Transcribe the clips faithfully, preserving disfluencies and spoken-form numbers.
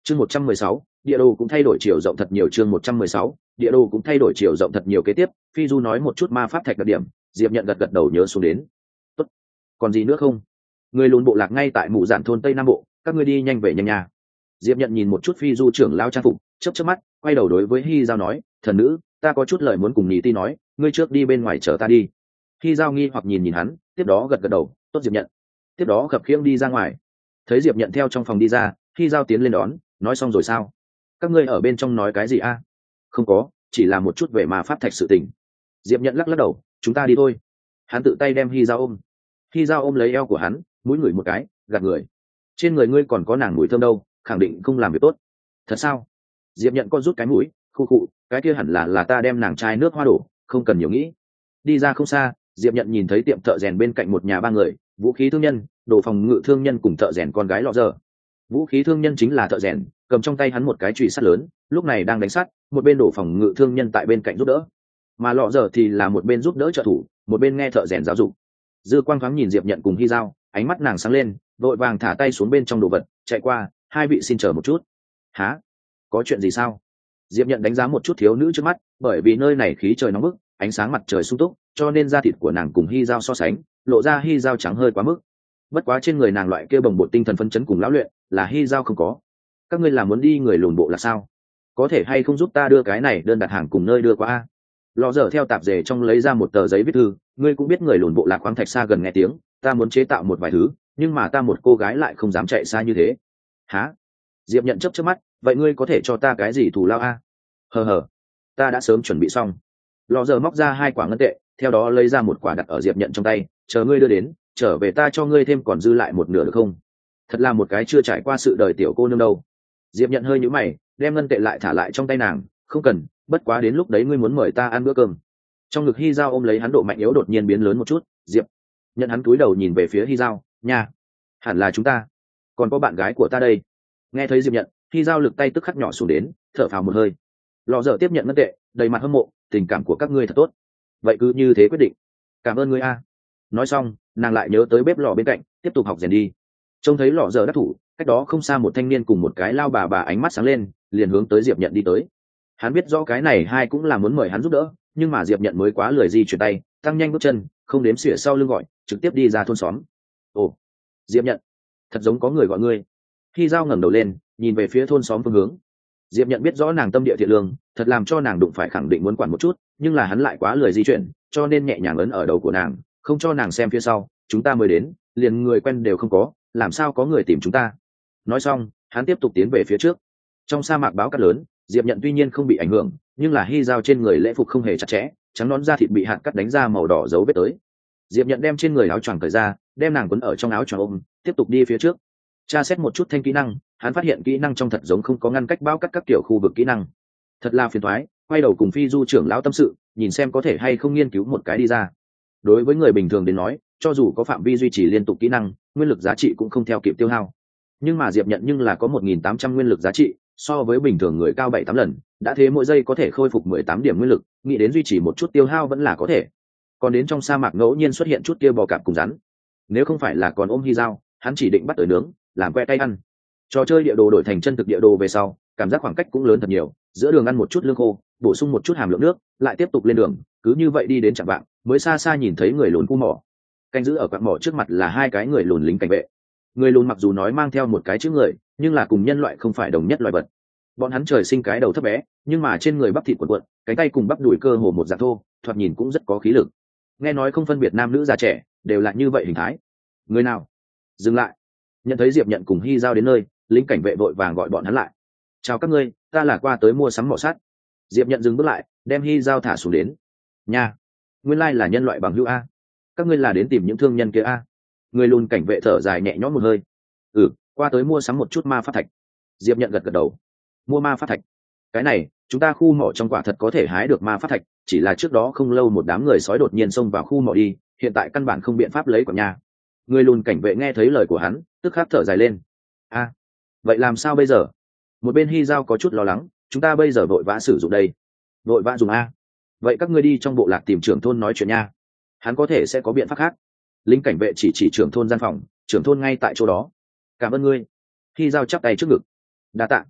chương một trăm mười sáu, địa đồ cũng thay đổi chiều rộng thật nhiều. Chương một trăm mười sáu, địa đồ cũng thay đổi chiều rộng thật nhiều. Kế tiếp Phi Du nói một chút ma pháp thạch đặc điểm, Diệp Nhận gật gật đầu nhớ xuống đến. Tốt, còn gì nữa không? Người lùn bộ lạc ngay tại mụ dạn thôn tây nam bộ, các ngươi đi nhanh về nhanh nhà. Diệp Nhận nhìn một chút Phi Du trưởng lao trang phục, chớp chớp mắt, quay đầu đối với Hi Giao nói, thần nữ, ta có chút lời muốn cùng nhị ti nói, ngươi trước đi bên ngoài chờ ta đi. Hi Giao nghi hoặc nhìn nhìn hắn, tiếp đó gật gật đầu, tốt. Diệp Nhận tiếp đó khập khiễng đi ra ngoài. Thấy Diệp Nhận theo trong phòng đi ra, Hi Giao tiến lên đón, nói xong rồi sao? Các ngươi ở bên trong nói cái gì a? Không có, chỉ là một chút về ma pháp thạch sự tình. Diệp Nhận lắc lắc đầu, chúng ta đi thôi. Hắn tự tay đem Hi Giao ôm. Hi Giao ôm lấy eo của hắn, mũi ngửi một cái, gạt người. Trên người ngươi còn có nàng mùi thơm đâu, khẳng định không làm việc tốt. Thật sao? Diệp Nhận con rút cái mũi, khu khụ, cái kia hẳn là là ta đem nàng chai nước hoa đổ, không cần nhiều nghĩ. Đi ra không xa, Diệp Nhận nhìn thấy tiệm thợ rèn bên cạnh một nhà ba người, vũ khí thương nhân, đồ phòng ngự thương nhân cùng thợ rèn con gái lọ giờ. Vũ khí thương nhân chính là thợ rèn, cầm trong tay hắn một cái chùy sắt lớn, lúc này đang đánh sắt, một bên đổ phòng ngự thương nhân tại bên cạnh giúp đỡ, mà lọ giờ thì là một bên giúp đỡ trợ thủ, một bên nghe thợ rèn giáo dục. Dư Quang thoáng nhìn Diệp Nhận cùng Hi Giao, ánh mắt nàng sáng lên, vội vàng thả tay xuống bên trong đồ vật, chạy qua, hai vị xin chờ một chút. Hả? Có chuyện gì sao? Diệp Nhận đánh giá một chút thiếu nữ trước mắt, bởi vì nơi này khí trời nóng bức, ánh sáng mặt trời sung túc, cho nên da thịt của nàng cùng Hi Giao so sánh, lộ ra Hi Giao trắng hơi quá mức. Bất quá trên người nàng loại kia bồng bột tinh thần phấn chấn cùng lão luyện, là Hi Giao không có. Các ngươi là muốn đi người lùn bộ là sao? Có thể hay không giúp ta đưa cái này đơn đặt hàng cùng nơi đưa qua a? Lọ dở theo tạp dề trong lấy ra một tờ giấy viết thư, ngươi cũng biết người lùn bộ lạc khoáng thạch xa gần nghe tiếng, ta muốn chế tạo một vài thứ, nhưng mà ta một cô gái lại không dám chạy xa như thế. Hả? Diệp Nhận chớp chớp mắt, vậy ngươi có thể cho ta cái gì thù lao a? Hờ hờ, ta đã sớm chuẩn bị xong. Lọ dở móc ra hai quả ngân tệ, theo đó lấy ra một quả đặt ở Diệp Nhận trong tay, chờ ngươi đưa đến, trở về ta cho ngươi thêm còn dư lại một nửa được không? Thật là một cái chưa trải qua sự đời tiểu cô nương đâu. Diệp Nhận hơi nhíu mày, đem ngân tệ lại thả lại trong tay nàng, không cần, bất quá đến lúc đấy ngươi muốn mời ta ăn bữa cơm. Trong ngực Hi Giao ôm lấy hắn, độ mạnh yếu đột nhiên biến lớn một chút. Diệp Nhận hắn cúi đầu nhìn về phía Hi Giao, nha, hẳn là chúng ta, còn có bạn gái của ta đây. Nghe thấy Diệp Nhận, Hi Giao lực tay tức khắc nhỏ xuống đến, thở phào một hơi. Lọ dở tiếp nhận ngân tệ, đầy mặt hâm mộ, tình cảm của các ngươi thật tốt. Vậy cứ như thế quyết định, cảm ơn ngươi a. Nói xong, nàng lại nhớ tới bếp lò bên cạnh, tiếp tục học rèn đi. Trông thấy lọ dở đắc thủ, cách đó không xa một thanh niên cùng một cái lao bà bà ánh mắt sáng lên, liền hướng tới Diệp Nhận đi tới. Hắn biết rõ cái này hai cũng là muốn mời hắn giúp đỡ, nhưng mà Diệp Nhận mới quá lười di chuyển tay, tăng nhanh bước chân, không đếm xỉa sau lưng gọi, trực tiếp đi ra thôn xóm. Ồ, Diệp Nhận, thật giống có người gọi ngươi. Khi Giao ngẩng đầu lên, nhìn về phía thôn xóm phương hướng. Diệp Nhận biết rõ nàng tâm địa thiện lương, thật làm cho nàng đụng phải khẳng định muốn quản một chút, nhưng là hắn lại quá lười di chuyển, cho nên nhẹ nhàng ấn ở đầu của nàng, không cho nàng xem phía sau. Chúng ta mới đến, liền người quen đều không có, làm sao có người tìm chúng ta? Nói xong, hắn tiếp tục tiến về phía trước. Trong sa mạc báo cát lớn, Diệp Nhận tuy nhiên không bị ảnh hưởng, nhưng là Hi Giao trên người lễ phục không hề chặt chẽ, trắng nón da thịt bị hạt cắt đánh ra màu đỏ dấu vết tới. Diệp Nhận đem trên người áo choàng cởi ra, đem nàng quấn ở trong áo choàng ôm, tiếp tục đi phía trước. Tra xét một chút thanh kỹ năng, hắn phát hiện kỹ năng trong thật giống không có ngăn cách bao cắt các kiểu khu vực kỹ năng. Thật là phiền toái, quay đầu cùng Phi Du trưởng lão tâm sự, nhìn xem có thể hay không nghiên cứu một cái đi ra. Đối với người bình thường đến nói, cho dù có phạm vi duy trì liên tục kỹ năng, nguyên lực giá trị cũng không theo kịp tiêu hao. Nhưng mà Diệp Nhận nhưng là có một nghìn tám trăm nguyên lực giá trị, so với bình thường người cao bảy tám lần, đã thế mỗi giây có thể khôi phục mười tám điểm nguyên lực, nghĩ đến duy trì một chút tiêu hao vẫn là có thể. Còn đến trong sa mạc ngẫu nhiên xuất hiện chút kia bò cạp cùng rắn, nếu không phải là còn ôm Hi Giao, hắn chỉ định bắt tới nướng, làm que tay ăn. Trò chơi địa đồ đổi thành chân thực địa đồ về sau, cảm giác khoảng cách cũng lớn thật nhiều, giữa đường ăn một chút lương khô, bổ sung một chút hàm lượng nước, lại tiếp tục lên đường, cứ như vậy đi đến chặng vạng, mới xa xa nhìn thấy người lùn khu mỏ. Canh giữ ở quặng mỏ trước mặt là hai cái người lùn lính cảnh vệ. Người lùn mặc dù nói mang theo một cái chữ người, nhưng là cùng nhân loại không phải đồng nhất loài vật. Bọn hắn trời sinh cái đầu thấp bé, nhưng mà trên người bắp thịt cuộn cuộn, cánh tay cùng bắp đùi cơ hồ một dạng thô, thoạt nhìn cũng rất có khí lực. Nghe nói không phân biệt nam nữ già trẻ, đều là như vậy hình thái. Người nào? Dừng lại. Nhận thấy Diệp Nhận cùng Hi Giao đến nơi, lính cảnh vệ vội vàng gọi bọn hắn lại. Chào các ngươi, ta là qua tới mua sắm mỏ sắt. Diệp Nhận dừng bước lại, đem Hi Giao thả xuống đến. Nha, nguyên lai là nhân loại bằng hữu a. Các ngươi là đến tìm những thương nhân kia a? Người lùn cảnh vệ thở dài nhẹ nhõm một hơi. Ừ, qua tới mua sắm một chút ma pháp thạch. Diệp Nhận gật gật đầu. Mua ma pháp thạch? Cái này, chúng ta khu mỏ trong quả thật có thể hái được ma pháp thạch, chỉ là trước đó không lâu một đám người sói đột nhiên xông vào khu mỏ đi, hiện tại căn bản không biện pháp lấy của nhà. Người lùn cảnh vệ nghe thấy lời của hắn, tức khắc thở dài lên. A, vậy làm sao bây giờ? Một bên Hi Giao có chút lo lắng, chúng ta bây giờ vội vã sử dụng đây. Vội vã dùng a? Vậy các ngươi đi trong bộ lạc tìm trưởng thôn nói chuyện nha. Hắn có thể sẽ có biện pháp khác. Lính cảnh vệ chỉ chỉ trưởng thôn gian phòng, trưởng thôn ngay tại chỗ đó. Cảm ơn ngươi. Hi Giao chắp tay trước ngực. Đa tạ.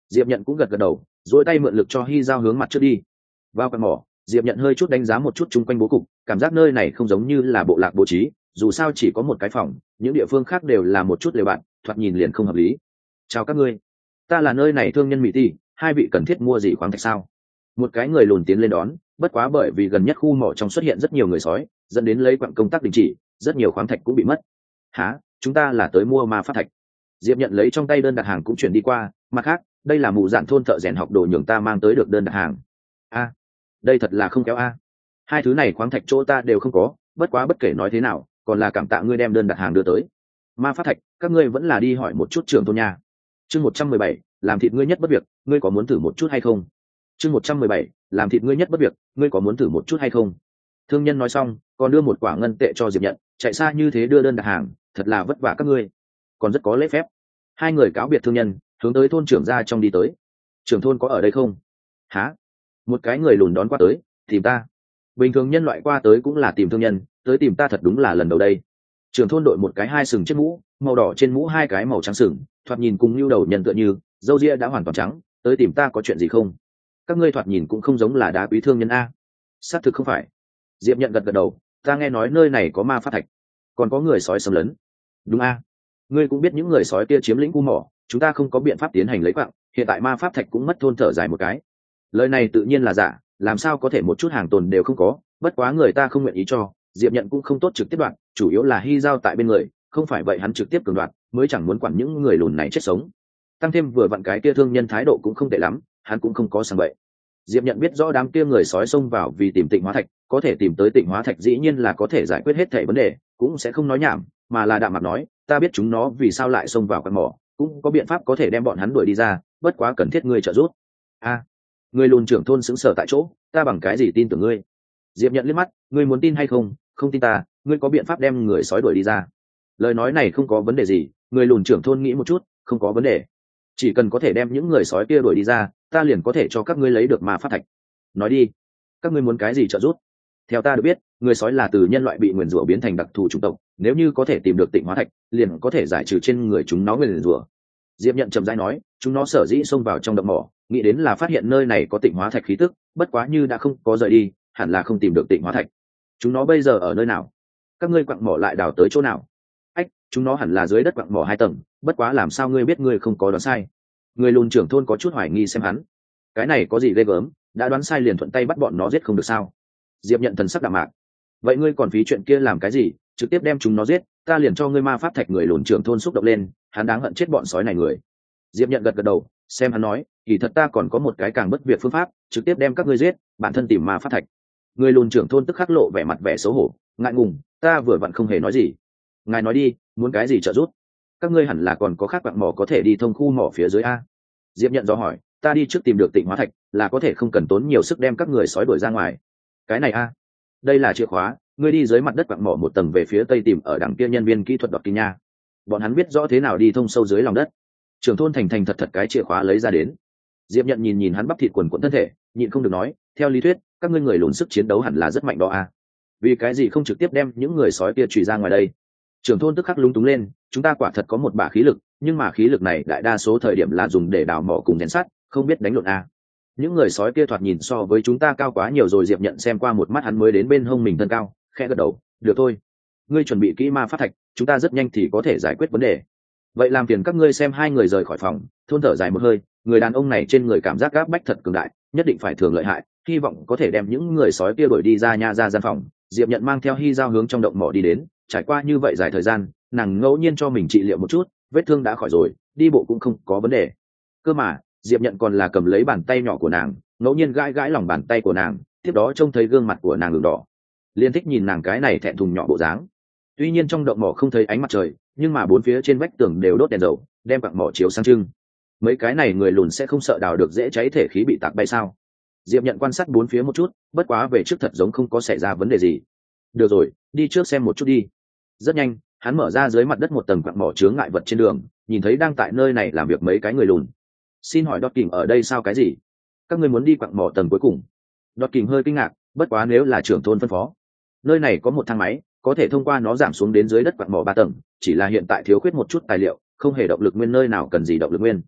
Diệp nhận cũng gật gật đầu, duỗi tay mượn lực cho hy giao hướng mặt trước đi. Vào quặng mỏ, Diệp nhận hơi chút đánh giá một chút chung quanh bố cục, cảm giác nơi này không giống như là bộ lạc bố trí, dù sao chỉ có một cái phòng, những địa phương khác đều là một chút lều bạn, thoạt nhìn liền không hợp lý. Chào các ngươi, ta là nơi này thương nhân Mỹ Tỷ, hai vị cần thiết mua gì khoáng thạch sao? Một cái người lùn tiến lên đón, bất quá bởi vì gần nhất khu mỏ trong xuất hiện rất nhiều người sói, dẫn đến lấy quặng công tác đình chỉ, rất nhiều khoáng thạch cũng bị mất. Hả? Chúng ta là tới mua ma pháp thạch. Diệp nhận lấy trong tay đơn đặt hàng cũng chuyển đi qua, mặt khác, đây là mù dạn thôn thợ rèn học đồ nhường ta mang tới được đơn đặt hàng. A, đây thật là không kéo a. Hai thứ này khoáng thạch chỗ ta đều không có, bất quá bất kể nói thế nào, còn là cảm tạ ngươi đem đơn đặt hàng đưa tới. Ma pháp thạch, các ngươi vẫn là đi hỏi một chút trưởng thôn nha. Chương một trăm mười bảy, làm thịt ngươi nhất bất việc, ngươi có muốn thử một chút hay không? Chương một trăm mười bảy, làm thịt ngươi nhất bất việc, ngươi có muốn thử một chút hay không? Thương nhân nói xong, còn đưa một quả ngân tệ cho Diệp nhận, chạy xa như thế đưa đơn đặt hàng, thật là vất vả các ngươi, còn rất có lễ phép. Hai người cáo biệt thương nhân, hướng tới thôn trưởng ra trong đi tới. Trưởng thôn có ở đây không? Hả? Một cái người lùn đón qua tới, tìm ta. Bình thường nhân loại qua tới cũng là tìm thương nhân, tới tìm ta thật đúng là lần đầu đây. Trưởng thôn đội một cái hai sừng chiếc mũ, màu đỏ trên mũ hai cái màu trắng sừng, thoạt nhìn cùng lưu đầu nhân tựa như, râu ria đã hoàn toàn trắng, tới tìm ta có chuyện gì không? Các ngươi thoạt nhìn cũng không giống là đá quý thương nhân a. Xác thực không phải. Diệp nhận gật gật đầu, ta nghe nói nơi này có ma pháp thạch, còn có người sói xâm lấn. Đúng a. Ngươi cũng biết những người sói kia chiếm lĩnh khu mỏ, chúng ta không có biện pháp tiến hành lấy quặng, hiện tại ma pháp thạch cũng mất thôn thở dài một cái. Lời này tự nhiên là giả, làm sao có thể một chút hàng tồn đều không có, bất quá người ta không nguyện ý cho, Diệp nhận cũng không tốt trực tiếp đoạn, chủ yếu là hy giao tại bên người, không phải vậy hắn trực tiếp cường đoạt, mới chẳng muốn quản những người lùn này chết sống. Tăng thêm vừa vặn cái kia thương nhân thái độ cũng không tệ lắm, hắn cũng không có sang vậy. Diệp nhận biết rõ đám kia người sói xông vào vì tìm Tịnh Hóa Thạch, có thể tìm tới Tịnh Hóa Thạch dĩ nhiên là có thể giải quyết hết thảy vấn đề, cũng sẽ không nói nhảm, mà là đạm mặt nói, ta biết chúng nó vì sao lại xông vào căn mỏ, cũng có biện pháp có thể đem bọn hắn đuổi đi ra, bất quá cần thiết ngươi trợ giúp. A, người lùn trưởng thôn sững sờ tại chỗ, ta bằng cái gì tin tưởng ngươi? Diệp nhận liếc mắt, ngươi muốn tin hay không? Không tin ta, ngươi có biện pháp đem người sói đuổi đi ra. Lời nói này không có vấn đề gì, người lùn trưởng thôn nghĩ một chút, không có vấn đề. Chỉ cần có thể đem những người sói kia đuổi đi ra, ta liền có thể cho các ngươi lấy được ma pháp thạch. Nói đi, các ngươi muốn cái gì trợ giúp? Theo ta được biết, người sói là từ nhân loại bị nguyền rủa biến thành đặc thù chủng tộc, nếu như có thể tìm được Tịnh Hóa Thạch, liền có thể giải trừ trên người chúng nó nguyền rủa. Diệp nhận trầm rãi nói, chúng nó sở dĩ xông vào trong động mỏ, nghĩ đến là phát hiện nơi này có Tịnh Hóa Thạch khí tức, bất quá như đã không có rời đi, hẳn là không tìm được Tịnh Hóa Thạch. Chúng nó bây giờ ở nơi nào? Các ngươi quặng mỏ lại đào tới chỗ nào? Ách, chúng nó hẳn là dưới đất quặng mỏ hai tầng, bất quá làm sao ngươi biết ngươi không có đoán sai? Người lùn trưởng thôn có chút hoài nghi xem hắn. Cái này có gì ghê gớm, đã đoán sai liền thuận tay bắt bọn nó giết không được sao? Diệp nhận thần sắc đạm mạc. Vậy ngươi còn phí chuyện kia làm cái gì, trực tiếp đem chúng nó giết, ta liền cho ngươi ma pháp thạch. Người lùn trưởng thôn xúc động lên, hắn đáng hận chết bọn sói này người. Diệp nhận gật gật đầu, xem hắn nói, kỳ thật ta còn có một cái càng bất việc phương pháp, trực tiếp đem các ngươi giết, bản thân tìm ma pháp thạch. Người lùn trưởng thôn tức khắc lộ vẻ mặt vẻ xấu hổ, ngại ngùng, ta vừa vặn không hề nói gì. Ngài nói đi, muốn cái gì trợ giúp? Các ngươi hẳn là còn có khác quặng mỏ có thể đi thông khu mỏ phía dưới a. Diệp nhận do hỏi, ta đi trước tìm được Tịnh Hóa Thạch, là có thể không cần tốn nhiều sức đem các người sói đuổi ra ngoài. Cái này a, đây là chìa khóa, ngươi đi dưới mặt đất quặng mỏ một tầng về phía tây tìm ở đằng kia nhân viên kỹ thuật đọt kinh nha. Bọn hắn biết rõ thế nào đi thông sâu dưới lòng đất. Trưởng thôn thành thành thật thật cái chìa khóa lấy ra đến. Diệp nhận nhìn nhìn hắn bắp thịt quần quần thân thể, nhịn không được nói, theo lý thuyết, các ngươi người lùn sức chiến đấu hẳn là rất mạnh đó a. Vì cái gì không trực tiếp đem những người sói kia chùy ra ngoài đây? Trưởng thôn tức khắc lúng túng lên, chúng ta quả thật có một bả khí lực, nhưng mà khí lực này đại đa số thời điểm là dùng để đào mỏ cùng rèn sắt, không biết đánh lộn a. Những người sói kia thoạt nhìn so với chúng ta cao quá nhiều rồi. Diệp nhận xem qua một mắt hắn mới đến bên hông mình thân cao, khẽ gật đầu, được thôi, ngươi chuẩn bị kỹ ma pháp thạch, chúng ta rất nhanh thì có thể giải quyết vấn đề. Vậy làm phiền các ngươi. Xem hai người rời khỏi phòng, thôn thở dài một hơi, người đàn ông này trên người cảm giác gáp bách thật cường đại, nhất định phải thường lợi hại, hy vọng có thể đem những người sói kia đuổi đi ra nha. Ra gian phòng, Diệp nhận mang theo hy giao hướng trong động mỏ đi đến. Trải qua như vậy dài thời gian, nàng ngẫu nhiên cho mình trị liệu một chút, vết thương đã khỏi rồi, đi bộ cũng không có vấn đề. Cơ mà Diệp nhận còn là cầm lấy bàn tay nhỏ của nàng, ngẫu nhiên gãi gãi lòng bàn tay của nàng, tiếp đó trông thấy gương mặt của nàng ửng đỏ, liên thích nhìn nàng cái này thẹn thùng nhỏ bộ dáng. Tuy nhiên trong động mỏ không thấy ánh mặt trời, nhưng mà bốn phía trên vách tường đều đốt đèn dầu, đem quặng mỏ chiếu sang trưng. Mấy cái này người lùn sẽ không sợ đào được dễ cháy thể khí bị tạc bay sao? Diệp nhận quan sát bốn phía một chút, bất quá về trước thật giống không có xảy ra vấn đề gì. Được rồi, đi trước xem một chút đi. Rất nhanh, hắn mở ra dưới mặt đất một tầng quặng mỏ chướng ngại vật trên đường, nhìn thấy đang tại nơi này làm việc mấy cái người lùn. Xin hỏi Đọt Kình ở đây sao? Cái gì? Các ngươi muốn đi quặng mỏ tầng cuối cùng? Đọt Kình hơi kinh ngạc, bất quá nếu là trưởng thôn phân phó, nơi này có một thang máy, có thể thông qua nó giảm xuống đến dưới đất quặng mỏ ba tầng, chỉ là hiện tại thiếu khuyết một chút tài liệu, không hề động lực nguyên, nơi nào cần gì động lực nguyên.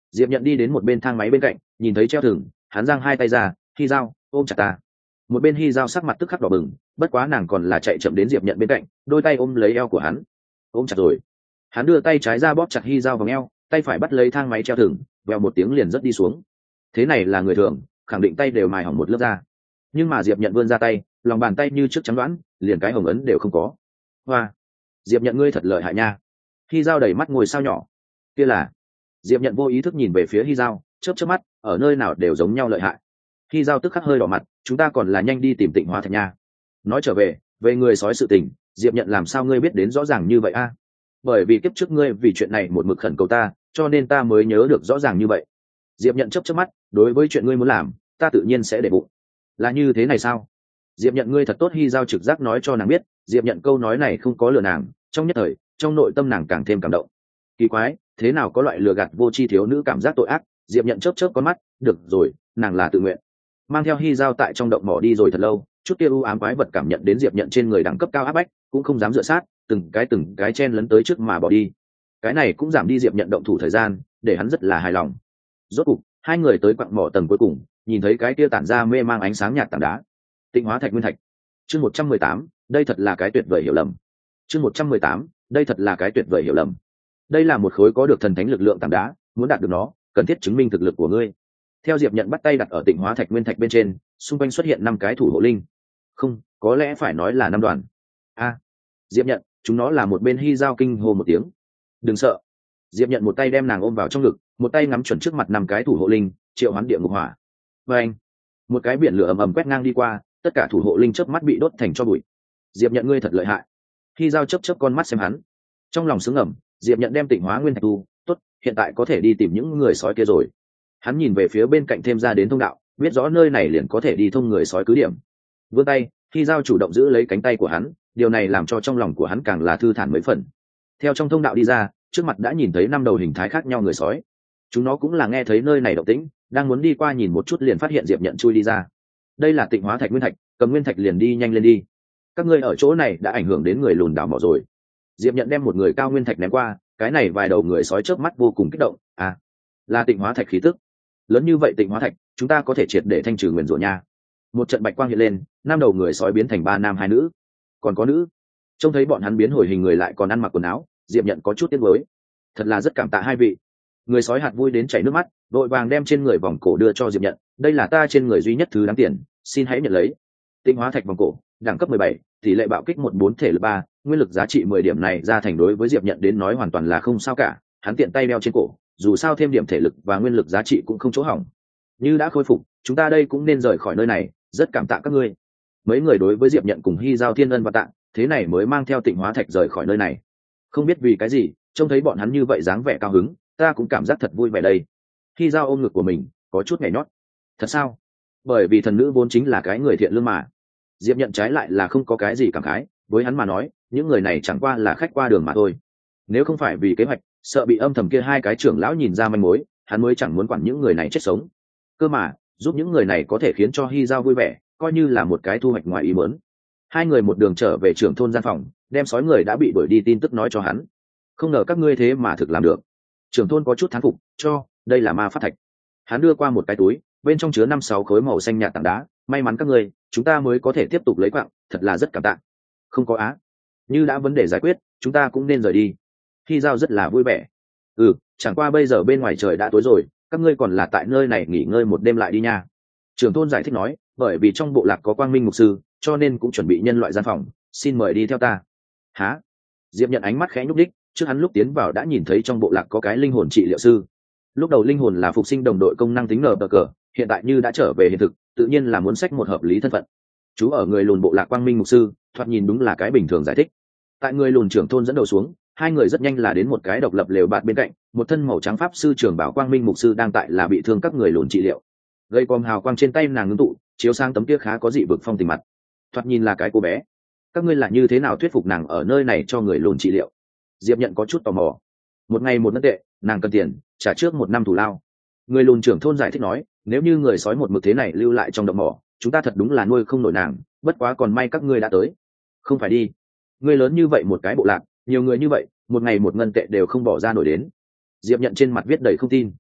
Diệp Nhận đi đến một bên thang máy bên cạnh, nhìn thấy treo thừng, hắn giang hai tay ra, Hy Giao ôm chặt ta. Một bên Hy Giao sắc mặt tức khắc đỏ bừng, bất quá nàng còn là chạy chậm đến Diệp Nhận bên cạnh, đôi tay ôm lấy eo của hắn. Ôm chặt rồi. Hắn đưa tay trái ra bóp chặt Hy Giao vòng eo, tay phải bắt lấy thang máy treo thừng, vèo một tiếng liền rất đi xuống. Thế này là người thường, khẳng định tay đều mài hỏng một lớp da. Nhưng mà Diệp Nhận vươn ra tay, lòng bàn tay như trước trắng đoán, liền cái hồng ấn đều không có. Hoa, Diệp Nhận ngươi thật lợi hại nha. Hy Giao đầy mắt ngồi sao nhỏ. Kia là. Diệp Nhận vô ý thức nhìn về phía Hy Giao, chớp chớp mắt, ở nơi nào đều giống nhau lợi hại. Hy Giao tức khắc hơi đỏ mặt, chúng ta còn là nhanh đi tìm Tịnh Hóa Thạch nha. Nói trở về, về người sói sự tình, Diệp Nhận làm sao ngươi biết đến rõ ràng như vậy a? Bởi vì kiếp trước ngươi vì chuyện này một mực khẩn cầu ta, cho nên ta mới nhớ được rõ ràng như vậy. Diệp Nhận chớp chớp mắt, đối với chuyện ngươi muốn làm, ta tự nhiên sẽ để bụng. Là như thế này sao? Diệp Nhận ngươi thật tốt. Hy Giao trực giác nói cho nàng biết, Diệp Nhận câu nói này không có lừa nàng, trong nhất thời, trong nội tâm nàng càng thêm cảm động. Kỳ quái, thế nào có loại lừa gạt vô tri thiếu nữ cảm giác tội ác? Diệp Nhận chớp chớp con mắt, được rồi, nàng là tự nguyện. Mang theo Hy Giao tại trong động mỏ đi rồi thật lâu, chút kia u ám quái vật cảm nhận đến Diệp Nhận trên người đẳng cấp cao áp bách, cũng không dám dựa sát, từng cái từng cái chen lấn tới trước mà bỏ đi. Cái này cũng giảm đi Diệp Nhận động thủ thời gian, để hắn rất là hài lòng. Rốt cục, hai người tới quặng mỏ tầng cuối cùng, nhìn thấy cái kia tản ra mê mang ánh sáng nhạt tảng đá. Tịnh Hóa Thạch Nguyên Thạch. Chương một trăm mười tám, đây thật là cái tuyệt vời hiểu lầm. Chương một trăm mười tám, đây thật là cái tuyệt vời hiểu lầm. Đây là một khối có được thần thánh lực lượng tảng đá, muốn đạt được nó, cần thiết chứng minh thực lực của ngươi. Theo Diệp Nhận bắt tay đặt ở Tịnh Hóa Thạch Nguyên Thạch bên trên, xung quanh xuất hiện năm cái thủ hộ linh. Không, có lẽ phải nói là năm đoàn. A, Diệp Nhận, chúng nó là một bên. Hy Giao kinh hô một tiếng. Đừng sợ. Diệp Nhận một tay đem nàng ôm vào trong ngực, một tay ngắm chuẩn trước mặt năm cái thủ hộ linh, triệu hoán địa ngục hỏa. Và anh, một cái biển lửa ầm ầm quét ngang đi qua, tất cả thủ hộ linh chớp mắt bị đốt thành tro bụi. Diệp Nhận ngươi thật lợi hại. Hy Giao chớp chớp con mắt xem hắn, trong lòng sướng ngầm. Diệp Nhận đem Tịnh Hóa Nguyên Thạch tu tốt, hiện tại có thể đi tìm những người sói kia rồi. Hắn nhìn về phía bên cạnh thêm ra đến thông đạo, biết rõ nơi này liền có thể đi thông người sói cứ điểm. Vươn tay, Hy Giao chủ động giữ lấy cánh tay của hắn, điều này làm cho trong lòng của hắn càng là thư thản mấy phần. Theo trong thông đạo đi ra, trước mặt đã nhìn thấy năm đầu hình thái khác nhau người sói. Chúng nó cũng là nghe thấy nơi này động tĩnh, đang muốn đi qua nhìn một chút liền phát hiện Diệp Nhận chui đi ra. Đây là Tịnh Hóa Thạch Nguyên Thạch, cầm Nguyên Thạch liền đi nhanh lên đi. Các ngươi ở chỗ này đã ảnh hưởng đến người lùn đảo mỏ rồi. Diệp Nhận đem một người cao Nguyên Thạch ném qua, cái này vài đầu người sói chớp mắt vô cùng kích động. À, là Tịnh Hóa Thạch khí tức. Lớn như vậy Tịnh Hóa Thạch, chúng ta có thể triệt để thanh trừ nguyền rủa nha. Một trận bạch quang hiện lên, năm đầu người sói biến thành ba nam hai nữ. Còn có nữ. Trông thấy bọn hắn biến hồi hình người lại còn ăn mặc quần áo, Diệp Nhận có chút tiếc nuối. Thật là rất cảm tạ hai vị. Người sói hạt vui đến chảy nước mắt, vội vàng đem trên người vòng cổ đưa cho Diệp Nhận. Đây là ta trên người duy nhất thứ đáng tiền, xin hãy nhận lấy. Tịnh Hóa Thạch vòng cổ, đẳng cấp mười bảy, tỷ lệ bạo kích một bốn thể lực ba, nguyên lực giá trị mười điểm này ra thành đối với Diệp Nhận đến nói hoàn toàn là không sao cả, hắn tiện tay đeo trên cổ, dù sao thêm điểm thể lực và nguyên lực giá trị cũng không chỗ hỏng. Như đã khôi phục, chúng ta đây cũng nên rời khỏi nơi này, rất cảm tạ các ngươi. Mấy người đối với Diệp Nhận cùng Hy Giao thiên ân và tạ, thế này mới mang theo Tịnh Hóa Thạch rời khỏi nơi này. Không biết vì cái gì, trông thấy bọn hắn như vậy dáng vẻ cao hứng, ta cũng cảm giác thật vui vẻ đây. Hy Giao ôm ngực của mình, có chút nhảy nhót. Thật sao? Bởi vì thần nữ vốn chính là cái người thiện lương mà. Diệp Nhận trái lại là không có cái gì cảm khái, với hắn mà nói, những người này chẳng qua là khách qua đường mà thôi. Nếu không phải vì kế hoạch, sợ bị âm thầm kia hai cái trưởng lão nhìn ra manh mối, hắn mới chẳng muốn quản những người này chết sống. Cơ mà, giúp những người này có thể khiến cho Hy Giao vui vẻ, coi như là một cái thu hoạch ngoài ý muốn. Hai người một đường trở về trưởng thôn gian phòng, đem sói người đã bị đuổi đi tin tức nói cho hắn. Không ngờ các ngươi thế mà thực làm được. Trưởng thôn có chút thán phục, cho, đây là ma pháp thạch. Hắn đưa qua một cái túi, bên trong chứa năm sáu khối màu xanh nhạt tảng đá, may mắn các ngươi, chúng ta mới có thể tiếp tục lấy quạng, thật là rất cảm tạ. Không có á. Như đã vấn đề giải quyết, chúng ta cũng nên rời đi. Hy Giao rất là vui vẻ. Ừ, chẳng qua bây giờ bên ngoài trời đã tối rồi, các ngươi còn là tại nơi này nghỉ ngơi một đêm lại đi nha. Trưởng thôn giải thích nói, bởi vì trong bộ lạc có Quang Minh mục sư, cho nên cũng chuẩn bị nhân loại gian phòng, xin mời đi theo ta. Hả? Diệp Nhận ánh mắt khẽ nhúc đích, trước hắn lúc tiến vào đã nhìn thấy trong bộ lạc có cái linh hồn trị liệu sư. Lúc đầu linh hồn là phục sinh đồng đội công năng tính nở cờ, hiện tại như đã trở về hiện thực, tự nhiên là muốn sách một hợp lý thân phận. Chú ở người lùn bộ lạc Quang Minh mục sư, thoạt nhìn đúng là cái bình thường giải thích. Tại người lùn trưởng thôn dẫn đầu xuống, hai người rất nhanh là đến một cái độc lập lều bạt bên cạnh, một thân màu trắng pháp sư trưởng bảo Quang Minh mục sư đang tại là bị thương các người lùn trị liệu. Gây quang hào quang trên tay nàng ngưng tụ, chiếu sang tấm kia khá có dị vực phong tình mặt. Thoạt nhìn là cái cô bé. Các ngươi là như thế nào thuyết phục nàng ở nơi này cho người lùn trị liệu? Diệp Nhận có chút tò mò. Một ngày một ngân tệ, nàng cần tiền, trả trước một năm thù lao. Người lùn trưởng thôn giải thích nói, nếu như người sói một mực thế này lưu lại trong động mỏ, chúng ta thật đúng là nuôi không nổi nàng, bất quá còn may các ngươi đã tới. Không phải đi. Ngươi lớn như vậy một cái bộ lạc, nhiều người như vậy, một ngày một ngân tệ đều không bỏ ra nổi đến. Diệp Nhận trên mặt viết đầy không tin.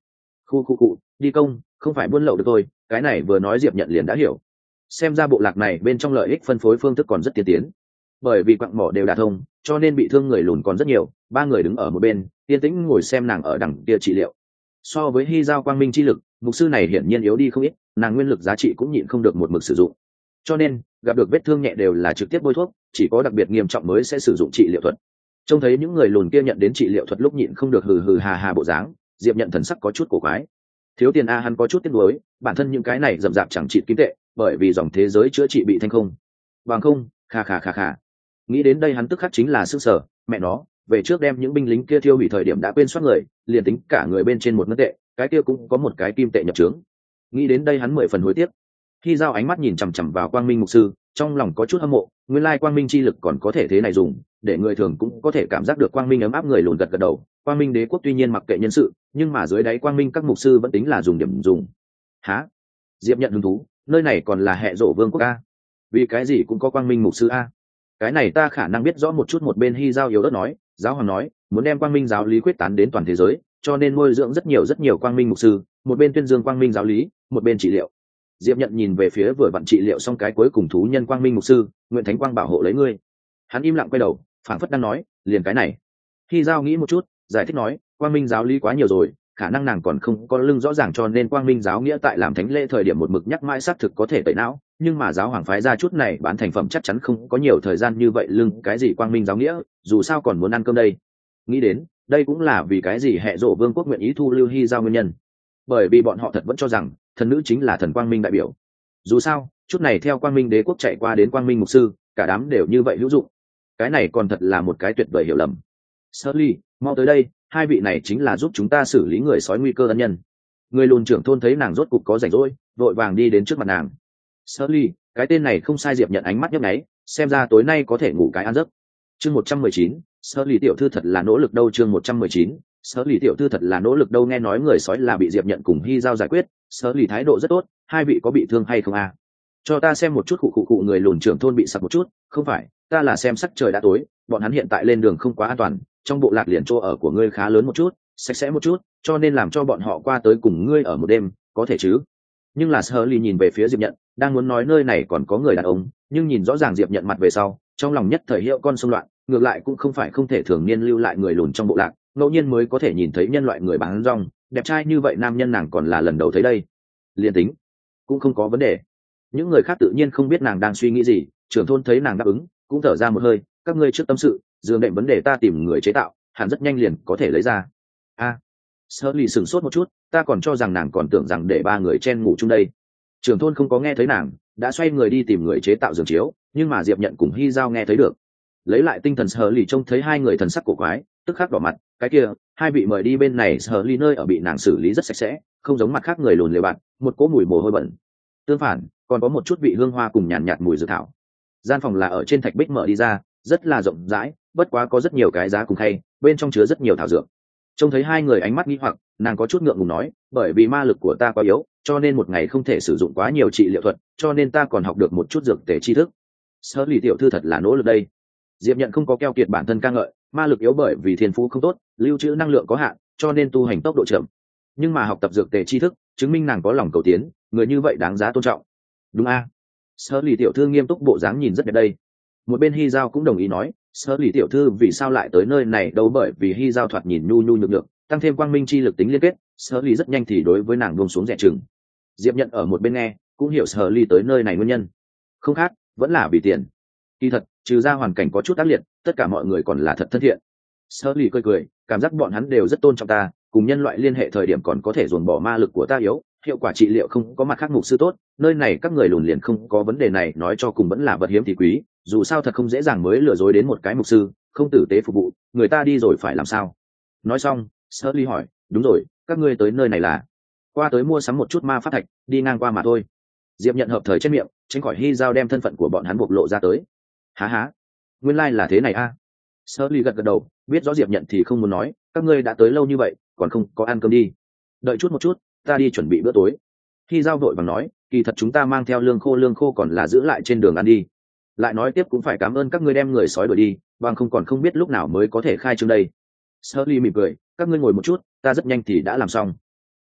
khu khu cụ đi công không phải buôn lậu được tôi, cái này vừa nói Diệp Nhận liền đã hiểu. Xem ra bộ lạc này bên trong lợi ích phân phối phương thức còn rất tiên tiến, bởi vì quặng mỏ đều đả thông cho nên bị thương người lùn còn rất nhiều. Ba người đứng ở một bên yên tĩnh ngồi xem nàng ở đằng kia trị liệu. So với hy giao quang minh chi lực, mục sư này hiển nhiên yếu đi không ít, nàng nguyên lực giá trị cũng nhịn không được một mực sử dụng, cho nên gặp được vết thương nhẹ đều là trực tiếp bôi thuốc, chỉ có đặc biệt nghiêm trọng mới sẽ sử dụng trị liệu thuật. Trông thấy những người lùn kia nhận đến trị liệu thuật lúc nhịn không được hừ hừ hà hà bộ dáng, Diệp Nhận thần sắc có chút cổ quái. Thiếu tiền a, hắn có chút tiếc nuối, bản thân những cái này rậm rạp chẳng trị kim tệ, bởi vì dòng thế giới chữa trị bị thanh không. Bằng không, kha kha kha kha. Nghĩ đến đây hắn tức khắc chính là sức sở, mẹ nó, về trước đem những binh lính kia thiêu hủy thời điểm đã quên soát người, liền tính cả người bên trên một ngân tệ, cái kia cũng có một cái kim tệ nhập trướng. Nghĩ đến đây hắn mười phần hối tiếc. Khi giao ánh mắt nhìn chằm chằm vào Quang Minh mục sư, trong lòng có chút hâm mộ, nguyên lai Quang Minh chi lực còn có thể thế này dùng, để người thường cũng có thể cảm giác được Quang Minh ấm áp. Người lùn gật gật đầu. Quang Minh đế quốc tuy nhiên mặc kệ nhân sự, nhưng mà dưới đáy Quang Minh các mục sư vẫn tính là dùng điểm dùng. Hả? Diệp Nhận hứng thú, nơi này còn là hệ rộ vương quốc a? Vì cái gì cũng có Quang Minh mục sư a? Cái này ta khả năng biết rõ một chút. Một bên Hy giao yếu ớt nói, giáo hoàng nói muốn đem Quang Minh giáo lý quyết tán đến toàn thế giới, cho nên nuôi dưỡng rất nhiều rất nhiều Quang Minh mục sư, một bên tuyên dương Quang Minh giáo lý, một bên trị liệu. Diệp Nhận nhìn về phía vừa vặn trị liệu xong cái cuối cùng thú nhân Quang Minh mục sư, nguyện thánh quang bảo hộ lấy ngươi. Hắn im lặng quay đầu, phảng phất đang nói, liền cái này. Khi giao nghĩ một chút, giải thích nói, Quang Minh giáo lý quá nhiều rồi, khả năng nàng còn không có lưng rõ ràng, cho nên Quang Minh giáo nghĩa tại làm thánh lễ thời điểm một mực nhắc mãi xác thực có thể tẩy não, nhưng mà giáo hoàng phái ra chút này bán thành phẩm chắc chắn không có nhiều thời gian như vậy lưng cái gì Quang Minh giáo nghĩa, dù sao còn muốn ăn cơm đây. Nghĩ đến, đây cũng là vì cái gì hệ rộ vương quốc nguyện ý thu lưu Hy giao nguyên nhân, bởi vì bọn họ thật vẫn cho rằng thần nữ chính là thần Quang Minh đại biểu. Dù sao chút này theo Quang Minh đế quốc chạy qua đến Quang Minh mục sư, cả đám đều như vậy hữu dụng. Cái này còn thật là một cái tuyệt vời hiểu lầm. Shirley, mau tới đây, hai vị này chính là giúp chúng ta xử lý người sói nguy cơ ân nhân. Người lùn trưởng thôn thấy nàng rốt cục có rảnh rỗi, vội vàng đi đến trước mặt nàng. Shirley, cái tên này không sai. Diệp Nhận ánh mắt nhấp nháy, xem ra tối nay có thể ngủ cái ăn giấc. Chương một trăm mười chín, Shirley tiểu thư thật là nỗ lực đâu. Chương một trăm mười chín, Shirley tiểu thư thật là nỗ lực đâu. Nghe nói người sói là bị Diệp Nhận cùng Hy giao giải quyết, Shirley thái độ rất tốt. Hai vị có bị thương hay không à? Cho ta xem một chút. Khụ khụ khụ. Người lùn trưởng thôn bị sặc một chút. Không phải, ta là xem sắc trời đã tối, bọn hắn hiện tại lên đường không quá an toàn, trong bộ lạc liền chỗ ở của ngươi khá lớn một chút, sạch sẽ một chút, cho nên làm cho bọn họ qua tới cùng ngươi ở một đêm, có thể chứ? Nhưng là Shirley nhìn về phía Diệp Nhận, đang muốn nói nơi này còn có người đàn ông, nhưng nhìn rõ ràng Diệp Nhận mặt về sau, trong lòng nhất thời hiệu con xung loạn. Ngược lại cũng không phải không thể thường niên lưu lại người lùn trong bộ lạc, ngẫu nhiên mới có thể nhìn thấy nhân loại người bán rong, đẹp trai như vậy nam nhân nàng còn là lần đầu thấy đây. Liên tính cũng không có vấn đề. Những người khác tự nhiên không biết nàng đang suy nghĩ gì, trưởng thôn thấy nàng đáp ứng, cũng thở ra một hơi. Các ngươi trước tâm sự, giường đệm vấn đề ta tìm người chế tạo, hẳn rất nhanh liền có thể lấy ra. A, à, Shirley sửng sốt một chút, ta còn cho rằng nàng còn tưởng rằng để ba người chen ngủ chung đây. Trưởng thôn không có nghe thấy nàng, đã xoay người đi tìm người chế tạo giường chiếu, nhưng mà Diệp Nhận cùng Hy giao nghe thấy được. Lấy lại tinh thần, Shirley trông thấy hai người thần sắc cổ quái, tức khắc đỏ mặt. Cái kia, hai vị mời đi bên này. Shirley nơi ở bị nàng xử lý rất sạch sẽ, không giống mặt khác người lùn lều bạt, một cỗ mùi mồ hôi bẩn. Tương phản, còn có một chút vị hương hoa cùng nhàn nhạt, nhạt mùi dược thảo. Gian phòng là ở trên thạch bích mở đi ra, rất là rộng rãi, bất quá có rất nhiều cái giá cùng khay, bên trong chứa rất nhiều thảo dược. Trông thấy hai người ánh mắt nghi hoặc, nàng có chút ngượng ngùng nói, bởi vì ma lực của ta quá yếu, cho nên một ngày không thể sử dụng quá nhiều trị liệu thuật, cho nên ta còn học được một chút dược tề tri thức. Shirley tiểu thư thật là nỗ lực đây. Diệp Nhận không có keo kiệt bản thân ca ngợi, ma lực yếu bởi vì thiên phú không tốt, lưu trữ năng lượng có hạn, cho nên tu hành tốc độ chậm. Nhưng mà học tập dược tề tri thức, chứng minh nàng có lòng cầu tiến, người như vậy đáng giá tôn trọng. Đúng a? À? Shirley tiểu thư nghiêm túc bộ dáng nhìn rất đẹp đây. Một bên Hy giao cũng đồng ý nói, Shirley tiểu thư vì sao lại tới nơi này đâu? Bởi vì Hy giao thoạt nhìn nhu nhu nhược nhược, tăng thêm quang minh chi lực tính liên kết, Shirley rất nhanh thì đối với nàng buông xuống rẻ chừng. Diệp Nhận ở một bên nghe, cũng hiểu Shirley tới nơi này nguyên nhân. Không khác, vẫn là vì tiền. Kỳ thật, trừ ra hoàn cảnh có chút ác liệt, tất cả mọi người còn là thật thân thiện. Shirley cười cười, cảm giác bọn hắn đều rất tôn trọng ta, cùng nhân loại liên hệ thời điểm còn có thể dồn bỏ ma lực của ta yếu, hiệu quả trị liệu không có mặt khác mục sư tốt, nơi này các người lùn liền không có vấn đề này. Nói cho cùng vẫn là vật hiếm thì quý, dù sao thật không dễ dàng mới lừa dối đến một cái mục sư, không tử tế phục vụ, người ta đi rồi phải làm sao? Nói xong, Shirley hỏi, đúng rồi, các ngươi tới nơi này là qua tới mua sắm một chút ma pháp thạch, đi ngang qua mà thôi. Diệp Nhận hợp thời trên miệng, tránh khỏi Hy giao đem thân phận của bọn hắn bộc lộ ra tới. Há há, nguyên lai like là thế này a. À? Shirley gật gật đầu, biết rõ Diệp Nhận thì không muốn nói, các ngươi đã tới lâu như vậy, còn không có ăn cơm đi. Đợi chút một chút, ta đi chuẩn bị bữa tối. Hy giao vội vàng nói, kỳ thật chúng ta mang theo lương khô, lương khô còn là giữ lại trên đường ăn đi. Lại nói tiếp cũng phải cảm ơn các ngươi đem người sói đuổi đi, bằng không còn không biết lúc nào mới có thể khai trương đây. Shirley mỉm cười, các ngươi ngồi một chút, ta rất nhanh thì đã làm xong.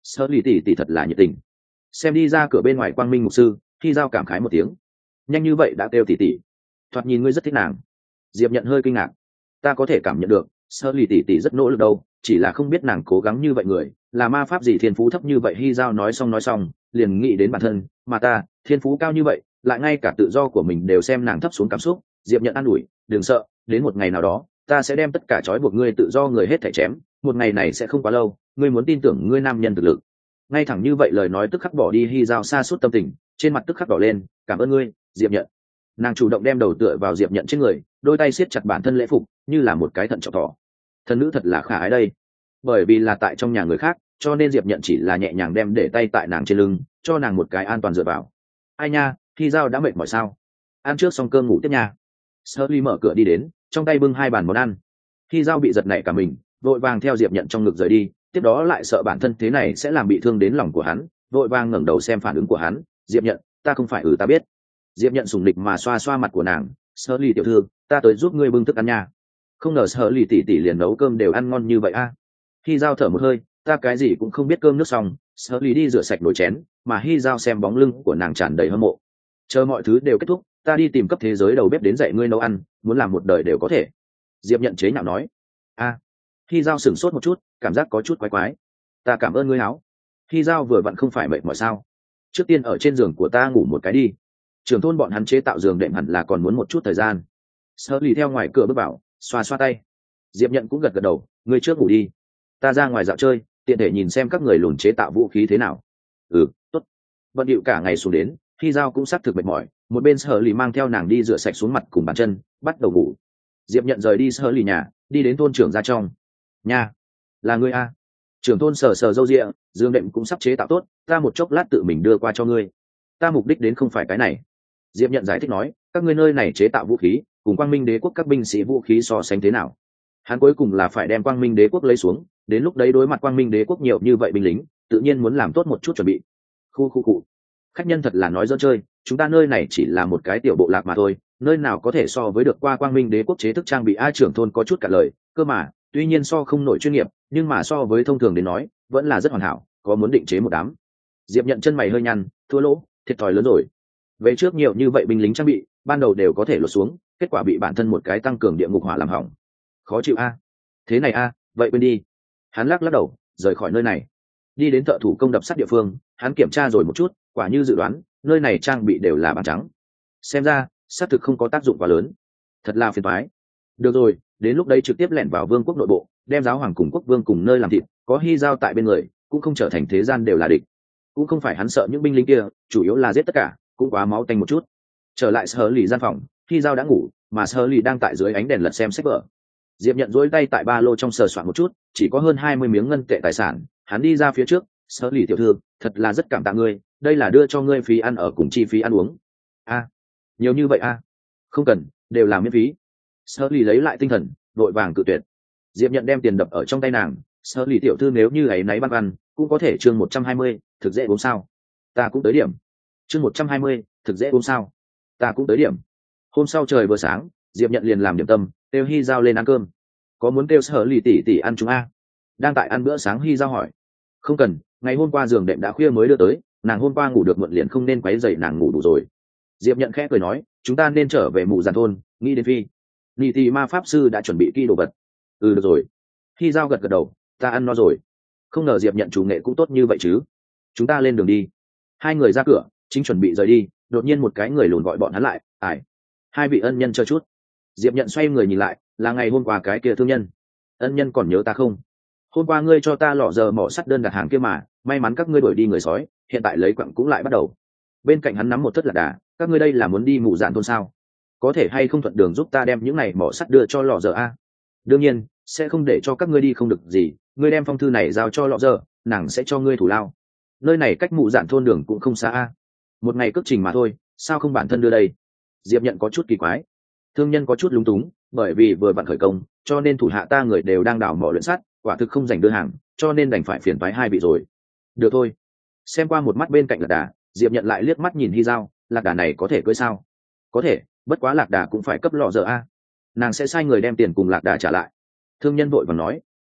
Sơ lì tỷ tỷ thật là nhiệt tình. Xem đi ra cửa bên ngoài quang minh mục sư, khi giao cảm khái một tiếng. Nhanh như vậy đã kêu tỷ tỷ. Thoạt nhìn ngươi rất thích nàng. Diệp Nhận hơi kinh ngạc. Ta có thể cảm nhận được, Sơ lì tỷ tỷ rất nỗ lực đâu, chỉ là không biết nàng cố gắng như vậy người, là ma pháp gì thiên phú thấp như vậy. Hy giao nói xong nói xong, liền nghĩ đến bản thân, mà ta, thiên phú cao như vậy, lại ngay cả tự do của mình đều xem nàng thấp xuống cảm xúc. Diệp Nhận an ủi, đừng sợ, đến một ngày nào đó, ta sẽ đem tất cả trói buộc ngươi tự do người hết thảy chém, một ngày này sẽ không quá lâu, ngươi muốn tin tưởng ngươi nam nhân thực lực. Ngay thẳng như vậy lời nói tức khắc bỏ đi Hy giao xa suốt tâm tình, trên mặt tức khắc đỏ lên, cảm ơn ngươi, Diệp Nhận. Nàng chủ động đem đầu tựa vào Diệp Nhận trên người, đôi tay siết chặt bản thân lễ phục, như là một cái thận trọng thỏ. Thân nữ thật là khả ái đây. Bởi vì là tại trong nhà người khác, cho nên Diệp Nhận chỉ là nhẹ nhàng đem để tay tại nàng trên lưng, cho nàng một cái an toàn dựa vào. Ai nha, Hy giao đã mệt mỏi sao? Ăn trước xong cơm ngủ tiếp nha. Shirley mở cửa đi đến, trong tay bưng hai bàn món ăn. Hy giao bị giật nảy cả mình, vội vàng theo Diệp Nhận trong ngực rời đi, tiếp đó lại sợ bản thân thế này sẽ làm bị thương đến lòng của hắn, vội vàng ngẩng đầu xem phản ứng của hắn. Diệp Nhận, ta không phải ừ ta biết. Diệp Nhận sùng nịch mà xoa xoa mặt của nàng. Shirley tiểu thư, ta tới giúp ngươi bưng thức ăn nha. Không ngờ Shirley tỷ tỷ liền nấu cơm đều ăn ngon như vậy a. À. Hy giao thở một hơi, ta cái gì cũng không biết. Cơm nước xong, Shirley đi rửa sạch nồi chén, mà Hy giao xem bóng lưng của nàng tràn đầy hâm mộ. Chờ mọi thứ đều kết thúc, ta đi tìm cấp thế giới đầu bếp đến dạy ngươi nấu ăn, muốn làm một đời đều có thể. Diệp Nhận chế nhạo nói. A. À. Hy giao sửng sốt một chút, cảm giác có chút quái quái. Ta cảm ơn ngươi háo. Hy giao vừa vặn không phải mệt mỏi sao? Trước tiên ở trên giường của ta ngủ một cái đi. Trưởng thôn bọn hắn chế tạo giường đệm hẳn là còn muốn một chút thời gian. Shirley theo ngoài cửa bước vào, xoa xoa tay. Diệp Nhận cũng gật gật đầu, ngươi trước ngủ đi. Ta ra ngoài dạo chơi, tiện thể nhìn xem các người lùn chế tạo vũ khí thế nào. Ừ, tốt. Bận điệu cả ngày xuống đến, Hy giao cũng xác thực mệt mỏi, một bên Shirley mang theo nàng đi rửa sạch xuống mặt cùng bàn chân, bắt đầu ngủ. Diệp Nhận rời đi Shirley nhà, đi đến thôn trưởng ra trong. Nha, là ngươi a? Trưởng thôn sờ sờ râu ria, giường đệm cũng sắp chế tạo tốt, ta một chốc lát tự mình đưa qua cho ngươi. Ta mục đích đến không phải cái này. Diệp Nhận giải thích nói, các ngươi nơi này chế tạo vũ khí, cùng Quang Minh Đế quốc các binh sĩ vũ khí so sánh thế nào? Hắn cuối cùng là phải đem Quang Minh Đế quốc lấy xuống, đến lúc đấy đối mặt Quang Minh Đế quốc nhiều như vậy binh lính, tự nhiên muốn làm tốt một chút chuẩn bị. Khu khu cụ. Khách nhân thật là nói dỡn chơi, chúng ta nơi này chỉ là một cái tiểu bộ lạc mà thôi, nơi nào có thể so với được qua Quang Minh Đế quốc chế thức trang bị. A trưởng thôn có chút cả lời, cơ mà, tuy nhiên so không nổi chuyên nghiệp, nhưng mà so với thông thường đến nói, vẫn là rất hoàn hảo, có muốn định chế một đám. Diệp Nhận chân mày hơi nhăn, thua lỗ, thiệt thòi lớn rồi. Về trước nhiều như vậy binh lính trang bị, ban đầu đều có thể lột xuống, kết quả bị bản thân một cái tăng cường địa ngục hỏa làm hỏng. Khó chịu a. Thế này a, vậy quên đi. Hắn lắc lắc đầu, rời khỏi nơi này. Đi đến thợ thủ công đập sắt địa phương, hắn kiểm tra rồi một chút, quả như dự đoán, nơi này trang bị đều là bằng trắng. Xem ra, xác thực không có tác dụng quá lớn. Thật là phiền toái. Được rồi, đến lúc đấy trực tiếp lẻn vào vương quốc nội bộ, đem giáo hoàng cùng quốc vương cùng nơi làm thịt, có Hy giao tại bên người, cũng không trở thành thế gian đều là địch. Cũng không phải hắn sợ những binh lính kia, chủ yếu là giết tất cả, cũng quá máu tanh một chút. Trở lại Shirley gian phòng, Hy giao đã ngủ, mà Shirley đang tại dưới ánh đèn lật xem sách vở. Diệp Nhận duỗi tay tại ba lô trong sờ soạn một chút, chỉ có hơn hai mươi miếng ngân tệ tài sản. Hắn đi ra phía trước, Shirley tiểu thư, thật là rất cảm tạ ngươi, đây là đưa cho ngươi phí ăn ở cùng chi phí ăn uống. A, à, nhiều như vậy a? À? Không cần, đều là miễn phí. Shirley lấy lại tinh thần, vội vàng cự tuyệt. Diệp Nhận đem tiền đập ở trong tay nàng. Shirley tiểu thư nếu như ấy náy băn khoăn, cũng có thể chương một trăm hai mươi, thực dễ uống sao? Ta cũng tới điểm. Chương một trăm hai mươi, thực dễ uống sao? Ta cũng tới điểm. Hôm sau trời vừa sáng, Diệp Nhận liền làm điểm tâm, kêu Hy giao lên ăn cơm. Có muốn kêu Shirley tỷ tỷ ăn chúng a? Đang tại ăn bữa sáng, Hy giao hỏi. Không cần, ngày hôm qua giường đệm đã khuya mới đưa tới, nàng hôm qua ngủ được muộn liền không nên quấy rầy nàng ngủ đủ rồi. Diệp Nhận khẽ cười nói, chúng ta nên trở về mụ giàn thôn, nghĩ đến phi. Nị tì ma pháp sư đã chuẩn bị kỹ đồ vật. Ừ được rồi. Hy giao gật gật đầu, ta ăn no rồi. Không ngờ Diệp Nhận chủ nghệ cũng tốt như vậy chứ. Chúng ta lên đường đi. Hai người ra cửa, chính chuẩn bị rời đi, đột nhiên một cái người lùn gọi bọn hắn lại. Ải, hai vị ân nhân chờ chút. Diệp Nhận xoay người nhìn lại, là ngày hôm qua cái kia thương nhân. Ân nhân còn nhớ ta không? Hôm qua ngươi cho ta lọ giờ mỏ sắt đơn đặt hàng kia mà, may mắn các ngươi đuổi đi người sói, hiện tại lấy quặng cũng lại bắt đầu. Bên cạnh hắn nắm một thất lạc đà, các ngươi đây là muốn đi mù dạn thôn sao? Có thể hay không thuận đường giúp ta đem những này mỏ sắt đưa cho lọ giờ a? Đương nhiên, sẽ không để cho các ngươi đi không được gì, ngươi đem phong thư này giao cho lọ giờ, nàng sẽ cho ngươi thủ lao. Nơi này cách mù dạn thôn đường cũng không xa a. Một ngày cước trình mà thôi, sao không bản thân đưa đây? Diệp Nhận có chút kỳ quái. Thương nhân có chút lúng túng, bởi vì vừa vặn khởi công, cho nên thủ hạ ta người đều đang đào mỏ luyện sắt, quả thực không dành đưa hàng, cho nên đành phải phiền toái hai vị rồi. Được thôi. Xem qua một mắt bên cạnh lạc đà, Diệp Nhận lại liếc mắt nhìn Hy giao, lạc đà này có thể cưỡi sao? Có thể, bất quá lạc đà cũng phải cấp lọ giờ a. Nàng sẽ sai người đem tiền cùng lạc đà trả lại. Thương nhân vội vàng nói.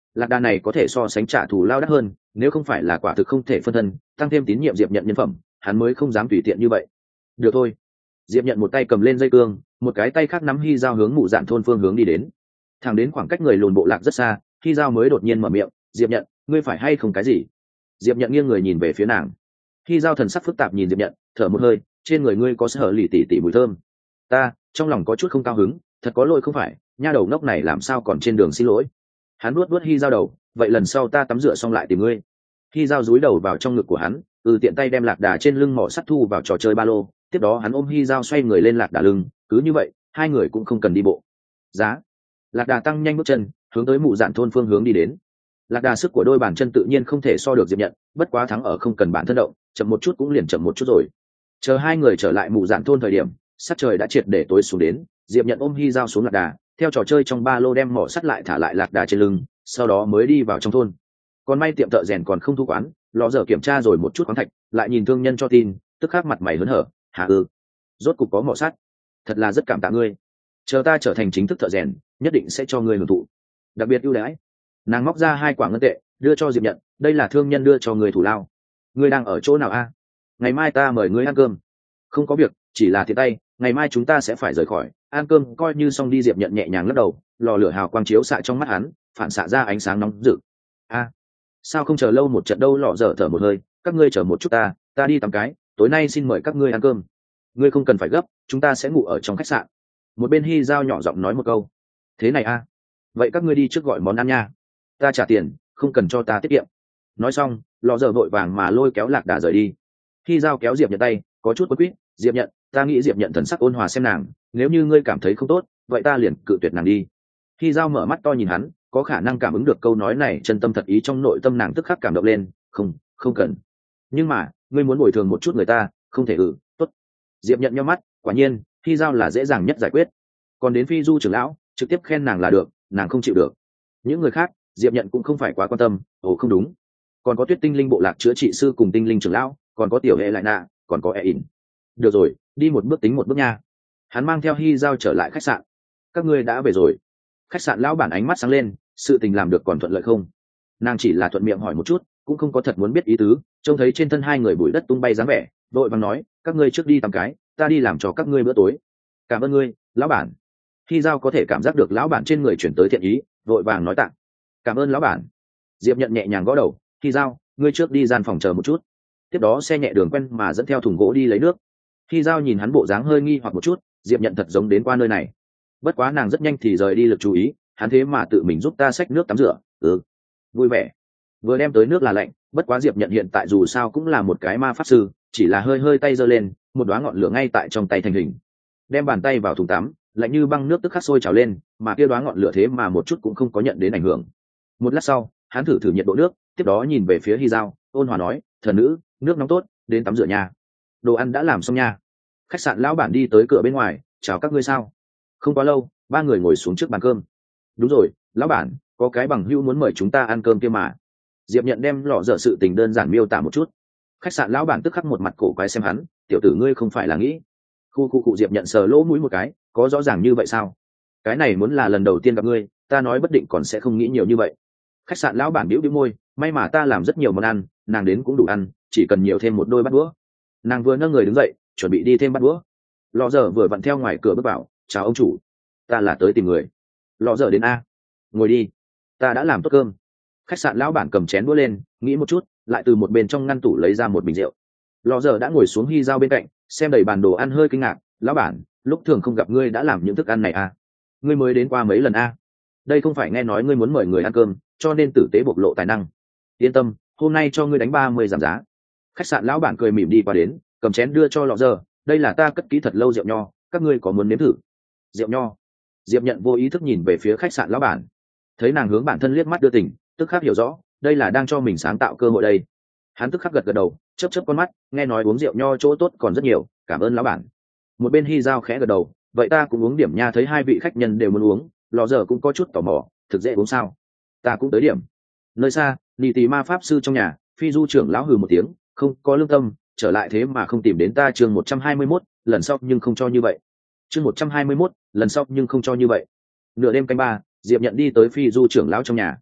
lạc đà này có thể so sánh trả thù lao đắt hơn, nếu không phải là quả thực không thể phân thân tăng thêm tín nhiệm diệp nhận nhân phẩm, hắn mới không dám tùy tiện như vậy. Được thôi. Diệp nhận một tay cầm lên dây cương, một cái tay khác nắm hy dao hướng mụ dạn thôn phương hướng đi đến. Thẳng đến khoảng cách người lùn bộ lạc rất xa, hy dao mới đột nhiên mở miệng, diệp nhận, ngươi phải hay không cái gì? Diệp nhận nghiêng người nhìn về phía nàng. Hy dao thần sắc phức tạp nhìn diệp nhận, thở một hơi, trên người ngươi có sở lì tỉ tỉ mùi thơm. Ta trong lòng có chút không cao hứng, thật có lỗi không phải, nha đầu ngốc này làm sao còn trên đường xin lỗi. Hắn nuốt nuốt hy dao đầu, vậy lần sau ta tắm rửa xong lại tìm ngươi. Hy dao dúi đầu vào trong ngực của hắn, từ tiện tay đem lạc đà trên lưng mỏ sắt thu vào trò chơi ba lô, tiếp đó hắn ôm hy dao xoay người lên lạc đà lưng, cứ như vậy hai người cũng không cần đi bộ. Giá. Lạc đà tăng nhanh bước chân hướng tới mụ dạn thôn phương hướng đi đến. Lạc đà sức của đôi bàn chân tự nhiên không thể so được diệp nhận, bất quá thắng ở không cần bản thân động, chậm một chút cũng liền chậm một chút rồi. Chờ hai người trở lại mụ dạn thôn thời điểm, sắc trời đã triệt để tối xuống đến. Diệp nhận ôm hy dao xuống lạc đà, theo trò chơi trong ba lô đem mỏ sắt lại thả lại lạc đà trên lưng, sau đó mới đi vào trong thôn. Còn may tiệm thợ rèn còn không thu quán, lò dở kiểm tra rồi một chút khoáng thạch, lại nhìn thương nhân cho tin, tức khắc mặt mày hớn hở. Hà ư, rốt cục có mỏ sắt, thật là rất cảm tạ ngươi. Chờ ta trở thành chính thức thợ rèn, nhất định sẽ cho ngươi hưởng thụ đặc biệt ưu đãi. Nàng móc ra hai quả ngân tệ đưa cho diệp nhận, đây là thương nhân đưa cho người thủ lao. Ngươi đang ở chỗ nào a? Ngày mai ta mời ngươi ăn cơm. Không có việc, chỉ là thiệt tay, ngày mai chúng ta sẽ phải rời khỏi, ăn cơm coi như xong đi. Diệp nhận nhẹ nhàng lắc đầu, lò lửa hào quang chiếu xạ trong mắt hắn, phản xạ ra ánh sáng nóng rực. A, sao không chờ lâu một trận đâu? Lọ dở thở một hơi, các ngươi chờ một chút ta, ta đi tắm cái, tối nay xin mời các ngươi ăn cơm. Ngươi không cần phải gấp, chúng ta sẽ ngủ ở trong khách sạn. Một bên Hy Giao nhỏ giọng nói một câu. Thế này a, vậy các ngươi đi trước gọi món ăn nha, ta trả tiền, không cần cho ta tiết kiệm. Nói xong, lò dở vội vàng mà lôi kéo lạc đà rời đi. Hy Giao kéo Diệp nhận tay, có chút quấn quýt. Diệp nhận, ta nghĩ Diệp nhận thần sắc ôn hòa xem nàng, nếu như ngươi cảm thấy không tốt, vậy ta liền cự tuyệt nàng đi. Hy Giao mở mắt to nhìn hắn, có khả năng cảm ứng được câu nói này chân tâm thật ý trong nội tâm nàng, tức khắc cảm động lên. Không, không cần. Nhưng mà ngươi muốn bồi thường một chút người ta, không thể. Ừ, tốt. Diệp nhận nhắm mắt, quả nhiên Hy Giao là dễ dàng nhất giải quyết. Còn đến Phi Du trưởng lão, trực tiếp khen nàng là được, nàng không chịu được. Những người khác Diệp nhận cũng không phải quá quan tâm. Ồ không đúng, còn có Tuyết tinh linh bộ lạc chữa trị sư cùng tinh linh trưởng lão, còn có tiểu hệ lại nạ, còn có e in. Được rồi, đi một bước tính một bước nha. Hắn mang theo Hy Giao trở lại khách sạn. Các ngươi đã về rồi? Khách sạn lão bản ánh mắt sáng lên, sự tình làm được còn thuận lợi không? Nàng chỉ là thuận miệng hỏi một chút, cũng không có thật muốn biết ý tứ. Trông thấy trên thân hai người bụi đất tung bay dáng vẻ, vội vàng nói, các ngươi trước đi tắm cái, ta đi làm cho các ngươi bữa tối. Cảm ơn ngươi, lão bản. Hy Giao có thể cảm giác được lão bản trên người chuyển tới thiện ý, vội vàng nói tặng. Cảm ơn lão bản. Diệp nhận nhẹ nhàng gõ đầu, Hy Giao, ngươi trước đi gian phòng chờ một chút. Tiếp đó xe nhẹ đường quen mà dẫn theo thùng gỗ đi lấy nước. Hy Giao nhìn hắn bộ dáng hơi nghi hoặc một chút, Diệp nhận thật giống đến qua nơi này. Bất quá nàng rất nhanh thì rời đi lực chú ý, hắn thế mà tự mình giúp ta xách nước tắm rửa. Ừ, vui vẻ. Vừa đem tới nước là lạnh, bất quá Diệp nhận hiện tại dù sao cũng là một cái ma pháp sư, chỉ là hơi hơi tay giơ lên, một đóa ngọn lửa ngay tại trong tay thành hình. Đem bàn tay vào thùng tắm, lạnh như băng nước tức khắc sôi trào lên, mà kia đóa ngọn lửa thế mà một chút cũng không có nhận đến ảnh hưởng. Một lát sau, hắn thử thử nhiệt độ nước, tiếp đó nhìn về phía Hy Giao, ôn hòa nói, thần nữ, nước nóng tốt, đến tắm rửa nha. Đồ ăn đã làm xong nha. Khách sạn lão bản đi tới cửa bên ngoài, chào các ngươi sao. Không quá lâu, ba người ngồi xuống trước bàn cơm. Đúng rồi, lão bản, có cái bằng hữu muốn mời chúng ta ăn cơm kia mà. Diệp nhận đem lọ dở sự tình đơn giản miêu tả một chút. Khách sạn lão bản tức khắc một mặt cổ quái xem hắn, tiểu tử ngươi không phải là nghĩ. Khu khu cụ. Diệp nhận sờ lỗ mũi một cái, có rõ ràng như vậy sao? Cái này muốn là lần đầu tiên gặp ngươi, ta nói bất định còn sẽ không nghĩ nhiều như vậy. Khách sạn lão bản bĩu bĩu môi, may mà ta làm rất nhiều món ăn, nàng đến cũng đủ ăn, chỉ cần nhiều thêm một đôi bát đũa. Nàng vừa nâng người đứng dậy, chuẩn bị đi thêm bát đũa. Lọ dở vừa vặn theo ngoài cửa bước vào, chào ông chủ, ta là tới tìm người. Lọ dở đến a, ngồi đi, ta đã làm tốt cơm. Khách sạn lão bản cầm chén đũa lên, nghĩ một chút, lại từ một bên trong ngăn tủ lấy ra một bình rượu. Lọ dở đã ngồi xuống Hy Giao bên cạnh, xem đầy bàn đồ ăn hơi kinh ngạc, lão bản, lúc thường không gặp ngươi đã làm những thức ăn này à? Ngươi mới đến qua mấy lần a? Đây không phải nghe nói ngươi muốn mời người ăn cơm, cho nên tử tế bộc lộ tài năng. Yên tâm, hôm nay cho ngươi đánh ba mươi giảm giá. Khách sạn lão bản cười mỉm đi qua đến, cầm chén đưa cho Lọ dở, đây là ta cất kỹ thật lâu rượu nho, các ngươi có muốn nếm thử? Rượu nho. Diệp nhận vô ý thức nhìn về phía khách sạn lão bản, thấy nàng hướng bản thân liếc mắt đưa tình, tức khắc hiểu rõ, đây là đang cho mình sáng tạo cơ hội đây. Hắn tức khắc gật gật đầu, chớp chớp con mắt, nghe nói uống rượu nho chỗ tốt còn rất nhiều, cảm ơn lão bản. Một bên Hy Giao khẽ gật đầu, vậy ta cũng uống điểm nha. Thấy hai vị khách nhân đều muốn uống, Lọ dở cũng có chút tò mò, thực dễ uống sao? Ta cũng tới điểm. Nơi xa, nị tì ma pháp sư trong nhà, Phi Du trưởng lão hừ một tiếng, không có lương tâm, trở lại thế mà không tìm đến ta. Chương một trăm hai mươi mốt, lần sau nhưng không cho như vậy. Chương một trăm hai mươi mốt, lần sau nhưng không cho như vậy. Nửa đêm canh ba, Diệp nhận đi tới Phi Du trưởng lão trong nhà.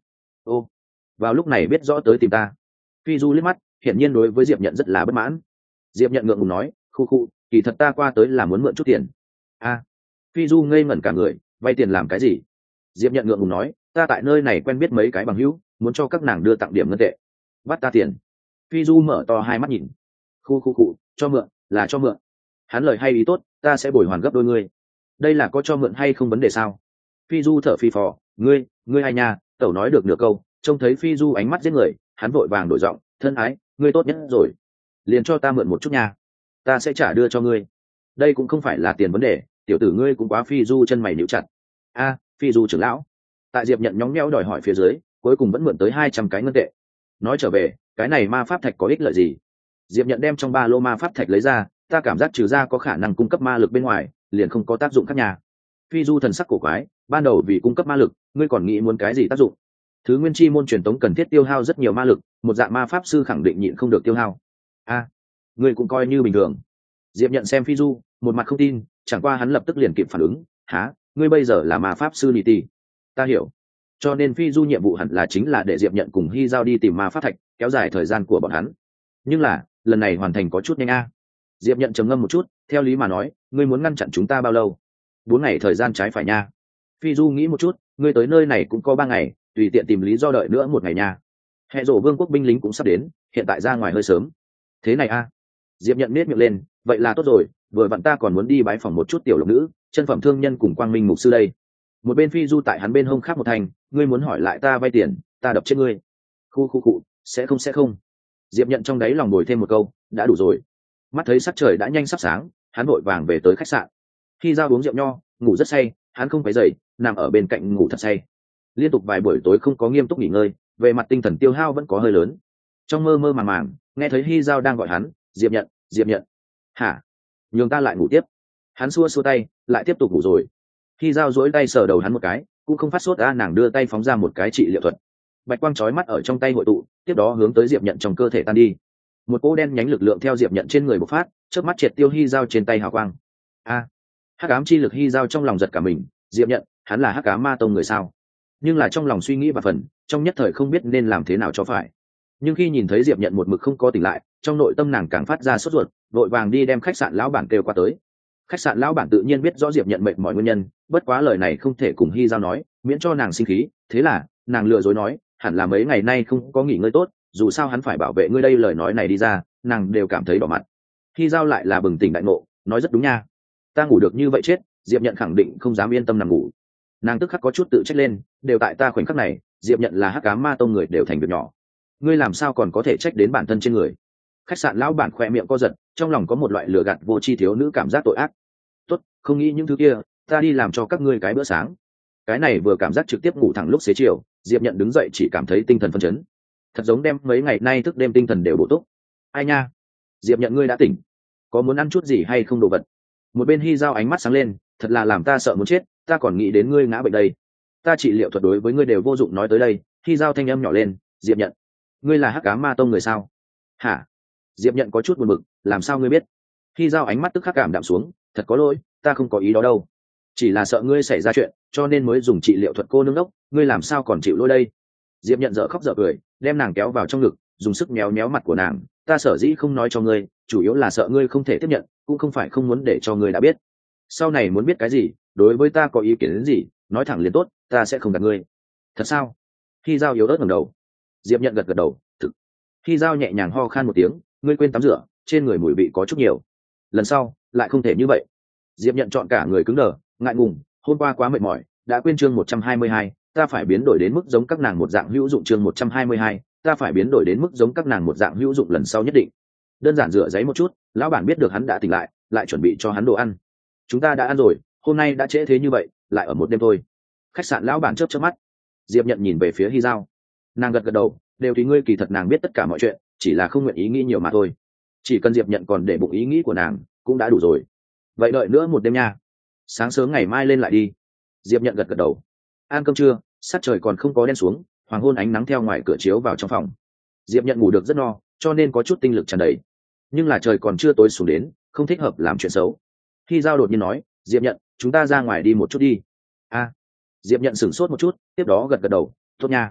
ô vào lúc này biết rõ tới tìm ta. Phi Du liếc mắt, hiển nhiên đối với Diệp Nhận rất là bất mãn. Diệp Nhận ngượng ngùng nói, khu khu, kỳ thật ta qua tới là muốn mượn chút tiền. A. Phi Du ngây ngẩn cả người, vay tiền làm cái gì? Diệp Nhận ngượng ngùng nói, ta tại nơi này quen biết mấy cái bằng hữu, muốn cho các nàng đưa tặng điểm ngân tệ. Bắt ta tiền. Phi Du mở to hai mắt nhìn. Khu khu cụ, cho mượn, là cho mượn. Hắn lời hay ý tốt, ta sẽ bồi hoàn gấp đôi ngươi. Đây là có cho mượn hay không vấn đề sao? Phi Du thở phì phò, ngươi, ngươi hay nha, tẩu nói được nửa câu, trông thấy Phi Du ánh mắt giết người, hắn vội vàng đổi giọng, thân ái, ngươi tốt nhất rồi, liền cho ta mượn một chút nha, ta sẽ trả đưa cho ngươi. Đây cũng không phải là tiền vấn đề, tiểu tử ngươi cũng quá. Phi Du chân mày níu chặt. A, Phi Du trưởng lão. Tại Diệp Nhận nhóng nhẽo đòi hỏi phía dưới, cuối cùng vẫn mượn tới hai trăm cái ngân tệ. Nói trở về, cái này ma pháp thạch có ích lợi gì? Diệp Nhận đem trong ba lô ma pháp thạch lấy ra, ta cảm giác trừ ra có khả năng cung cấp ma lực bên ngoài, liền không có tác dụng khác nhà. Phi Du thần sắc cổ quái, ban đầu vì cung cấp ma lực, ngươi còn nghĩ muốn cái gì tác dụng? Thứ nguyên chi môn truyền tống cần thiết tiêu hao rất nhiều ma lực, một dạng ma pháp sư khẳng định nhịn không được tiêu hao. A, ngươi cũng coi như bình thường. Diệp Nhận xem Phi Du, một mặt không tin, chẳng qua hắn lập tức liền kịp phản ứng, há, ngươi bây giờ là ma pháp sư nị tì. Ta hiểu. Cho nên Phi Du nhiệm vụ hẳn là chính là để Diệp Nhận cùng Hy Giao đi tìm ma pháp thạch, kéo dài thời gian của bọn hắn. Nhưng là, lần này hoàn thành có chút nhanh a. Diệp Nhận trầm ngâm một chút, theo lý mà nói, ngươi muốn ngăn chặn chúng ta bao lâu? Bốn ngày thời gian trái phải nha. Phi Du nghĩ một chút, ngươi tới nơi này cũng có ba ngày, tùy tiện tìm lý do đợi nữa một ngày nha. Hệ rổ vương quốc binh lính cũng sắp đến, hiện tại ra ngoài hơi sớm. Thế này a. Diệp Nhận nết miệng lên, vậy là tốt rồi, vừa vặn ta còn muốn đi bái phỏng một chút tiểu lộc nữ, chân phẩm thương nhân cùng quang minh mục sư đây. Một bên Phi Du tại hắn bên hông khác một thành, ngươi muốn hỏi lại ta vay tiền, ta đập chết ngươi. Khu khu cụ, sẽ không sẽ không. Diệp Nhận trong đáy lòng bồi thêm một câu, đã đủ rồi. Mắt thấy sắc trời đã nhanh sắp sáng, hắn vội vàng về tới khách sạn. Khi ra uống rượu nho, ngủ rất say, hắn không phải dậy, nằm ở bên cạnh ngủ thật say. Liên tục vài buổi tối không có nghiêm túc nghỉ ngơi, về mặt tinh thần tiêu hao vẫn có hơi lớn. Trong mơ mơ màng màng, nghe thấy Hy Giao đang gọi hắn, Diệp Nhận, Diệp Nhận. Hả? Nhường ta lại ngủ tiếp. Hắn xua xua tay, lại tiếp tục ngủ rồi. Hy Giao duỗi tay sờ đầu hắn một cái, cũng không phát sốt. A, nàng đưa tay phóng ra một cái trị liệu thuật. Bạch quang chói mắt ở trong tay hội tụ, tiếp đó hướng tới Diệp Nhận trong cơ thể tan đi. Một cỗ đen nhánh lực lượng theo Diệp Nhận trên người bộc phát, chớp mắt triệt tiêu Hy Giao trên tay hào quang. A, hắc ám chi lực. Hy Giao trong lòng giật cả mình, Diệp Nhận, hắn là hắc ám ma tông người sao? Nhưng là trong lòng suy nghĩ và phần, trong nhất thời không biết nên làm thế nào cho phải. Nhưng khi nhìn thấy Diệp Nhận một mực không có tỉnh lại, trong nội tâm nàng càng phát ra sốt ruột, vội vàng đi đem khách sạn lão bản kêu qua tới. Khách sạn lão bản tự nhiên biết rõ Diệp Nhận mệt mỏi nguyên nhân, bất quá lời này không thể cùng Hy Giao nói, miễn cho nàng sinh khí. Thế là nàng lừa dối nói, hẳn là mấy ngày nay không có nghỉ ngơi tốt, dù sao hắn phải bảo vệ ngươi đây. Lời nói này đi ra, nàng đều cảm thấy đỏ mặt. Hy Giao lại là bừng tỉnh đại ngộ, nói rất đúng nha, ta ngủ được như vậy chết. Diệp Nhận khẳng định không dám yên tâm nằm ngủ. Nàng tức khắc có chút tự trách lên, đều tại ta khoảnh khắc này, Diệp Nhận là hắc ám ma tông người đều thành việc nhỏ, ngươi làm sao còn có thể trách đến bản thân trên người. Khách sạn lão bản khoe miệng co giật, trong lòng có một loại lừa gạt vô tri thiếu nữ cảm giác tội ác. Tốt, không nghĩ những thứ kia, ta đi làm cho các ngươi cái bữa sáng. Cái này vừa cảm giác trực tiếp ngủ thẳng lúc xế chiều, Diệp Nhận đứng dậy chỉ cảm thấy tinh thần phấn chấn, thật giống đem mấy ngày nay thức đêm tinh thần đều bổ túc. Ai nha, Diệp Nhận ngươi đã tỉnh, có muốn ăn chút gì hay không đồ vật? Một bên Hy Giao ánh mắt sáng lên, thật là làm ta sợ muốn chết, ta còn nghĩ đến ngươi ngã bệnh đây. Ta trị liệu thuật đối với ngươi đều vô dụng. Nói tới đây, Hy Giao thanh âm nhỏ lên, Diệp Nhận, ngươi là hắc ám ma tông người sao? Hả? Diệp Nhận có chút buồn bực, làm sao ngươi biết? Hy Giao ánh mắt tức khắc cảm đạm xuống, thật có lỗi, ta không có ý đó đâu, chỉ là sợ ngươi xảy ra chuyện cho nên mới dùng trị liệu thuật. Cô nương đốc, ngươi làm sao còn chịu lỗi đây? Diệp Nhận dở khóc dở cười, đem nàng kéo vào trong ngực, dùng sức méo méo mặt của nàng. Ta sở dĩ không nói cho ngươi, chủ yếu là sợ ngươi không thể tiếp nhận, cũng không phải không muốn để cho ngươi đã biết. Sau này muốn biết cái gì, đối với ta có ý kiến đến gì, nói thẳng liền tốt, ta sẽ không gạt ngươi. Thật sao? Hy Giao yếu ớt ngẩng đầu. Diệp Nhận gật gật đầu, thực. Hy Giao nhẹ nhàng ho khan một tiếng, ngươi quên tắm rửa, trên người mùi vị có chút nhiều, lần sau lại không thể như vậy. Diệp Nhận chọn cả người cứng đờ, ngại ngùng, hôm qua quá mệt mỏi, đã quên. Chương một trăm hai mươi hai, ta phải biến đổi đến mức giống các nàng một dạng hữu dụng. Chương một trăm hai mươi hai, ta phải biến đổi đến mức giống các nàng một dạng hữu dụng, lần sau nhất định. Đơn giản rửa giấy một chút, lão bản biết được hắn đã tỉnh lại, lại chuẩn bị cho hắn đồ ăn. Chúng ta đã ăn rồi, hôm nay đã trễ thế như vậy, lại ở một đêm thôi. Khách sạn lão bản chớp chớp mắt. Diệp Nhận nhìn về phía Hy Giao, nàng gật gật đầu, đều tùy ngươi. Kỳ thật nàng biết tất cả mọi chuyện, chỉ là không nguyện ý nghĩ nhiều mà thôi. Chỉ cần Diệp Nhận còn để bụng ý nghĩ của nàng, cũng đã đủ rồi. Vậy đợi nữa một đêm nha, sáng sớm ngày mai lên lại đi. Diệp Nhận gật gật đầu. Ăn cơm trưa, sắc trời còn không có đen xuống, hoàng hôn ánh nắng theo ngoài cửa chiếu vào trong phòng. Diệp Nhận ngủ được rất no, cho nên có chút tinh lực tràn đầy. Nhưng là trời còn chưa tối xuống đến, không thích hợp làm chuyện xấu. Khi Giao đột nhiên nói, Diệp Nhận, chúng ta ra ngoài đi một chút đi. A. Diệp Nhận sửng sốt một chút, tiếp đó gật gật đầu, tốt nha.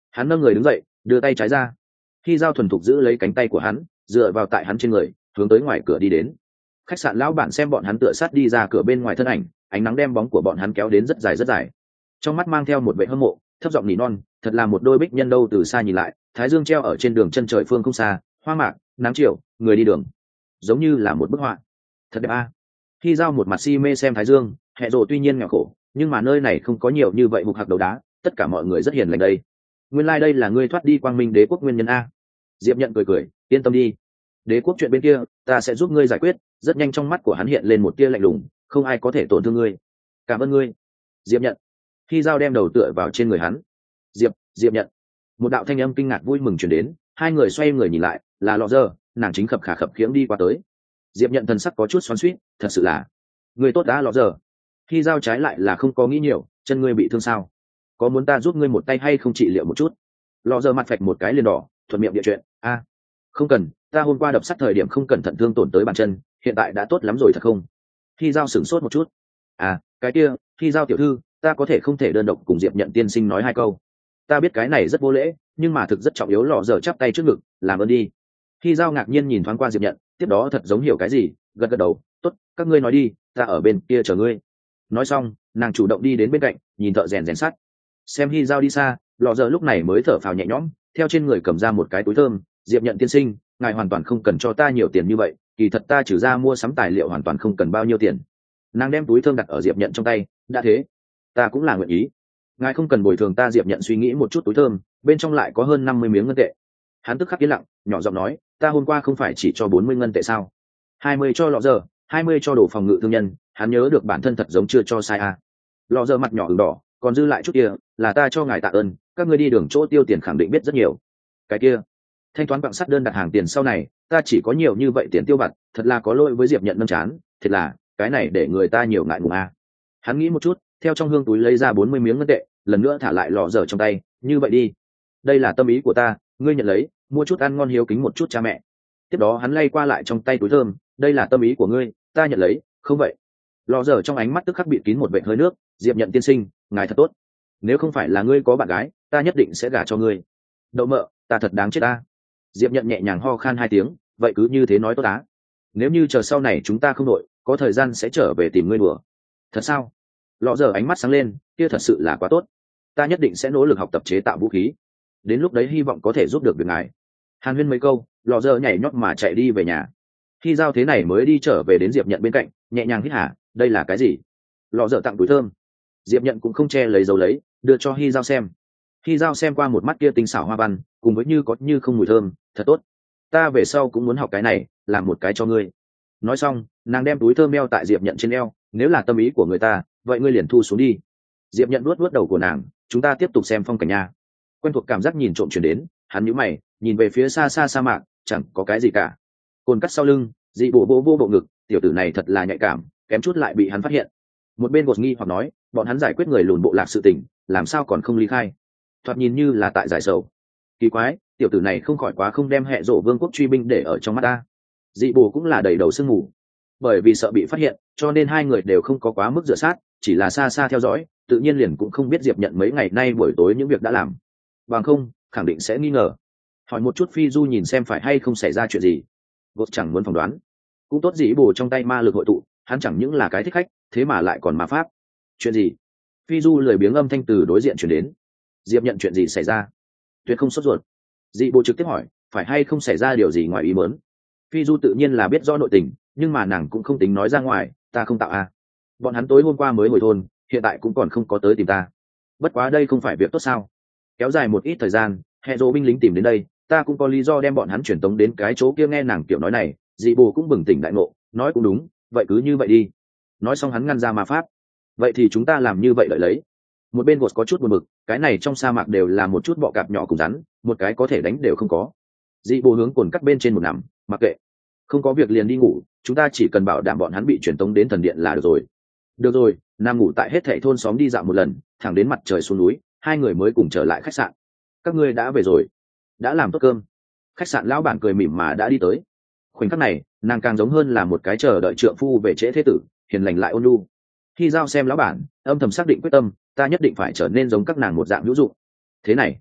Hắn nâng người đứng dậy, đưa tay trái ra. Khi Giao thuần thục giữ lấy cánh tay của hắn, dựa vào tại hắn trên người, hướng tới ngoài cửa đi đến. Khách sạn lão bản xem bọn hắn tựa sát đi ra cửa bên ngoài thân ảnh, ánh nắng đem bóng của bọn hắn kéo đến rất dài rất dài. Trong mắt mang theo một vẻ hâm mộ, thấp giọng nỉ non, thật là một đôi bích nhân đâu. Từ xa nhìn lại, thái dương treo ở trên đường chân trời phương không xa, hoa mạc, nắng chiều, người đi đường, giống như là một bức họa. Thật đẹp a. Khi Giao một mặt si mê xem thái dương, Hẹ Rồ tuy nhiên nghèo khổ, nhưng mà nơi này không có nhiều như vậy mục hạc đầu đá, tất cả mọi người rất hiền lành đây. Nguyên lai like đây là ngươi thoát đi quang minh đế quốc nguyên nhân a. Diệp Nhận cười cười, yên tâm đi, đế quốc chuyện bên kia ta sẽ giúp ngươi giải quyết. Rất nhanh trong mắt của hắn hiện lên một tia lạnh lùng, không ai có thể tổn thương ngươi. Cảm ơn ngươi, Diệp Nhận. Khi Giao đem đầu tựa vào trên người hắn. Diệp, Diệp Nhận. Một đạo thanh âm kinh ngạc vui mừng truyền đến, hai người xoay người nhìn lại, là Lọ Dơ, nàng chính khập khả khập khiễng đi qua tới. Diệp Nhận thần sắc có chút xoắn xuýt, thật sự là người tốt đã Lọ Dơ. Khi Giao trái lại là không có nghĩ nhiều, chân ngươi bị thương sao? Có muốn ta giúp ngươi một tay hay không trị liệu một chút? Lọ Dơ mặt phạch một cái liền đỏ, thuận miệng địa chuyện, a, không cần, ta hôm qua đập sắt thời điểm không cẩn thận thương tổn tới bàn chân, hiện tại đã tốt lắm rồi thật không? Khi Giao sửng sốt một chút, à, cái kia, Khi Giao tiểu thư, ta có thể không thể đơn độc cùng Diệp Nhận tiên sinh nói hai câu? Ta biết cái này rất vô lễ, nhưng mà thực rất trọng yếu. Lọ Dơ chắp tay trước ngực, làm ơn đi. Khi Giao ngạc nhiên nhìn thoáng qua Diệp Nhận, tiếp đó thật giống hiểu cái gì, gật gật đầu, tốt, các ngươi nói đi, ta ở bên kia chờ ngươi. Nói xong, nàng chủ động đi đến bên cạnh, nhìn thợ rèn rèn sắt. Xem Khi Giao đi xa, Lọ Dơ lúc này mới thở phào nhẹ nhõm, theo trên người cầm ra một cái túi thơm. Diệp Nhận tiên sinh, ngài hoàn toàn không cần cho ta nhiều tiền như vậy, kỳ thật ta trừ ra mua sắm tài liệu hoàn toàn không cần bao nhiêu tiền. Nàng đem túi thơm đặt ở Diệp Nhận trong tay, đã thế, ta cũng là nguyện ý. Ngài không cần bồi thường ta. Diệp Nhận suy nghĩ một chút túi thơm, bên trong lại có hơn năm mươi miếng ngân tệ. Hắn tức khắc yên lặng, nhỏ giọng nói, ta hôm qua không phải chỉ cho bốn mươi ngân tệ sao? Hai mươi cho Lọ Dơ, hai mươi cho đồ phòng ngự thương nhân. Hắn nhớ được bản thân thật giống chưa cho sai à. Lọ Dơ mặt nhỏ ửng đỏ, còn dư lại chút kia là ta cho ngài tạ ơn, các ngươi đi đường chỗ tiêu tiền khẳng định biết rất nhiều. Cái kia, thanh toán quặng sắt đơn đặt hàng tiền sau này, ta chỉ có nhiều như vậy tiền tiêu vặt, thật là có lỗi với Diệp Nhận nâng chán, thiệt là cái này để người ta nhiều ngại ngùng à. Hắn nghĩ một chút, theo trong hương túi lấy ra bốn mươi miếng ngân tệ, lần nữa thả lại Lọ Dơ trong tay, như vậy đi, đây là tâm ý của ta, ngươi nhận lấy, mua chút ăn ngon hiếu kính một chút cha mẹ. Tiếp đó hắn lay qua lại trong tay túi thơm, đây là tâm ý của ngươi, ta nhận lấy, không vậy? Lọ Dơ trong ánh mắt tức khắc bị kín một vệt hơi nước. Diệp Nhận tiên sinh, ngài thật tốt, nếu không phải là ngươi có bạn gái, ta nhất định sẽ gả cho ngươi. Đậu mợ, ta thật đáng chết ta. Diệp Nhận nhẹ nhàng ho khan hai tiếng, vậy cứ như thế nói tốt á. Nếu như chờ sau này chúng ta không đội, có thời gian sẽ trở về tìm ngươi đùa. Thật sao? Lọ Dơ ánh mắt sáng lên, kia thật sự là quá tốt, ta nhất định sẽ nỗ lực học tập chế tạo vũ khí, đến lúc đấy hy vọng có thể giúp được việc ngài. Hàn huyên mấy câu, Lọ Dơ nhảy nhót mà chạy đi về nhà. Khi Giao thế này mới đi trở về đến Diệp Nhận bên cạnh, nhẹ nhàng hít hả, đây là cái gì? Lọ Dơ tặng túi thơm. Diệp Nhận cũng không che lấy dấu lấy, đưa cho Hi Giao xem. Hi Giao xem qua một mắt kia tinh xảo hoa văn, cùng với như có như không mùi thơm, thật tốt, ta về sau cũng muốn học cái này, làm một cái cho ngươi. Nói xong, nàng đem túi thơm đeo tại Diệp Nhận trên eo, nếu là tâm ý của người ta, vậy ngươi liền thu xuống đi. Diệp Nhận nuốt nuốt đầu của nàng, chúng ta tiếp tục xem phong cảnh nha. Quen thuộc cảm giác nhìn trộm chuyển đến, hắn nhíu mày, nhìn về phía xa xa sa mạc, chẳng có cái gì cả. Cồn cắt sau lưng, dị bộ vô vô bộ ngực, tiểu tử này thật là nhạy cảm, kém chút lại bị hắn phát hiện. Một bên gột nghi hoặc nói, bọn hắn giải quyết người lùn bộ lạc sự tình, làm sao còn không ly khai? Thoạt nhìn như là tại giải sầu. Kỳ quái, tiểu tử này không khỏi quá không đem Hệ Rộ vương quốc truy binh để ở trong mắt ta. Dị bộ cũng là đầy đầu sương mù, bởi vì sợ bị phát hiện, cho nên hai người đều không có quá mức dựa sát, chỉ là xa xa theo dõi, tự nhiên liền cũng không biết Diệp Nhận mấy ngày nay buổi tối những việc đã làm. Bằng không, khẳng định sẽ nghi ngờ. Hỏi một chút Phi Du nhìn xem phải hay không xảy ra chuyện gì. Gột chẳng muốn phỏng đoán. Cũng tốt dĩ bù trong tay ma lực hội tụ, hắn chẳng những là cái thích khách, thế mà lại còn ma pháp. Chuyện gì? Phi Du lười biếng âm thanh từ đối diện chuyển đến. Diệp Nhận chuyện gì xảy ra? Tuyệt không sốt ruột. Dị bù trực tiếp hỏi, phải hay không xảy ra điều gì ngoài ý muốn? Phi Du tự nhiên là biết rõ nội tình, nhưng mà nàng cũng không tính nói ra ngoài, ta không tạo a. Bọn hắn tối hôm qua mới hồi thôn, hiện tại cũng còn không có tới tìm ta. Bất quá đây không phải việc tốt sao? Kéo dài một ít thời gian, Hệ Rộ binh lính tìm đến đây, ta cũng có lý do đem bọn hắn chuyển tống đến cái chỗ kia. Nghe nàng kiểu nói này, dị bù cũng bừng tỉnh đại ngộ, nói cũng đúng, vậy cứ như vậy đi. Nói xong hắn ngăn ra ma pháp. Vậy thì chúng ta làm như vậy đợi lấy. Một bên gột có chút buồn bực, cái này trong sa mạc đều là một chút bọ cạp nhỏ cùng rắn, một cái có thể đánh đều không có. Dị bù hướng cồn cắt bên trên một nằm, mặc kệ, không có việc liền đi ngủ, chúng ta chỉ cần bảo đảm bọn hắn bị chuyển tống đến thần điện là được rồi. Được rồi, nam ngủ tại hết thảy thôn xóm đi dạo một lần, thẳng đến mặt trời xuống núi, hai người mới cùng trở lại khách sạn. Các ngươi đã về rồi, đã làm tốt cơm. Khách sạn lão bản cười mỉm mà đã đi tới. Khoảnh khắc này, nàng càng giống hơn là một cái chờ đợi trượng phu về trễ thế tử, hiền lành lại ôn nhu. Khi Giao xem lão bản, âm thầm xác định quyết tâm, ta nhất định phải trở nên giống các nàng một dạng hữu dụng. Thế này,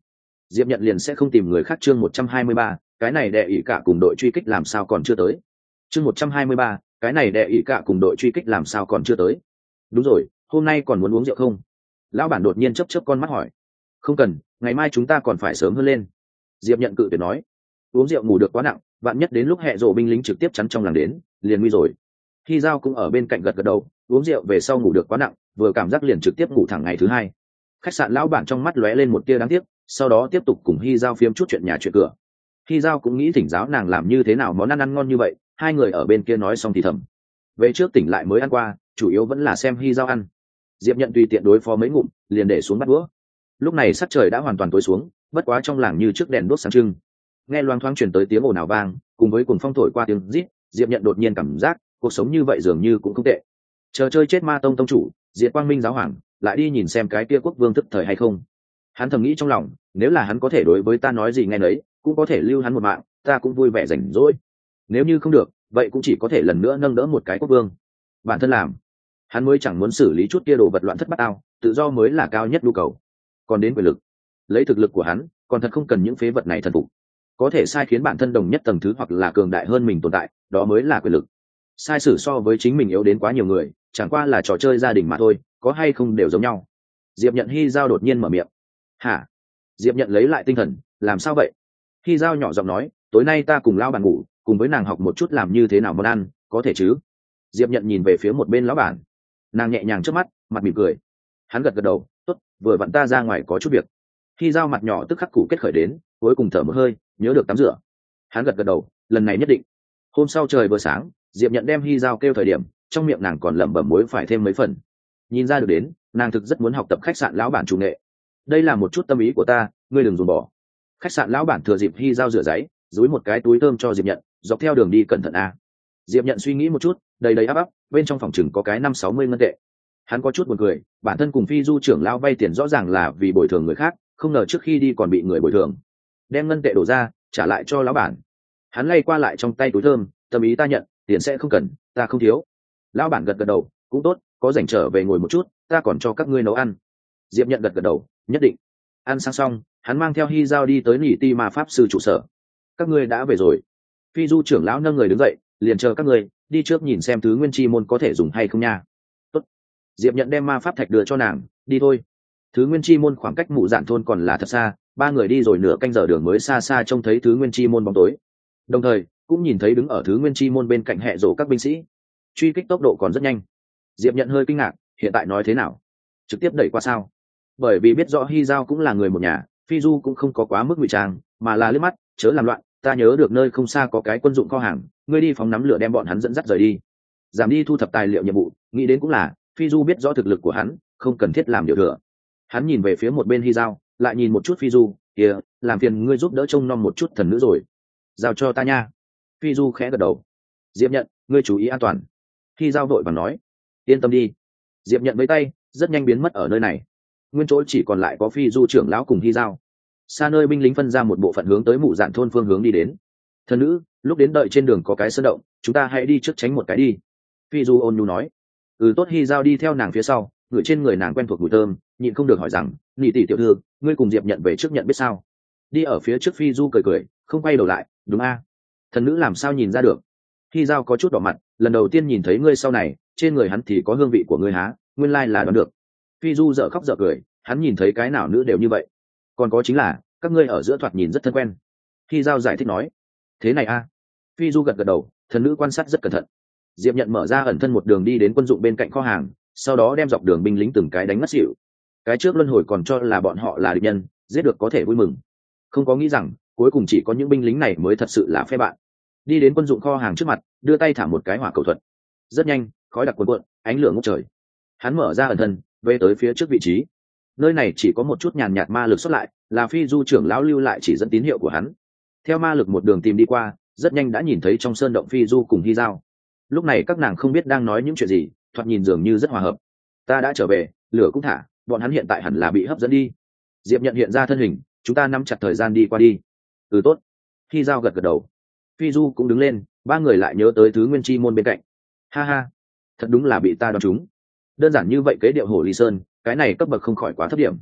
Diệp Nhận liền sẽ không tìm người khác. Chương một trăm hai mươi ba, cái này đệ ỷ cả cùng đội truy kích làm sao còn chưa tới. Chương một trăm hai mươi ba, cái này đệ ỷ cả cùng đội truy kích làm sao còn chưa tới. Đúng rồi, hôm nay còn muốn uống rượu không? Lão bản đột nhiên chớp chớp con mắt hỏi. Không cần, ngày mai chúng ta còn phải sớm hơn lên. Diệp Nhận cự tuyệt nói. Uống rượu ngủ được quá nặng, vạn nhất đến lúc hệ rộ binh lính trực tiếp chắn trong làng đến, liền nguy rồi. Khi Giao cũng ở bên cạnh gật gật đầu, uống rượu về sau ngủ được quá nặng, vừa cảm giác liền trực tiếp ngủ thẳng ngày thứ hai. Khách sạn lão bản trong mắt lóe lên một tia đáng tiếc, sau đó tiếp tục cùng Hi Giao phiếm chút chuyện nhà chuyện cửa. Hi Giao cũng nghĩ thỉnh giáo nàng làm như thế nào món ăn ăn ngon như vậy, hai người ở bên kia nói xong thì thầm. Về trước tỉnh lại mới ăn qua, chủ yếu vẫn là xem Hi Giao ăn. Diệp Nhận tùy tiện đối phó mấy ngụm, liền để xuống bát đũa. Lúc này sắc trời đã hoàn toàn tối xuống, bất quá trong làng như trước đèn đuốc sáng trưng. Nghe loang thoáng truyền tới tiếng ồn ào vang, cùng với cuồng phong thổi qua tiếng rít, Diệp Nhận đột nhiên cảm giác cuộc sống như vậy dường như cũng không tệ. Chờ chơi chết ma tông tông chủ, Diệt Quang Minh giáo hoàng, lại đi nhìn xem cái kia quốc vương thức thời hay không. Hắn thầm nghĩ trong lòng, nếu là hắn có thể đối với ta nói gì nghe nấy, cũng có thể lưu hắn một mạng, ta cũng vui vẻ rảnh rỗi. Nếu như không được, vậy cũng chỉ có thể lần nữa nâng đỡ một cái quốc vương. Bản thân làm, hắn mới chẳng muốn xử lý chút kia đồ vật loạn thất bát ao, tự do mới là cao nhất nhu cầu. Còn đến quyền lực, lấy thực lực của hắn, còn thật không cần những phế vật này thần phục. Có thể sai khiến bản thân đồng nhất tầng thứ hoặc là cường đại hơn mình tồn tại, đó mới là quyền lực. Sai sử so với chính mình yếu đến quá nhiều người, chẳng qua là trò chơi gia đình mà thôi, có hay không đều giống nhau. Diệp Nhận Hi Giao đột nhiên mở miệng. Hả? Diệp Nhận lấy lại tinh thần, làm sao vậy? Hi Giao nhỏ giọng nói, tối nay ta cùng lão bản ngủ, cùng với nàng học một chút làm như thế nào món ăn, có thể chứ? Diệp Nhận nhìn về phía một bên lão bản, nàng nhẹ nhàng trước mắt, mặt mỉm cười. Hắn gật gật đầu, tốt, vừa vặn ta ra ngoài có chút việc. Hi Giao mặt nhỏ tức khắc củ kết khởi đến, cuối cùng thở một hơi, nhớ được tắm rửa. Hắn gật gật đầu, lần này nhất định. Hôm sau trời vừa sáng, Diệp Nhận đem Hi Giao kêu thời điểm, trong miệng nàng còn lẩm bẩm muối phải thêm mấy phần. Nhìn ra được đến, nàng thực rất muốn học tập khách sạn lão bản chủ nghệ. Đây là một chút tâm ý của ta, ngươi đừng dùng bỏ. Khách sạn lão bản thừa dịp Hi Giao rửa giấy, dúi một cái túi thơm cho Diệp Nhận, dọc theo đường đi cẩn thận a. Diệp Nhận suy nghĩ một chút, đầy đầy áp áp, bên trong phòng chừng có cái năm sáu mươi ngân tệ. Hắn có chút buồn cười, bản thân cùng Phi Du trưởng lão vay tiền rõ ràng là vì bồi thường người khác, không ngờ trước khi đi còn bị người bồi thường. Đem ngân tệ đổ ra, trả lại cho lão bản. Hắn lay qua lại trong tay túi thơm, tâm ý ta nhận, tiền sẽ không cần, ta không thiếu. Lão bản gật gật đầu, cũng tốt, có rảnh trở về ngồi một chút, ta còn cho các ngươi nấu ăn. Diệp Nhận gật gật đầu, nhất định. Ăn sang xong, hắn mang theo Hi Giao đi tới Nỉ Ti Ma pháp sư trụ sở. Các ngươi đã về rồi. Phi Du trưởng lão nâng người đứng dậy, liền chờ các ngươi đi trước nhìn xem thứ nguyên chi môn có thể dùng hay không nha. Tốt. Diệp Nhận đem ma pháp thạch đưa cho nàng, đi thôi. Thứ nguyên chi môn khoảng cách Mụ Dạn thôn còn là thật xa, ba người đi rồi nửa canh giờ đường mới xa xa trông thấy thứ nguyên chi môn bóng tối. Đồng thời, cũng nhìn thấy đứng ở thứ nguyên chi môn bên cạnh hệ rổ các binh sĩ. Truy kích tốc độ còn rất nhanh. Diệp Nhận hơi kinh ngạc, hiện tại nói thế nào? Trực tiếp đẩy qua sao? Bởi vì biết rõ Hi Giao cũng là người một nhà, Phi Du cũng không có quá mức ngụy trang, mà là liếc mắt, chớ làm loạn, ta nhớ được nơi không xa có cái quân dụng kho hàng, ngươi đi phóng nắm lửa đem bọn hắn dẫn dắt rời đi. Giảm đi thu thập tài liệu nhiệm vụ, nghĩ đến cũng là, Phi Du biết rõ thực lực của hắn, không cần thiết làm điều thừa. Hắn nhìn về phía một bên Hi Giao, lại nhìn một chút Phi Du, kia, làm phiền ngươi giúp đỡ trông nom một chút thần nữ rồi. Giao cho ta nha. Phi Du khẽ gật đầu. Diệp Nhận, ngươi chú ý an toàn. Hi Giao vội vàng nói, yên tâm đi. Diệp Nhận với tay, rất nhanh biến mất ở nơi này. Nguyên chỗ chỉ còn lại có Phi Du trưởng lão cùng Hi Giao. Xa nơi binh lính phân ra một bộ phận hướng tới Mụ Dạn thôn phương hướng đi đến. Thần nữ, lúc đến đợi trên đường có cái sơn động, chúng ta hãy đi trước tránh một cái đi. Phi Du ôn nhu nói. Ừ tốt. Hi Giao đi theo nàng phía sau, ngửi trên người nàng quen thuộc mùi thơm, nhịn không được hỏi rằng, Nị tỷ tiểu thư, ngươi cùng Diệp Nhận về trước nhận biết sao? Đi ở phía trước Phi Du cười cười, không quay đầu lại, đúng a? Thần nữ làm sao nhìn ra được? Hi Giao có chút đỏ mặt, lần đầu tiên nhìn thấy ngươi sau này, trên người hắn thì có hương vị của ngươi há, nguyên lai là đoán được. Phi Du dở khóc dở cười, hắn nhìn thấy cái nào nữ đều như vậy. Còn có chính là, các ngươi ở giữa thoạt nhìn rất thân quen. Hi Giao giải thích nói. Thế này a? Phi Du gật gật đầu, thần nữ quan sát rất cẩn thận. Diệp Nhận mở ra ẩn thân một đường đi đến quân dụng bên cạnh kho hàng, sau đó đem dọc đường binh lính từng cái đánh ngất xỉu. Cái trước luân hồi còn cho là bọn họ là địch nhân, giết được có thể vui mừng. Không có nghĩ rằng, cuối cùng chỉ có những binh lính này mới thật sự là phe bạn. Đi đến quân dụng kho hàng trước mặt, đưa tay thả một cái hỏa cầu thuật. Rất nhanh, khói đặc cuồn cuộn, ánh lửa ngút trời. Hắn mở ra ẩn thân, về tới phía trước vị trí. Nơi này chỉ có một chút nhàn nhạt ma lực xuất lại, là Phi Du trưởng lão lưu lại chỉ dẫn tín hiệu của hắn. Theo ma lực một đường tìm đi qua, rất nhanh đã nhìn thấy trong sơn động Phi Du cùng Hi Giao. Lúc này các nàng không biết đang nói những chuyện gì, thoạt nhìn dường như rất hòa hợp. Ta đã trở về, lửa cũng thả, bọn hắn hiện tại hẳn là bị hấp dẫn đi. Diệp Nhận hiện ra thân hình, chúng ta nắm chặt thời gian đi qua đi. Ừ tốt. Hi Giao gật gật đầu. Phi Du cũng đứng lên, ba người lại nhớ tới thứ nguyên chi môn bên cạnh. Ha ha, thật đúng là bị ta đoán trúng. Đơn giản như vậy kế điệu Hồ Ly Sơn, cái này cấp bậc không khỏi quá thấp điểm.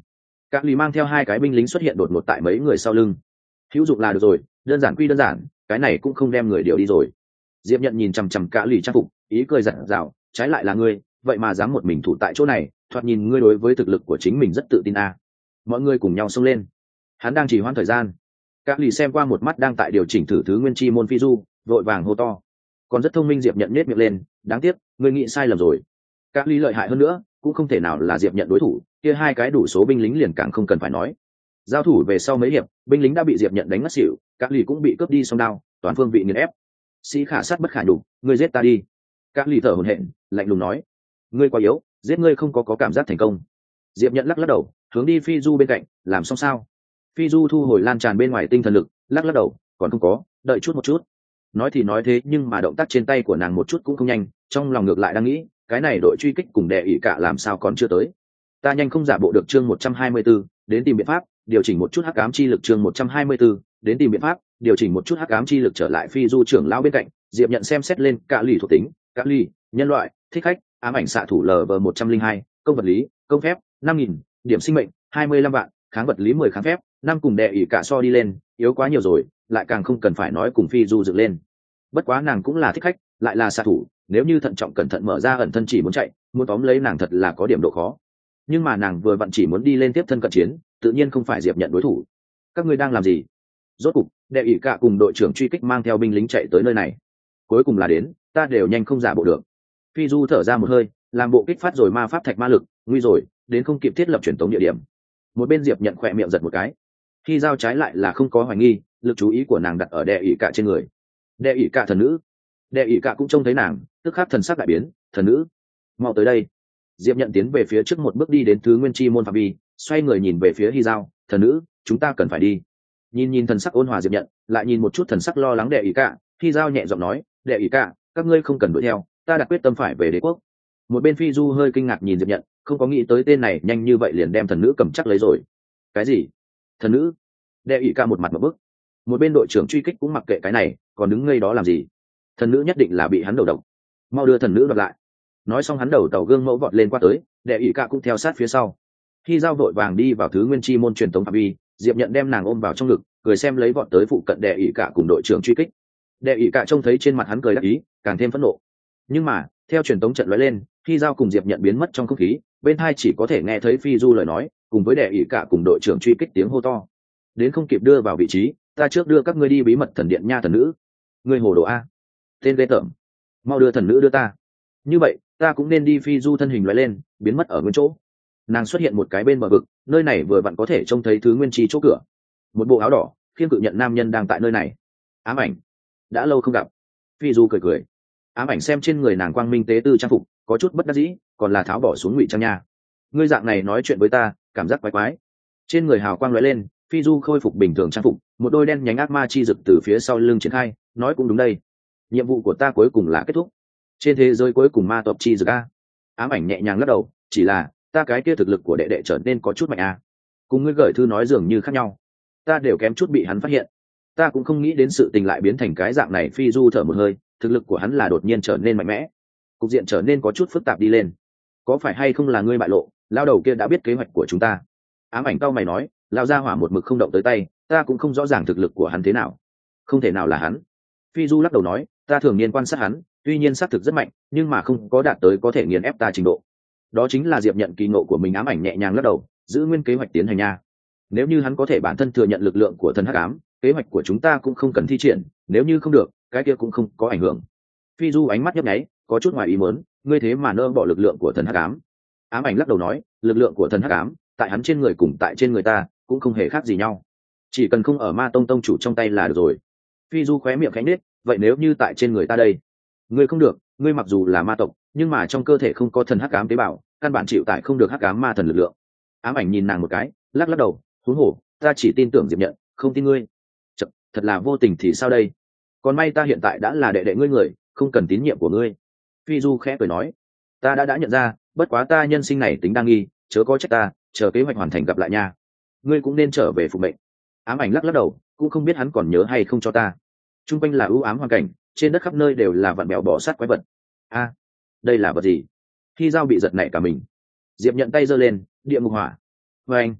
Các lì mang theo hai cái binh lính xuất hiện đột ngột tại mấy người sau lưng. Hữu dụng là được rồi, đơn giản quy đơn giản, cái này cũng không đem người điều đi rồi. Diệp nhận nhìn chằm chằm cả lì trang phục, ý cười giận dào, trái lại là ngươi, vậy mà dám một mình thủ tại chỗ này, thoạt nhìn ngươi đối với thực lực của chính mình rất tự tin à. Mọi người cùng nhau xông lên. Hắn đang chỉ hoãn thời gian. Các lì xem qua một mắt đang tại điều chỉnh thử thứ nguyên chi môn phi du, vội vàng hô to. Còn rất thông minh Diệp nhận nhếch miệng lên, đáng tiếc, ngươi nghĩ sai lầm rồi. Các lì lợi hại hơn nữa, cũng không thể nào là Diệp nhận đối thủ, kia hai cái đủ số binh lính liền càng không cần phải nói. Giao thủ về sau mấy hiệp, binh lính đã bị Diệp nhận đánh ngất xỉu, các lì cũng bị cướp đi song đao, toàn phương vị nghiền ép. Sĩ khả sát bất khả nhục, ngươi giết ta đi. Các lì thở hổn hển, lạnh lùng nói, ngươi quá yếu, giết ngươi không có có cảm giác thành công. Diệp nhận lắc lắc đầu, hướng đi phi du bên cạnh, làm xong sao? Phi du thu hồi lan tràn bên ngoài tinh thần lực, lắc lắc đầu, còn không có, đợi chút một chút. Nói thì nói thế nhưng mà động tác trên tay của nàng một chút cũng không nhanh, trong lòng ngược lại đang nghĩ, cái này đội truy kích cùng đệ ỷ cả làm sao còn chưa tới. Ta nhanh không giả bộ được. Chương một trăm hai mươi bốn, đến tìm biện pháp điều chỉnh một chút hắc ám chi lực. Chương một trăm hai mươi 4, đến tìm biện pháp điều chỉnh một chút hắc ám chi lực. Trở lại phi du trưởng lão bên cạnh, Diệp nhận xem xét lên cả lì thuộc tính. Cả lì, nhân loại, thích khách, ám ảnh xạ thủ lv một trăm linh hai, công vật lý, công phép năm nghìn, điểm sinh mệnh hai mươi lăm vạn, kháng vật lý mười kháng phép năm, cùng đệ ỷ cả so đi lên yếu quá nhiều rồi, lại càng không cần phải nói cùng phi du dựng lên. Bất quá nàng cũng là thích khách, lại là xạ thủ, nếu như thận trọng cẩn thận mở ra ẩn thân chỉ muốn chạy, muốn tóm lấy nàng thật là có điểm độ khó. Nhưng mà nàng vừa vặn chỉ muốn đi lên tiếp thân cận chiến, tự nhiên không phải Diệp nhận đối thủ. Các ngươi đang làm gì? Rốt cục đệ ỷ cả cùng đội trưởng truy kích mang theo binh lính chạy tới nơi này. Cuối cùng là đến, ta đều nhanh không giả bộ được. Phi du thở ra một hơi, làm bộ kích phát rồi ma pháp thạch ma lực, nguy rồi, đến không kịp thiết lập truyền tống địa điểm. Một bên Diệp nhận khỏe miệng giật một cái. Khi giao trái lại là không có hoài nghi, lực chú ý của nàng đặt ở đệ ỷ cả trên người. Đệ ỷ cả thần nữ. Đệ ỷ cả cũng trông thấy nàng, tức khắc thần sắc đại biến, thần nữ, mau tới đây. Diệp nhận tiến về phía trước một bước đi đến thứ nguyên chi môn phạm vi, xoay người nhìn về phía Hy Giao, thần nữ, chúng ta cần phải đi. Nhìn nhìn thần sắc ôn hòa Diệp nhận, lại nhìn một chút thần sắc lo lắng đệ ỷ cả, Hy Giao nhẹ giọng nói, đệ ỷ cả, các ngươi không cần đuổi theo, ta đặt quyết tâm phải về đế quốc. Một bên Phi Du hơi kinh ngạc nhìn Diệp nhận, không có nghĩ tới tên này nhanh như vậy liền đem thần nữ cầm chắc lấy rồi. Cái gì? Thần nữ? Đệ ỷ cả một mặt một bức. Một bên đội trưởng truy kích cũng mặc kệ cái này, còn đứng ngây đó làm gì? Thần nữ nhất định là bị hắn đầu độc, mau đưa thần nữ đoạt lại. Nói xong hắn đầu tàu gương mẫu vọt lên qua tới, đệ ỷ cả cũng theo sát phía sau. Khi giao vội vàng đi vào thứ nguyên chi môn truyền tống phạm vi, Diệp nhận đem nàng ôm vào trong ngực, cười xem lấy vọt tới phụ cận đệ ỷ cả cùng đội trưởng truy kích. Đệ ỷ cả trông thấy trên mặt hắn cười đắc ý, càng thêm phẫn nộ. Nhưng mà theo truyền tống trận lóe lên, khi giao cùng Diệp nhận biến mất trong không khí, bên hai chỉ có thể nghe thấy Phi Du lời nói, cùng với đệ ỷ cả cùng đội trưởng truy kích tiếng hô to. Đến không kịp đưa vào vị trí, ta trước đưa các ngươi đi bí mật thần điện nha thần nữ. Ngươi hồ đồ a, tên ghê tởm, mau đưa thần nữ đưa ta. Như vậy ta cũng nên đi. Phi Du thân hình lóe lên, biến mất ở nguyên chỗ. Nàng xuất hiện một cái bên bờ vực, nơi này vừa vặn có thể trông thấy thứ nguyên chi chỗ cửa. Một bộ áo đỏ khiêng cự nhận nam nhân đang tại nơi này. Ám ảnh, đã lâu không gặp. Phi Du cười cười. Ám ảnh xem trên người nàng quang minh tế tư trang phục, có chút bất đắc dĩ, còn là tháo bỏ xuống ngụy trang nha. Ngươi dạng này nói chuyện với ta, cảm giác quái quái. Trên người hào quang lóe lên, Phi Du khôi phục bình thường trang phục, một đôi đen nhánh ác ma chi rực từ phía sau lưng triển khai, nói cũng đúng đây. Nhiệm vụ của ta cuối cùng là kết thúc. Trên thế giới cuối cùng ma tộc chi rực a. Ám ảnh nhẹ nhàng lắc đầu, chỉ là ta cái kia thực lực của đệ đệ trở nên có chút mạnh a. Cùng ngươi gửi thư nói dường như khác nhau, ta đều kém chút bị hắn phát hiện. Ta cũng không nghĩ đến sự tình lại biến thành cái dạng này. Phi Du thở một hơi, thực lực của hắn là đột nhiên trở nên mạnh mẽ, cục diện trở nên có chút phức tạp đi lên. Có phải hay không là ngươi bại lộ, lao đầu kia đã biết kế hoạch của chúng ta? Ám ảnh cau mày nói, lao ra hỏa một mực không động tới tay, ta cũng không rõ ràng thực lực của hắn thế nào. Không thể nào là hắn. Phi Du lắc đầu nói, ta thường niên quan sát hắn, tuy nhiên xác thực rất mạnh, nhưng mà không có đạt tới có thể nghiền ép ta trình độ. Đó chính là Diệp nhận kỳ ngộ của mình. Ám ảnh nhẹ nhàng lắc đầu, giữ nguyên kế hoạch tiến hành nha. Nếu như hắn có thể bản thân thừa nhận lực lượng của thần hắc ám, kế hoạch của chúng ta cũng không cần thi triển, nếu như không được, cái kia cũng không có ảnh hưởng. Phi Du ánh mắt nhấp nháy, có chút ngoài ý muốn, ngươi thế mà nỡ bỏ lực lượng của thần hắc ám. Ám ảnh lắc đầu nói, lực lượng của thần hắc ám tại hắn trên người cùng tại trên người ta cũng không hề khác gì nhau, chỉ cần không ở ma tông tông chủ trong tay là được rồi. Phi Du khóe miệng khẽ nết, vậy nếu như tại trên người ta đây? Ngươi không được, ngươi mặc dù là ma tộc, nhưng mà trong cơ thể không có thần hắc ám tế bào, căn bản chịu tại không được hắc ám ma thần lực lượng. Ám ảnh nhìn nàng một cái, lắc lắc đầu, huống hồ ta chỉ tin tưởng Diệp nhận, không tin ngươi. Chật, thật là vô tình thì sao đây? Còn may ta hiện tại đã là đệ đệ ngươi người, không cần tín nhiệm của ngươi. Phi Du khẽ cười nói, ta đã đã nhận ra, bất quá ta nhân sinh này tính đa nghi, chớ có trách ta, chờ kế hoạch hoàn thành gặp lại nha. Ngươi cũng nên trở về phục mệnh. Ám ảnh lắc lắc đầu, cũng không biết hắn còn nhớ hay không cho ta. Trung quanh là ưu ám hoàn cảnh, trên đất khắp nơi đều là vặn bèo bỏ sát quái vật. A, đây là vật gì? Khi dao bị giật nảy cả mình. Diệp nhận tay giơ lên, địa ngục hỏa. Và anh,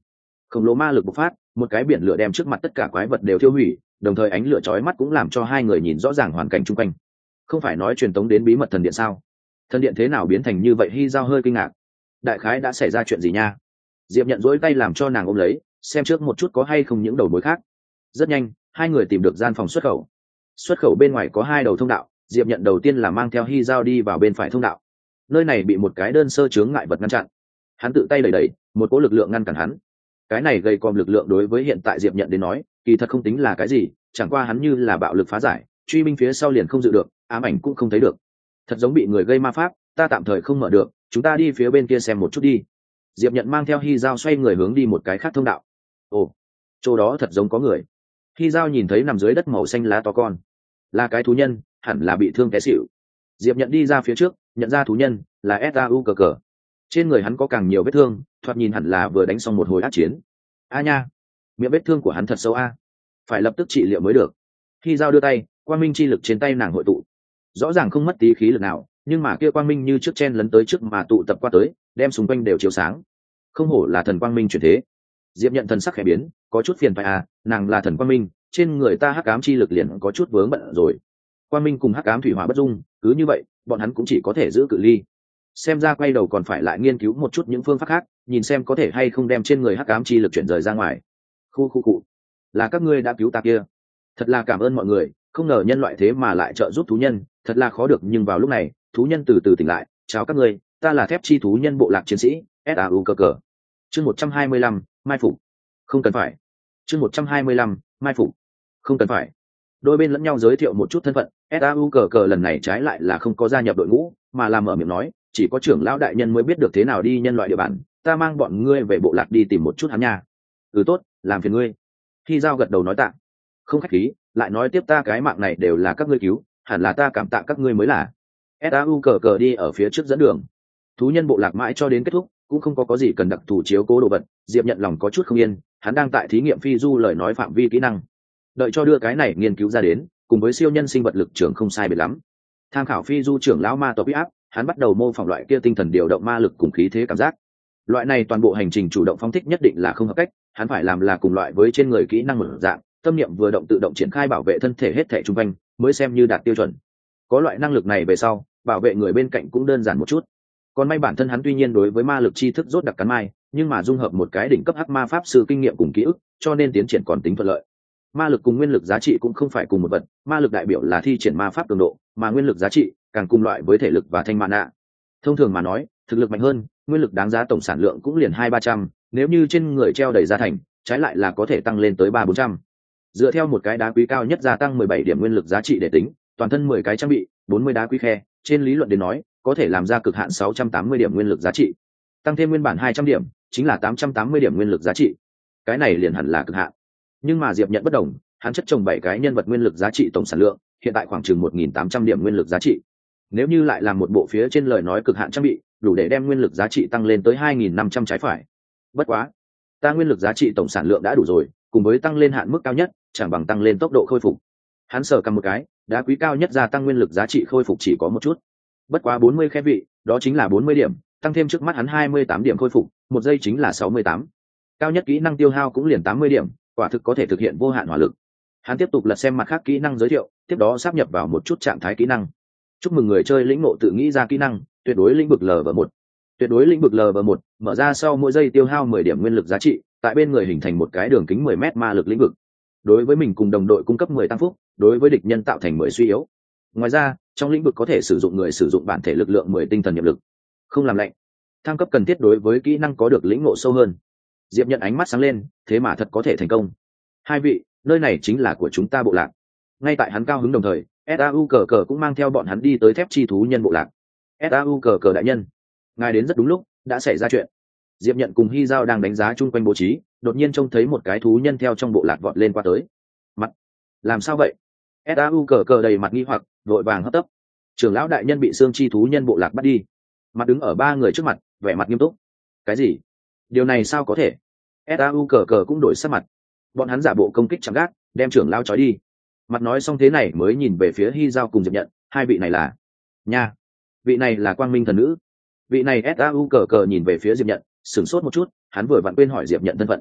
Khổng lồ ma lực bộc phát, một cái biển lửa đem trước mặt tất cả quái vật đều thiêu hủy, đồng thời ánh lửa chói mắt cũng làm cho hai người nhìn rõ ràng hoàn cảnh chung quanh. Không phải nói truyền tống đến bí mật thần điện sao? Thần điện thế nào biến thành như vậy? Hy Giao hơi kinh ngạc. Đại khái đã xảy ra chuyện gì nha? Diệp Nhận duỗi tay làm cho nàng ôm lấy, xem trước một chút có hay không những đầu mối khác. Rất nhanh, hai người tìm được gian phòng xuất khẩu. Xuất khẩu bên ngoài có hai đầu thông đạo, Diệp Nhận đầu tiên là mang theo Hy Giao đi vào bên phải thông đạo. Nơi này bị một cái đơn sơ chướng ngại vật ngăn chặn. Hắn tự tay đẩy đẩy, một cỗ lực lượng ngăn cản hắn. Cái này gây còm lực lượng đối với hiện tại Diệp Nhận đến nói, kỳ thật không tính là cái gì, chẳng qua hắn như là bạo lực phá giải, truy binh phía sau liền không dự được, ám ảnh cũng không thấy được. Thật giống bị người gây ma pháp, ta tạm thời không mở được, chúng ta đi phía bên kia xem một chút đi. Diệp Nhận mang theo Hy Giao xoay người hướng đi một cái khác thông đạo. Ồ, chỗ đó thật giống có người. Hy Giao nhìn thấy nằm dưới đất màu xanh lá to con, là cái thú nhân, hẳn là bị thương té xỉu. Diệp Nhận đi ra phía trước, nhận ra thú nhân là Sau cờ cờ. Trên người hắn có càng nhiều vết thương, thoạt nhìn hẳn là vừa đánh xong một hồi ác chiến. A nha, miệng vết thương của hắn thật sâu a, phải lập tức trị liệu mới được. Hy Giao đưa tay, quang minh chi lực trên tay nàng hội tụ, rõ ràng không mất tí khí lực nào, nhưng mà kia quang minh như trước chen lấn tới trước mà tụ tập qua tới, đem xung quanh đều chiếu sáng. Không hổ là thần quang minh chuyển thế. Diệp Nhận thần sắc khẽ biến, có chút phiền phải à, nàng là thần quang minh, trên người ta hắc ám chi lực liền có chút vướng bận rồi. Quang minh cùng hắc ám thủy hỏa bất dung, cứ như vậy, bọn hắn cũng chỉ có thể giữ cự ly. Xem ra quay đầu còn phải lại nghiên cứu một chút những phương pháp khác, nhìn xem có thể hay không đem trên người hắc ám chi lực chuyển rời ra ngoài. Khu khu cụ, là các ngươi đã cứu ta kia, thật là cảm ơn mọi người, không ngờ nhân loại thế mà lại trợ giúp thú nhân, thật là khó được. Nhưng vào lúc này, thú nhân từ từ tỉnh lại, chào các ngươi, ta là thép chi thú nhân bộ lạc chiến sĩ Sau cờ cờ. Chương một trăm hai mươi lăm, mai phục. Không cần phải. Chương một trăm hai mươi lăm, mai phục. Không cần phải. Đôi bên lẫn nhau giới thiệu một chút thân phận. Sau cờ cờ lần này trái lại là không có gia nhập đội ngũ, mà làm mở miệng nói, chỉ có trưởng lão đại nhân mới biết được thế nào đi nhân loại địa bàn, ta mang bọn ngươi về bộ lạc đi tìm một chút hắn nha. Ừ tốt, làm phiền ngươi. Khi Giao gật đầu nói tạ. Không khách khí, lại nói tiếp, ta cái mạng này đều là các ngươi cứu, hẳn là ta cảm tạ các ngươi mới là. Sau cờ cờ đi ở phía trước dẫn đường. Thú nhân bộ lạc mãi cho đến kết thúc cũng không có có gì cần đặc thù chiếu cố đồ vật. Diệp Nhận lòng có chút không yên, hắn đang tại thí nghiệm phi du lời nói phạm vi kỹ năng, đợi cho đưa cái này nghiên cứu ra đến, cùng với siêu nhân sinh vật lực trưởng không sai biệt lắm. Tham khảo phi du trưởng lão ma tộc áp, hắn bắt đầu mô phỏng loại kia tinh thần điều động ma lực cùng khí thế cảm giác. Loại này toàn bộ hành trình chủ động phóng thích nhất định là không hợp cách, hắn phải làm là cùng loại với trên người kỹ năng một dạng, tâm niệm vừa động tự động triển khai bảo vệ thân thể hết thể chung quanh, mới xem như đạt tiêu chuẩn. Có loại năng lực này về sau, bảo vệ người bên cạnh cũng đơn giản một chút. Còn may bản thân hắn tuy nhiên đối với ma lực tri thức rốt đặc cắn mai, nhưng mà dung hợp một cái đỉnh cấp hắc ma pháp sư kinh nghiệm cùng ký ức, cho nên tiến triển còn tính thuận lợi. Ma lực cùng nguyên lực giá trị cũng không phải cùng một vật, ma lực đại biểu là thi triển ma pháp cường độ, mà nguyên lực giá trị càng cùng loại với thể lực và thanh mana. Thông thường mà nói, thực lực mạnh hơn, nguyên lực đáng giá tổng sản lượng cũng liền hai ba trăm, nếu như trên người treo đầy gia thành, trái lại là có thể tăng lên tới ba bốn trăm. Dựa theo một cái đá quý cao nhất gia tăng mười bảy điểm nguyên lực giá trị để tính, toàn thân mười cái trang bị, bốn mươi đá quý khe, trên lý luận đến nói, có thể làm ra cực hạn sáu trăm tám mươi điểm nguyên lực giá trị. Tăng thêm nguyên bản hai trăm điểm, chính là tám trăm tám mươi điểm nguyên lực giá trị. Cái này liền hẳn là cực hạn. Nhưng mà Diệp Nhận bất đồng, hắn chất trồng bảy cái nhân vật nguyên lực giá trị tổng sản lượng, hiện tại khoảng chừng một nghìn tám trăm điểm nguyên lực giá trị. Nếu như lại làm một bộ phía trên lời nói cực hạn trang bị, đủ để đem nguyên lực giá trị tăng lên tới hai nghìn năm trăm trái phải. Bất quá, ta nguyên lực giá trị tổng sản lượng đã đủ rồi, cùng với tăng lên hạn mức cao nhất, chẳng bằng tăng lên tốc độ khôi phục. Hắn sờ cầm một cái, đá quý cao nhất gia tăng nguyên lực giá trị khôi phục chỉ có một chút. Bất quá bốn mươi khe vị, đó chính là bốn mươi điểm, tăng thêm trước mắt hắn hai mươi tám điểm khôi phục, một giây chính là sáu mươi tám. Cao nhất kỹ năng tiêu hao cũng liền tám mươi điểm, quả thực có thể thực hiện vô hạn hỏa lực. Hắn tiếp tục lật xem mặt khác kỹ năng giới thiệu, tiếp đó sáp nhập vào một chút trạng thái kỹ năng. Chúc mừng người chơi lĩnh ngộ tự nghĩ ra kỹ năng, tuyệt đối lĩnh vực L V một. Tuyệt đối lĩnh vực L V một, mở ra sau mỗi giây tiêu hao mười điểm nguyên lực giá trị, tại bên người hình thành một cái đường kính mười mét ma lực lĩnh vực. Đối với mình cùng đồng đội cung cấp mười tăng phúc, đối với địch nhân tạo thành mười suy yếu. Ngoài ra, trong lĩnh vực có thể sử dụng người sử dụng bản thể lực lượng mười tinh thần nhiệm lực. Không làm lạnh. Thăng cấp cần thiết đối với kỹ năng có được lĩnh ngộ sâu hơn. Diệp Nhận ánh mắt sáng lên, thế mà thật có thể thành công. Hai vị, nơi này chính là của chúng ta bộ lạc. Ngay tại hắn cao hứng đồng thời, Sau cờ cờ cũng mang theo bọn hắn đi tới thép chi thú nhân bộ lạc. Sau cờ cờ đại nhân, ngài đến rất đúng lúc, đã xảy ra chuyện. Diệp Nhận cùng Hy Giao đang đánh giá chung quanh bố trí, đột nhiên trông thấy một cái thú nhân theo trong bộ lạc vọt lên qua tới. Mặt, làm sao vậy? Sau cờ cờ đầy mặt nghi hoặc, vội vàng hấp tấp. Trưởng lão đại nhân bị xương chi thú nhân bộ lạc bắt đi. Mặt đứng ở ba người trước mặt, vẻ mặt nghiêm túc. Cái gì? Điều này sao có thể? Sau cờ cờ cũng đổi sắc mặt. Bọn hắn giả bộ công kích chẳng gác, đem trưởng lão trói đi. Mặt nói xong thế này mới nhìn về phía Hy Giao cùng Diệp Nhận, hai vị này là nha, vị này là quang minh thần nữ. Vị này Sau cờ cờ nhìn về phía Diệp Nhận, sửng sốt một chút, hắn vừa vặn quên hỏi Diệp Nhận thân phận.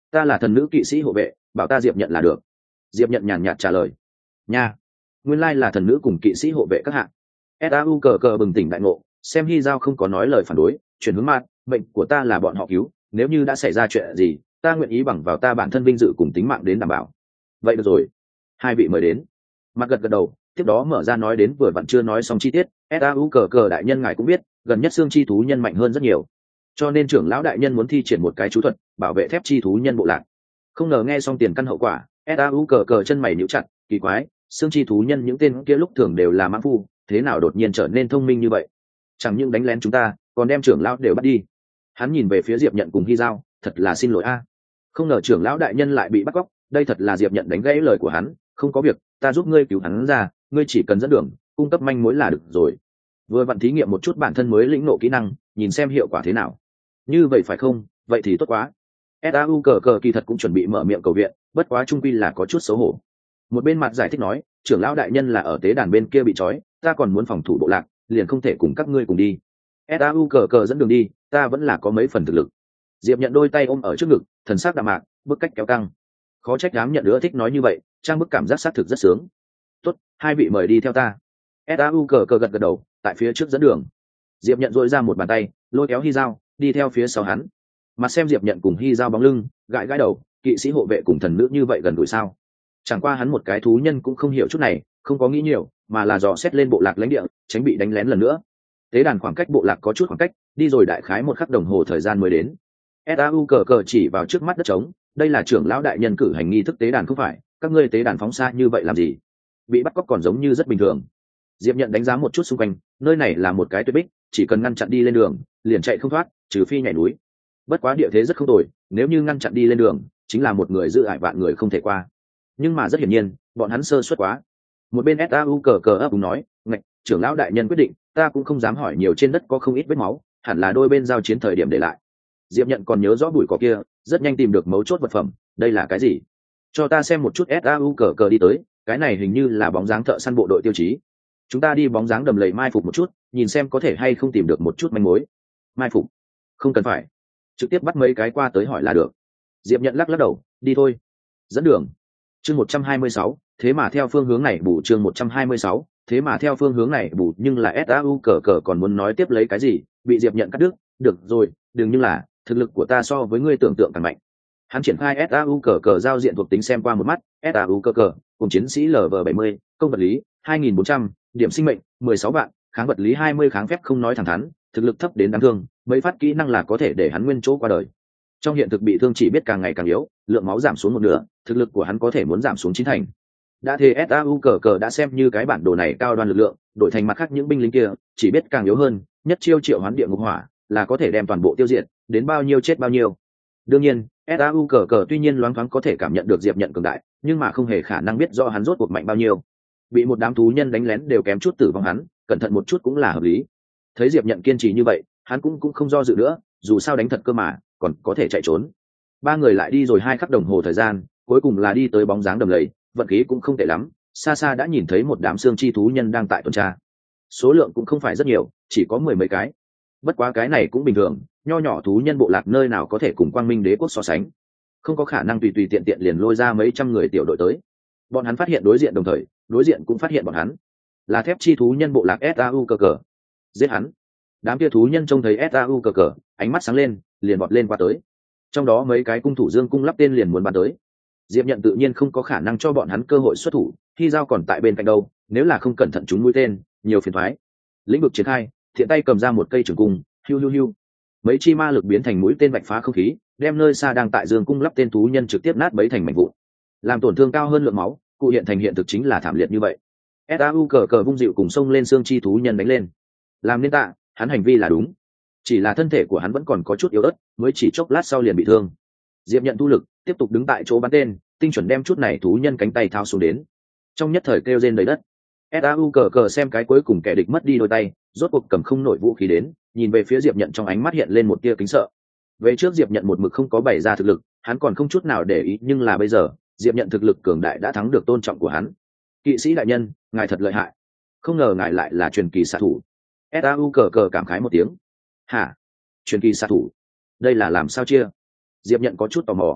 ta là thần nữ kỵ sĩ hộ vệ, bảo ta Diệp Nhận là được. Diệp Nhận nhàn nhạt trả lời. Nha, nguyên lai là thần nữ cùng kỵ sĩ hộ vệ các hạng. Sau cờ cờ bừng tỉnh đại ngộ, xem Hy Giao không có nói lời phản đối, chuyển hướng mặt, bệnh của ta là bọn họ cứu, nếu như đã xảy ra chuyện gì, ta nguyện ý bằng vào ta bản thân vinh dự cùng tính mạng đến đảm bảo. Vậy được rồi, hai vị mời đến. Mặt gật gật đầu, tiếp đó mở ra nói đến vừa vặn chưa nói xong chi tiết. Sau cờ cờ đại nhân ngài cũng biết, gần nhất xương chi thú nhân mạnh hơn rất nhiều, cho nên trưởng lão đại nhân muốn thi triển một cái chú thuật bảo vệ thép chi thú nhân bộ lạc. Không ngờ nghe xong tiền căn hậu quả, Sau cờ cờ chân mày nhíu chặt, kỳ quái, xương chi thú nhân những tên kia lúc thường đều là mãng phu, thế nào đột nhiên trở nên thông minh như vậy? Chẳng những đánh lén chúng ta, còn đem trưởng lão đều bắt đi. Hắn nhìn về phía Diệp Nhận cùng Hy Giao, thật là xin lỗi a. Không ngờ trưởng lão đại nhân lại bị bắt cóc, đây thật là Diệp Nhận đánh gãy lời của hắn, không có việc, ta giúp ngươi cứu hắn ra, ngươi chỉ cần dẫn đường, cung cấp manh mối là được rồi. Vừa vặn thí nghiệm một chút bản thân mới lĩnh ngộ kỹ năng, nhìn xem hiệu quả thế nào. Như vậy phải không? Vậy thì tốt quá. Sau cờ cờ kỳ thật cũng chuẩn bị mở miệng cầu viện, bất quá trung quy là có chút xấu hổ. Một bên mặt giải thích nói, trưởng lão đại nhân là ở tế đàn bên kia bị trói, ta còn muốn phòng thủ bộ lạc, liền không thể cùng các ngươi cùng đi. Sau cờ cờ dẫn đường đi, ta vẫn là có mấy phần thực lực. Diệp Nhận đôi tay ôm ở trước ngực, thần sắc đạm mạc, bức cách kéo căng. Khó trách đám nhận đứa thích nói như vậy, trang bức cảm giác xác thực rất sướng. Tốt, hai vị mời đi theo ta. Sau cờ cờ gật gật đầu, tại phía trước dẫn đường. Diệp Nhận dội ra một bàn tay, lôi kéo Hy Giao, đi theo phía sau hắn. Mặt xem Diệp Nhận cùng Hy Giao bóng lưng, gãi gãi đầu, kỵ sĩ hộ vệ cùng thần nữ như vậy gần gũi sao? Chẳng qua hắn một cái thú nhân cũng không hiểu chút này, không có nghĩ nhiều, mà là dò xét lên bộ lạc lãnh địa, tránh bị đánh lén lần nữa. Tế đàn khoảng cách bộ lạc có chút khoảng cách, đi rồi đại khái một khắc đồng hồ thời gian mới đến. Sau cờ cờ chỉ vào trước mắt đất trống, đây là trưởng lão đại nhân cử hành nghi thức tế đàn không phải, các ngươi tế đàn phóng xa như vậy làm gì? Bị bắt cóc còn giống như rất bình thường. Diệp Nhận đánh giá một chút xung quanh, nơi này là một cái tuyệt bích, chỉ cần ngăn chặn đi lên đường, liền chạy không thoát, trừ phi nhảy núi. Bất quá địa thế rất không tồi, nếu như ngăn chặn đi lên đường, chính là một người giữ ải vạn người không thể qua. Nhưng mà rất hiển nhiên, bọn hắn sơ suất quá. Một bên Sau cờ cờ ấp úng nói, ngạch, trưởng lão đại nhân quyết định, ta cũng không dám hỏi nhiều, trên đất có không ít vết máu, hẳn là đôi bên giao chiến thời điểm để lại. Diệp Nhận còn nhớ rõ bụi cỏ kia, rất nhanh tìm được mấu chốt vật phẩm, đây là cái gì? Cho ta xem một chút. Sau cờ cờ đi tới, cái này hình như là bóng dáng thợ săn bộ đội tiêu chí. Chúng ta đi bóng dáng đầm lầy mai phục một chút, nhìn xem có thể hay không tìm được một chút manh mối. Mai phục? Không cần phải, trực tiếp bắt mấy cái qua tới hỏi là được. Diệp Nhận lắc lắc đầu, đi thôi. Dẫn đường. Chương một trăm hai mươi sáu, thế mà theo phương hướng này bù. Chương một trăm hai mươi sáu, thế mà theo phương hướng này bù. Nhưng là Sau cờ cờ còn muốn nói tiếp lấy cái gì, bị Diệp Nhận cắt đứt. Được rồi, đừng, nhưng là thực lực của ta so với ngươi tưởng tượng càng mạnh. Hắn triển khai Sau cờ cờ giao diện thuộc tính xem qua một mắt. Sau cờ cờ cùng chiến sĩ L V bảy mươi, công vật lý hai nghìn bốn trăm, điểm sinh mệnh mười sáu vạn, kháng vật lý hai mươi, kháng phép không nói thẳng thắn, thực lực thấp đến đáng thương, mấy phát kỹ năng là có thể để hắn nguyên chỗ qua đời. Trong hiện thực bị thương chỉ biết càng ngày càng yếu, lượng máu giảm xuống một nửa, thực lực của hắn có thể muốn giảm xuống chín thành. Đã thế Sau cờ cờ đã xem như cái bản đồ này cao đoan lực lượng, đổi thành mặt khác những binh lính kia, chỉ biết càng yếu hơn, nhất chiêu triệu hoán địa ngục hỏa là có thể đem toàn bộ tiêu diệt, đến bao nhiêu chết bao nhiêu. Đương nhiên, Sau cờ cờ tuy nhiên loáng thoáng có thể cảm nhận được Diệp Nhận cường đại, nhưng mà không hề khả năng biết rõ hắn rốt cuộc mạnh bao nhiêu. Bị một đám thú nhân đánh lén đều kém chút tử vong hắn, cẩn thận một chút cũng là hợp lý. Thấy Diệp Nhận kiên trì như vậy, hắn cũng cũng không do dự nữa, dù sao đánh thật cơ mà, còn có thể chạy trốn. Ba người lại đi rồi hai khắc đồng hồ thời gian, cuối cùng là đi tới bóng dáng đầm lầy, vận khí cũng không tệ lắm, xa xa đã nhìn thấy một đám xương chi thú nhân đang tại tuần tra. Số lượng cũng không phải rất nhiều, chỉ có mười mấy cái. Bất quá cái này cũng bình thường, nho nhỏ thú nhân bộ lạc nơi nào có thể cùng Quang Minh Đế quốc so sánh, không có khả năng tùy tùy tiện tiện liền lôi ra mấy trăm người tiểu đội tới. Bọn hắn phát hiện đối diện, đồng thời đối diện cũng phát hiện bọn hắn, là thép chi thú nhân bộ lạc. Sau cờ cờ giết hắn. Đám kia thú nhân trông thấy Sau cờ cờ, ánh mắt sáng lên, liền vọt lên qua tới. Trong đó mấy cái cung thủ dương cung lắp tên liền muốn bắn tới. Diệp Nhận tự nhiên không có khả năng cho bọn hắn cơ hội xuất thủ, khi Giao còn tại bên cạnh đâu, nếu là không cẩn thận trúng mũi tên, nhiều phiền toái. Lĩnh vực triển khai, thiện tay cầm ra một cây trường cung, hiu hiu hiu, mấy chi ma lực biến thành mũi tên vạch phá không khí, đem nơi xa đang tại dương cung lắp tên thú nhân trực tiếp nát bấy thành mảnh vụn, làm tổn thương cao hơn lượng máu, cụ hiện thành hiện thực chính là thảm liệt như vậy. Sau cờ cờ vung dịu cùng xông lên xương chi thú nhân đánh lên, làm nên tạ, hắn hành vi là đúng, chỉ là thân thể của hắn vẫn còn có chút yếu ớt, mới chỉ chốc lát sau liền bị thương. Diệp Nhận thu lực, tiếp tục đứng tại chỗ bắn tên, tinh chuẩn đem chút này thú nhân cánh tay thao xuống đến, trong nhất thời kêu rên đầy đất. Sau cờ cờ xem cái cuối cùng kẻ địch mất đi đôi tay, rốt cuộc cầm không nổi vũ khí đến, nhìn về phía Diệp Nhận trong ánh mắt hiện lên một tia kính sợ. Về trước Diệp Nhận một mực không có bày ra thực lực, hắn còn không chút nào để ý, nhưng là bây giờ Diệp Nhận thực lực cường đại đã thắng được tôn trọng của hắn. Kỵ sĩ đại nhân, ngài thật lợi hại, không ngờ ngài lại là truyền kỳ xạ thủ. Sau cờ cờ cảm khái một tiếng. Hả? Truyền kỳ xạ thủ? Đây là làm sao chia? Diệp Nhận có chút tò mò.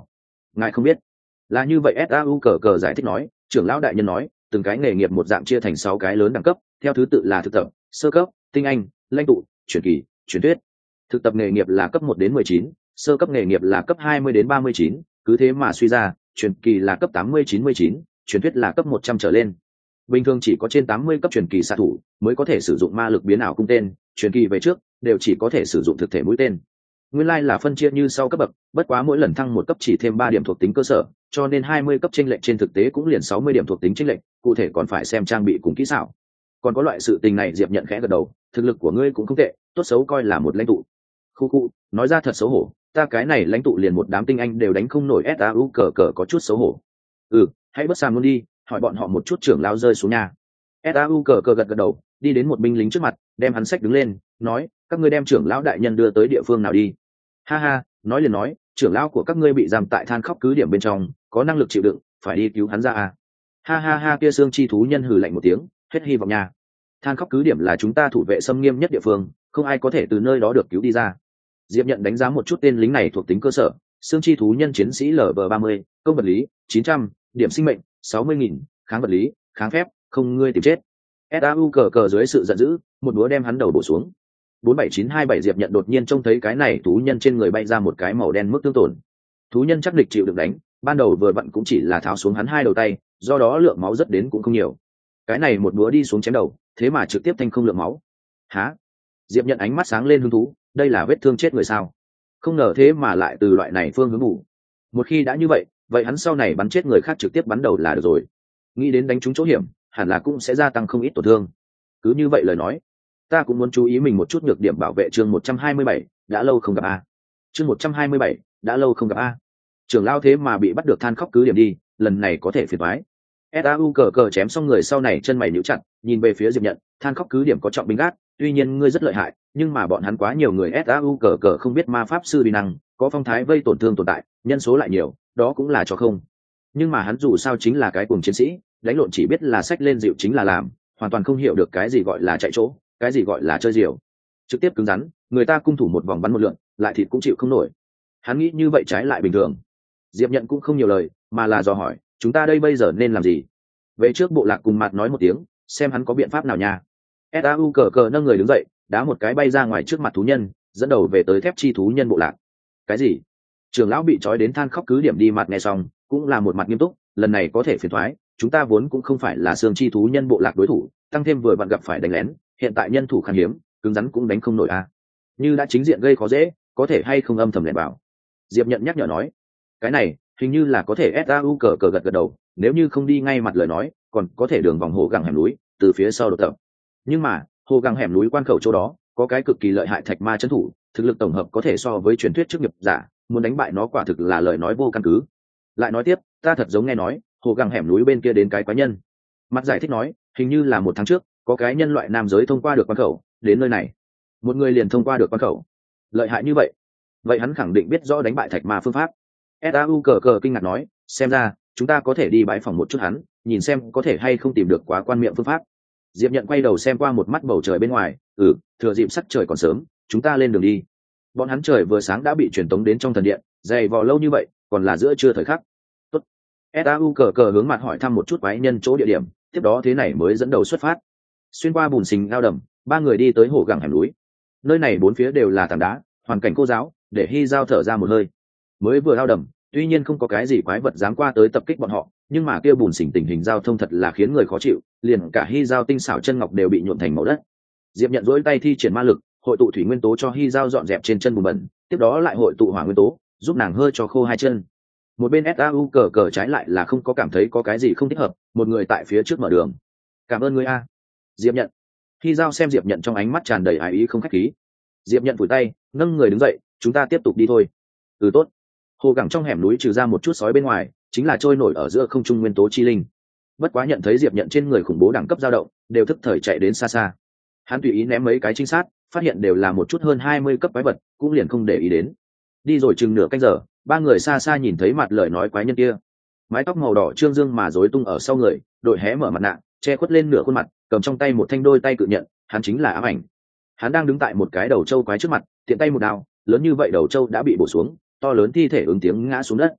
ngài không biết. Là như vậy, sau cờ cờ giải thích nói, trưởng lão đại nhân nói từng cái nghề nghiệp một dạng chia thành sáu cái lớn đẳng cấp, theo thứ tự là thực tập, sơ cấp, tinh anh, lãnh tụ, truyền kỳ, truyền thuyết. Thực tập nghề nghiệp là cấp một đến mười chín, sơ cấp nghề nghiệp là cấp hai mươi đến ba mươi chín, cứ thế mà suy ra, truyền kỳ là cấp tám mươi chín mươi chín, truyền thuyết là cấp một trăm trở lên. Bình thường chỉ có trên tám mươi cấp truyền kỳ xạ thủ mới có thể sử dụng ma lực biến ảo cung tên, truyền kỳ về trước đều chỉ có thể sử dụng thực thể mũi tên. Nguyên lai là phân chia như sau cấp bậc, bất quá mỗi lần thăng một cấp chỉ thêm ba điểm thuộc tính cơ sở, cho nên hai mươi cấp chênh lệch trên thực tế cũng liền sáu mươi điểm thuộc tính chênh lệch, cụ thể còn phải xem trang bị cùng kỹ xảo. Còn có loại sự tình này, Diệp nhận khẽ gật đầu, thực lực của ngươi cũng không tệ, tốt xấu coi là một lãnh tụ. Khu khu, nói ra thật xấu hổ, ta cái này lãnh tụ liền một đám tinh anh đều đánh không nổi, sau cờ cờ có chút xấu hổ. Ừ, hãy bất sàm luôn đi, hỏi bọn họ một chút trưởng lao rơi xuống nhà. Sau cờ cờ gật gật đầu, đi đến một binh lính trước mặt, đem hắn xách đứng lên, nói, các ngươi đem trưởng lão đại nhân đưa tới địa phương nào đi. Ha ha, nói liền nói, trưởng lão của các ngươi bị giam tại than khóc cứ điểm bên trong, có năng lực chịu đựng, phải đi cứu hắn ra à. Ha ha ha, kia xương chi thú nhân hừ lạnh một tiếng, hết hy vọng nha. Than khóc cứ điểm là chúng ta thủ vệ xâm nghiêm nhất địa phương, không ai có thể từ nơi đó được cứu đi ra. Diệp nhận đánh giá một chút tên lính này thuộc tính cơ sở, xương chi thú nhân chiến sĩ lv ba mươi, công vật lý chín trăm, điểm sinh mệnh sáu mươi nghìn, kháng vật lý, kháng phép, không ngươi tìm chết. Sau cờ cờ dưới sự giận dữ, một búa đem hắn đầu bổ xuống. Bốn bảy chín hai bảy. Diệp nhận đột nhiên trông thấy cái này thú nhân trên người bay ra một cái màu đen mức tương tổn. Thú nhân chắc địch chịu được đánh, ban đầu vừa vặn cũng chỉ là tháo xuống hắn hai đầu tay, do đó lượng máu rất đến cũng không nhiều. Cái này một búa đi xuống chém đầu, thế mà trực tiếp thanh không lượng máu. Hả? Diệp nhận ánh mắt sáng lên hứng thú, đây là vết thương chết người sao? Không ngờ thế mà lại từ loại này phương hướng ngủ. Một khi đã như vậy, vậy hắn sau này bắn chết người khác trực tiếp bắn đầu là được rồi. Nghĩ đến đánh trúng chỗ hiểm, hẳn là cũng sẽ gia tăng không ít tổn thương. Cứ như vậy lời nói, ta cũng muốn chú ý mình một chút nhược điểm. Bảo vệ chương một trăm hai mươi bảy, đã lâu không gặp a. Chương một trăm hai mươi bảy, đã lâu không gặp a. Trưởng lao thế mà bị bắt được than khóc cứ điểm đi, lần này có thể phiền toái. Sau cờ cờ chém xong người sau này chân mày nhíu chặt, nhìn về phía Diệp nhận, than khóc cứ điểm có trọng binh gác, tuy nhiên ngươi rất lợi hại, nhưng mà bọn hắn quá nhiều người. Sau cờ cờ không biết ma pháp sư uy năng, có phong thái vây tổn thương tồn tại, nhân số lại nhiều, đó cũng là cho không. Nhưng mà hắn dù sao chính là cái cùng chiến sĩ, đánh lộn chỉ biết là xách lên dịu chính là làm, hoàn toàn không hiểu được cái gì gọi là chạy chỗ, cái gì gọi là chơi diều. Trực tiếp cứng rắn, người ta cung thủ một vòng bắn một lượn, lại thịt cũng chịu không nổi. Hắn nghĩ như vậy trái lại bình thường. Diệp nhận cũng không nhiều lời, mà là dò hỏi, chúng ta đây bây giờ nên làm gì? Về trước bộ lạc cùng mặt nói một tiếng, xem hắn có biện pháp nào nha. Sau cờ cờ nâng người đứng dậy, đá một cái bay ra ngoài trước mặt thú nhân, dẫn đầu về tới thép chi thú nhân bộ lạc. Cái gì? Trưởng lão bị trói đến than khóc cứ điểm đi. Mặt nghe xong cũng là một mặt nghiêm túc, lần này có thể phiền thoái, chúng ta vốn cũng không phải là xương chi thú nhân bộ lạc đối thủ, tăng thêm vừa vặn gặp phải đánh lén, hiện tại nhân thủ khan hiếm, cứng rắn cũng đánh không nổi a. À. Như đã chính diện gây khó dễ, có thể hay không âm thầm lẻn vào? Diệp nhận nhắc nhở nói, cái này hình như là có thể. Sau cờ cờ gật gật đầu, nếu như không đi ngay mặt lời nói, còn có thể đường vòng hồ gẳng hẻm núi, từ phía sau đột tập. Nhưng mà hồ gẳng hẻm núi quan khẩu chỗ đó có cái cực kỳ lợi hại thạch ma trấn thủ, thực lực tổng hợp có thể so với truyền thuyết chức nghiệp giả, muốn đánh bại nó quả thực là lời nói vô căn cứ. Lại nói tiếp, ta thật giống nghe nói hồ gẳng hẻm núi bên kia đến cái quái nhân. Mặt giải thích nói, hình như là một tháng trước có cái nhân loại nam giới thông qua được quan khẩu đến nơi này, một người liền thông qua được quan khẩu. Lợi hại như vậy, vậy hắn khẳng định biết rõ đánh bại thạch ma phương pháp. Sau cờ cờ kinh ngạc nói, xem ra chúng ta có thể đi bái phòng một chút hắn, nhìn xem có thể hay không tìm được quá quan miệng phương pháp. Diệp nhận quay đầu xem qua một mắt bầu trời bên ngoài, ừ, thừa dịp sắc trời còn sớm, chúng ta lên đường đi. Bọn hắn trời vừa sáng đã bị truyền tống đến trong thần điện, dày vò lâu như vậy, còn là giữa trưa thời khắc. Tốt. Sau cờ cờ hướng mặt hỏi thăm một chút quái nhân chỗ địa điểm, tiếp đó thế này mới dẫn đầu xuất phát. Xuyên qua bùn xình ao đầm, ba người đi tới hồ gẳng hẻm núi. Nơi này bốn phía đều là tảng đá, hoàn cảnh khô ráo, để Hy Giao thở ra một hơi. Mới vừa ao đầm, tuy nhiên không có cái gì quái vật dám qua tới tập kích bọn họ, nhưng mà kia bùn xình tình hình giao thông thật là khiến người khó chịu, liền cả Hy Giao tinh xảo chân ngọc đều bị nhuộm thành màu đất. Diệp nhận dỗi tay thi triển ma lực, hội tụ thủy nguyên tố cho Hy Giao dọn dẹp trên chân bùn bẩn, tiếp đó lại hội tụ hỏa nguyên tố, giúp nàng hơi cho khô hai chân. Một bên Sau cờ cờ trái lại là không có cảm thấy có cái gì không thích hợp, một người tại phía trước mở đường. Cảm ơn ngươi a. Diệp nhận. Hy Giao xem Diệp nhận trong ánh mắt tràn đầy ái ý không khách khí. Diệp nhận vùi tay, nâng người đứng dậy, chúng ta tiếp tục đi thôi. Ừ tốt. Hồ gẳng trong hẻm núi trừ ra một chút sói bên ngoài, chính là trôi nổi ở giữa không trung nguyên tố chi linh. Bất quá nhận thấy Diệp nhận trên người khủng bố đẳng cấp dao động, đều thức thời chạy đến xa xa. Hắn tùy ý ném mấy cái trinh sát, phát hiện đều là một chút hơn hai mươi cấp quái vật, cũng liền không để ý đến. Đi rồi chừng nửa canh giờ, ba người xa xa nhìn thấy mặt lời nói quái nhân kia. Mái tóc màu đỏ trương dương mà rối tung ở sau người, đội hé mở mặt nạ, che khuất lên nửa khuôn mặt, cầm trong tay một thanh đôi tay cự nhận, hắn chính là Ám Ảnh. Hắn đang đứng tại một cái đầu trâu quái trước mặt, tiện tay một đao, lớn như vậy đầu trâu đã bị bổ xuống, to lớn thi thể ứng tiếng ngã xuống đất.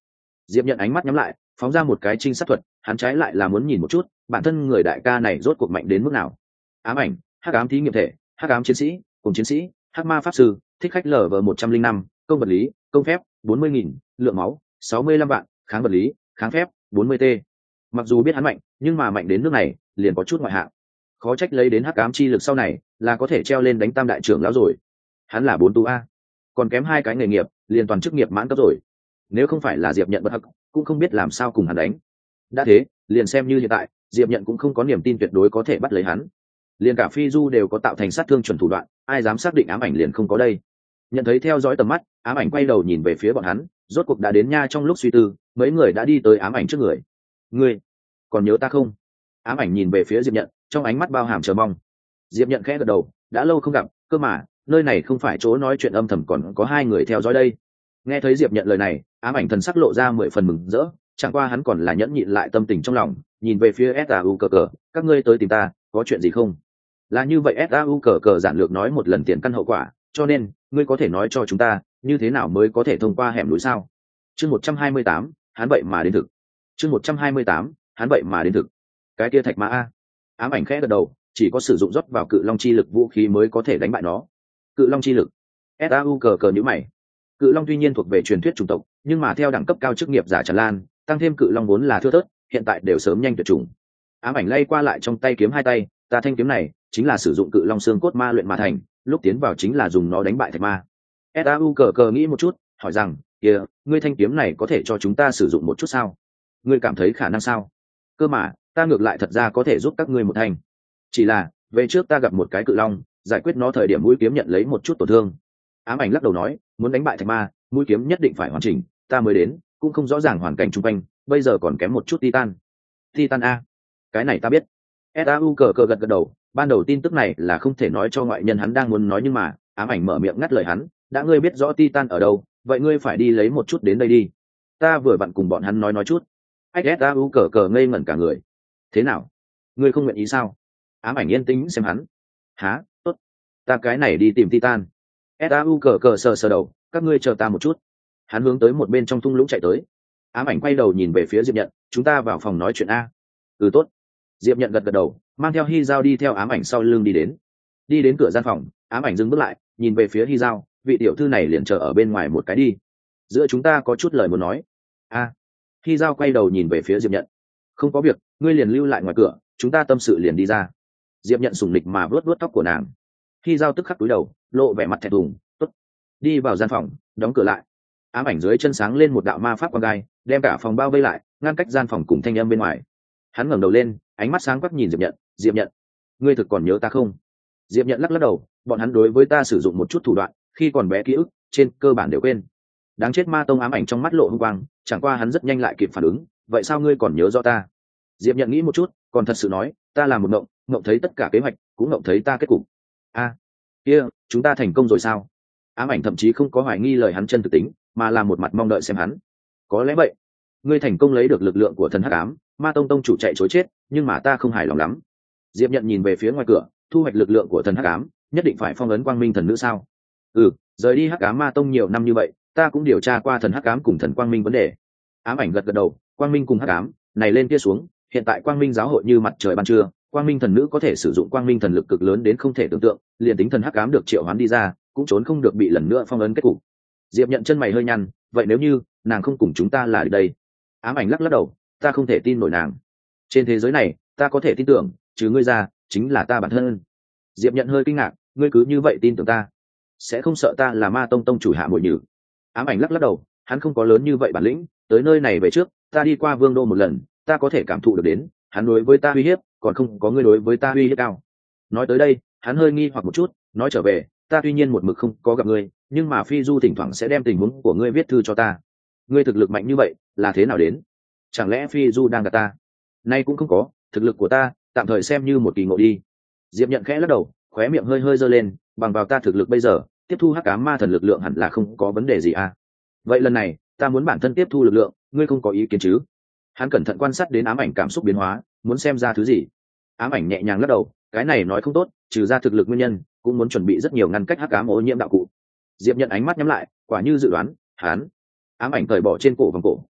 Diệp Nhận ánh mắt nhắm lại, phóng ra một cái trinh sát thuật, hắn trái lại là muốn nhìn một chút bản thân người đại ca này rốt cuộc mạnh đến mức nào. Ám ảnh, hắc ám thí nghiệm thể, hắc ám chiến sĩ, cùng chiến sĩ, hắc ma pháp sư, thích khách lv một trăm linh năm, công vật lý, công phép bốn mươi nghìn, lượng máu sáu mươi lăm vạn, kháng vật lý, kháng phép bốn mươi t. Mặc dù biết hắn mạnh, nhưng mà mạnh đến nước này liền có chút ngoại hạng. Khó trách lấy đến hắc ám chi lực sau này là có thể treo lên đánh tam đại trưởng lão rồi. Hắn là bốn tu a, còn kém hai cái nghề nghiệp liền toàn chức nghiệp mãn cấp rồi. Nếu không phải là Diệp Nhận bất hắc, cũng không biết làm sao cùng hắn đánh. Đã thế, liền xem như hiện tại Diệp Nhận cũng không có niềm tin tuyệt đối có thể bắt lấy hắn. Liền cả Phi Du đều có tạo thành sát thương chuẩn thủ đoạn, ai dám xác định ám ảnh liền không có đây. Nhận thấy theo dõi tầm mắt, ám ảnh quay đầu nhìn về phía bọn hắn, rốt cuộc đã đến nha. Trong lúc suy tư, mấy người đã đi tới ám ảnh trước người. Ngươi còn nhớ ta không? Ám ảnh nhìn về phía Diệp Nhận, trong ánh mắt bao hàm chờ mong. Diệp Nhận khẽ gật đầu, đã lâu không gặp, cơ mà nơi này không phải chỗ nói chuyện âm thầm, còn có hai người theo dõi đây. Nghe thấy Diệp Nhận lời này, ám ảnh thần sắc lộ ra mười phần mừng rỡ, chẳng qua hắn còn là nhẫn nhịn lại tâm tình trong lòng, nhìn về phía ét a u cờ cờ, các ngươi tới tìm ta có chuyện gì không? Là như vậy, ét a u cờ cờ giản lược nói một lần tiền căn hậu quả, cho nên ngươi có thể nói cho chúng ta như thế nào mới có thể thông qua hẻm núi sao? Chương một trăm hai mươi tám, hắn vậy mà đến thực. Chương một trăm hai mươi tám, hắn vậy mà đến thực. Cái kia thạch mã a. Ám ảnh khẽ gật đầu, chỉ có sử dụng rót vào cự long chi lực vũ khí mới có thể đánh bại nó. Cự long chi lực? ét a u cờ cờ nhíu mày. Cự long tuy nhiên thuộc về truyền thuyết chủng tộc, nhưng mà theo đẳng cấp cao chức nghiệp giả tràn lan, tăng thêm cự long vốn là thưa thớt, hiện tại đều sớm nhanh tuyệt chủng. Ám ảnh lay qua lại trong tay kiếm hai tay, ta thanh kiếm này chính là sử dụng cự long xương cốt ma luyện mà thành, lúc tiến vào chính là dùng nó đánh bại thạch ma. ét a u cờ cờ nghĩ một chút, hỏi rằng, kia ngươi thanh kiếm này có thể cho chúng ta sử dụng một chút sao? Ngươi cảm thấy khả năng sao? Cơ mà ta ngược lại thật ra có thể giúp các ngươi một thanh, chỉ là về trước ta gặp một cái cự long, giải quyết nó thời điểm mũi kiếm nhận lấy một chút tổn thương. Ám ảnh lắc đầu nói, muốn đánh bại thạch ma mũi kiếm nhất định phải hoàn chỉnh, ta mới đến cũng không rõ ràng hoàn cảnh chung quanh, bây giờ còn kém một chút titan. Titan a? Cái này ta biết. ét a u cờ cờ gật gật đầu, ban đầu tin tức này là không thể nói cho ngoại nhân, hắn đang muốn nói nhưng mà ám ảnh mở miệng ngắt lời hắn, đã ngươi biết rõ titan ở đâu, vậy ngươi phải đi lấy một chút đến đây đi, ta vừa vặn cùng bọn hắn nói nói chút. ét a u cờ cờ ngây ngẩn cả người. Thế nào, ngươi không nguyện ý sao? Ám ảnh yên tĩnh xem hắn. Há, tốt, ta cái này đi tìm titan. ét a u cờ cờ sờ sờ đầu, các ngươi chờ ta một chút. Hắn hướng tới một bên trong thung lũng chạy tới. Ám ảnh quay đầu nhìn về phía Diệp Nhận, chúng ta vào phòng nói chuyện a. Ừ tốt. Diệp Nhận gật gật đầu, mang theo Hy Giao đi theo ám ảnh sau lưng đi đến. Đi đến cửa gian phòng, ám ảnh dừng bước lại, nhìn về phía Hy Giao, vị tiểu thư này liền chờ ở bên ngoài một cái đi, giữa chúng ta có chút lời muốn nói. A. À. Hy Giao quay đầu nhìn về phía Diệp Nhận, không có việc, ngươi liền lưu lại ngoài cửa, chúng ta tâm sự liền đi ra. Diệp Nhận sủng nịch mà vuốt vuốt tóc của nàng. Hy Giao tức khắc cúi đầu, lộ vẻ mặt thẹn thùng, tốt. Đi vào gian phòng, đóng cửa lại. Ám ảnh dưới chân sáng lên một đạo ma pháp quang gai, đem cả phòng bao vây lại, ngăn cách gian phòng cùng thanh âm bên ngoài. Hắn ngẩng đầu lên, ánh mắt sáng quắc nhìn Diệp Nhận, Diệp Nhận, ngươi thực còn nhớ ta không? Diệp Nhận lắc lắc đầu, bọn hắn đối với ta sử dụng một chút thủ đoạn, khi còn bé ký ức trên cơ bản đều quên. Đáng chết. Ma tông ám ảnh trong mắt lộ hung quang, chẳng qua hắn rất nhanh lại kịp phản ứng, vậy sao ngươi còn nhớ rõ ta? Diệp Nhận nghĩ một chút, còn thật sự nói, ta là một mộng, mộng thấy tất cả kế hoạch, cũng mộng thấy ta kết cục. A, à, kia, chúng ta thành công rồi sao? Ám ảnh thậm chí không có hoài nghi lời hắn chân thực tính, mà là một mặt mong đợi xem hắn. Có lẽ vậy, ngươi thành công lấy được lực lượng của thần hắc ám, ma tông tông chủ chạy chối chết, nhưng mà ta không hài lòng lắm. Diệp Nhận nhìn về phía ngoài cửa, thu hoạch lực lượng của thần hắc ám, nhất định phải phong ấn quang minh thần nữ sao? Ừ, rời đi hắc ám ma tông nhiều năm như vậy, ta cũng điều tra qua thần hắc ám cùng thần quang minh vấn đề. Ám ảnh gật gật đầu, quang minh cùng hắc ám này lên kia xuống, hiện tại quang minh giáo hội như mặt trời ban trưa, quang minh thần nữ có thể sử dụng quang minh thần lực cực lớn đến không thể tưởng tượng, liền tính thần hắc ám được triệu hoán đi ra, cũng trốn không được bị lần nữa phong ấn kết cục. Diệp Nhận chân mày hơi nhăn, vậy nếu như nàng không cùng chúng ta là ở đây? Ám ảnh lắc lắc đầu, ta không thể tin nổi nàng. Trên thế giới này, ta có thể tin tưởng, trừ ngươi ra, chính là ta bản thân. Diệp Nhận hơi kinh ngạc, ngươi cứ như vậy tin tưởng ta, sẽ không sợ ta là ma tông tông chủ hạ muội nhử? Ám ảnh lắc lắc đầu, hắn không có lớn như vậy bản lĩnh, tới nơi này về trước, ta đi qua vương đô một lần, ta có thể cảm thụ được đến, hắn đối với ta uy hiếp, còn không có ngươi đối với ta uy hiếp cao. Nói tới đây, hắn hơi nghi hoặc một chút, nói trở về, ta tuy nhiên một mực không có gặp ngươi, nhưng mà Phi Du thỉnh thoảng sẽ đem tình huống của ngươi viết thư cho ta. Ngươi thực lực mạnh như vậy, là thế nào đến? Chẳng lẽ Phi Du đang gạt ta? Nay cũng không có, thực lực của ta tạm thời xem như một kỳ ngộ đi. Diệp Nhận khẽ lắc đầu, khóe miệng hơi hơi giơ lên, bằng vào ta thực lực bây giờ, tiếp thu hắc ám ma thần lực lượng hẳn là không có vấn đề gì à? Vậy lần này, ta muốn bản thân tiếp thu lực lượng, ngươi không có ý kiến chứ? Hắn cẩn thận quan sát đến ám ảnh cảm xúc biến hóa, muốn xem ra thứ gì. Ám ảnh nhẹ nhàng lắc đầu, cái này nói không tốt, trừ ra thực lực nguyên nhân, cũng muốn chuẩn bị rất nhiều ngăn cách hắc ám ô nhiễm đạo cụ. Diệp Nhận ánh mắt nhắm lại, quả như dự đoán, hắn. Ám ảnh cởi bỏ trên cổ vòng cổ,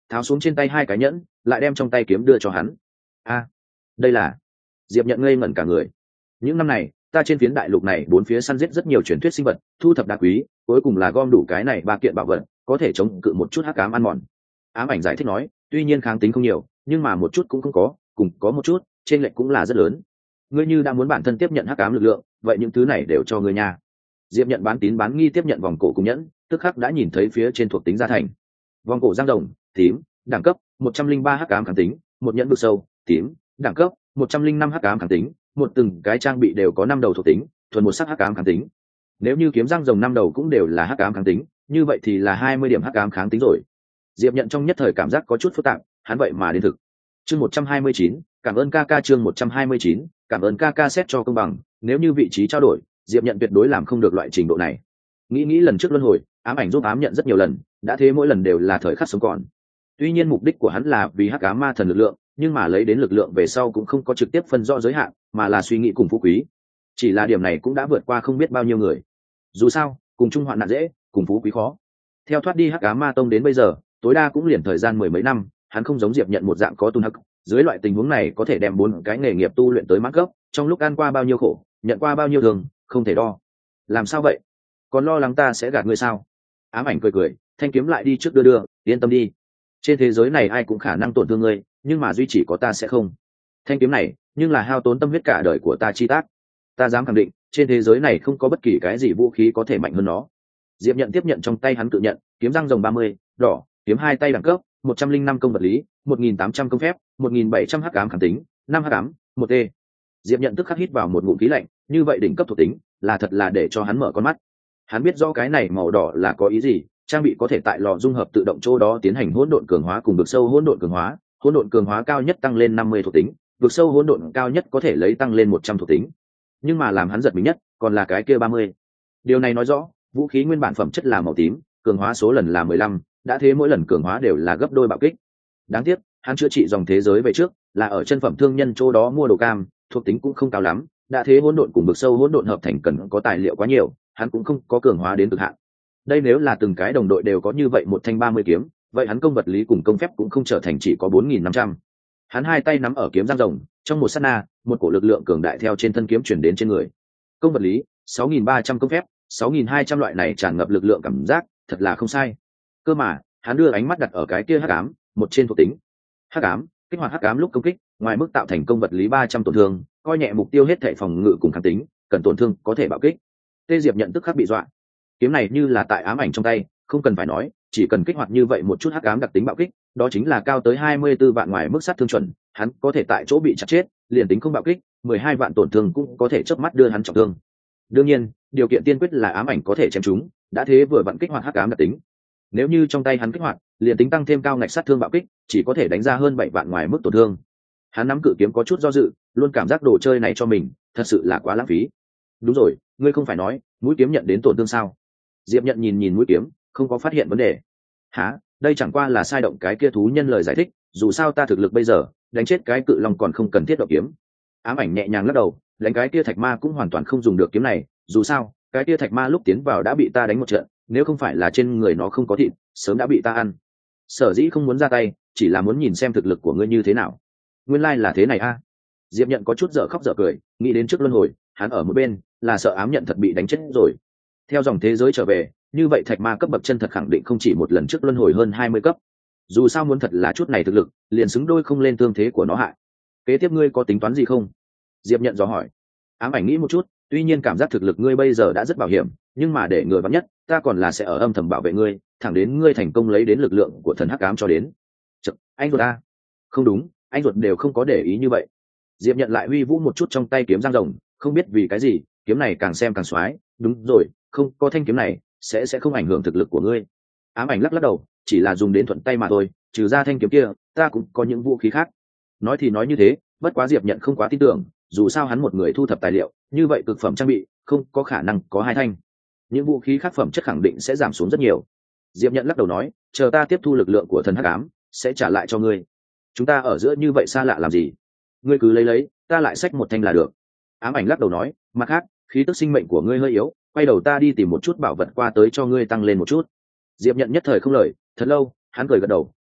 tháo xuống trên tay hai cái nhẫn, lại đem trong tay kiếm đưa cho hắn. A, đây là... Diệp Nhận ngây ngẩn cả người. Những năm này ta trên phiến đại lục này bốn phía săn giết rất nhiều truyền thuyết sinh vật, thu thập đá quý, cuối cùng là gom đủ cái này ba kiện bảo vật, có thể chống cự một chút hắc ám ăn mòn. Ám ảnh giải thích nói, tuy nhiên kháng tính không nhiều, nhưng mà một chút cũng không có, cùng có một chút, trên lệch cũng là rất lớn. Ngươi như đã muốn bản thân tiếp nhận hắc ám lực lượng, vậy những thứ này đều cho ngươi nha. Diệp Nhận bán tín bán nghi tiếp nhận vòng cổ cùng nhẫn, tức khắc đã nhìn thấy phía trên thuộc tính gia thành. Vòng cổ giang rồng, tím, đẳng cấp một trăm linh ba hắc ám kháng tính, một nhẫn vực sâu, tím, đẳng cấp một trăm linh năm hắc ám kháng tính, một từng cái trang bị đều có năm đầu thuộc tính, thuần một sắc hắc ám kháng tính. Nếu như kiếm răng rồng năm đầu cũng đều là hắc ám kháng tính, như vậy thì là hai mươi điểm hắc ám kháng tính rồi. Diệp Nhận trong nhất thời cảm giác có chút phức tạp, hắn vậy mà đến thực. Chương một trăm hai mươi chín, cảm ơn ca ca. Chương một trăm hai mươi chín, cảm ơn ca ca. Xét cho công bằng, nếu như vị trí trao đổi, Diệp Nhận tuyệt đối làm không được loại trình độ này. Nghĩ nghĩ lần trước luân hồi, ám ảnh giúp ám nhận rất nhiều lần, đã thế mỗi lần đều là thời khắc sống còn. Tuy nhiên mục đích của hắn là vì hắc ám ma thần lực lượng, nhưng mà lấy đến lực lượng về sau cũng không có trực tiếp phân rõ giới hạn, mà là suy nghĩ cùng phú quý. Chỉ là điểm này cũng đã vượt qua không biết bao nhiêu người. Dù sao, cùng chung hoạn nạn dễ, cùng phú quý khó. Theo thoát đi hắc ám ma tông đến bây giờ, tối đa cũng liền thời gian mười mấy năm, hắn không giống Diệp Nhận một dạng có tu hắc, dưới loại tình huống này có thể đem bốn cái nghề nghiệp tu luyện tới mát gốc, trong lúc ăn qua bao nhiêu khổ, nhận qua bao nhiêu thương, không thể đo. Làm sao vậy? Còn lo lắng ta sẽ gạt ngươi sao? Ám ảnh cười cười, thanh kiếm lại đi trước đưa đưa, yên tâm đi. Trên thế giới này ai cũng khả năng tổn thương ngươi, nhưng mà duy chỉ có ta sẽ không. Thanh kiếm này, nhưng là hao tốn tâm huyết cả đời của ta chi tác. Ta dám khẳng định, trên thế giới này không có bất kỳ cái gì vũ khí có thể mạnh hơn nó. Diệp Nhận tiếp nhận trong tay hắn tự nhận, kiếm răng rồng ba mươi, đỏ, kiếm hai tay đẳng cấp, một trăm linh năm công vật lý, một nghìn tám trăm công phép, một nghìn bảy trăm hắc ám kháng tính, năm hắc ám, một t. Diệp Nhận tức khắc hít vào một ngụm khí lạnh, như vậy đỉnh cấp thuộc tính, là thật là để cho hắn mở con mắt. Hắn biết rõ cái này màu đỏ là có ý gì, trang bị có thể tại lò dung hợp tự động chỗ đó tiến hành hỗn độn cường hóa cùng vực sâu hỗn độn cường hóa, hỗn độn cường hóa cao nhất tăng lên năm mươi thuộc tính, vực sâu hỗn độn cao nhất có thể lấy tăng lên một trăm thuộc tính. Nhưng mà làm hắn giật mình nhất, còn là cái kia ba mươi. Điều này nói rõ, vũ khí nguyên bản phẩm chất là màu tím, cường hóa số lần là mười lăm, đã thế mỗi lần cường hóa đều là gấp đôi bạo kích. Đáng tiếc, hắn chữa trị dòng thế giới về trước, là ở chân phẩm thương nhân chỗ đó mua đồ cam, thuộc tính cũng không cao lắm, đã thế hỗn độn cùng vực sâu hỗn độn hợp thành cần có tài liệu quá nhiều, hắn cũng không có cường hóa đến cực hạn. Đây nếu là từng cái đồng đội đều có như vậy một thanh ba mươi kiếm, vậy hắn công vật lý cùng công phép cũng không trở thành chỉ có bốn nghìn năm trăm. Hắn hai tay nắm ở kiếm giang rồng, trong một sát na, một cổ lực lượng cường đại theo trên thân kiếm truyền đến trên người. Công vật lý, sáu nghìn ba trăm công phép, sáu nghìn hai trăm loại này tràn ngập lực lượng cảm giác, thật là không sai. Cơ mà, hắn đưa ánh mắt đặt ở cái kia hắc ám, một trên thuộc tính. Hắc ám, kích hoạt hắc ám lúc công kích, ngoài mức tạo thành công vật lý ba trăm tổn thương, coi nhẹ mục tiêu hết thảy phòng ngự cùng kháng tính, cần tổn thương có thể bạo kích. Tê Diệp nhận tức khắc bị dọa. Kiếm này như là tại ám ảnh trong tay, không cần phải nói, chỉ cần kích hoạt như vậy một chút hắc ám đặc tính bạo kích, đó chính là cao tới hai mươi tư vạn ngoài mức sát thương chuẩn, hắn có thể tại chỗ bị chặt chết, liền tính không bạo kích, mười hai vạn tổn thương cũng có thể chớp mắt đưa hắn trọng thương. Đương nhiên, điều kiện tiên quyết là ám ảnh có thể chém chúng, đã thế vừa vặn kích hoạt hắc ám đặc tính. Nếu như trong tay hắn kích hoạt, liền tính tăng thêm cao ngạch sát thương bạo kích, chỉ có thể đánh ra hơn bảy vạn ngoài mức tổn thương. Hắn nắm cự kiếm có chút do dự, luôn cảm giác đồ chơi này cho mình, thật sự là quá lãng phí. Đúng rồi, ngươi không phải nói, mũi kiếm nhận đến tổn thương sao? Diệp Nhận nhìn nhìn mũi kiếm, không có phát hiện vấn đề. Hả, đây chẳng qua là sai động cái kia thú nhân lời giải thích, dù sao ta thực lực bây giờ, đánh chết cái cự long còn không cần thiết động kiếm. Ám ảnh nhẹ nhàng lắc đầu, đánh cái kia thạch ma cũng hoàn toàn không dùng được kiếm này, dù sao, cái kia thạch ma lúc tiến vào đã bị ta đánh một trận, nếu không phải là trên người nó không có thịt, sớm đã bị ta ăn. Sở dĩ không muốn ra tay, chỉ là muốn nhìn xem thực lực của ngươi như thế nào. Nguyên lai là thế này a. Diệp Nhận có chút dở khóc dở cười, nghĩ đến trước luân hồi, hắn ở một bên, là sợ ám nhận thật bị đánh chết rồi. Theo dòng thế giới trở về, như vậy thạch ma cấp bậc chân thật khẳng định không chỉ một lần trước luân hồi hơn hai mươi cấp. Dù sao muốn thật là chút này thực lực, liền xứng đôi không lên tương thế của nó hại. Kế tiếp ngươi có tính toán gì không? Diệp Nhận dò hỏi. Ám ảnh nghĩ một chút, tuy nhiên cảm giác thực lực ngươi bây giờ đã rất bảo hiểm, nhưng mà để người vắn nhất, ta còn là sẽ ở âm thầm bảo vệ ngươi, thẳng đến ngươi thành công lấy đến lực lượng của thần hắc ám cho đến. Chậc, anh ruột ta. Không đúng, anh ruột đều không có để ý như vậy. Diệp Nhận lại huy vũ một chút trong tay kiếm giang rồng, không biết vì cái gì, kiếm này càng xem càng xoái. Đúng rồi, không có thanh kiếm này, sẽ sẽ không ảnh hưởng thực lực của ngươi. Ám ảnh lắc lắc đầu, chỉ là dùng đến thuận tay mà thôi, trừ ra thanh kiếm kia, ta cũng có những vũ khí khác. Nói thì nói như thế, bất quá Diệp Nhận không quá tin tưởng, dù sao hắn một người thu thập tài liệu, như vậy cực phẩm trang bị, không có khả năng có hai thanh. Những vũ khí khác phẩm chất khẳng định sẽ giảm xuống rất nhiều. Diệp Nhận lắc đầu nói, chờ ta tiếp thu lực lượng của thần hắc ám, sẽ trả lại cho ngươi. Chúng ta ở giữa như vậy xa lạ làm gì? Ngươi cứ lấy lấy, ta lại xách một thanh là được. Ám ảnh lắc đầu nói, mặt khác, khí tức sinh mệnh của ngươi hơi yếu, quay đầu ta đi tìm một chút bảo vật qua tới cho ngươi tăng lên một chút. Diệp Nhận nhất thời không lời, thật lâu, hắn cười gật đầu,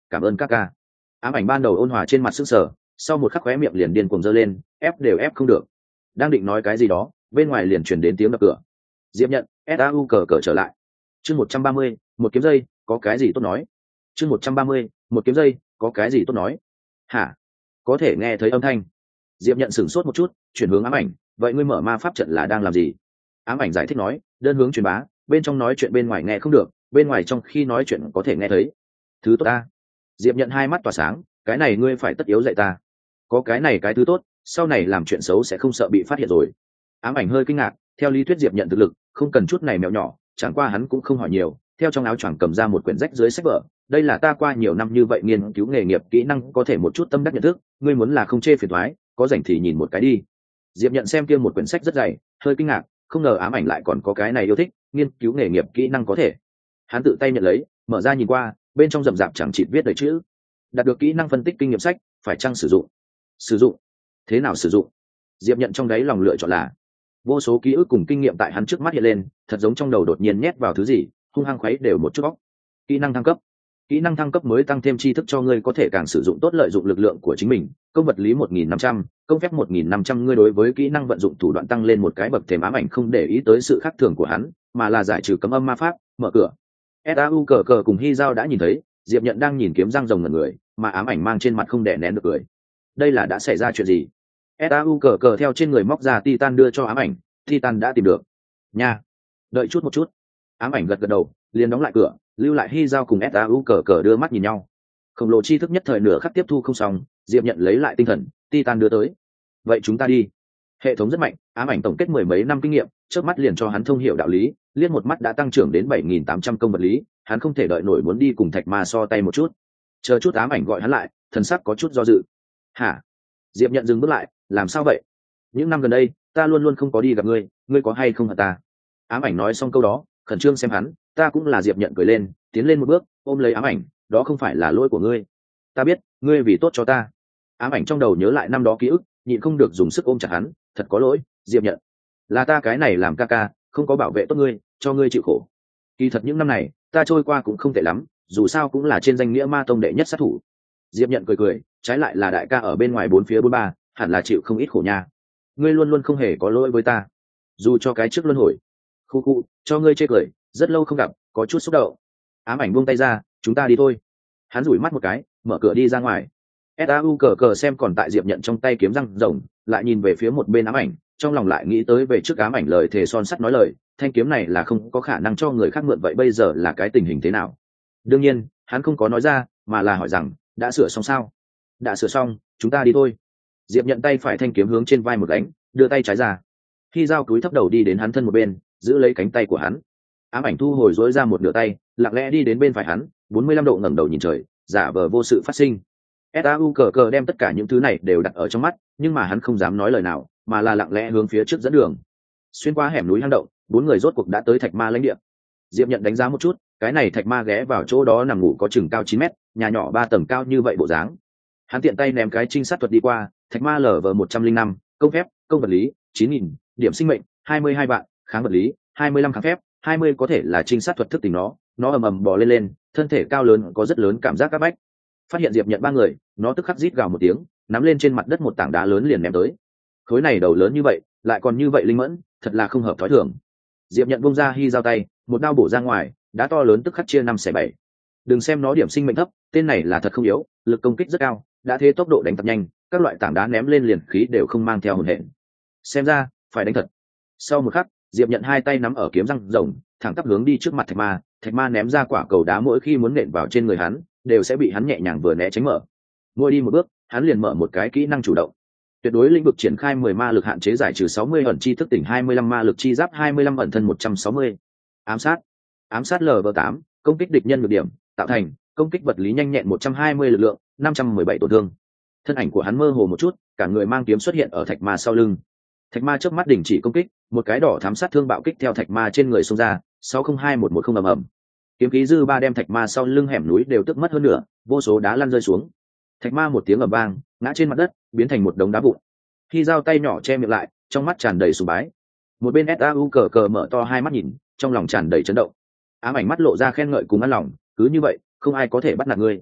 cảm ơn các ca. Ám ảnh ban đầu ôn hòa trên mặt sức sở, sau một khắc khóe miệng liền điên cuồng giơ lên, ép đều ép không được. Đang định nói cái gì đó, bên ngoài liền truyền đến tiếng đập cửa. Diệp Nhận, sau cờ cờ trở lại. Chương một trăm ba mươi, một kiếm dây, có cái gì tốt nói. Chương một trăm ba mươi, một kiếm dây, có cái gì tốt nói. Hả? Có thể nghe thấy âm thanh. Diệp Nhận sửng sốt một chút, chuyển hướng ám ảnh, vậy ngươi mở ma pháp trận là đang làm gì? Ám ảnh giải thích nói, đơn hướng truyền bá, bên trong nói chuyện bên ngoài nghe không được, bên ngoài trong khi nói chuyện có thể nghe thấy. Thứ tốt ta. Diệp Nhận hai mắt tỏa sáng, cái này ngươi phải tất yếu dạy ta. Có cái này cái thứ tốt, sau này làm chuyện xấu sẽ không sợ bị phát hiện rồi. Ám ảnh hơi kinh ngạc, theo lý thuyết Diệp Nhận thực lực không cần chút này mèo nhỏ, chẳng qua hắn cũng không hỏi nhiều, theo trong áo choàng cầm ra một quyển rách dưới sách vở. Đây là ta qua nhiều năm như vậy nghiên cứu nghề nghiệp kỹ năng có thể một chút tâm đắc nhận thức, ngươi muốn là không chê phiền toái, có rảnh thì nhìn một cái đi. Diệp Nhận xem kia một quyển sách rất dày, hơi kinh ngạc, không ngờ ám ảnh lại còn có cái này yêu thích nghiên cứu nghề nghiệp kỹ năng có thể. Hắn tự tay nhận lấy, mở ra nhìn qua, bên trong rậm rạp chẳng chịt viết đầy chữ. Đạt được kỹ năng phân tích kinh nghiệm sách, phải chăng sử dụng? Sử dụng? Thế nào sử dụng? Diệp Nhận trong đáy lòng lựa chọn là vô số ký ức cùng kinh nghiệm tại hắn trước mắt hiện lên, thật giống trong đầu đột nhiên nhét vào thứ gì, hung hăng khuấy đều một chút óc. Kỹ năng thăng cấp. Kỹ năng thăng cấp mới tăng thêm tri thức cho ngươi có thể càng sử dụng tốt lợi dụng lực lượng của chính mình. Công vật lý một nghìn năm trăm, công phép một nghìn năm trăm, ngươi đối với kỹ năng vận dụng thủ đoạn tăng lên một cái bậc thềm. Ám ảnh không để ý tới sự khác thường của hắn, mà là giải trừ cấm âm ma pháp, mở cửa. Sau cờ cờ cùng Hy Giao đã nhìn thấy, Diệp Nhận đang nhìn kiếm răng rồng ngẩn người, mà ám ảnh mang trên mặt không đè nén được cười. Đây là đã xảy ra chuyện gì? Sau cờ cờ theo trên người móc ra Titan đưa cho ám ảnh, Titan đã tìm được. Nha, đợi chút một chút. Ám ảnh gật gật đầu, liền đóng lại cửa, lưu lại Hy Giao cùng Sau cờ cờ đưa mắt nhìn nhau. Khổng lồ tri thức nhất thời nửa khắc tiếp thu không xong, Diệp Nhận lấy lại tinh thần, Titan đưa tới. Vậy chúng ta đi. Hệ thống rất mạnh, ám ảnh tổng kết mười mấy năm kinh nghiệm, trước mắt liền cho hắn thông hiểu đạo lý, liên một mắt đã tăng trưởng đến bảy nghìn tám trăm công vật lý, hắn không thể đợi nổi muốn đi cùng Thạch Ma so tay một chút. Chờ chút. Ám ảnh gọi hắn lại, thần sắc có chút do dự. Hả? Diệp Nhận dừng bước lại, làm sao vậy? Những năm gần đây, ta luôn luôn không có đi gặp ngươi, ngươi có hay không hả ta? Ám ảnh nói xong câu đó, khẩn trương xem hắn, ta cũng là. Diệp Nhận cười lên, tiến lên một bước, ôm lấy ám ảnh, đó không phải là lỗi của ngươi. Ta biết, ngươi vì tốt cho ta. Ám ảnh trong đầu nhớ lại năm đó ký ức, nhịn không được dùng sức ôm chặt hắn, thật có lỗi, Diệp Nhận. Là ta cái này làm ca ca, không có bảo vệ tốt ngươi, cho ngươi chịu khổ. Kỳ thật những năm này, ta trôi qua cũng không tệ lắm, dù sao cũng là trên danh nghĩa ma tông đệ nhất sát thủ. Diệp Nhận cười cười, trái lại là đại ca ở bên ngoài bốn phía bốn ba, hẳn là chịu không ít khổ nha. Ngươi luôn luôn không hề có lỗi với ta, dù cho cái trước luân hồi. Khu khu, cho ngươi chê cười, rất lâu không gặp, có chút xúc động. Ám ảnh buông tay ra, chúng ta đi thôi. Hắn rủi mắt một cái, mở cửa đi ra ngoài. Sau cờ cờ xem còn tại Diệp Nhận trong tay kiếm răng rồng, lại nhìn về phía một bên ám ảnh, trong lòng lại nghĩ tới về trước ám ảnh lời thề son sắt nói lời, thanh kiếm này là không có khả năng cho người khác mượn, vậy bây giờ là cái tình hình thế nào? Đương nhiên, hắn không có nói ra, mà là hỏi rằng, đã sửa xong sao? Đã sửa xong, chúng ta đi thôi. Diệp Nhận tay phải thanh kiếm hướng trên vai một đánh, đưa tay trái ra. Khi Giao cúi thấp đầu đi đến hắn thân một bên, giữ lấy cánh tay của hắn. Ám ảnh thu hồi dối ra một nửa tay, lặng lẽ đi đến bên phải hắn, bốn mươi lăm độ ngẩng đầu nhìn trời, giả vờ vô sự phát sinh. Sau cờ cờ đem tất cả những thứ này đều đặt ở trong mắt, nhưng mà hắn không dám nói lời nào, mà là lặng lẽ hướng phía trước dẫn đường. Xuyên qua hẻm núi hang động, bốn người rốt cuộc đã tới Thạch Ma lãnh địa. Diệp Nhận đánh giá một chút, cái này Thạch Ma ghé vào chỗ đó nằm ngủ có chừng cao chín mét, nhà nhỏ ba tầng cao như vậy bộ dáng. Hắn tiện tay ném cái trinh sát thuật đi qua, Thạch Ma lở vờ một trăm linh năm, công phép, công vật lý chín nghìn, điểm sinh mệnh hai mươi hai vạn, kháng vật lý hai mươi lăm, kháng phép hai mươi, có thể là trinh sát thuật thức tỉnh nó, nó ầm ầm bò lên lên, thân thể cao lớn có rất lớn cảm giác áp bách. Phát hiện Diệp Nhận ba người, nó tức khắc rít gào một tiếng, nắm lên trên mặt đất một tảng đá lớn liền ném tới. Khối này đầu lớn như vậy, lại còn như vậy linh mẫn, thật là không hợp thói thường. Diệp Nhận bung ra Hy Giao tay, một đao bổ ra ngoài, đá to lớn tức khắc chia năm xẻ bảy. Đừng xem nó điểm sinh mệnh thấp, tên này là thật không yếu, lực công kích rất cao, đã thế tốc độ đánh thật nhanh, các loại tảng đá ném lên liền khí đều không mang theo hồn hện. Xem ra, phải đánh thật. Sau một khắc, Diệp Nhận hai tay nắm ở kiếm răng rồng, thẳng tắp hướng đi trước mặt Thạch Ma. Thạch Ma ném ra quả cầu đá, mỗi khi muốn nện vào trên người hắn, đều sẽ bị hắn nhẹ nhàng vừa né tránh mở. Mỗi đi một bước, hắn liền mở một cái kỹ năng chủ động. Tuyệt đối lĩnh vực triển khai mười ma lực hạn chế, giải trừ sáu mươi ẩn chi thức tỉnh hai mươi lăm, ma lực chi giáp hai mươi lăm, ẩn thân một trăm sáu mươi. Ám sát. Ám sát lv tám, công kích địch nhân nhược điểm, tạo thành công kích vật lý nhanh nhẹn một trăm hai mươi lực lượng, năm trăm mười bảy tổn thương. Thân ảnh của hắn mơ hồ một chút, cả người mang kiếm xuất hiện ở Thạch Ma sau lưng. Thạch Ma chớp mắt đình chỉ công kích, một cái đỏ thám sát thương bạo kích theo Thạch Ma trên người xông ra, sáu không hai một một không ầm ầm. Kiếm khí dư ba đem Thạch Ma sau lưng hẻm núi đều tức mất hơn nửa, vô số đá lăn rơi xuống. Thạch Ma một tiếng ầm vang, ngã trên mặt đất, biến thành một đống đá vụn. Khi Giao tay nhỏ che miệng lại, trong mắt tràn đầy sùng bái. Một bên Sau cờ cờ mở to hai mắt nhìn, trong lòng tràn đầy chấn động. Ám ảnh mắt lộ ra khen ngợi cùng an lòng, cứ như vậy, không ai có thể bắt nạt ngươi.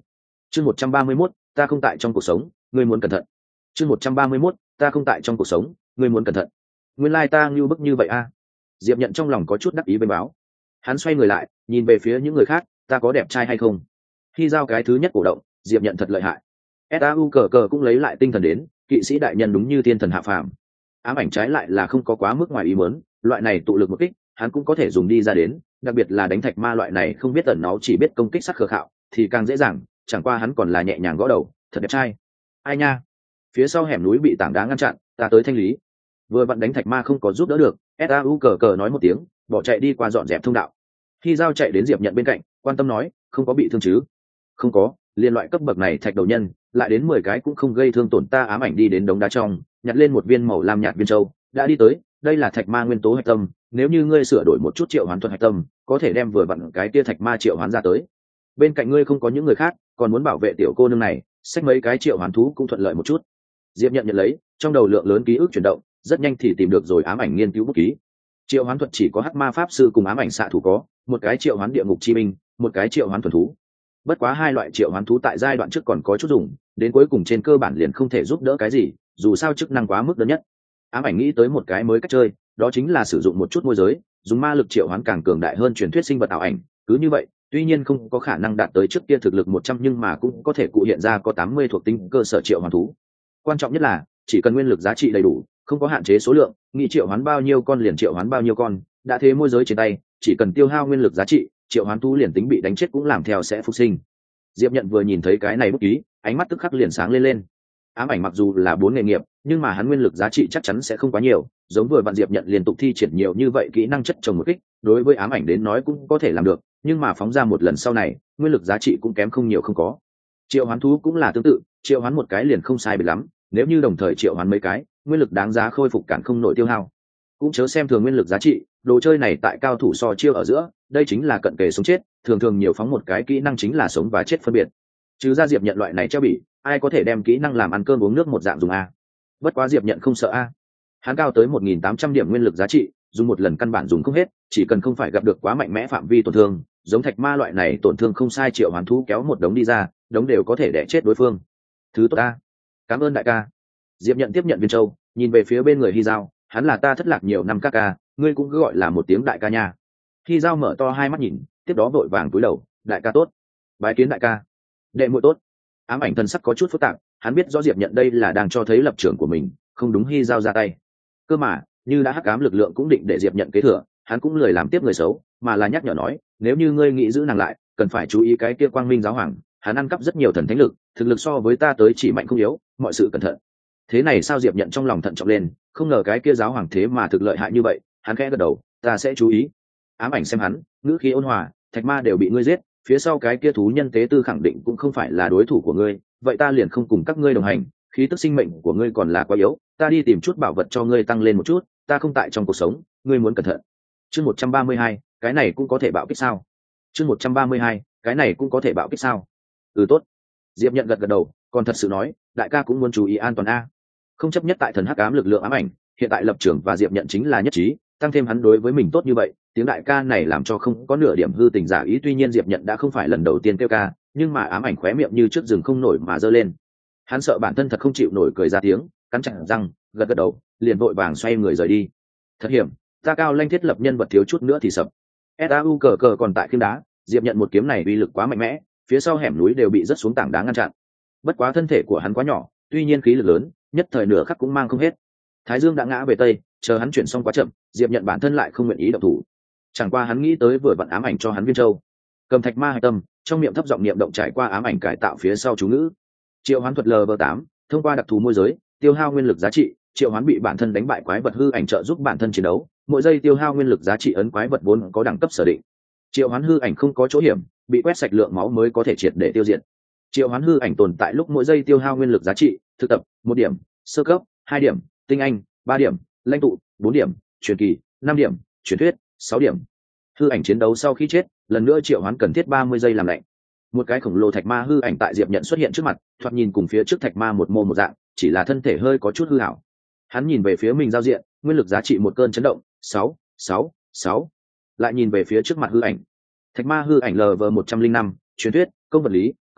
chương một trăm ba mươi mốt, ta không tại trong cuộc sống, ngươi muốn cẩn thận. chương một trăm ba mươi mốt, ta không tại trong cuộc sống, ngươi muốn cẩn thận. Nguyên lai ta ngưu bức như vậy a. Diệp Nhận trong lòng có chút đắc ý bên báo. Hắn xoay người lại nhìn về phía những người khác, ta có đẹp trai hay không? Khi giao cái thứ nhất cổ động, Diệp Nhận thật lợi hại. Sau cờ cờ cũng lấy lại tinh thần đến, kỵ sĩ đại nhân đúng như thiên thần hạ phàm. Ám ảnh trái lại là không có quá mức ngoài ý muốn, loại này tụ lực một kích hắn cũng có thể dùng đi ra đến, đặc biệt là đánh thạch ma loại này không biết tẩn nó chỉ biết công kích sắc khờ khạo thì càng dễ dàng, chẳng qua hắn còn là nhẹ nhàng gõ đầu, thật đẹp trai. Ai nha, phía sau hẻm núi bị tảng đá ngăn chặn, ta tới thanh lý. Vừa vặn đánh thạch ma không có giúp đỡ được, Sau cờ cờ nói một tiếng, bỏ chạy đi qua dọn dẹp thông đạo. Khi giao chạy đến Diệp Nhận bên cạnh, quan tâm nói, không có bị thương chứ? Không có, liên loại cấp bậc này thạch đầu nhân lại đến mười cái cũng không gây thương tổn ta. Ám ảnh đi đến đống đá trong, nhặt lên một viên màu lam nhạt viên châu, đã đi tới, đây là thạch ma nguyên tố hạch tâm, nếu như ngươi sửa đổi một chút triệu hoán thuật hạch tâm, có thể đem vừa vặn cái tia thạch ma triệu hoán ra tới. Bên cạnh ngươi không có những người khác, còn muốn bảo vệ tiểu cô nương này, xách mấy cái triệu hoán thú cũng thuận lợi một chút. Diệp Nhận nhận lấy, trong đầu lượng lớn ký ức chuyển động, rất nhanh thì tìm được rồi ám ảnh nghiên cứu bút ký. Triệu hoán thuật chỉ có hắc ma pháp sư cùng ám ảnh xạ thủ có, một cái triệu hoán địa ngục chi minh, một cái triệu hoán thuần thú. Bất quá hai loại triệu hoán thú tại giai đoạn trước còn có chút dùng, đến cuối cùng trên cơ bản liền không thể giúp đỡ cái gì, dù sao chức năng quá mức đơn nhất. Ám ảnh nghĩ tới một cái mới cách chơi, đó chính là sử dụng một chút môi giới, dùng ma lực triệu hoán càng cường đại hơn truyền thuyết sinh vật ảo ảnh. Cứ như vậy, tuy nhiên không có khả năng đạt tới trước kia thực lực một trăm nhưng mà cũng có thể cụ hiện ra có tám mươi thuộc tính cơ sở triệu hoán thú. Quan trọng nhất là chỉ cần nguyên lực giá trị đầy đủ, không có hạn chế số lượng, nghĩ triệu hoán bao nhiêu con liền triệu hoán bao nhiêu con, đã thế môi giới trên tay, chỉ cần tiêu hao nguyên lực giá trị, triệu hoán thú liền tính bị đánh chết cũng làm theo sẽ phục sinh. Diệp Nhận vừa nhìn thấy cái này bút ký, ánh mắt tức khắc liền sáng lên lên. Ám ảnh mặc dù là bốn nghề nghiệp, nhưng mà hắn nguyên lực giá trị chắc chắn sẽ không quá nhiều, giống vừa vặn Diệp Nhận liên tục thi triển nhiều như vậy kỹ năng chất trồng một kích, đối với ám ảnh đến nói cũng có thể làm được, nhưng mà phóng ra một lần sau này, nguyên lực giá trị cũng kém không nhiều không có. Triệu hoán thú cũng là tương tự, triệu hoán một cái liền không sai biệt lắm, nếu như đồng thời triệu hoán mấy cái, nguyên lực đáng giá khôi phục cản không nổi tiêu hao. Cũng chớ xem thường nguyên lực giá trị, đồ chơi này tại cao thủ so chiêu ở giữa, đây chính là cận kề sống chết, thường thường nhiều phóng một cái kỹ năng chính là sống và chết phân biệt. Trừ ra Diệp Nhận loại này treo bỉ, ai có thể đem kỹ năng làm ăn cơm uống nước một dạng dùng a? Bất quá Diệp Nhận không sợ a. Hắn cao tới một nghìn tám trăm điểm nguyên lực giá trị, dùng một lần căn bản dùng không hết, chỉ cần không phải gặp được quá mạnh mẽ phạm vi tổn thương, giống thạch ma loại này tổn thương không sai triệu hoán thú kéo một đống đi ra, đống đều có thể đẻ chết đối phương. Thứ tốt a. Cảm ơn đại ca. Diệp Nhận tiếp nhận viên châu, nhìn về phía bên người Hy Giao, hắn là ta thất lạc nhiều năm ca ca, ngươi cũng cứ gọi là một tiếng đại ca nha. Hy Giao mở to hai mắt nhìn, tiếp đó vội vàng cúi đầu, đại ca tốt. Bái kiến đại ca. Đệ muội tốt. Ám ảnh thần sắc có chút phức tạp, hắn biết rõ Diệp Nhận đây là đang cho thấy lập trường của mình, không đúng Hy Giao ra tay. Cơ mà, như đã hắc ám lực lượng cũng định để Diệp Nhận kế thừa, hắn cũng lười làm tiếp người xấu, mà là nhắc nhở nói, nếu như ngươi nghĩ giữ nàng lại, cần phải chú ý cái kia Quang Minh giáo hoàng, hắn ăn cắp rất nhiều thần thánh lực, thực lực so với ta tới chỉ mạnh không yếu, mọi sự cẩn thận. Thế này sao? Diệp Nhận trong lòng thận trọng lên, không ngờ cái kia giáo hoàng thế mà thực lợi hại như vậy, hắn khẽ gật đầu, ta sẽ chú ý. Ám ảnh xem hắn, ngữ khí ôn hòa, thạch ma đều bị ngươi giết, phía sau cái kia thú nhân tế tư khẳng định cũng không phải là đối thủ của ngươi, vậy ta liền không cùng các ngươi đồng hành, khí tức sinh mệnh của ngươi còn là quá yếu, ta đi tìm chút bảo vật cho ngươi tăng lên một chút, ta không tại trong cuộc sống, ngươi muốn cẩn thận. Chương một trăm ba mươi hai, cái này cũng có thể bạo kích sao? Chương một trăm ba mươi hai, cái này cũng có thể bạo kích sao? Ừ tốt. Diệp Nhận gật gật đầu, còn thật sự nói, đại ca cũng muốn chú ý an toàn a. Không chấp nhất tại thần hắc ám lực lượng ám ảnh, hiện tại lập trường và Diệp Nhận chính là nhất trí, tăng thêm hắn đối với mình tốt như vậy, tiếng đại ca này làm cho không có nửa điểm hư tình giả ý. Tuy nhiên Diệp Nhận đã không phải lần đầu tiên kêu ca, nhưng mà ám ảnh khóe miệng như trước rừng không nổi mà giơ lên. Hắn sợ bản thân thật không chịu nổi, cười ra tiếng, cắn chặt răng, gật gật đầu, liền vội vàng xoay người rời đi. Thật hiểm, ta cao lanh thiết lập nhân vật thiếu chút nữa thì sập. Sau cờ cờ còn tại khiêm đá, Diệp Nhận một kiếm này uy lực quá mạnh mẽ, phía sau hẻm núi đều bị rớt xuống tảng đá ngăn chặn. Bất quá thân thể của hắn quá nhỏ, tuy nhiên khí lực lớn, nhất thời nửa khắc cũng mang không hết. Thái Dương đã ngã về tây, chờ hắn chuyển xong quá chậm, Diệp Nhận bản thân lại không nguyện ý động thủ. Chẳng qua hắn nghĩ tới vừa vặn ám ảnh cho hắn viên châu, cầm thạch ma hạch tâm, trong miệng thấp giọng niệm động trải qua ám ảnh cải tạo phía sau chú ngữ. Triệu hoán thuật Level tám, thông qua đặc thù môi giới, tiêu hao nguyên lực giá trị, triệu hoán bị bản thân đánh bại quái vật hư ảnh trợ giúp bản thân chiến đấu, mỗi giây tiêu hao nguyên lực giá trị ấn quái vật vốn có đẳng cấp sở định. Triệu hoán hư ảnh không có chỗ hiểm, bị quét sạch lượng máu mới có thể triệt để tiêu diệt. Triệu hoán hư ảnh tồn tại lúc mỗi giây tiêu hao nguyên lực giá trị, thực tập một điểm, sơ cấp hai điểm, tinh anh ba điểm, lãnh tụ bốn điểm, truyền kỳ năm điểm, truyền thuyết sáu điểm. Hư ảnh chiến đấu sau khi chết, lần nữa triệu hoán cần thiết ba mươi giây làm lạnh. Một cái khổng lồ thạch ma hư ảnh tại Diệp Nhận xuất hiện trước mặt, thoạt nhìn cùng phía trước thạch ma một mô một dạng, chỉ là thân thể hơi có chút hư hảo. Hắn nhìn về phía mình giao diện, nguyên lực giá trị một cơn chấn động, sáu sáu sáu. Lại nhìn về phía trước mặt hư ảnh, thạch ma hư ảnh Level một trăm linh năm, truyền thuyết công vật lý, công phép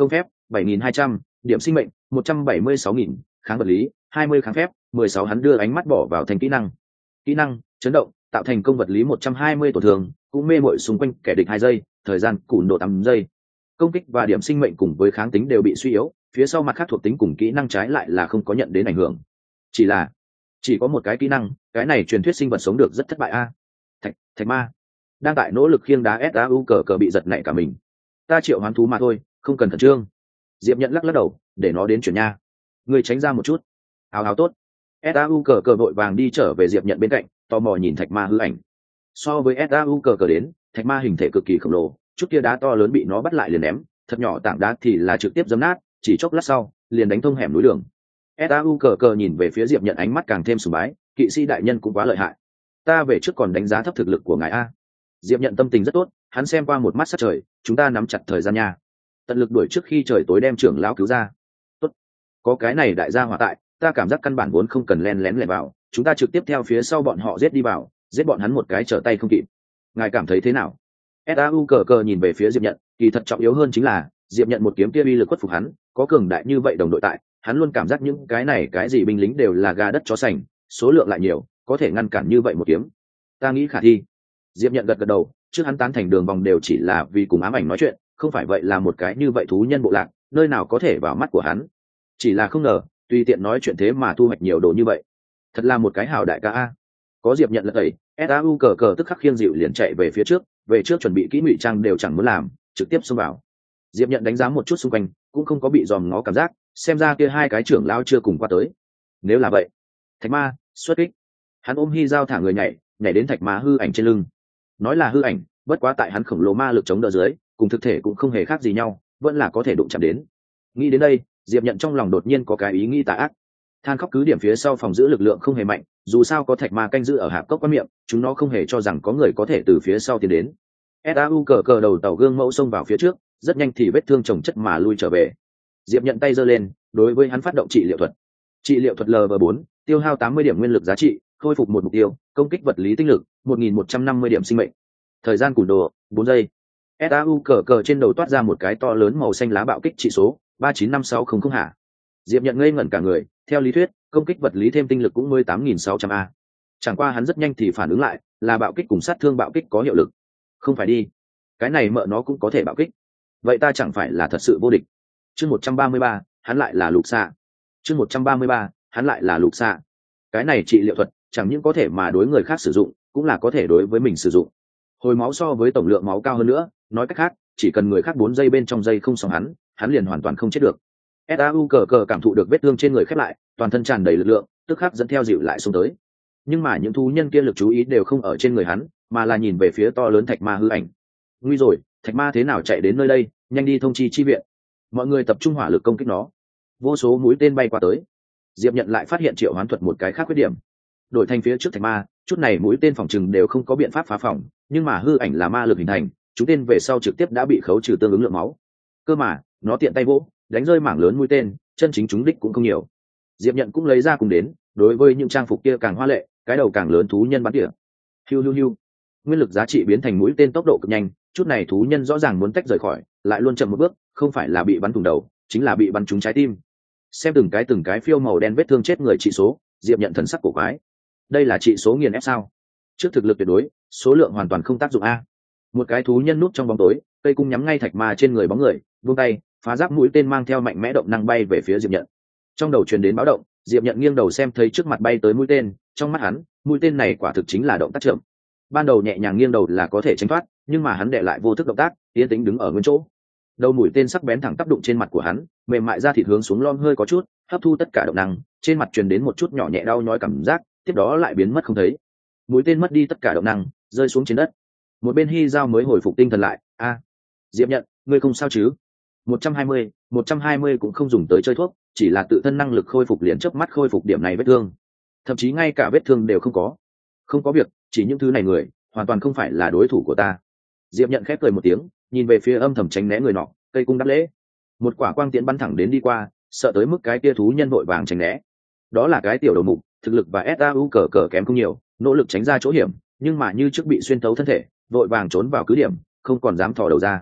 bảy nghìn hai trăm điểm sinh mệnh, một trăm bảy mươi sáu nghìn kháng vật lý, hai mươi kháng phép, mười sáu. Hắn đưa ánh mắt bỏ vào thành kỹ năng. Kỹ năng chấn động, tạo thành công vật lý một trăm hai mươi tổn thương, cũng mê mội xung quanh kẻ địch hai giây, thời gian cùn độ tám giây. Công kích và điểm sinh mệnh cùng với kháng tính đều bị suy yếu, phía sau mặt khác thuộc tính cùng kỹ năng trái lại là không có nhận đến ảnh hưởng. Chỉ là chỉ có một cái kỹ năng, cái này truyền thuyết sinh vật sống được rất thất bại a. Thạch thạch ma đang tại nỗ lực khiêng đá sau cờ cờ bị giật nảy cả mình. Ta triệu hoán thú mà thôi, không cần khẩn trương. Diệp Nhận lắc lắc đầu, để nó đến chuyển nha. Người tránh ra một chút. Áo áo tốt. sau cờ cờ vội vàng đi trở về Diệp Nhận bên cạnh, tò mò nhìn thạch ma hư ảnh. So với sau cờ cờ đến, thạch ma hình thể cực kỳ khổng lồ, chút kia đá to lớn bị nó bắt lại liền ném, thật nhỏ tảng đá thì là trực tiếp giấm nát, chỉ chốc lát sau liền đánh thông hẻm núi đường. sau cờ cờ nhìn về phía Diệp Nhận ánh mắt càng thêm sùng bái, kỵ sĩ đại nhân cũng quá lợi hại. Ta về trước còn đánh giá thấp thực lực của ngài a. Diệp Nhận tâm tình rất tốt, hắn xem qua một mắt sát trời, chúng ta nắm chặt thời gian nha, tận lực đuổi trước khi trời tối đem trưởng lão cứu ra. Tốt, có cái này đại gia hỏa tại, ta cảm giác căn bản vốn không cần len lén lẻn vào, chúng ta trực tiếp theo phía sau bọn họ giết đi vào, giết bọn hắn một cái trở tay không kịp. Ngài cảm thấy thế nào? sau cờ cờ nhìn về phía Diệp Nhận, kỳ thật trọng yếu hơn chính là Diệp Nhận một kiếm kia uy lực khuất phục hắn, có cường đại như vậy đồng đội tại, hắn luôn cảm giác những cái này cái gì binh lính đều là gà đất chó sành, số lượng lại nhiều, có thể ngăn cản như vậy một kiếm. Ta nghĩ khả thi. Diệp Nhận gật gật đầu, trước hắn tán thành đường vòng đều chỉ là vì cùng ám ảnh nói chuyện, không phải vậy là một cái như vậy thú nhân bộ lạc, nơi nào có thể vào mắt của hắn. Chỉ là không ngờ, tùy tiện nói chuyện thế mà thu hoạch nhiều đồ như vậy. Thật là một cái hào đại ca a. Có Diệp Nhận lật tẩy, sau cờ cờ tức khắc khiêng dịu liền chạy về phía trước, về trước chuẩn bị kỹ ngụy trang đều chẳng muốn làm, trực tiếp xông vào. Diệp Nhận đánh giá một chút xung quanh, cũng không có bị dòm ngó cảm giác, xem ra kia hai cái trưởng lão chưa cùng qua tới. Nếu là vậy, thạch ma xuất kích. Hắn ôm hy dao thả người nhảy, nhảy đến thạch ma hư ảnh trên lưng. Nói là hư ảnh, bất quá tại hắn khổng lồ ma lực chống đỡ dưới, cùng thực thể cũng không hề khác gì nhau, vẫn là có thể đụng chạm đến. Nghĩ đến đây, Diệp Nhận trong lòng đột nhiên có cái ý nghĩ tà ác. Than khóc cứ điểm phía sau phòng giữ lực lượng không hề mạnh, dù sao có thạch ma canh giữ ở hạp cốc quán miệng, chúng nó không hề cho rằng có người có thể từ phía sau tiến đến. sau cờ cờ đầu tàu gương mẫu xông vào phía trước, rất nhanh thì vết thương chồng chất mà lui trở về. Diệp Nhận tay giơ lên, đối với hắn phát động trị liệu thuật. Trị liệu thuật lv bốn, tiêu hao tám mươi điểm nguyên lực giá trị, khôi phục một mục tiêu, công kích vật lý tinh lực một nghìn một trăm năm mươi điểm sinh mệnh. Thời gian cùn đồ bốn giây. sau cờ cờ trên đầu toát ra một cái to lớn màu xanh lá bạo kích trị số ba chín năm sáu không không hạ. Diệp Nhận ngây ngẩn cả người, theo lý thuyết công kích vật lý thêm tinh lực cũng mới tám nghìn sáu trăm a. Chẳng qua hắn rất nhanh thì phản ứng lại, là bạo kích cùng sát thương bạo kích có hiệu lực. Không phải đi, cái này mợ nó cũng có thể bạo kích, vậy ta chẳng phải là thật sự vô địch. Chương một trăm ba mươi ba, hắn lại là lục xạ. Chương một trăm ba mươi ba, hắn lại là lục xạ. Cái này trị liệu thuật chẳng những có thể mà đối người khác sử dụng, cũng là có thể đối với mình sử dụng. Hồi máu so với tổng lượng máu cao hơn nữa, nói cách khác, chỉ cần người khác bốn giây bên trong giây không xong hắn, hắn liền hoàn toàn không chết được. sau cờ cờ cảm thụ được vết thương trên người khép lại, toàn thân tràn đầy lực lượng, tức khắc dẫn theo dịu lại xuống tới. Nhưng mà những thú nhân kia lực chú ý đều không ở trên người hắn, mà là nhìn về phía to lớn thạch ma hư ảnh. Nguy rồi, thạch ma thế nào chạy đến nơi đây, nhanh đi thông chi chi viện. Mọi người tập trung hỏa lực công kích nó. Vô số mũi tên bay qua tới. Diệp Nhận lại phát hiện triệu hoán thuật một cái khác khuyết điểm. Đổi thành phía trước thạch ma, chút này mũi tên phòng trừng đều không có biện pháp phá phòng, nhưng mà hư ảnh là ma lực hình thành, chúng tên về sau trực tiếp đã bị khấu trừ tương ứng lượng máu. Cơ mà, nó tiện tay vỗ, đánh rơi mảng lớn mũi tên, chân chính chúng đích cũng không nhiều. Diệp Nhận cũng lấy ra cùng đến, đối với những trang phục kia càng hoa lệ, cái đầu càng lớn thú nhân bắn tỉa. Hiu hiu hiu. Nguyên lực giá trị biến thành mũi tên tốc độ cực nhanh, chút này thú nhân rõ ràng muốn tách rời khỏi, lại luôn chậm một bước, không phải là bị bắn thủng đầu, chính là bị bắn trúng trái tim. Xem từng cái từng cái phiêu màu đen vết thương chết người trị số, Diệp Nhận thần sắc cổ quái. Đây là trị số nghiền ép sao? Trước thực lực tuyệt đối, số lượng hoàn toàn không tác dụng a. Một cái thú nhân núp trong bóng tối, cây cung nhắm ngay thạch ma trên người bóng người, vung tay, phá giáp mũi tên mang theo mạnh mẽ động năng bay về phía Diệp Nhận. Trong đầu truyền đến báo động, Diệp Nhận nghiêng đầu xem thấy trước mặt bay tới mũi tên, trong mắt hắn, mũi tên này quả thực chính là động tác chậm. Ban đầu nhẹ nhàng nghiêng đầu là có thể tránh thoát, nhưng mà hắn để lại vô thức động tác, yên tĩnh đứng ở nguyên chỗ. Đầu mũi tên sắc bén thẳng tác đụng trên mặt của hắn, mềm mại ra thịt hướng xuống lom hơi có chút, hấp thu tất cả động năng, trên mặt truyền đến một chút nhỏ nhẹ đau nhói cảm giác, tiếp đó lại biến mất không thấy. Mũi tên mất đi tất cả động năng, rơi xuống trên đất. Một bên Hy Dao mới hồi phục tinh thần lại, a, Diệp Nhận, ngươi không sao chứ? một trăm hai mươi, một trăm hai mươi cũng không dùng tới chơi thuốc, chỉ là tự thân năng lực khôi phục liền chớp mắt khôi phục điểm này vết thương. Thậm chí ngay cả vết thương đều không có. Không có việc, chỉ những thứ này người, hoàn toàn không phải là đối thủ của ta. Diệp Nhận khép cười một tiếng, nhìn về phía âm thầm tránh né người nọ, cây cung đáp lễ. Một quả quang tiễn bắn thẳng đến đi qua, sợ tới mức cái kia thú nhân vội vàng tránh né. Đó là cái tiểu đầu mục, thực lực và sau cờ cờ kém không nhiều, nỗ lực tránh ra chỗ hiểm, nhưng mà như trước bị xuyên thấu thân thể, vội vàng trốn vào cứ điểm, không còn dám thò đầu ra.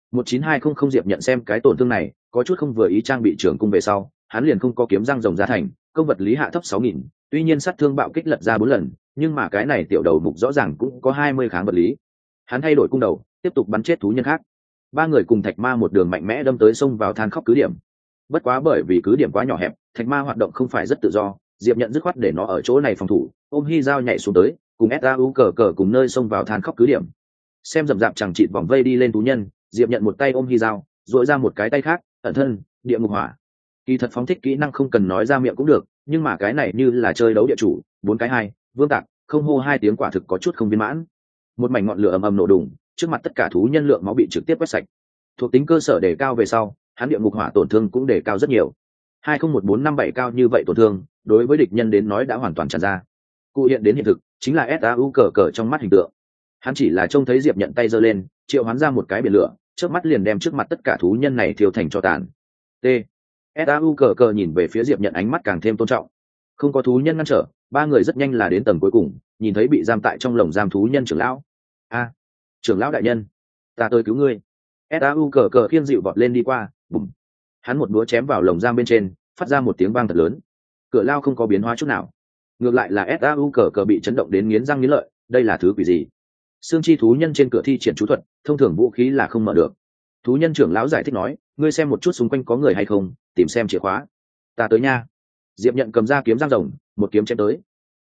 một chín hai không không Diệp nhận xem cái tổn thương này có chút không vừa ý, trang bị trường cung về sau hắn liền không có kiếm răng rồng ra thành công vật lý hạ thấp sáu nghìn, tuy nhiên sát thương bạo kích lật ra bốn lần, nhưng mà cái này tiểu đầu mục rõ ràng cũng có hai mươi kháng vật lý. Hắn thay đổi cung đầu tiếp tục bắn chết thú nhân khác. Ba người cùng thạch ma một đường mạnh mẽ đâm tới xông vào than khóc cứ điểm. Bất quá bởi vì cứ điểm quá nhỏ hẹp, thạch ma hoạt động không phải rất tự do, Diệp nhận dứt khoát để nó ở chỗ này phòng thủ, ôm Hy dao nhảy xuống tới cùng sau cờ cờ cùng nơi xông vào than khóc cứ điểm. Xem rậm rạp chẳng chịt vòng vây đi lên thú nhân, Diệp nhận một tay ôm Hy dao, duỗi ra một cái tay khác ẩn thân địa ngục hỏa. Kỳ thật phóng thích kỹ năng không cần nói ra miệng cũng được, nhưng mà cái này như là chơi đấu địa chủ, bốn cái hai vương tạc không hô hai tiếng quả thực có chút không viên mãn. Một mảnh ngọn lửa ầm ầm nổ đùng, trước mặt tất cả thú nhân lượng máu bị trực tiếp quét sạch. Thuộc tính cơ sở đề cao về sau, hắn địa ngục hỏa tổn thương cũng đề cao rất nhiều. hai không một bốn năm bảy cao như vậy tổn thương, đối với địch nhân đến nói đã hoàn toàn tràn ra. Cụ hiện đến hiện thực, chính là sau cờ cờ trong mắt hình tượng. Hắn chỉ là trông thấy Diệp nhận tay giơ lên, triệu hoán ra một cái biển lửa, trước mắt liền đem trước mặt tất cả thú nhân này thiêu thành tro tàn. T. sau cờ cờ nhìn về phía Diệp nhận ánh mắt càng thêm tôn trọng. Không có thú nhân ngăn trở, ba người rất nhanh là đến tầng cuối cùng, nhìn thấy bị giam tại trong lồng giam thú nhân trưởng lão. A, trưởng lão đại nhân, ta tới cứu ngươi. sau cờ cờ khiêng dịu vọt lên đi qua, bùm. Hắn một búa chém vào lồng giam bên trên, phát ra một tiếng vang thật lớn. Cửa lao không có biến hóa chút nào, ngược lại là sau cờ cờ bị chấn động đến nghiến răng nghiến lợi. Đây là thứ quỷ gì? Xương chi thú nhân trên cửa thi triển chú thuật, thông thường vũ khí là không mở được. Thú nhân trưởng lão giải thích nói, ngươi xem một chút xung quanh có người hay không, tìm xem chìa khóa. Ta tới nha. Diệp nhận cầm ra kiếm răng rồng, một kiếm chém tới.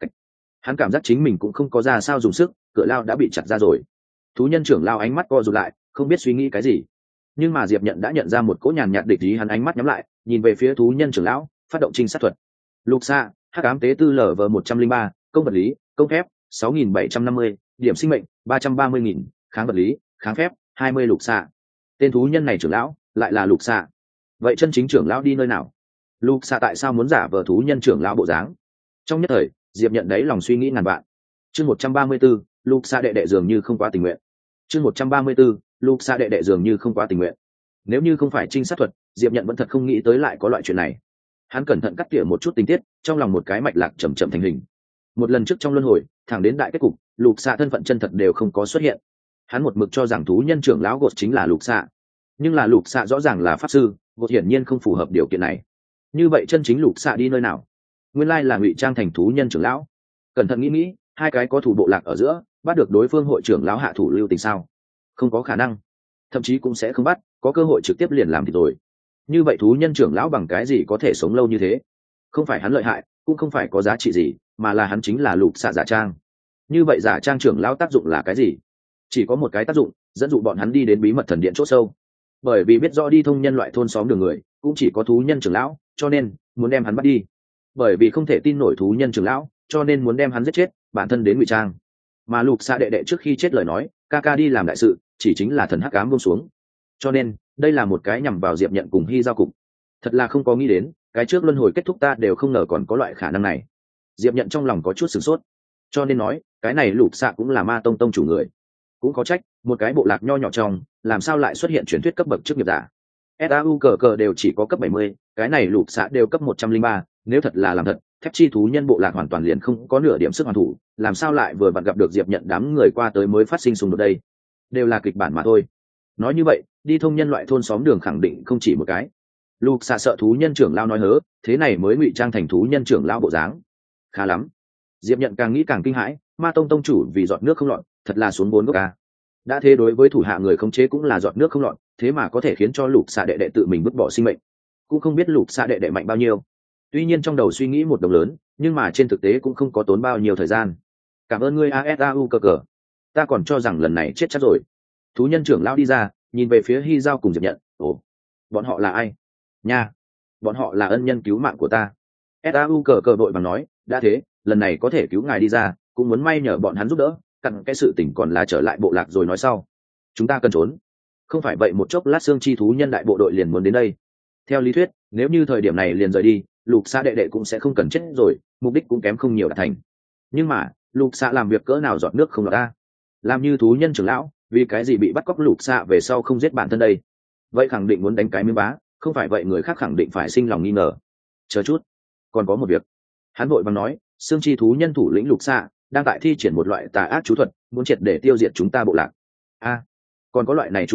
Hắn cảm giác chính mình cũng không có ra sao dùng sức, cửa lao đã bị chặt ra rồi. Thú nhân trưởng lão ánh mắt co rụt lại, không biết suy nghĩ cái gì. Nhưng mà Diệp nhận đã nhận ra một cỗ nhàn nhạt địch ý, hắn ánh mắt nhắm lại, nhìn về phía thú nhân trưởng lão, phát động trinh sát thuật. Lục xạ, hắc ám tế tư lv một trăm linh ba, công vật lý, công phép sáu nghìn bảy trăm năm mươi, điểm sinh mệnh ba trăm ba mươi nghìn, kháng vật lý, kháng phép hai mươi. Lục xạ, tên thú nhân này trưởng lão lại là lục xạ. Vậy chân chính trưởng lão đi nơi nào? Lục xạ tại sao muốn giả vờ thú nhân trưởng lão bộ dáng? Trong nhất thời, Diệp nhận đấy lòng suy nghĩ ngàn vạn. Chương một trăm ba mươi 134, lục xạ đệ đệ dường như không quá tình nguyện. Chương một trăm ba mươi 134, lục xạ đệ đệ dường như không quá tình nguyện. Nếu như không phải trinh sát thuật, Diệp nhận vẫn thật không nghĩ tới lại có loại chuyện này. Hắn cẩn thận cắt tỉa một chút tình tiết, trong lòng một cái mạch lạc chậm chậm thành hình. Một lần trước trong luân hồi, thẳng đến đại kết cục, lục xạ thân phận chân thật đều không có xuất hiện. Hắn một mực cho rằng thú nhân trưởng lão gột chính là lục xạ, nhưng là lục xạ rõ ràng là pháp sư, gột hiển nhiên không phù hợp điều kiện này. Như vậy chân chính lục xạ đi nơi nào? Nguyên lai là ngụy trang thành thú nhân trưởng lão. Cẩn thận nghĩ nghĩ, hai cái có thủ bộ lạc ở giữa, bắt được đối phương hội trưởng lão hạ thủ lưu tình sao? Không có khả năng, thậm chí cũng sẽ không bắt, có cơ hội trực tiếp liền làm thì rồi. Như vậy thú nhân trưởng lão bằng cái gì có thể sống lâu như thế? Không phải hắn lợi hại, cũng không phải có giá trị gì, mà là hắn chính là lục xạ giả trang. Như vậy giả trang trưởng lão tác dụng là cái gì? Chỉ có một cái tác dụng, dẫn dụ bọn hắn đi đến bí mật thần điện chỗ sâu. Bởi vì biết rõ đi thông nhân loại thôn xóm đường người cũng chỉ có thú nhân trưởng lão, cho nên muốn đem hắn bắt đi. Bởi vì không thể tin nổi thú nhân trưởng lão, cho nên muốn đem hắn giết chết, bản thân đến ngụy trang. Mà lục xạ đệ đệ trước khi chết lời nói, ca ca đi làm đại sự, chỉ chính là thần hắc ám buông xuống. Cho nên đây là một cái nhằm vào Diệp nhận cùng Hy giao cục. Thật là không có nghĩ đến, cái trước luân hồi kết thúc ta đều không ngờ còn có loại khả năng này. Diệp nhận trong lòng có chút sửng sốt, cho nên nói cái này lục xạ cũng là ma tông tông chủ người. Cũng có trách, một cái bộ lạc nho nhỏ trong làm sao lại xuất hiện truyền thuyết cấp bậc chức nghiệp giả. sau cờ cờ đều chỉ có cấp bảy mươi, cái này lục xạ đều cấp một trăm linh ba. Nếu thật là làm thật, thép chi thú nhân bộ lạc hoàn toàn liền không có nửa điểm sức hoàn thủ, làm sao lại vừa vặn gặp được Diệp nhận đám người qua tới mới phát sinh xung đột đây? Đều là kịch bản mà thôi. Nói như vậy, đi thông nhân loại thôn xóm đường khẳng định không chỉ một cái. Lục xạ sợ thú nhân trưởng lao nói hớ, thế này mới ngụy trang thành thú nhân trưởng lao bộ dáng. Khá lắm. Diệp nhận càng nghĩ càng kinh hãi, ma tông tông chủ vì giọt nước không lọt, thật là xuống bốn gốc ca. Đã thế đối với thủ hạ người khống chế cũng là giọt nước không lọt, thế mà có thể khiến cho lục xạ đệ đệ tự mình vứt bỏ sinh mệnh. Cũng không biết lục xạ đệ đệ mạnh bao nhiêu. Tuy nhiên trong đầu suy nghĩ một đồng lớn, nhưng mà trên thực tế cũng không có tốn bao nhiêu thời gian. Cảm ơn ngươi sau cờ cờ. Ta còn cho rằng lần này chết chắc rồi. Thú nhân trưởng lao đi ra, nhìn về phía Hy giao cùng Diệp nhận. Ồ, bọn họ là ai nha? Bọn họ là ân nhân cứu mạng của ta. sau cờ cờ vội bằng nói, đã thế lần này có thể cứu ngài đi ra, cũng muốn may nhờ bọn hắn giúp đỡ, cặn cái sự tỉnh còn là trở lại bộ lạc rồi nói sau. Chúng ta cần trốn, không phải vậy một chốc lát xương chi thú nhân đại bộ đội liền muốn đến đây. Theo lý thuyết, nếu như thời điểm này liền rời đi, lục xạ đệ đệ cũng sẽ không cần chết rồi, mục đích cũng kém không nhiều đạt thành. Nhưng mà lục xạ làm việc cỡ nào giọt nước không lọt ta? Làm như thú nhân trưởng lão, vì cái gì bị bắt cóc lục xạ về sau không giết bản thân đây? Vậy khẳng định muốn đánh cái miếng bá, không phải vậy người khác khẳng định phải sinh lòng nghi ngờ. Chờ chút, còn có một việc. Hắn vội vàng nói, xương chi thú nhân thủ lĩnh lục xạ đang tại thi triển một loại tà ác chú thuật, muốn triệt để tiêu diệt chúng ta bộ lạc. A, còn có loại này chú thuật,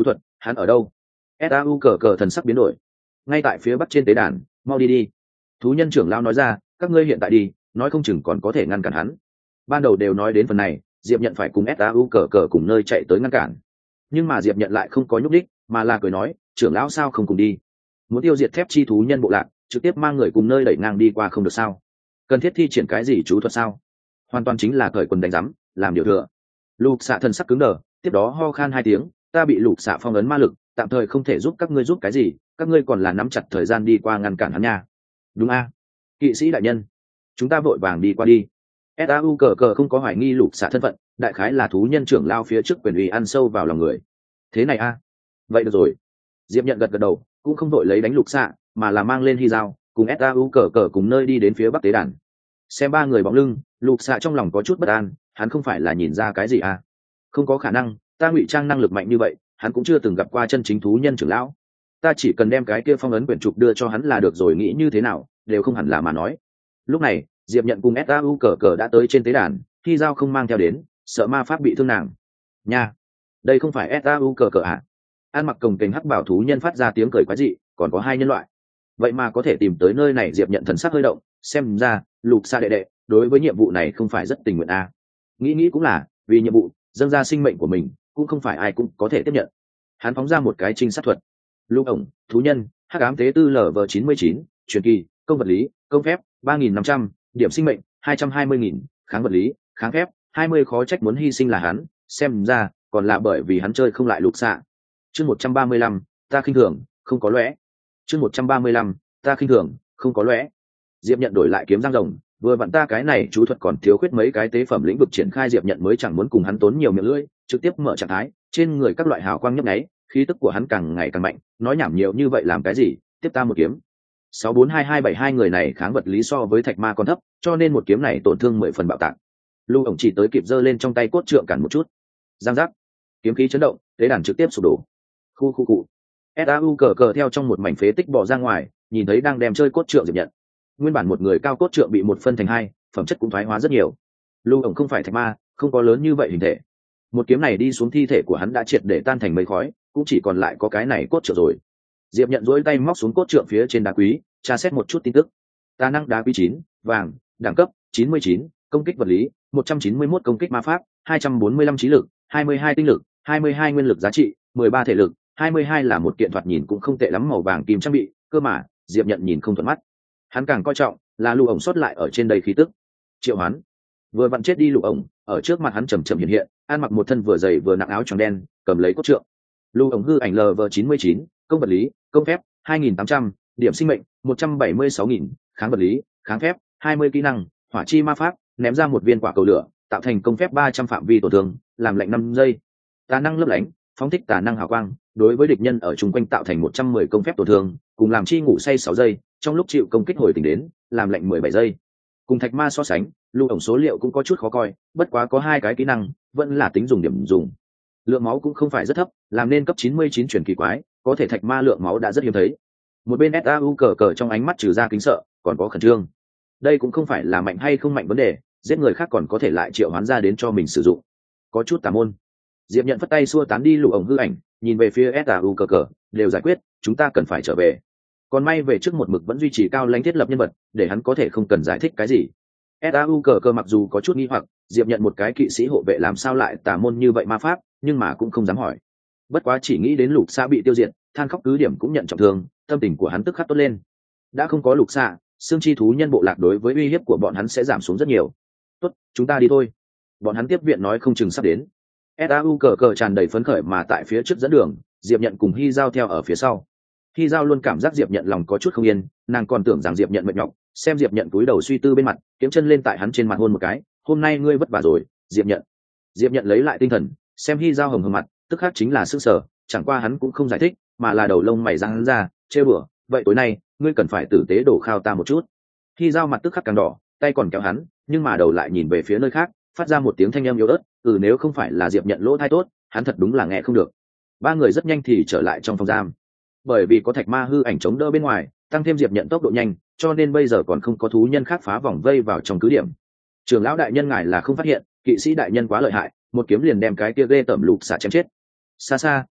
Hắn ở đâu? Sau cờ cờ thần sắc biến đổi. Ngay tại phía bắc trên tế đàn, mau đi đi. Thú nhân trưởng lão nói ra, các ngươi hiện tại đi, nói không chừng còn có thể ngăn cản hắn. Ban đầu đều nói đến phần này, Diệp Nhận phải cùng Sau cờ cờ cùng nơi chạy tới ngăn cản. Nhưng mà Diệp Nhận lại không có nhúc đích, mà là cười nói, trưởng lão sao không cùng đi? Muốn tiêu diệt thép chi thú nhân bộ lạc, trực tiếp mang người cùng nơi đẩy ngang đi qua không được sao? Cần thiết thi triển cái gì chú thuật sao? Hoàn toàn chính là cởi quần đánh rắm, làm điều thừa. Lục Xạ thần sắc cứng đờ, tiếp đó ho khan hai tiếng, ta bị Lục Xạ phong ấn ma lực, tạm thời không thể giúp các ngươi giúp cái gì, các ngươi còn là nắm chặt thời gian đi qua ngăn cản hắn nha. Đúng a, kỵ sĩ đại nhân, chúng ta vội vàng đi qua đi. Sau cờ cờ không có hoài nghi Lục Xạ thân phận, đại khái là thú nhân trưởng lao phía trước quyền uy ăn sâu vào lòng người. Thế này a, vậy được rồi. Diệp Nhận gật gật đầu, cũng không đội lấy đánh Lục Xạ, mà là mang lên hy dao, cùng Sau cờ cờ cùng nơi đi đến phía bắc tế đàn. Xem ba người bóng lưng, Lục Xạ trong lòng có chút bất an, hắn không phải là nhìn ra cái gì à? Không có khả năng, ta ngụy trang năng lực mạnh như vậy, hắn cũng chưa từng gặp qua chân chính thú nhân trưởng lão. Ta chỉ cần đem cái kia phong ấn quyển trục đưa cho hắn là được rồi, nghĩ như thế nào đều không hẳn là mà nói. Lúc này Diệp Nhận cùng Sau cờ cờ đã tới trên tế đàn, khi dao không mang theo đến, sợ ma pháp bị thương nàng nha. Đây không phải Sau cờ cờ à? An mặc cồng kềnh hắc bảo thú nhân phát ra tiếng cười quái dị, còn có hai nhân loại vậy mà có thể tìm tới nơi này. Diệp Nhận thần sắc hơi động, xem ra Lục Xạ đệ đệ đối với nhiệm vụ này không phải rất tình nguyện à. Nghĩ nghĩ cũng là, vì nhiệm vụ dâng ra sinh mệnh của mình cũng không phải ai cũng có thể tiếp nhận. Hắn phóng ra một cái trinh sát thuật. Lục ổng thú nhân hắc ám tế tư lv chín mươi chín, truyền kỳ công vật lý công phép ba nghìn năm trăm, điểm sinh mệnh hai trăm hai mươi nghìn, kháng vật lý kháng phép hai mươi. Khó trách muốn hy sinh là hắn, xem ra còn là bởi vì hắn chơi không lại Lục Xạ. Chương một trăm ba mươi lăm, ta khinh thường không có lóe. Chương một trăm ba mươi lăm, ta khinh thường không có lóe. Diệp Nhận đổi lại kiếm giang rồng, vừa vặn ta cái này chú thuật còn thiếu khuyết mấy cái tế phẩm lĩnh vực triển khai. Diệp Nhận mới chẳng muốn cùng hắn tốn nhiều miệng lưỡi, trực tiếp mở trạng thái, trên người các loại hào quang nhấp nháy, khí tức của hắn càng ngày càng mạnh. Nói nhảm nhiều như vậy làm cái gì, tiếp ta một kiếm. Sáu bốn hai hai bảy hai người này kháng vật lý so với thạch ma còn thấp, cho nên một kiếm này tổn thương mười phần bạo tạc. Lưu ổng chỉ tới kịp giơ lên trong tay cốt trượng cản một chút, giang giác, kiếm khí chấn động, tế đàn trực tiếp sụp đổ. Khu khu cụ. Sau cờ cờ theo trong một mảnh phế tích bò ra ngoài, nhìn thấy đang đem chơi cốt trượng Diệp Nhận. Nguyên bản một người cao cốt trượng bị một phân thành hai, phẩm chất cũng thoái hóa rất nhiều. Lưu ổng không phải thạch ma, không có lớn như vậy hình thể. Một kiếm này đi xuống, thi thể của hắn đã triệt để tan thành mây khói, cũng chỉ còn lại có cái này cốt trượng rồi. Diệp Nhận duỗi tay móc xuống cốt trượng phía trên đá quý, tra xét một chút tin tức. Tà năng đá quý chín, vàng, đẳng cấp chín mươi chín, công kích vật lý một trăm chín mươi mốt, công kích ma pháp hai trăm bốn mươi lăm, trí lực hai mươi hai, tinh lực hai mươi hai, nguyên lực giá trị mười ba, thể lực hai mươi hai, là một kiện thoạt nhìn cũng không tệ lắm màu vàng kim trang bị. Cơ mà Diệp Nhận nhìn không thuận mắt, hắn càng coi trọng là Lục ổng xuất lại ở trên đây khí tức. Triệu Hoán vừa vặn chết đi Lục ổng ở trước mặt hắn chầm chậm hiện hiện, ăn mặc một thân vừa dày vừa nặng áo tròn đen, cầm lấy cốt trượng. Lục ổng hư ảnh lv chín mươi chín, công vật lý công phép hai nghìn tám trăm, điểm sinh mệnh một trăm bảy mươi sáu nghìn, kháng vật lý kháng phép hai mươi, kỹ năng hỏa chi ma pháp, ném ra một viên quả cầu lửa, tạo thành công phép ba trăm phạm vi tổn thương, làm lạnh năm giây. Tà năng lấp lánh, phóng thích tà năng hào quang, đối với địch nhân ở chung quanh tạo thành một trăm mười công phép tổn thương, cùng làm chi ngủ say sáu giây, trong lúc chịu công kích hồi tỉnh đến, làm lạnh mười bảy giây. Cùng thạch ma so sánh, Lục ổng số liệu cũng có chút khó coi, bất quá có hai cái kỹ năng vẫn là tính dùng điểm dùng. Lượng máu cũng không phải rất thấp, làm nên cấp chín mươi chín truyền kỳ quái, có thể thạch ma lượng máu đã rất hiếm thấy. Một bên Sau cờ cờ trong ánh mắt trừ ra kính sợ, còn có khẩn trương. Đây cũng không phải là mạnh hay không mạnh vấn đề, giết người khác còn có thể lại triệu hoán ra đến cho mình sử dụng, có chút tà môn. Diệp Nhận phất tay xua tán đi Lục ổng hư ảnh, nhìn về phía Sau cờ cờ, đều giải quyết, chúng ta cần phải trở về. Còn may về trước một mực vẫn duy trì cao lãnh thiết lập nhân vật, để hắn có thể không cần giải thích cái gì. Sau cờ cờ mặc dù có chút nghi hoặc, Diệp Nhận một cái kỵ sĩ hộ vệ làm sao lại tà môn như vậy ma pháp, nhưng mà cũng không dám hỏi. Bất quá chỉ nghĩ đến Lục Xạ bị tiêu diệt, than khóc cứ điểm cũng nhận trọng thương, tâm tình của hắn tức khắc tốt lên. Đã không có Lục Xạ, xương chi thú nhân bộ lạc đối với uy hiếp của bọn hắn sẽ giảm xuống rất nhiều. Tốt, chúng ta đi thôi. Bọn hắn tiếp viện nói không chừng sắp đến. Sau cờ cờ tràn đầy phấn khởi mà tại phía trước dẫn đường, Diệp Nhận cùng Hy Giao theo ở phía sau. Hy Giao luôn cảm giác Diệp Nhận lòng có chút không yên, nàng còn tưởng rằng Diệp Nhận mệt nhọc, xem Diệp Nhận cúi đầu suy tư bên mặt, kiếm chân lên tại hắn trên mặt hôn một cái, hôm nay ngươi vất vả rồi, Diệp Nhận. Diệp Nhận lấy lại tinh thần, xem Hy Giao hồng hồng mặt, tức khắc chính là sức sở, chẳng qua hắn cũng không giải thích, mà là đầu lông mày giăng ra, trêu bừa, vậy tối nay ngươi cần phải tử tế đổ khao ta một chút. Hy Giao mặt tức khắc càng đỏ, tay còn kéo hắn, nhưng mà đầu lại nhìn về phía nơi khác, phát ra một tiếng thanh âm yếu ớt, ừ nếu không phải là Diệp Nhận lỗ tai tốt, hắn thật đúng là nghe không được. Ba người rất nhanh thì trở lại trong phòng giam. Bởi vì có thạch ma hư ảnh chống đỡ bên ngoài, tăng thêm Diệp Nhận tốc độ nhanh, cho nên bây giờ còn không có thú nhân khác phá vòng vây vào trong cứ điểm. Trưởng lão đại nhân ngài là không phát hiện, kỵ sĩ đại nhân quá lợi hại, một kiếm liền đem cái kia ghê tởm Lục Xạ chém chết. Xa xa,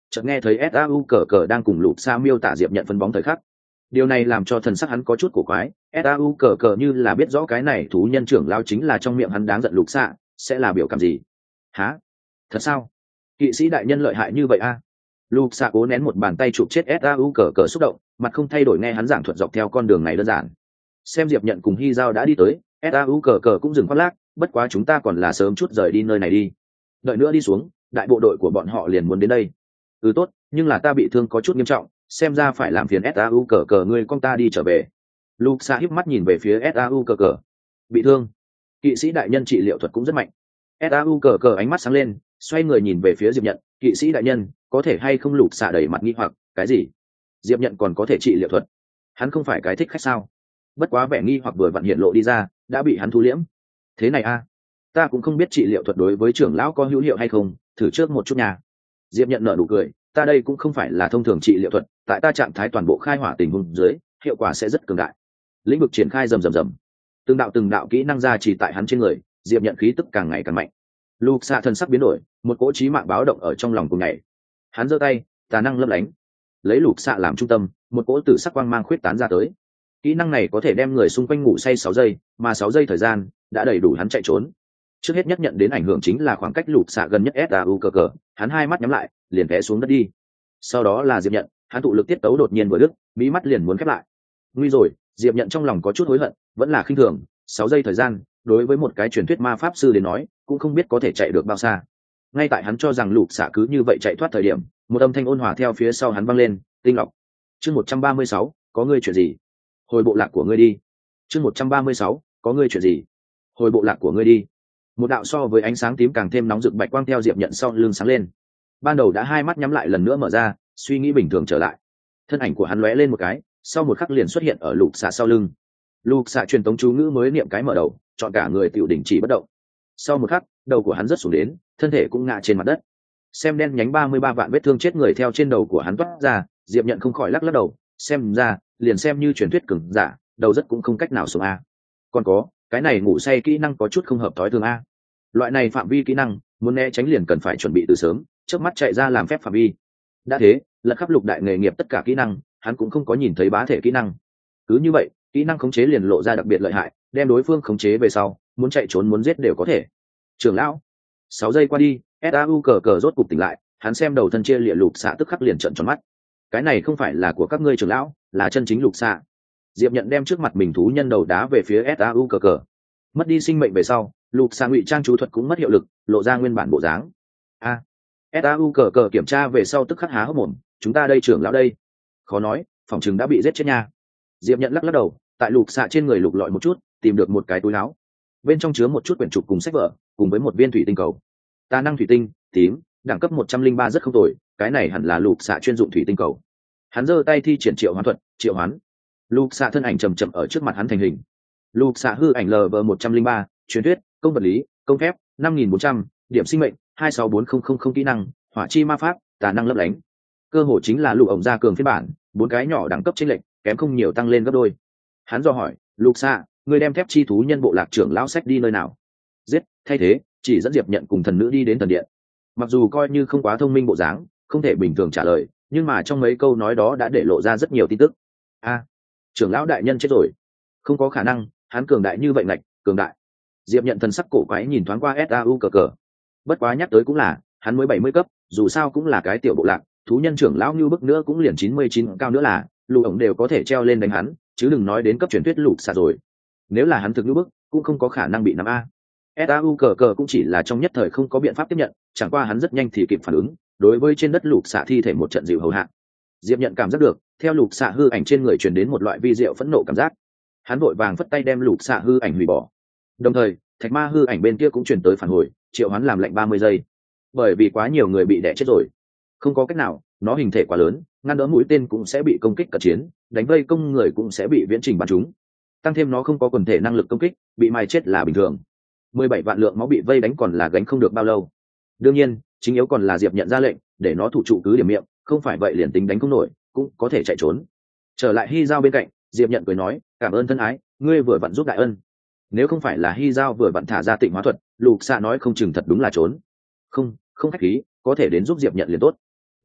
chợt nghe thấy sau cờ cờ đang cùng lục xạ miêu tả diệp nhận phân bóng thời khắc. Điều này làm cho thần sắc hắn có chút cổ quái, sau cờ cờ như là biết rõ cái này thú nhân trưởng lao chính là trong miệng hắn đáng giận lục xạ, sẽ là biểu cảm gì? Hả? Thật sao? Kỵ sĩ đại nhân lợi hại như vậy a? À? Lục xạ cố nén một bàn tay chụp chết sau cờ cờ xúc động, mặt không thay đổi nghe hắn giảng thuật dọc theo con đường này đơn giản. Xem diệp nhận cùng hy giao đã đi tới, sau cờ cờ cũng dừng khoác lác, bất quá chúng ta còn là sớm chút rời đi nơi này đi. Đợi nữa đi xuống, đại bộ đội của bọn họ liền muốn đến đây. Ừ tốt, nhưng là ta bị thương có chút nghiêm trọng, xem ra phải làm phiền sau cờ cờ ngươi con ta đi trở về. Lục xạ híp mắt nhìn về phía sau cờ cờ. Bị thương? Kỵ sĩ đại nhân trị liệu thuật cũng rất mạnh. sau cờ cờ ánh mắt sáng lên, xoay người nhìn về phía diệp nhận. Kỵ sĩ đại nhân, có thể hay không? Lục xạ đầy mặt nghi hoặc. Cái gì? Diệp nhận còn có thể trị liệu thuật? Hắn không phải cái thích khách sao? Bất quá vẻ nghi hoặc vừa vặn hiện lộ đi ra, đã bị hắn thu liễm. Thế này a, ta cũng không biết trị liệu thuật đối với trưởng lão có hữu hiệu hay không, thử trước một chút nhà. Diệp nhận nở nụ cười, ta đây cũng không phải là thông thường trị liệu thuật, tại ta trạng thái toàn bộ khai hỏa tình huống dưới, hiệu quả sẽ rất cường đại. Lĩnh vực triển khai rầm rầm rầm, từng đạo từng đạo kỹ năng ra chỉ tại hắn trên người, Diệp nhận khí tức càng ngày càng mạnh. Lục xạ thần sắc biến đổi, một cỗ chí mạng báo động ở trong lòng cùng nhảy. Hắn giơ tay, tà năng lấp lánh, lấy lục xạ làm trung tâm, một cỗ tử sắc quang mang khuyết tán ra tới. Kỹ năng này có thể đem người xung quanh ngủ say sáu giây, mà sáu giây thời gian đã đầy đủ hắn chạy trốn. Trước hết nhất nhận đến ảnh hưởng chính là khoảng cách lục xạ gần nhất sau cờ cờ, hắn hai mắt nhắm lại, liền té xuống đất đi. Sau đó là Diệp nhận, hắn tụ lực tiết tấu đột nhiên vừa đứt, mí mắt liền muốn khép lại. Nguy rồi, Diệp nhận trong lòng có chút hối hận, vẫn là khinh thường, sáu giây thời gian, đối với một cái truyền thuyết ma pháp sư đến nói, cũng không biết có thể chạy được bao xa. Ngay tại hắn cho rằng lục xạ cứ như vậy chạy thoát thời điểm, một âm thanh ôn hòa theo phía sau hắn vang lên, tinh lọc. Chương một trăm ba mươi sáu, có ngươi chuyện gì? Hồi bộ lạc của ngươi đi. Chương một trăm ba mươi sáu, có ngươi chuyện gì? Hồi bộ lạc của ngươi đi. Một đạo so với ánh sáng tím càng thêm nóng rực bạch quang theo Diệp nhận sau lưng sáng lên. Ban đầu đã hai mắt nhắm lại lần nữa mở ra, suy nghĩ bình thường trở lại. Thân ảnh của hắn lóe lên một cái, sau một khắc liền xuất hiện ở lục xạ sau lưng. Lục xạ truyền tống chú ngữ mới niệm cái mở đầu, chọn cả người tiểu đỉnh chỉ bất động. Sau một khắc, đầu của hắn rớt xuống đến, thân thể cũng ngã trên mặt đất. Xem đen nhánh ba mươi ba vạn vết thương chết người theo trên đầu của hắn toát ra, Diệp nhận không khỏi lắc lắc đầu, xem ra, liền xem như truyền thuyết cường giả, đầu rất cũng không cách nào sống a. Còn có, cái này ngủ say kỹ năng có chút không hợp thói thường a. Loại này phạm vi kỹ năng, muốn né tránh liền cần phải chuẩn bị từ sớm, trước mắt chạy ra làm phép phạm vi. Đã thế, lật khắp lục đại nghề nghiệp tất cả kỹ năng, hắn cũng không có nhìn thấy bá thể kỹ năng. Cứ như vậy, kỹ năng khống chế liền lộ ra đặc biệt lợi hại, đem đối phương khống chế về sau, muốn chạy trốn muốn giết đều có thể. Trưởng lão, sáu giây qua đi, sau cờ cờ rốt cục tỉnh lại, hắn xem đầu thân chia lịa lục xạ tức khắc liền trợn tròn mắt. Cái này không phải là của các ngươi trưởng lão, là chân chính lục xạ. Diệp nhận đem trước mặt mình thú nhân đầu đá về phía sau cờ cờ. Mất đi sinh mệnh về sau, lục xạ ngụy trang chú thuật cũng mất hiệu lực, lộ ra nguyên bản bộ dáng. A, sau cờ cờ kiểm tra về sau tức khắc há hốc mồm, chúng ta đây trưởng lão đây, khó nói, phỏng chừng đã bị giết chết nha. Diệp nhận lắc lắc đầu, tại lục xạ trên người lục lọi một chút, tìm được một cái túi áo, bên trong chứa một chút quyển trục cùng sách vở, cùng với một viên thủy tinh cầu. Tà năng thủy tinh, tím, đẳng cấp một trăm linh ba rất không tồi, cái này hẳn là lục xạ chuyên dụng thủy tinh cầu. Hắn giơ tay thi triển triệu hoán thuật, triệu hoán. Lục xạ thân ảnh chầm chậm ở trước mặt hắn thành hình. Lục xạ hư ảnh lv một trăm linh ba, truyền thuyết, công vật lý, công phép, năm nghìn bốn trăm, điểm sinh mệnh, hai sáu bốn không không không kỹ năng, hỏa chi ma pháp, tà năng lấp lánh. Cơ hồ chính là lục ổng gia cường phiên bản, bốn cái nhỏ đẳng cấp chênh lệch, kém không nhiều tăng lên gấp đôi. Hắn do hỏi, lục xạ, ngươi đem thép chi thú nhân bộ lạc trưởng lão sách đi nơi nào? Giết, thay thế, chỉ dẫn Diệp nhận cùng thần nữ đi đến thần điện. Mặc dù coi như không quá thông minh bộ dáng, không thể bình thường trả lời, nhưng mà trong mấy câu nói đó đã để lộ ra rất nhiều tin tức. A, trưởng lão đại nhân chết rồi. Không có khả năng, hắn cường đại như vậy ngạch, cường đại. Diệp nhận thần sắc cổ quái nhìn thoáng qua sau cờ cờ. Bất quá nhắc tới cũng là, hắn mới bảy mươi cấp, dù sao cũng là cái tiểu bộ lạc, thú nhân trưởng lão như bức nữa cũng liền chín mươi chín cao nữa là, lục ổng đều có thể treo lên đánh hắn, chứ đừng nói đến cấp truyền thuyết lục xạ rồi. Nếu là hắn thực như bức, cũng không có khả năng bị nắm a. sau cờ cờ cũng chỉ là trong nhất thời không có biện pháp tiếp nhận, chẳng qua hắn rất nhanh thì kịp phản ứng, đối với trên đất lục xạ thi thể một trận dịu hầu hạ. Diệp nhận cảm giác được, theo lục xạ hư ảnh trên người truyền đến một loại vi diệu phẫn nộ cảm giác. Hắn vội vàng phất tay đem lục xạ hư ảnh hủy bỏ. Đồng thời, thạch ma hư ảnh bên kia cũng truyền tới phản hồi, triệu hắn làm lệnh ba mươi giây. Bởi vì quá nhiều người bị đẻ chết rồi, không có cách nào, nó hình thể quá lớn, ngăn đỡ mũi tên cũng sẽ bị công kích cận chiến, đánh vây công người cũng sẽ bị viễn trình bắn trúng. Tăng thêm nó không có quần thể năng lực công kích, bị mai chết là bình thường. Mười bảy vạn lượng máu bị vây đánh còn là gánh không được bao lâu. Đương nhiên, chính yếu còn là Diệp nhận ra lệnh để nó thủ trụ cứ điểm miệng, không phải vậy liền tính đánh không nổi cũng có thể chạy trốn. Trở lại Hy Giao bên cạnh, Diệp nhận cười nói, cảm ơn thân ái, ngươi vừa vặn giúp đại ân. Nếu không phải là Hy Giao vừa vặn thả ra tịnh hóa thuật, lục xạ nói không chừng thật đúng là trốn. Không, không khách khí, có thể đến giúp Diệp nhận liền tốt.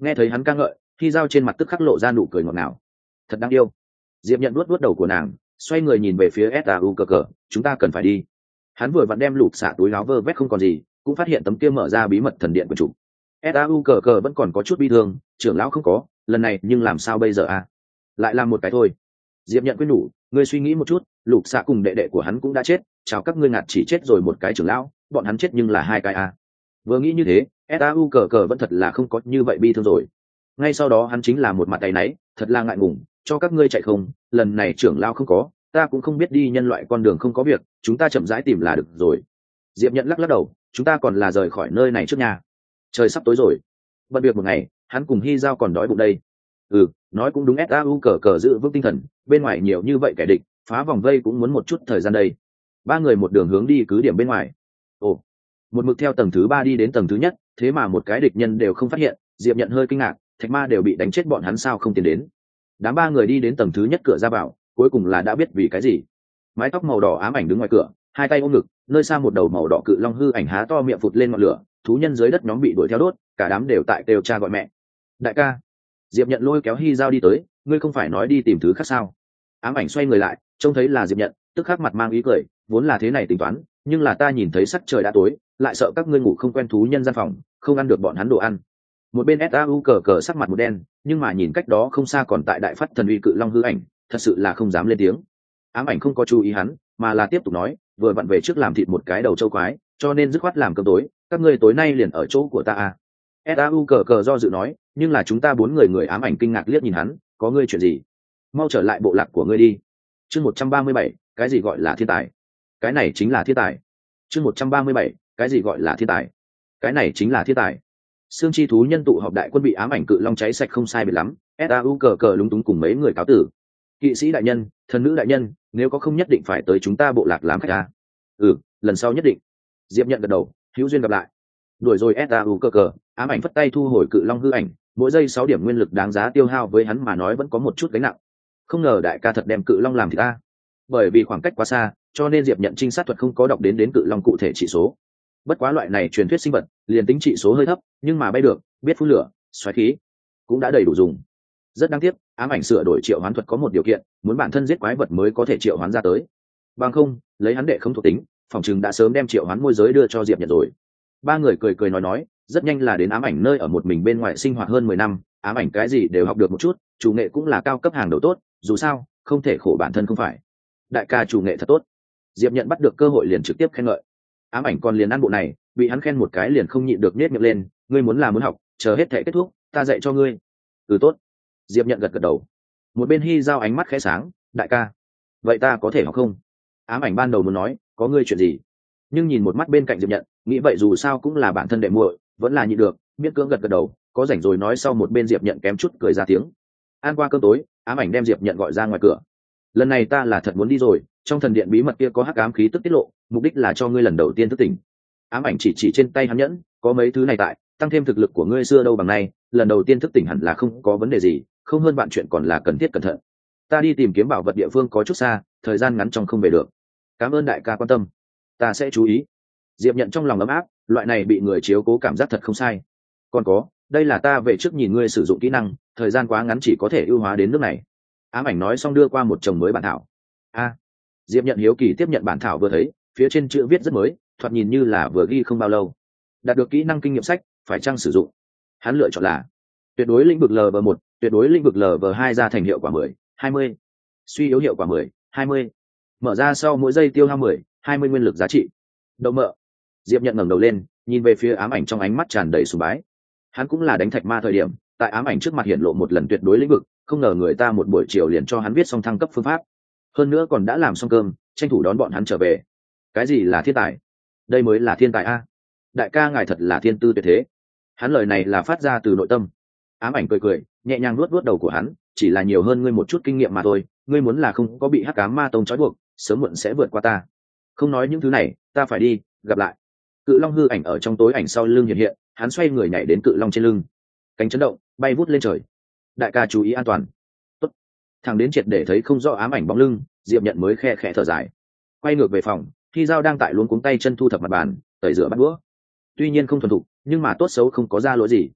Nghe thấy hắn ca ngợi, khi dao trên mặt tức khắc lộ ra nụ cười ngọt ngào. Thật đáng yêu. Diệp nhận vuốt vuốt đầu của nàng, xoay người nhìn về phía sau cờ cờ, chúng ta cần phải đi. Hắn vừa vặn đem lụt xả túi áo vơ vét không còn gì, cũng phát hiện tấm kia mở ra bí mật thần điện của chủ. sau cờ cờ vẫn còn có chút bi thương, trưởng lão không có, lần này nhưng làm sao bây giờ à? Lại làm một cái thôi. Diệp nhận quyết nhủ, ngươi suy nghĩ một chút, lục xạ cùng đệ đệ của hắn cũng đã chết, chào các ngươi ngạt chỉ chết rồi một cái trưởng lão, bọn hắn chết nhưng là hai cái à. Vừa nghĩ như thế, sau cờ cờ vẫn thật là không có như vậy bi thương rồi. Ngay sau đó hắn chính là một mặt tay náy, thật là ngại ngùng, cho các ngươi chạy không, lần này trưởng lão không có, ta cũng không biết đi nhân loại con đường không có việc, chúng ta chậm rãi tìm là được rồi. Diệp nhận lắc lắc đầu, chúng ta còn là rời khỏi nơi này trước nhà. Trời sắp tối rồi, bận việc một ngày, hắn cùng Hy Giao còn đói bụng đây. Ừ, nói cũng đúng, sau cờ cờ giữ vững tinh thần, bên ngoài nhiều như vậy kẻ địch, phá vòng vây cũng muốn một chút thời gian đây. Ba người một đường hướng đi cứ điểm bên ngoài. Ồ, một mực theo tầng thứ ba đi đến tầng thứ nhất, thế mà một cái địch nhân đều không phát hiện. Diệp nhận hơi kinh ngạc, thạch ma đều bị đánh chết, bọn hắn sao không tiến đến? Đám ba người đi đến tầng thứ nhất cửa ra vào, cuối cùng là đã biết vì cái gì. Mái tóc màu đỏ ám ảnh đứng ngoài cửa, hai tay ôm ngực, nơi xa một đầu màu đỏ cự long hư ảnh há to miệng phụt lên ngọn lửa, thú nhân dưới đất nhóm bị đuổi theo đốt, cả đám đều tại kêu cha gọi mẹ. Đại ca. Diệp nhận lôi kéo Hy Giao đi tới, ngươi không phải nói đi tìm thứ khác sao? Ám ảnh xoay người lại, trông thấy là Diệp nhận, tức khắc mặt mang ý cười, vốn là thế này tính toán, nhưng là ta nhìn thấy sắc trời đã tối, lại sợ các ngươi ngủ không quen thú nhân gian phòng, không ăn được bọn hắn đồ ăn. Một bên sau cờ cờ sắc mặt một đen, nhưng mà nhìn cách đó không xa còn tại đại phát thần uy cự long hư ảnh, thật sự là không dám lên tiếng. Ám ảnh không có chú ý hắn, mà là tiếp tục nói, vừa vặn về trước làm thịt một cái đầu châu quái, cho nên dứt khoát làm cơm tối, các ngươi tối nay liền ở chỗ của ta à? sau cờ cờ do dự nói, nhưng là chúng ta bốn người người. Ám ảnh kinh ngạc liếc nhìn hắn, có ngươi chuyện gì? Mau trở lại bộ lạc của ngươi đi. Chương một trăm ba mươi bảy, cái gì gọi là thiên tài? Cái này chính là thiên tài. Chương một trăm ba mươi bảy, cái gì gọi là thiên tài? Cái này chính là thiên tài. Xương chi thú nhân tụ họp đại quân bị ám ảnh cự long cháy sạch không sai biệt lắm, sau cờ cờ lúng túng cùng mấy người cáo tử. Kỵ sĩ đại nhân, thần nữ đại nhân, nếu có không nhất định phải tới chúng ta bộ lạc làm khách à? Ừ, lần sau nhất định. Diệp nhận gật đầu, hữu duyên gặp lại. Đuổi rồi sau cờ cờ, ám ảnh phất tay thu hồi cự long hư ảnh, mỗi giây sáu điểm nguyên lực đáng giá tiêu hao với hắn mà nói vẫn có một chút gánh nặng. Không ngờ đại ca thật đem cự long làm thì ta. Bởi vì khoảng cách quá xa, cho nên Diệp nhận trinh sát thuật không có đọc đến đến cự long cụ thể chỉ số. Bất quá loại này truyền thuyết sinh vật, liền tính trị số hơi thấp, nhưng mà bay được, biết phun lửa, xoáy khí, cũng đã đầy đủ dùng. Rất đáng tiếc, ám ảnh sửa đổi triệu hoán thuật có một điều kiện, muốn bản thân giết quái vật mới có thể triệu hoán ra tới. Bằng không, lấy hắn đệ không thuộc tính, phòng chừng đã sớm đem triệu hoán môi giới đưa cho Diệp nhận rồi. Ba người cười cười nói nói, rất nhanh là đến ám ảnh nơi ở một mình bên ngoài sinh hoạt hơn mười năm, ám ảnh cái gì đều học được một chút, chủ nghệ cũng là cao cấp hàng đầu tốt, dù sao, không thể khổ bản thân không phải. Đại ca chủ nghệ thật tốt. Diệp nhận bắt được cơ hội liền trực tiếp khen ngợi. Ám ảnh còn liền ăn bộ này, bị hắn khen một cái liền không nhịn được nết miệng lên, ngươi muốn là muốn học, chờ hết thể kết thúc, ta dạy cho ngươi. Ừ tốt. Diệp nhận gật gật đầu. Một bên Hy Giao ánh mắt khẽ sáng, đại ca, vậy ta có thể học không? Ám ảnh ban đầu muốn nói, có ngươi chuyện gì? Nhưng nhìn một mắt bên cạnh Diệp nhận, nghĩ vậy dù sao cũng là bản thân đệ muội, vẫn là nhịn được, miễn cưỡng gật gật đầu, có rảnh rồi nói. Sau một bên Diệp nhận kém chút cười ra tiếng. Ăn qua cơm tối, ám ảnh đem Diệp nhận gọi ra ngoài cửa. Lần này ta là thật muốn đi rồi, trong thần điện bí mật kia có hắc ám khí tức tiết lộ, mục đích là cho ngươi lần đầu tiên thức tỉnh. Ám ảnh chỉ chỉ trên tay hắn nhẫn, có mấy thứ này tại, tăng thêm thực lực của ngươi xưa đâu bằng nay, lần đầu tiên thức tỉnh hẳn là không có vấn đề gì, không hơn bạn chuyện còn là cần thiết cẩn thận. Ta đi tìm kiếm bảo vật địa phương có chút xa, thời gian ngắn trong không về được. Cảm ơn đại ca quan tâm, ta sẽ chú ý. Diệp nhận trong lòng ấm áp, loại này bị người chiếu cố cảm giác thật không sai. Còn có, đây là ta về trước nhìn ngươi sử dụng kỹ năng, thời gian quá ngắn chỉ có thể ưu hóa đến nước này. Ám ảnh nói xong đưa qua một chồng mới bản thảo. A, Diệp nhận hiếu kỳ tiếp nhận bản thảo, vừa thấy phía trên chữ viết rất mới, thoạt nhìn như là vừa ghi không bao lâu. Đạt được kỹ năng kinh nghiệm sách, phải chăng sử dụng? Hắn lựa chọn là tuyệt đối lĩnh vực L V một, tuyệt đối lĩnh vực L V hai ra thành hiệu quả mười, hai mươi, suy yếu hiệu quả mười, hai mươi, mở ra sau mỗi giây tiêu hao mười, hai mươi nguyên lực giá trị. Đậu mợ. Diệp nhận ngẩng đầu lên, nhìn về phía ám ảnh trong ánh mắt tràn đầy sùng bái. Hắn cũng là đánh thạch ma thời điểm, tại ám ảnh trước mặt hiện lộ một lần tuyệt đối lĩnh vực, không ngờ người ta một buổi chiều liền cho hắn viết xong thăng cấp phương pháp, hơn nữa còn đã làm xong cơm, tranh thủ đón bọn hắn trở về. Cái gì là thiên tài? Đây mới là thiên tài a. Đại ca ngài thật là thiên tư tuyệt thế. Hắn lời này là phát ra từ nội tâm. Ám ảnh cười cười, nhẹ nhàng nuốt nuốt đầu của hắn, chỉ là nhiều hơn ngươi một chút kinh nghiệm mà thôi, ngươi muốn là không có bị hắc ám ma tông trói buộc, sớm muộn sẽ vượt qua ta. Không nói những thứ này, ta phải đi, gặp lại. Cự long hư ảnh ở trong tối ảnh sau lưng hiện hiện, hắn xoay người nhảy đến cự long trên lưng, cánh chấn động, bay vút lên trời. Đại ca chú ý an toàn. Tốt. Thằng đến triệt để thấy không rõ ám ảnh bóng lưng, Diệp nhận mới khe khẽ thở dài, quay ngược về phòng. Khi Giao đang tại luống cuống tay chân thu thập mặt bàn, tẩy rửa bát đũa. Tuy nhiên không thuần thục, nhưng mà tốt xấu không có ra lỗi gì.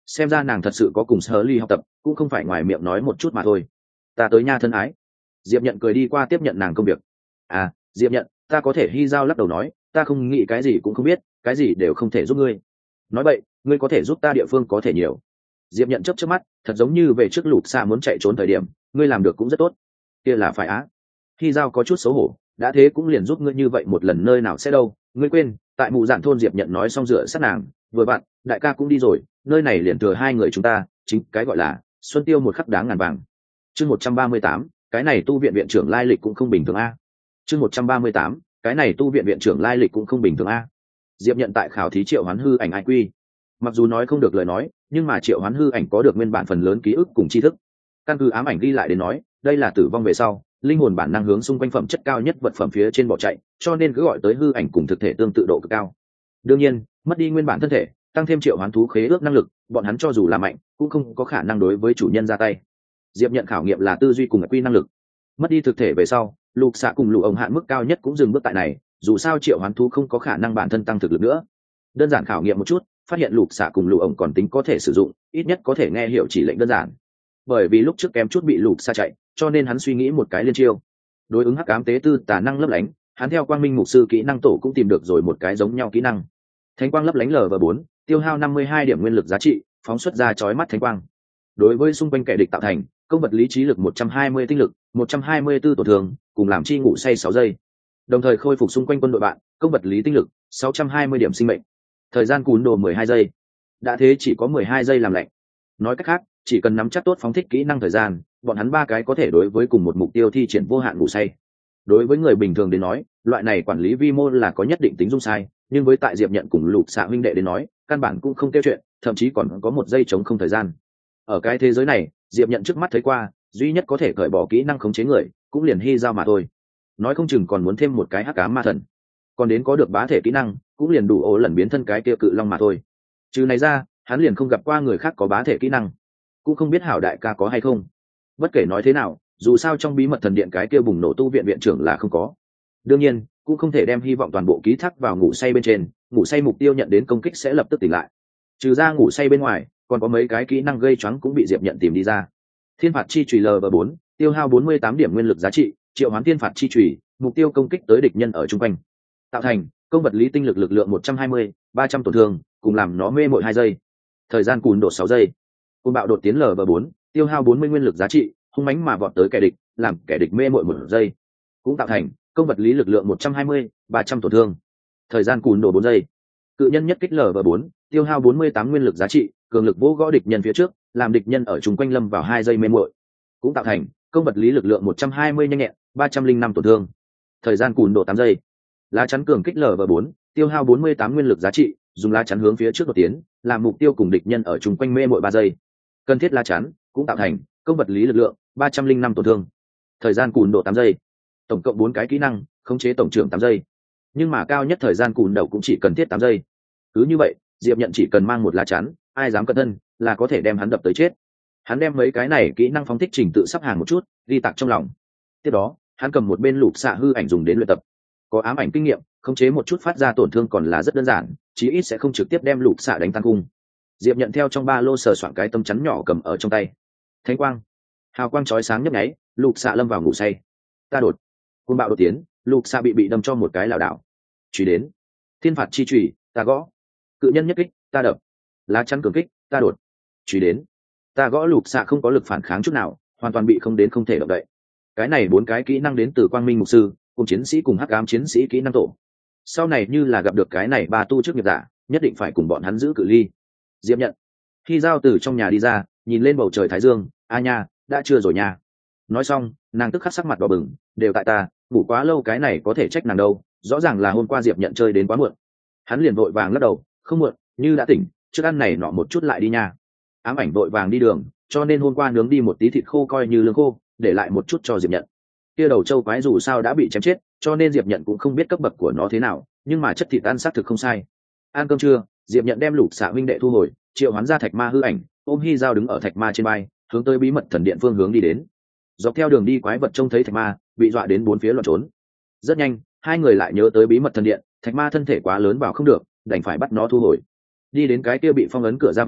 xem ra nàng thật sự có cùng sở ly học tập, cũng không phải ngoài miệng nói một chút mà thôi. Ta tới nha thân ái. Diệp nhận cười đi qua tiếp nhận nàng công việc. À, Diệp nhận, ta có thể hy giao lắc đầu nói, ta không nghĩ cái gì cũng không biết, cái gì đều không thể giúp ngươi. Nói vậy, ngươi có thể giúp ta địa phương có thể nhiều. Diệp nhận chớp chớp mắt, thật giống như về trước lụt xa muốn chạy trốn thời điểm, ngươi làm được cũng rất tốt. Kia là phải á. Hy giao có chút xấu hổ, đã thế cũng liền giúp ngươi như vậy một lần nơi nào sẽ đâu, ngươi quên, tại mụ giản thôn. Diệp nhận nói xong rửa sát nàng, vừa bạn, đại ca cũng đi rồi, nơi này liền thừa hai người chúng ta, chính cái gọi là xuân tiêu một khắc đáng ngàn vàng. Chương một trăm ba mươi tám, cái này tu viện viện trưởng lai lịch cũng không bình thường a. Chương một trăm ba mươi tám, cái này tu viện viện trưởng lai lịch cũng không bình thường a. Diệp nhận tại khảo thí triệu hoán hư ảnh ai quy, mặc dù nói không được lời nói, nhưng mà triệu hoán hư ảnh có được nguyên bản phần lớn ký ức cùng tri thức. Căn cứ ám ảnh ghi lại đến nói, đây là tử vong về sau linh hồn bản năng hướng xung quanh phẩm chất cao nhất vật phẩm phía trên bỏ chạy, cho nên cứ gọi tới hư ảnh cùng thực thể tương tự độ cực cao. Đương nhiên, mất đi nguyên bản thân thể, tăng thêm triệu hoán thú khế ước năng lực, bọn hắn cho dù là mạnh cũng không có khả năng đối với chủ nhân ra tay. Diệp nhận khảo nghiệm là tư duy cùng quy năng lực. Mất đi thực thể về sau, lục xạ cùng lũ ổng hạn mức cao nhất cũng dừng bước tại này, dù sao triệu hoán thú không có khả năng bản thân tăng thực lực nữa. Đơn giản khảo nghiệm một chút, phát hiện lục xạ cùng lũ ổng còn tính có thể sử dụng, ít nhất có thể nghe hiểu chỉ lệnh đơn giản. Bởi vì lúc trước kém chút bị lục xạ chạy, cho nên hắn suy nghĩ một cái liên chiêu. Đối ứng hắc ám tế tư tà năng lấp lánh, hắn theo quang minh mục sư kỹ năng tổ cũng tìm được rồi một cái giống nhau kỹ năng. Thánh quang lấp lánh L V bốn, tiêu hao năm mươi hai điểm nguyên lực giá trị, phóng xuất ra chói mắt thánh quang. Đối với xung quanh kẻ địch tạo thành công vật lý trí lực một trăm hai mươi tinh lực, một trăm hai mươi tư tổn thương, cùng làm chi ngủ say sáu giây. Đồng thời khôi phục xung quanh quân đội bạn công vật lý tinh lực sáu trăm hai mươi điểm sinh mệnh. Thời gian cún đồ mười hai giây. Đã thế chỉ có mười hai giây làm lạnh. Nói cách khác, chỉ cần nắm chắc tốt phóng thích kỹ năng thời gian, bọn hắn ba cái có thể đối với cùng một mục tiêu thi triển vô hạn ngủ say. Đối với người bình thường đến nói, loại này quản lý vi mô là có nhất định tính dung sai, nhưng với tại Diệp nhận cùng lục xạ huynh đệ đến nói, căn bản cũng không tiêu chuyện, thậm chí còn có một giây chống không thời gian. Ở cái thế giới này, Diệp nhận trước mắt thấy qua, duy nhất có thể cởi bỏ kỹ năng khống chế người, cũng liền hy giao mà thôi. Nói không chừng còn muốn thêm một cái hắc ám ma thần, còn đến có được bá thể kỹ năng, cũng liền đủ ổ lần biến thân cái kia cự long mà thôi. Trừ này ra, hắn liền không gặp qua người khác có bá thể kỹ năng, cũng không biết hảo đại ca có hay không. Bất kể nói thế nào, dù sao trong bí mật thần điện cái kia bùng nổ tu viện viện trưởng là không có. Đương nhiên, cũng không thể đem hy vọng toàn bộ ký thác vào ngủ say bên trên, ngủ say mục tiêu nhận đến công kích sẽ lập tức tỉnh lại. Trừ ra ngủ say bên ngoài, còn có mấy cái kỹ năng gây choáng cũng bị Diệp nhận tìm đi ra. Thiên phạt chi chùy L V bốn, tiêu hao bốn mươi tám điểm nguyên lực giá trị, triệu hoán thiên phạt chi chùy, mục tiêu công kích tới địch nhân ở trung quanh. Tạo thành công vật lý tinh lực lực lượng một trăm hai mươi, ba trăm tổn thương, cùng làm nó mê mội hai giây. Thời gian cùn độ sáu giây. Côn bạo đột tiến L V bốn, tiêu hao bốn mươi nguyên lực giá trị, hung mãnh mà vọt tới kẻ địch, làm kẻ địch mê mội một giây. Cũng tạo thành công vật lý lực lượng một trăm hai mươi, ba trăm tổn thương. Thời gian cùn độ bốn giây. Cự nhân nhất kích L V bốn, tiêu hao bốn mươi tám nguyên lực giá trị, cường lực vỗ gõ địch nhân phía trước, làm địch nhân ở chung quanh lâm vào hai giây mê muội. Cũng tạo thành công vật lý lực lượng một trăm hai mươi nhanh nhẹn, ba trăm linh năm tổn thương. Thời gian cùn độ tám giây. Lá chắn cường kích L V bốn, tiêu hao bốn mươi tám nguyên lực giá trị, dùng lá chắn hướng phía trước đột tiến, làm mục tiêu cùng địch nhân ở chung quanh mê muội ba giây. Cần thiết lá chắn cũng tạo thành công vật lý lực lượng ba trăm linh năm tổn thương. Thời gian cùn độ tám giây. Tổng cộng bốn cái kỹ năng, khống chế tổng trưởng tám giây. Nhưng mà cao nhất thời gian cùn đầu cũng chỉ cần thiết tám giây. Cứ như vậy, Diệp nhận chỉ cần mang một lá chắn, ai dám cẩn thân là có thể đem hắn đập tới chết. Hắn đem mấy cái này kỹ năng phóng thích trình tự sắp hàng một chút, ghi tạc trong lòng. Tiếp đó, hắn cầm một bên lục xạ hư ảnh dùng đến luyện tập. Có ám ảnh kinh nghiệm, khống chế một chút phát ra tổn thương còn là rất đơn giản, chí ít sẽ không trực tiếp đem lục xạ đánh tan cung. Diệp nhận theo trong ba lô sờ soạn cái tấm chắn nhỏ cầm ở trong tay. Thánh quang, hào quang chói sáng nhấp nháy, lục xạ lâm vào ngủ say. Ta đột, côn bạo đột tiến, lục xạ bị bị đâm cho một cái lảo đảo. Chùy đến, thiên phạt chi chùy, ta gõ. Cự nhân nhất kích, ta đập. Lá chắn cường kích, ta đột. Chùy đến, ta gõ. Lục xạ không có lực phản kháng chút nào, hoàn toàn bị không đến không thể động đậy. Cái này bốn cái kỹ năng đến từ quang minh mục sư cùng chiến sĩ cùng hắc ám chiến sĩ kỹ năng tổ. Sau này như là gặp được cái này ba tu trước nghiệp giả, nhất định phải cùng bọn hắn giữ cự ly. Diệp nhận khi giao từ trong nhà đi ra, nhìn lên bầu trời thái dương, a nha, đã trưa rồi nha. Nói xong, nàng tức khắc sắc mặt đỏ bừng, đều tại ta, ngủ quá lâu, cái này có thể trách nàng đâu, rõ ràng là hôm qua Diệp nhận chơi đến quá muộn. Hắn liền vội vàng lắc đầu, không muộn, như đã tỉnh, trước ăn này nọ một chút lại đi nha. Ám ảnh vội vàng đi đường, cho nên hôm qua nướng đi một tí thịt khô coi như lương khô, để lại một chút cho Diệp nhận. Kia đầu trâu quái dù sao đã bị chém chết, cho nên Diệp nhận cũng không biết cấp bậc của nó thế nào, nhưng mà chất thịt ăn xác thực không sai. Ăn cơm trưa, Diệp nhận đem lục xạ huynh đệ thu hồi, triệu hoán ra thạch ma hư ảnh, ôm hy dao đứng ở thạch ma trên bay, hướng tới bí mật thần điện phương hướng đi đến. Dọc theo đường đi, quái vật trông thấy thạch ma, bị dọa đến bốn phía loạn trốn. Rất nhanh, hai người lại nhớ tới bí mật thần điện, thạch ma thân thể quá lớn vào không được, đành phải bắt nó thu hồi. Đi đến cái kia bị phong ấn cửa ra vào,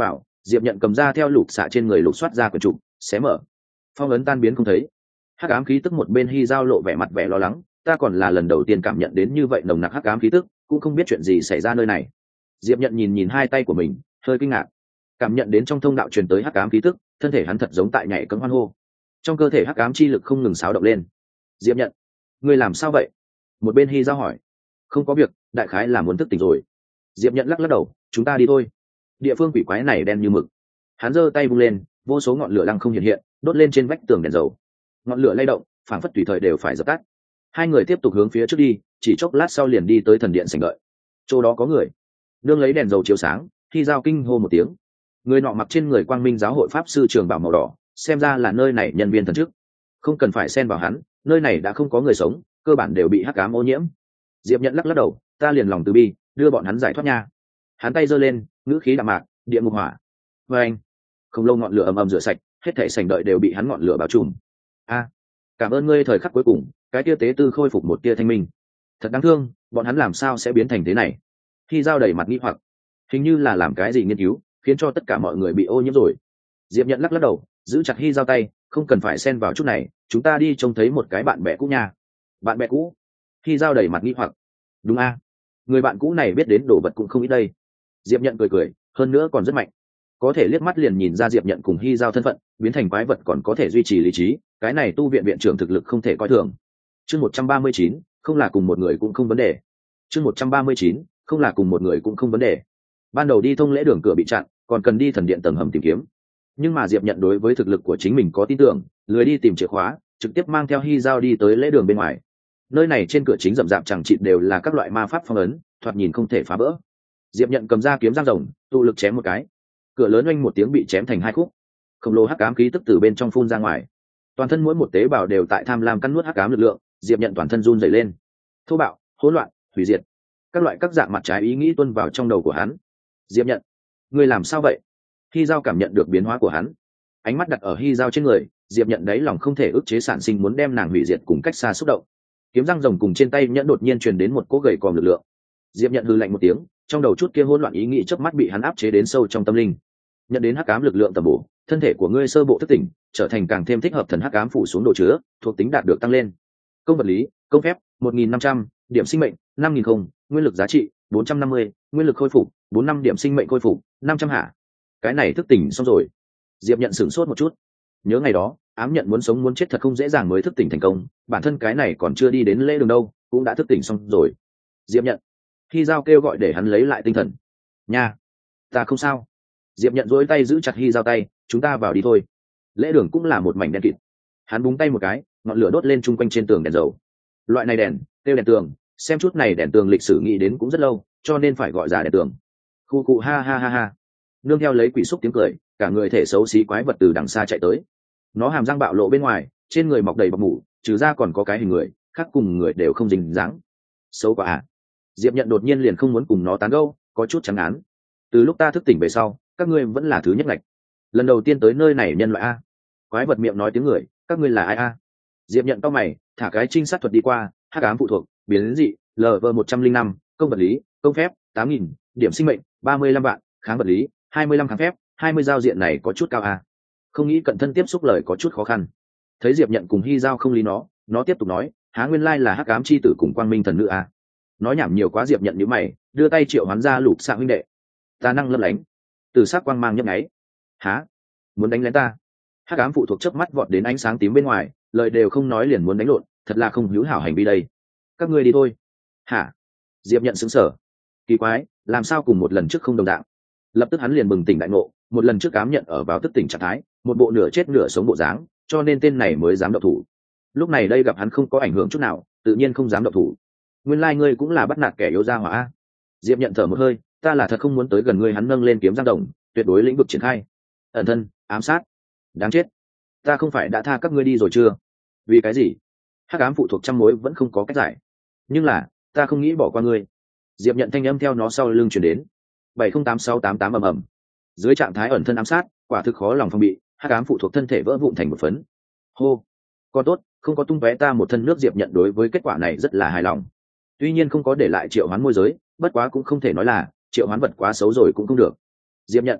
Diệp Nhận cầm ra theo lục xạ trên người lục soát ra quyển trục, xé mở. Phong ấn tan biến không thấy. Hắc ám khí tức một bên Hy Giao lộ vẻ mặt vẻ lo lắng, ta còn là lần đầu tiên cảm nhận đến như vậy nồng nặc hắc ám khí tức, cũng không biết chuyện gì xảy ra nơi này. Diệp Nhận nhìn nhìn hai tay của mình, hơi kinh ngạc. Cảm nhận đến trong thông đạo truyền tới hắc ám khí tức, thân thể hắn thật giống tại nhảy cẫng hoan hô. Trong cơ thể hắc ám chi lực không ngừng xáo động lên. Diệp Nhận, ngươi làm sao vậy? Một bên Hy Giao hỏi. Không có việc, đại khái là muốn thức tỉnh rồi. Diệp Nhận lắc lắc đầu, chúng ta đi thôi. Địa phương quỷ quái này đen như mực. Hắn giơ tay vung lên, vô số ngọn lửa lăng không hiện hiện, đốt lên trên vách tường đèn dầu. Ngọn lửa lay động, phảng phất tùy thời đều phải dập tắt. Hai người tiếp tục hướng phía trước đi, chỉ chốc lát sau liền đi tới thần điện sảnh đợi. Chỗ đó có người, nương lấy đèn dầu chiếu sáng, Khi Giao kinh hô một tiếng. Người nọ mặc trên người Quang Minh giáo hội pháp sư trường bào màu đỏ, xem ra là nơi này nhân viên thần chức. Không cần phải xen vào hắn, nơi này đã không có người sống, cơ bản đều bị hắc ám ô nhiễm. Diệp Nhận lắc lắc đầu, ta liền lòng từ bi, đưa bọn hắn giải thoát nha. Hắn tay giơ lên, ngữ khí đạm mạc, địa ngục hỏa. Và anh, không lâu ngọn lửa ầm ầm rửa sạch, hết thảy sảnh đợi đều bị hắn ngọn lửa bao trùm. A, cảm ơn ngươi thời khắc cuối cùng, cái tia tế tư khôi phục một tia thanh minh. Thật đáng thương, bọn hắn làm sao sẽ biến thành thế này? Khi Giao đầy mặt nghi hoặc, hình như là làm cái gì nghiên cứu, khiến cho tất cả mọi người bị ô nhiễm rồi. Diệp Nhận lắc lắc đầu, giữ chặt Hy Giao tay, không cần phải xen vào chút này, chúng ta đi trông thấy một cái bạn bè cũ nha. Bạn bè cũ? Hy Giao đầy mặt nghi hoặc, đúng a, người bạn cũ này biết đến đồ vật cũng không ít đây. Diệp Nhận cười cười, hơn nữa còn rất mạnh, có thể liếc mắt liền nhìn ra Diệp Nhận cùng Hy Giao thân phận, biến thành quái vật còn có thể duy trì lý trí, cái này tu viện viện trưởng thực lực không thể coi thường. Chương một trăm ba mươi chín, không là cùng một người cũng không vấn đề. Chương một trăm ba mươi chín, không là cùng một người cũng không vấn đề. Ban đầu đi thông lễ đường cửa bị chặn, còn cần đi thần điện tầng hầm tìm kiếm. Nhưng mà Diệp Nhận đối với thực lực của chính mình có tin tưởng, lười đi tìm chìa khóa, trực tiếp mang theo Hy Giao đi tới lễ đường bên ngoài. Nơi này trên cửa chính rậm rạp chẳng chịt đều là các loại ma pháp phong ấn, thoạt nhìn không thể phá vỡ. Diệp Nhận cầm ra kiếm giang rồng, tụ lực chém một cái, cửa lớn oanh một tiếng bị chém thành hai khúc. Khổng lồ hắc ám khí tức từ bên trong phun ra ngoài, toàn thân mỗi một tế bào đều tại tham lam cắn nuốt hắc ám lực lượng. Diệp Nhận toàn thân run rẩy lên, thô bạo, hỗn loạn, hủy diệt, các loại các dạng mặt trái ý nghĩ tuôn vào trong đầu của hắn. Diệp Nhận, ngươi làm sao vậy? Hy Giao cảm nhận được biến hóa của hắn, ánh mắt đặt ở Hy Giao trên người. Diệp Nhận đáy lòng không thể ức chế sản sinh muốn đem nàng hủy diệt cùng cách xa xúc động. Kiếm răng rồng cùng trên tay nhẫn đột nhiên truyền đến một cỗ gầy còm lực lượng. Diệp Nhận hừ lạnh một tiếng, trong đầu chút kia hỗn loạn ý nghĩ chớp mắt bị hắn áp chế đến sâu trong tâm linh. Nhận đến hắc ám lực lượng tầm bổ, thân thể của ngươi sơ bộ thức tỉnh, trở thành càng thêm thích hợp thần hắc ám phủ xuống đồ chứa, thuộc tính đạt được tăng lên. Công vật lý, công phép một nghìn năm trăm, điểm sinh mệnh năm nghìn không, nguyên lực giá trị bốn trăm năm mươi, nguyên lực khôi phục bốn năm điểm sinh mệnh khôi phục năm trăm hạ. Cái này thức tỉnh xong rồi. Diệp Nhận sửng sốt một chút, nhớ ngày đó ám nhận muốn sống muốn chết thật không dễ dàng mới thức tỉnh thành công, bản thân cái này còn chưa đi đến lễ đường đâu cũng đã thức tỉnh xong rồi. Diệp Nhận, Hy Giao kêu gọi để hắn lấy lại tinh thần. Nha, ta không sao. Diệp Nhận dỗi tay giữ chặt Hy Giao tay, chúng ta vào đi thôi. Lễ đường cũng là một mảnh đen kịt. Hắn búng tay một cái, ngọn lửa đốt lên chung quanh trên tường đèn dầu. Loại này đèn kêu đèn tường, xem chút này đèn tường lịch sử nghĩ đến cũng rất lâu, cho nên phải gọi là đèn tường. Khu cụ ha ha ha ha. Nương theo lấy quỷ xúc tiếng cười, cả người thể xấu xí quái vật từ đằng xa chạy tới. Nó hàm răng bạo lộ bên ngoài, trên người mọc đầy bọc mủ, trừ ra còn có cái hình người khác cùng người đều không dính dáng. Xấu quá à. Diệp Nhận đột nhiên liền không muốn cùng nó tán gẫu, có chút chán ngán. Từ lúc ta thức tỉnh về sau, các ngươi vẫn là thứ nhất ngạch. Lần đầu tiên tới nơi này nhân loại a. Quái vật miệng nói tiếng người, các ngươi là ai a? Diệp Nhận cau mày, thả cái trinh sát thuật đi qua, hắc ám phụ thuộc, biến dị, lv một trăm linh năm, công vật lý, công phép tám nghìn, điểm sinh mệnh ba mươi lăm vạn, kháng vật lý hai mươi lăm kháng phép hai mươi. Giao diện này có chút cao a. Không nghĩ cận thân tiếp xúc lời có chút khó khăn. Thấy Diệp Nhận cùng Hy Giao không lý nó, nó tiếp tục nói, há nguyên lai là hắc ám chi tử cùng quang minh thần nữ a. Nói nhảm nhiều quá. Diệp Nhận nhíu mày, đưa tay triệu hoán ra lục xạ huynh đệ. Ta năng lấp lánh, từ sắc quang mang nhấp nháy. Há, muốn đánh lén ta? Hắc ám phụ thuộc chớp mắt vọt đến ánh sáng tím bên ngoài, lời đều không nói liền muốn đánh lộn, thật là không hữu hảo hành vi đây. Các ngươi đi thôi. Hả? Diệp Nhận sững sờ, kỳ quái, làm sao cùng một lần trước không đồng dạng? Lập tức hắn liền bừng tỉnh đại ngộ, một lần trước ám nhận ở vào thức tỉnh trạng thái, một bộ nửa chết nửa sống bộ dáng, cho nên tên này mới dám động thủ. Lúc này đây gặp hắn không có ảnh hưởng chút nào, tự nhiên không dám động thủ. Nguyên lai like ngươi cũng là bắt nạt kẻ yếu ra hỏa a. Diệp Nhận thở một hơi, ta là thật không muốn tới gần ngươi. Hắn nâng lên kiếm giang đồng, tuyệt đối lĩnh vực triển khai. Ẩn thân, ám sát, đáng chết. Ta không phải đã tha các ngươi đi rồi chưa? Vì cái gì? Hắc ám phụ thuộc trăm mối vẫn không có cách giải. Nhưng là ta không nghĩ bỏ qua ngươi. Diệp Nhận thanh âm theo nó sau lưng chuyển đến. Bảy không tám sáu tám tám ầm ầm. Dưới trạng thái ẩn thân ám sát, quả thực khó lòng phòng bị, hắc ám phụ thuộc thân thể vỡ vụn thành một phấn. Hô, còn tốt, không có tung tóe ta một thân nước. Diệp Nhận đối với kết quả này rất là hài lòng. Tuy nhiên không có để lại triệu hoán môi giới, bất quá cũng không thể nói là triệu hoán vật quá xấu rồi cũng không được. Diệp Nhận,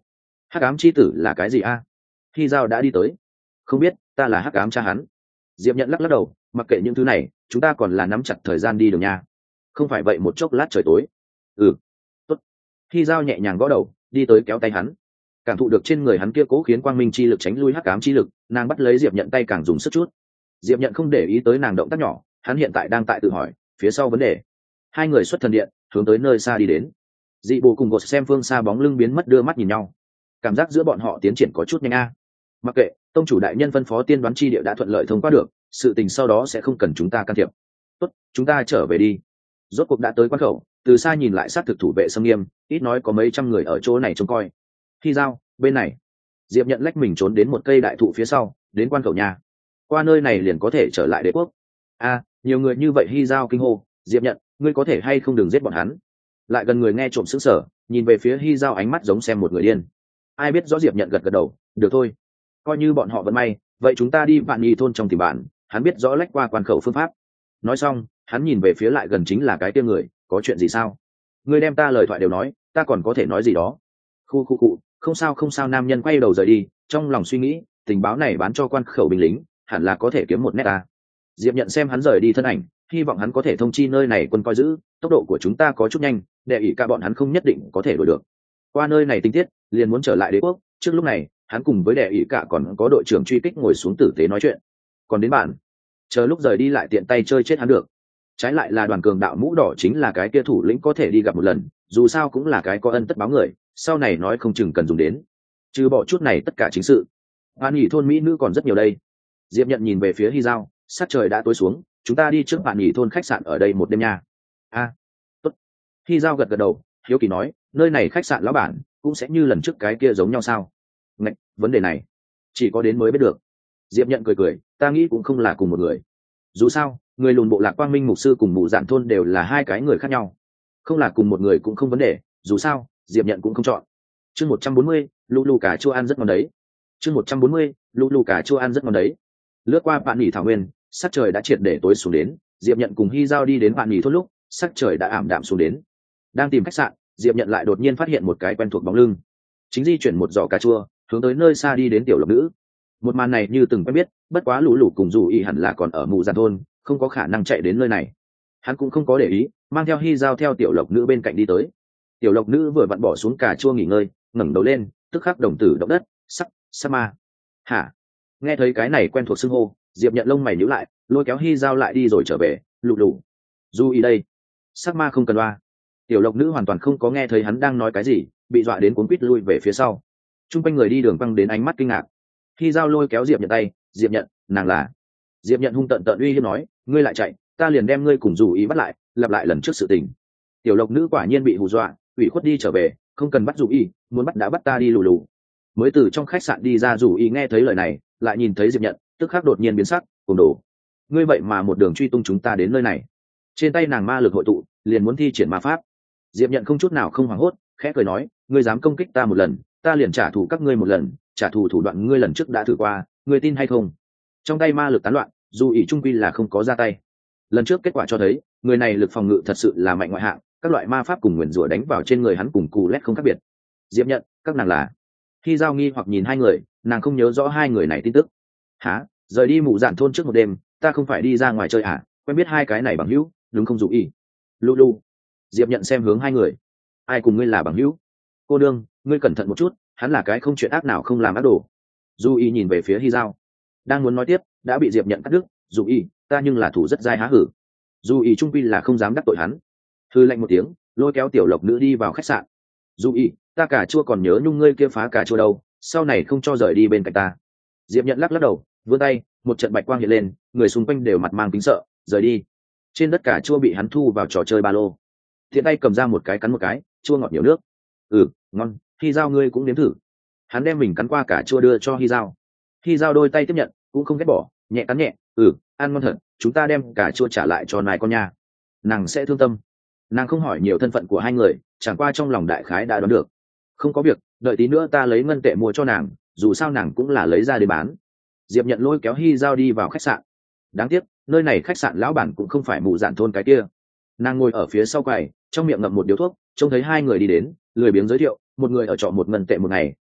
hắc ám chi tử là cái gì a? Khi Giao đã đi tới. Không biết, ta là hắc ám cha hắn. Diệp Nhận lắc lắc đầu, mặc kệ những thứ này, chúng ta còn là nắm chặt thời gian đi đường nha. Không phải vậy một chốc lát trời tối. Ừ, tốt. Khi Giao nhẹ nhàng gõ đầu, đi tới kéo tay hắn. Cảm thụ được trên người hắn kia cố khiến quang minh chi lực tránh lui hắc ám chi lực, nàng bắt lấy Diệp Nhận tay càng dùng sức chút. Diệp Nhận không để ý tới nàng động tác nhỏ, hắn hiện tại đang tại tự hỏi phía sau vấn đề. Hai người xuất thần điện, hướng tới nơi xa đi đến. Dị Bồ cùng Gột xem phương xa bóng lưng biến mất đưa mắt nhìn nhau. Cảm giác giữa bọn họ tiến triển có chút nhanh a. Mặc kệ, tông chủ đại nhân phân phó tiên đoán chi địa đã thuận lợi thông qua được, sự tình sau đó sẽ không cần chúng ta can thiệp. Tốt, chúng ta trở về đi. Rốt cuộc đã tới quan khẩu, từ xa nhìn lại sát thực thủ vệ sâm nghiêm, ít nói có mấy trăm người ở chỗ này trông coi. Khi Giao, bên này. Diệp Nhận lách mình trốn đến một cây đại thụ phía sau, đến quan khẩu nhà. Qua nơi này liền có thể trở lại đế quốc. A, nhiều người như vậy. Hy Giao kinh hô, Diệp Nhận, ngươi có thể hay không đừng giết bọn hắn. Lại gần người nghe trộm sững sờ, nhìn về phía Hy Giao ánh mắt giống xem một người điên. Ai biết rõ Diệp Nhận gật gật đầu, được thôi, coi như bọn họ vẫn may, vậy chúng ta đi bạn nhì thôn trong tìm bạn, hắn biết rõ lách qua quan khẩu phương pháp. Nói xong, hắn nhìn về phía lại gần chính là cái kia người, có chuyện gì sao? Ngươi đem ta lời thoại đều nói, ta còn có thể nói gì đó. Khu khu cụ, không sao không sao. Nam nhân quay đầu rời đi, trong lòng suy nghĩ, tình báo này bán cho quan khẩu binh lính, hẳn là có thể kiếm một nét ta. Diệp Nhận xem hắn rời đi thân ảnh, hy vọng hắn có thể thông chi nơi này quân coi giữ, tốc độ của chúng ta có chút nhanh, đệ ý cả bọn hắn không nhất định có thể đuổi được. Qua nơi này tinh tiết, liền muốn trở lại đế quốc, trước lúc này, hắn cùng với đệ ý cả còn có đội trưởng truy kích ngồi xuống tử tế nói chuyện. Còn đến bạn, chờ lúc rời đi lại tiện tay chơi chết hắn được. Trái lại là Đoàn Cường đạo mũ đỏ chính là cái kia thủ lĩnh có thể đi gặp một lần, dù sao cũng là cái có ân tất báo người, sau này nói không chừng cần dùng đến. Trừ bỏ chút này tất cả chính sự. Bạn nghỉ thôn mỹ nữ còn rất nhiều đây. Diệp Nhận nhìn về phía Hy Giao, sát trời đã tối xuống, chúng ta đi trước bạn nghỉ thôn khách sạn ở đây một đêm nha. A, tốt. Hy Giao gật gật đầu, hiếu kỳ nói, nơi này khách sạn lão bản cũng sẽ như lần trước cái kia giống nhau sao? Ngạch, vấn đề này chỉ có đến mới biết được. Diệp Nhận cười cười, ta nghĩ cũng không là cùng một người. Dù sao, người lùn bộ lạc Quang Minh mục sư cùng mụ dạn thôn đều là hai cái người khác nhau, không là cùng một người cũng không vấn đề. Dù sao, Diệp Nhận cũng không chọn. Chương một trăm bốn mươi, lũ lù cà chua ăn rất ngon đấy. Chương một trăm bốn mươi, lũ lù cà chua ăn rất ngon đấy. Lướt qua bạn nghỉ thảo nguyên, sắc trời đã triệt để tối xuống đến. Diệp Nhận cùng Hy Giao đi đến bạn nghỉ thôn lúc, sắc trời đã ảm đạm xuống đến. Đang tìm khách sạn, Diệp Nhận lại đột nhiên phát hiện một cái quen thuộc bóng lưng, chính di chuyển một giỏ cà chua hướng tới nơi xa đi đến tiểu lộc nữ. Một màn này như từng quen biết, bất quá lũ lù cùng dù ý hẳn là còn ở mù giàn thôn, không có khả năng chạy đến nơi này. Hắn cũng không có để ý, mang theo Hy Giao theo tiểu lộc nữ bên cạnh đi tới. Tiểu lộc nữ vừa vặn bỏ xuống cà chua nghỉ ngơi, ngẩng đầu lên, tức khắc đồng tử động đất, sắc sa ma. Hả? Nghe thấy cái này quen thuộc xưng hô, Diệp Nhận lông mày nhíu lại, lôi kéo Hy Giao lại đi rồi trở về. Lù lù, dù ý đây, sắc ma không cần loa. Tiểu lộc nữ hoàn toàn không có nghe thấy hắn đang nói cái gì, bị dọa đến cuốn quýt lui về phía sau. Trung quanh người đi đường băng đến ánh mắt kinh ngạc. Hy Giao lôi kéo Diệp Nhận tay, Diệp Nhận, nàng là. Diệp Nhận hung tợn tợn uy hiếp nói, ngươi lại chạy, ta liền đem ngươi cùng dù ý bắt lại, lặp lại lần trước sự tình. Tiểu lộc nữ quả nhiên bị hù dọa, ủy khuất đi trở về, không cần bắt dù ý, muốn bắt đã bắt ta đi lù lù. Mới từ trong khách sạn đi ra, dù ý nghe thấy lời này, lại nhìn thấy Diệp Nhận, tức khắc đột nhiên biến sắc, cùng đổ. Ngươi vậy mà một đường truy tung chúng ta đến nơi này. Trên tay nàng ma lực hội tụ, liền muốn thi triển ma pháp. Diệp Nhận không chút nào không hoảng hốt, khẽ cười nói, ngươi dám công kích ta một lần, ta liền trả thù các ngươi một lần, trả thù thủ đoạn ngươi lần trước đã thử qua, ngươi tin hay không? Trong tay ma lực tán loạn, dù ý trung quy là không có ra tay. Lần trước kết quả cho thấy, người này lực phòng ngự thật sự là mạnh ngoại hạng, các loại ma pháp cùng nguyền rủa đánh vào trên người hắn cùng cù lét không khác biệt. Diệp Nhận, các nàng là. Khi Giao nghi hoặc nhìn hai người, nàng không nhớ rõ hai người này tin tức. Hả? Rời đi mụ dạn thôn trước một đêm, ta không phải đi ra ngoài chơi à? Quen biết hai cái này bằng hữu, đúng không dù ý? Lu lu. Diệp Nhận xem hướng hai người, ai cùng ngươi là bằng hữu? Cô đương, ngươi cẩn thận một chút, hắn là cái không chuyện ác nào không làm ác đồ. Du Y nhìn về phía Hy Giao, đang muốn nói tiếp, đã bị Diệp Nhận cắt đứt. Du Y, ta nhưng là thủ rất dai há hử. Du Y trung quy là không dám đắc tội hắn, thư lạnh một tiếng, lôi kéo tiểu lộc nữ đi vào khách sạn. Du Y, ta cà chua còn nhớ nhung ngươi kia phá cà chua đâu, sau này không cho rời đi bên cạnh ta. Diệp Nhận lắc lắc đầu, vươn tay, một trận bạch quang hiện lên, người xung quanh đều mặt mang kính sợ, rời đi. Trên đất cà chua bị hắn thu vào trò chơi ba lô, thiện tay cầm ra một cái cắn một cái, chua ngọt nhiều nước. Ừ, ngon. Hy Giao ngươi cũng nếm thử. Hắn đem mình cắn qua cả chua đưa cho Hy Giao. Hy Giao đôi tay tiếp nhận, cũng không ghét bỏ, nhẹ cắn nhẹ. Ừ, ăn ngon thật, chúng ta đem cả chua trả lại cho nài con nha. Nàng sẽ thương tâm. Nàng không hỏi nhiều thân phận của hai người, chẳng qua trong lòng đại khái đã đoán được. Không có việc, đợi tí nữa ta lấy ngân tệ mua cho nàng, dù sao nàng cũng là lấy ra để bán. Diệp Nhận lôi kéo Hy Giao đi vào khách sạn. Đáng tiếc, nơi này khách sạn lão bản cũng không phải mụ dạn thôn cái kia. Nàng ngồi ở phía sau quầy, trong miệng ngậm một điếu thuốc, trông thấy hai người đi đến, lười biếng giới thiệu, một người ở trọ một ngân tệ một ngày,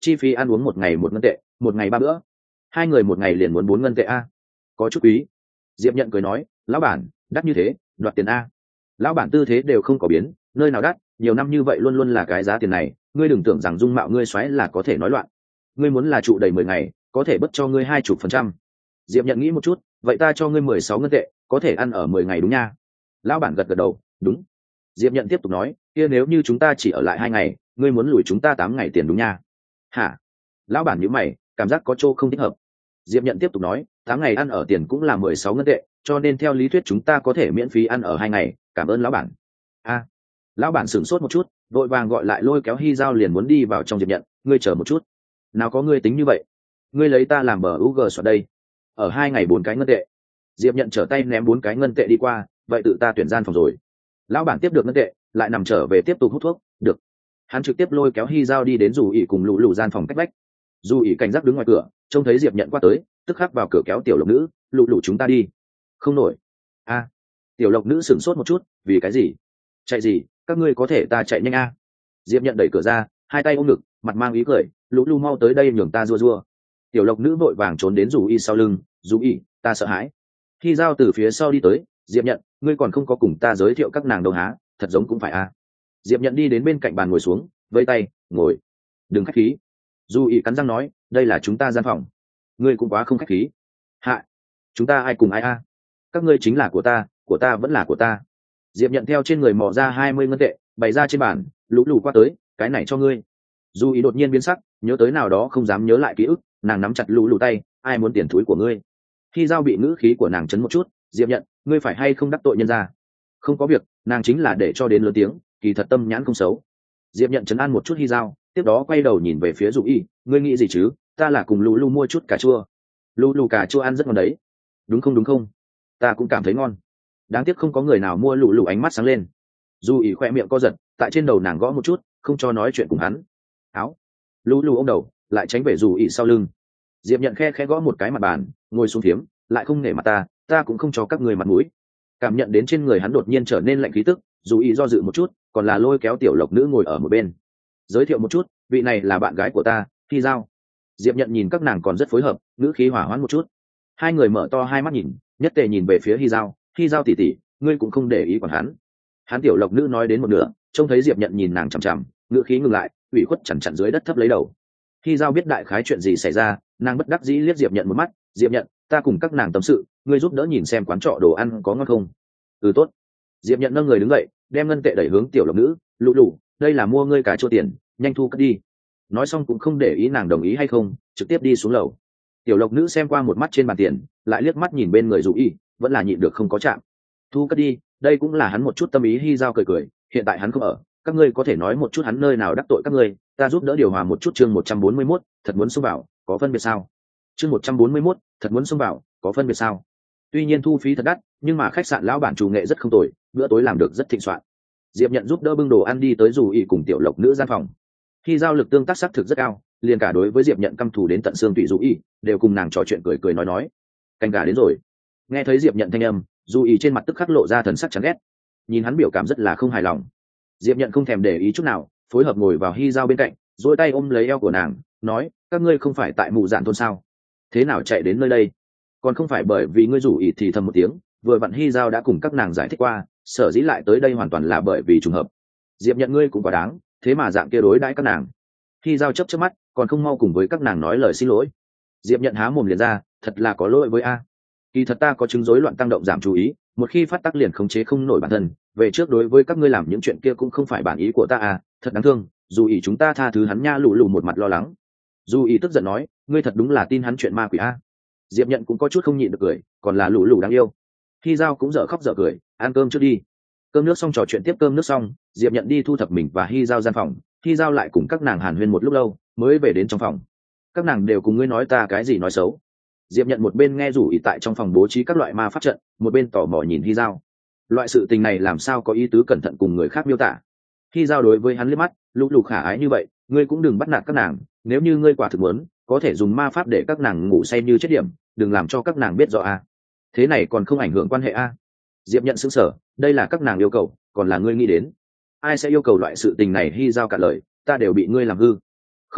chi phí ăn uống một ngày một ngân tệ, một ngày ba bữa, hai người một ngày liền muốn bốn ngân tệ a. Có chút quý. Diệp Nhận cười nói, lão bản, đắt như thế, đoạt tiền a. Lão bản tư thế đều không có biến, nơi nào đắt, nhiều năm như vậy luôn luôn là cái giá tiền này, ngươi đừng tưởng rằng dung mạo ngươi xoáy là có thể nói loạn. Ngươi muốn là trụ đầy mười ngày, có thể bất cho ngươi hai chục phần trăm. Diệp Nhận nghĩ một chút, vậy ta cho ngươi mười sáu ngân tệ, có thể ăn ở mười ngày đúng nha. Lão bản gật gật đầu, đúng. Diệp Nhận tiếp tục nói, kia nếu như chúng ta chỉ ở lại hai ngày, ngươi muốn lùi chúng ta tám ngày tiền đúng nha. Hả? Lão bản nhíu mày, cảm giác có chỗ không thích hợp. Diệp Nhận tiếp tục nói, tám ngày ăn ở tiền cũng là mười sáu ngân tệ, cho nên theo lý thuyết chúng ta có thể miễn phí ăn ở hai ngày, cảm ơn lão bản. A. Lão bản sửng sốt một chút, vội vàng gọi lại lôi kéo Hy Giao liền muốn đi vào trong Diệp Nhận, ngươi chờ một chút. Nào có ngươi tính như vậy? Ngươi lấy ta làm bờ u giê soạt đây. Ở hai ngày bốn cái ngân tệ. Diệp Nhận trở tay ném bốn cái ngân tệ đi qua, vậy tự ta tuyển gian phòng rồi. Lão bản tiếp được ngân tệ, lại nằm trở về tiếp tục hút thuốc, được. Hắn trực tiếp lôi kéo Hy Giao đi đến Dù ỉ cùng lũ lũ gian phòng cách vách. Dù ỉ cảnh giác đứng ngoài cửa, trông thấy Diệp Nhận qua tới, tức khắc vào cửa kéo tiểu lộc nữ, lũ lũ chúng ta đi. Không nổi. A. Tiểu lộc nữ sửng sốt một chút, vì cái gì? Chạy gì? Các ngươi có thể ta chạy nhanh a. Diệp Nhận đẩy cửa ra, hai tay ôm ngực, mặt mang ý cười, lũ lũ mau tới đây nhường ta rua rua. Tiểu lộc nữ vội vàng trốn đến Dù ỉ sau lưng, Dù ỉ, ta sợ hãi. Khi Giao từ phía sau đi tới, Diệp Nhận, ngươi còn không có cùng ta giới thiệu các nàng đâu há, thật giống cũng phải a. Diệp Nhận đi đến bên cạnh bàn ngồi xuống, vẫy tay, ngồi. Đừng khách khí. Dù ỉ cắn răng nói, đây là chúng ta gian phòng. Ngươi cũng quá không khách khí. Hạ, chúng ta ai cùng ai a? Các ngươi chính là của ta, của ta vẫn là của ta. Diệp Nhận theo trên người mò ra hai mươi ngân tệ, bày ra trên bàn, lũ lù qua tới, cái này cho ngươi. Dù ỉ đột nhiên biến sắc, nhớ tới nào đó không dám nhớ lại ký ức, nàng nắm chặt lũ lù tay, ai muốn tiền thúi của ngươi? Khi Giao bị ngữ khí của nàng chấn một chút, Diệp Nhận, ngươi phải hay không đắc tội nhân ra? Không có việc, nàng chính là để cho đến lớn tiếng, kỳ thật tâm nhãn không xấu. Diệp Nhận trấn an một chút Hy Giao, tiếp đó quay đầu nhìn về phía Dù ỉ, ngươi nghĩ gì chứ? Ta là cùng lũ lù mua chút cà chua. Lũ lù cà chua ăn rất ngon đấy. Đúng không đúng không? Ta cũng cảm thấy ngon. Đáng tiếc không có người nào mua. Lũ lù ánh mắt sáng lên. Dù ỉ khoe miệng co giật, tại trên đầu nàng gõ một chút, không cho nói chuyện cùng hắn. Áo. Lũ lù ôm đầu, lại tránh về Dù ỉ sau lưng. Diệp Nhận khe khẽ gõ một cái mặt bàn, ngồi xuống thiếm, lại không nể mặt ta, ta cũng không cho các người mặt mũi. Cảm nhận đến trên người hắn đột nhiên trở nên lạnh khí tức, Dù ỉ do dự một chút, còn là lôi kéo tiểu lộc nữ ngồi ở một bên. Giới thiệu một chút, vị này là bạn gái của ta, Hy Giao. Diệp Nhận nhìn các nàng còn rất phối hợp, ngữ khí hỏa hoãn một chút. Hai người mở to hai mắt nhìn, nhất tề nhìn về phía Hy Giao, Hy Giao tỷ tỷ, ngươi cũng không để ý còn hắn. Hắn tiểu lộc nữ nói đến một nửa, trông thấy Diệp Nhận nhìn nàng chằm chằm, ngữ khí ngừng lại, ủy khuất chằn chặn dưới đất thấp lấy đầu. Hy Giao biết đại khái chuyện gì xảy ra, nàng bất đắc dĩ liếc Diệp Nhận một mắt, Diệp Nhận, ta cùng các nàng tâm sự, ngươi giúp đỡ nhìn xem quán trọ đồ ăn có ngon không? Ừ tốt. Diệp Nhận nâng người đứng dậy, đem ngân tệ đẩy hướng tiểu lộc nữ, lũ lũ, đây là mua ngươi cả chua tiền, nhanh thu cất đi. Nói xong cũng không để ý nàng đồng ý hay không, trực tiếp đi xuống lầu. Tiểu lộc nữ xem qua một mắt trên bàn tiền, lại liếc mắt nhìn bên người Dù ỉ, vẫn là nhịn được không có chạm. Thu cất đi, đây cũng là hắn một chút tâm ý. Hy Giao cười cười, hiện tại hắn không ở, các ngươi có thể nói một chút hắn nơi nào đắc tội các ngươi, ta giúp đỡ điều hòa một chút. Chương một trăm bốn mươi mốt, thật muốn xông vào, có phân biệt sao? Chương một trăm bốn mươi mốt, thật muốn xông vào, có phân biệt sao? Tuy nhiên thu phí thật đắt, nhưng mà khách sạn lão bản chủ nghệ rất không tồi, bữa tối làm được rất thịnh soạn. Diệp Nhận giúp đỡ bưng đồ ăn đi tới Dù ỉ cùng tiểu lộc nữ gian phòng. Khi Giao lực tương tác xác thực rất cao, liền cả đối với Diệp Nhận căm thù đến tận xương tủy Dù ỉ đều cùng nàng trò chuyện cười cười nói nói. Canh gà đến rồi. Nghe thấy Diệp Nhận thanh âm, Dù ỉ trên mặt tức khắc lộ ra thần sắc chán ghét, nhìn hắn biểu cảm rất là không hài lòng. Diệp Nhận không thèm để ý chút nào, phối hợp ngồi vào Hy Giao bên cạnh, duỗi tay ôm lấy eo của nàng, nói, các ngươi không phải tại mù dạn thôn sao? Thế nào chạy đến nơi đây? Còn không phải bởi vì ngươi Dù ỉ thì thầm một tiếng, vừa vặn Hy Giao đã cùng các nàng giải thích qua, sở dĩ lại tới đây hoàn toàn là bởi vì trùng hợp. Diệp Nhận ngươi cũng quá đáng, thế mà dạng kia đối đãi các nàng. Hy Giao chớp chớp mắt, còn không mau cùng với các nàng nói lời xin lỗi. Diệp Nhận há mồm liền ra, thật là có lỗi với a. Kỳ thật ta có chứng rối loạn tăng động giảm chú ý, một khi phát tác liền khống chế không nổi bản thân, về trước đối với các ngươi làm những chuyện kia cũng không phải bản ý của ta à, thật đáng thương. Dù ỉ chúng ta tha thứ hắn nha. Lù lù một mặt lo lắng. Dù ỉ tức giận nói, ngươi thật đúng là tin hắn chuyện ma quỷ a. Diệp Nhận cũng có chút không nhịn được cười, còn là lù lù đáng yêu. Hy Giao cũng dở khóc dở cười, ăn cơm trước đi. Cơm nước xong trò chuyện tiếp. Cơm nước xong, Diệp Nhận đi thu thập mình và Hy Giao gian phòng. Hy Giao lại cùng các nàng hàn huyên một lúc lâu, mới về đến trong phòng. Các nàng đều cùng ngươi nói ta cái gì nói xấu? Diệp Nhận một bên nghe rủ ý tại trong phòng bố trí các loại ma pháp trận, một bên tò mò nhìn Hy Giao. Loại sự tình này làm sao có ý tứ cẩn thận cùng người khác miêu tả? Hy Giao đối với hắn liếc mắt, lũ lù khả ái như vậy, ngươi cũng đừng bắt nạt các nàng. Nếu như ngươi quả thực muốn, có thể dùng ma pháp để các nàng ngủ say như chết điểm, đừng làm cho các nàng biết rõ a. À. Thế này còn không ảnh hưởng quan hệ a. À. Diệp Nhận sững sờ, đây là các nàng yêu cầu, còn là ngươi nghĩ đến? Ai sẽ yêu cầu loại sự tình này? Hy Giao cả lời, ta đều bị ngươi làm hư. Không được,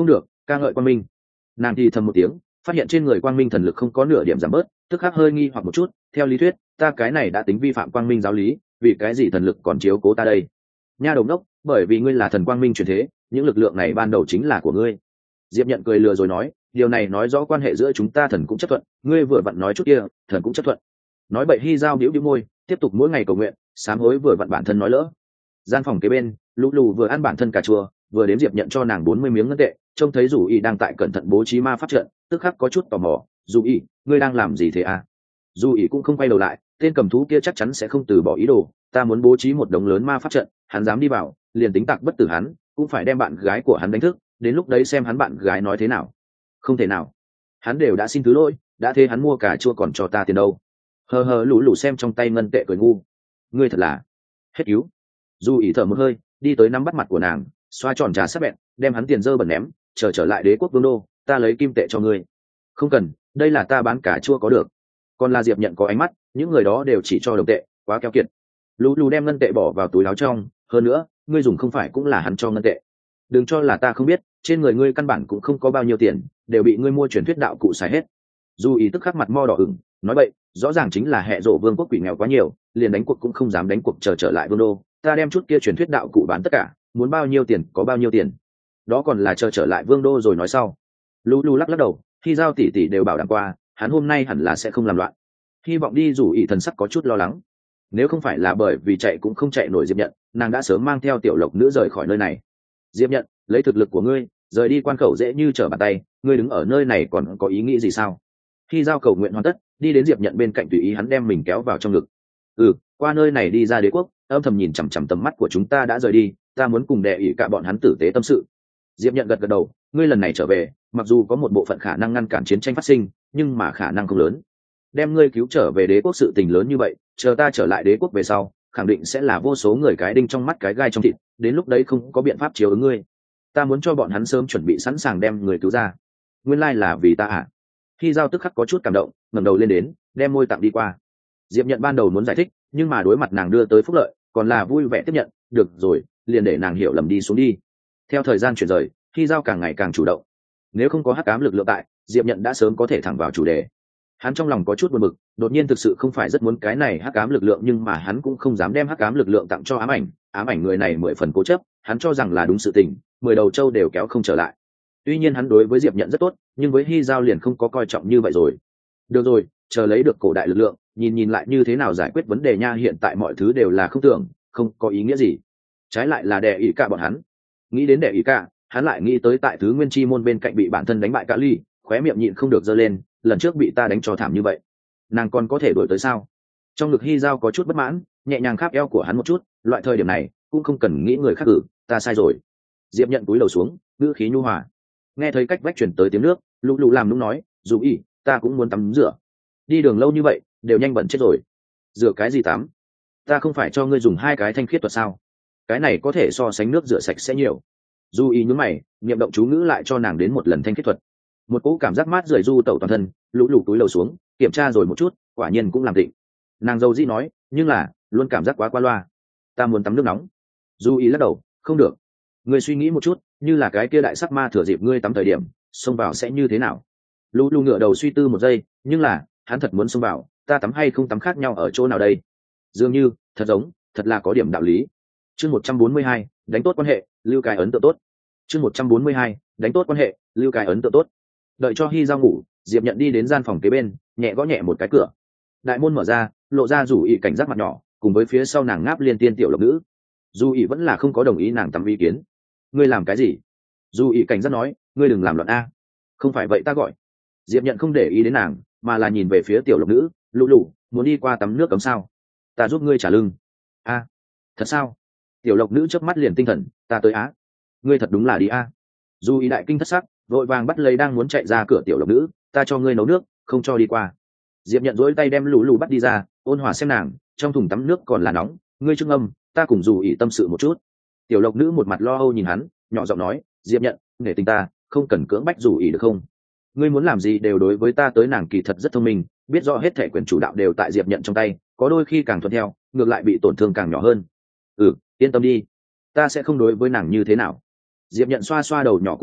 ca ngợi quang minh. Nàng thì thầm một tiếng, phát hiện trên người quang minh thần lực không có nửa điểm giảm bớt, tức khắc hơi nghi hoặc một chút. Theo lý thuyết ta cái này đã tính vi phạm quang minh giáo lý, vì cái gì thần lực còn chiếu cố ta đây? Nha đồng đốc, bởi vì ngươi là thần quang minh truyền thế, những lực lượng này ban đầu chính là của ngươi. Diệp Nhận cười lừa rồi nói, điều này nói rõ quan hệ giữa chúng ta thần cũng chấp thuận, ngươi vừa vặn nói chút kia, thần cũng chấp thuận. Nói bậy Hy Giao bĩu bĩu môi, tiếp tục mỗi ngày cầu nguyện, sám hối vừa vặn bản thân nói lỡ. Gian phòng kế bên, Lũ Lù vừa ăn bản thân cà chua, vừa đếm Diệp Nhận cho nàng bốn mươi miếng ngân tệ, trông thấy Dù Y đang tại cẩn thận bố trí ma pháp trận, tức khắc có chút tò mò, "Dù Y, ngươi đang làm gì thế à?" Dù Y cũng không quay đầu lại, tên cầm thú kia chắc chắn sẽ không từ bỏ ý đồ, ta muốn bố trí một đống lớn ma pháp trận, hắn dám đi vào, liền tính tặc bất tử hắn, cũng phải đem bạn gái của hắn đánh thức, đến lúc đấy xem hắn bạn gái nói thế nào. Không thể nào, hắn đều đã xin thứ lỗi, đã thế hắn mua cà chua còn cho ta tiền đâu. Hờ hờ Lũ Lù xem trong tay ngân tệ cười ngu, ngươi thật là hết cứu. Dù ý thở một hơi, đi tới nắm bắt mặt của nàng, xoa tròn trà sắc bẹn, đem hắn tiền dơ bẩn ném, chờ trở lại đế quốc vương đô, ta lấy kim tệ cho ngươi. Không cần, đây là ta bán cà chua có được. Còn là Diệp Nhận có ánh mắt, những người đó đều chỉ cho đồng tệ, quá keo kiệt. Lũ Lù đem ngân tệ bỏ vào túi áo trong, hơn nữa, ngươi dùng không phải cũng là hắn cho ngân tệ. Đừng cho là ta không biết, trên người ngươi căn bản cũng không có bao nhiêu tiền, đều bị ngươi mua truyền thuyết đạo cụ xài hết. Dù ý tức khắc mặt mo đỏ ửng, nói vậy, rõ ràng chính là hệ rộ vương quốc quỷ nghèo quá nhiều, liền đánh cuộc cũng không dám đánh cuộc chờ trở lại vương đô, ta đem chút kia truyền thuyết đạo cụ bán tất cả, muốn bao nhiêu tiền có bao nhiêu tiền. Đó còn là chờ trở lại vương đô rồi nói sau. Lũ Lù lắc lắc đầu, khi giao tỷ tỷ đều bảo đảm qua, hắn hôm nay hẳn là sẽ không làm loạn. Hy vọng đi. Dù ý thần sắc có chút lo lắng, nếu không phải là bởi vì chạy cũng không chạy nổi Diệp Nhận, nàng đã sớm mang theo tiểu lộc nữ rời khỏi nơi này. Diệp Nhận, lấy thực lực của ngươi rời đi quan khẩu dễ như trở bàn tay, ngươi đứng ở nơi này còn có ý nghĩ gì sao? Khi giao cầu nguyện hoàn tất, đi đến Diệp Nhận bên cạnh tùy ý hắn đem mình kéo vào trong ngực. Ừ, qua nơi này đi ra đế quốc, âm thầm nhìn chằm chằm tầm mắt của chúng ta đã rời đi, ta muốn cùng đệ ỷ cả bọn hắn tử tế tâm sự. Diệp Nhận gật gật đầu, ngươi lần này trở về, mặc dù có một bộ phận khả năng ngăn cản chiến tranh phát sinh, nhưng mà khả năng không lớn. Đem ngươi cứu trở về đế quốc sự tình lớn như vậy, chờ ta trở lại đế quốc về sau, khẳng định sẽ là vô số người cái đinh trong mắt cái gai trong thịt, đến lúc đấy không có biện pháp chiếu ứng ngươi. Ta muốn cho bọn hắn sớm chuẩn bị sẵn sàng đem người cứu ra. Nguyên lai là vì ta à? Khi giao tức khắc có chút cảm động, ngẩng đầu lên đến, đem môi tặng đi qua. Diệp Nhận ban đầu muốn giải thích, nhưng mà đối mặt nàng đưa tới phúc lợi, còn là vui vẻ tiếp nhận, được rồi, liền để nàng hiểu lầm đi xuống đi. Theo thời gian chuyển rời, khi giao càng ngày càng chủ động. Nếu không có hắc ám lực lượng tại, Diệp Nhận đã sớm có thể thẳng vào chủ đề. Hắn trong lòng có chút buồn bực, đột nhiên thực sự không phải rất muốn cái này hắc ám lực lượng, nhưng mà hắn cũng không dám đem hắc ám lực lượng tặng cho ám ảnh. Ám ảnh người này mười phần cố chấp, hắn cho rằng là đúng sự tình, mười đầu châu đều kéo không trở lại. Tuy nhiên hắn đối với Diệp Nhận rất tốt, nhưng với Hy Giao liền không có coi trọng như vậy rồi. Được rồi, chờ lấy được cổ đại lực lượng, nhìn nhìn lại như thế nào giải quyết vấn đề nha. Hiện tại mọi thứ đều là không tưởng, không có ý nghĩa gì. Trái lại là đè ỷ cả bọn hắn. Nghĩ đến đè ỷ cả, hắn lại nghĩ tới tại thứ nguyên chi môn bên cạnh bị bản thân đánh bại cả ly, khóe miệng nhịn không được giơ lên. Lần trước bị ta đánh cho thảm như vậy, nàng còn có thể đuổi tới sao? Trong ngực Hy Giao có chút bất mãn, nhẹ nhàng kháp eo của hắn một chút. Loại thời điểm này cũng không cần nghĩ người khác cử, ta sai rồi. Diệp Nhận cúi đầu xuống, ngữ khí nhu hòa. Nghe thấy cách vách chuyển tới tiếng nước, Lũ Lũ làm nũng nói, Dù ý, ta cũng muốn tắm rửa. Đi đường lâu như vậy, đều nhanh bẩn chết rồi. Rửa cái gì tắm? Ta không phải cho ngươi dùng hai cái thanh khiết thuật sao? Cái này có thể so sánh nước rửa sạch sẽ nhiều. Dù ý nhướng mày, niệm động chú ngữ lại cho nàng đến một lần thanh khiết thuật. Một cỗ cảm giác mát rời du tẩu toàn thân. Lũ Lũ túi lầu xuống, kiểm tra rồi một chút, quả nhiên cũng làm định. Nàng dâu dĩ nói, nhưng là luôn cảm giác quá qua loa. Ta muốn tắm nước nóng. Dù ý lắc đầu, không được. Ngươi suy nghĩ một chút, như là cái kia đại sắc ma thừa dịp ngươi tắm thời điểm xông vào sẽ như thế nào? Lũ Lũ ngửa đầu suy tư một giây, nhưng là hắn thật muốn xông vào, ta tắm hay không tắm khác nhau ở chỗ nào đây? Dường như thật giống, thật là có điểm đạo lý. Chương một trăm bốn mươi hai, đánh tốt quan hệ, lưu cái ấn tượng tốt. Chương một trăm bốn mươi hai, đánh tốt quan hệ, lưu cái ấn tượng tốt. Đợi cho Hy Giao ngủ, Diệp Nhận đi đến gian phòng kế bên, nhẹ gõ nhẹ một cái cửa. Đại môn mở ra, lộ ra Dù ý cảnh giác mặt nhỏ, cùng với phía sau nàng ngáp liên tiên tiểu lộc nữ. Dù ý vẫn là không có đồng ý nàng tắm ý kiến. Ngươi làm cái gì? Dù ý cảnh giác nói, ngươi đừng làm loạn a. Không phải vậy ta gọi. Diệp Nhận không để ý đến nàng, mà là nhìn về phía tiểu lộc nữ. Lũ Lũ, muốn đi qua tắm nước cấm sao? Ta giúp ngươi trả lưng. A, thật sao? Tiểu lộc nữ chớp mắt liền tinh thần, ta tới á. Ngươi thật đúng là đi a. Dù ý đại kinh thất sắc, vội vàng bắt lấy đang muốn chạy ra cửa tiểu lộc nữ, ta cho ngươi nấu nước, không cho đi qua. Diệp Nhận dỗi tay đem Lũ Lũ bắt đi ra, ôn hòa xem nàng, trong thùng tắm nước còn là nóng, ngươi trưng âm, ta cùng Dù ý tâm sự một chút. Tiểu lộc nữ một mặt lo âu nhìn hắn, nhỏ giọng nói, Diệp Nhận, nể tình ta, không cần cưỡng bách Dù ý được không? Ngươi muốn làm gì đều đối với ta tới. Nàng kỳ thật rất thông minh, biết rõ hết thể quyền chủ đạo đều tại Diệp Nhận trong tay, có đôi khi càng thuận theo, ngược lại bị tổn thương càng nhỏ hơn. Ừ, yên tâm đi, ta sẽ không đối với nàng như thế nào. Diệp Nhận xoa xoa đầu nhỏ của nàng,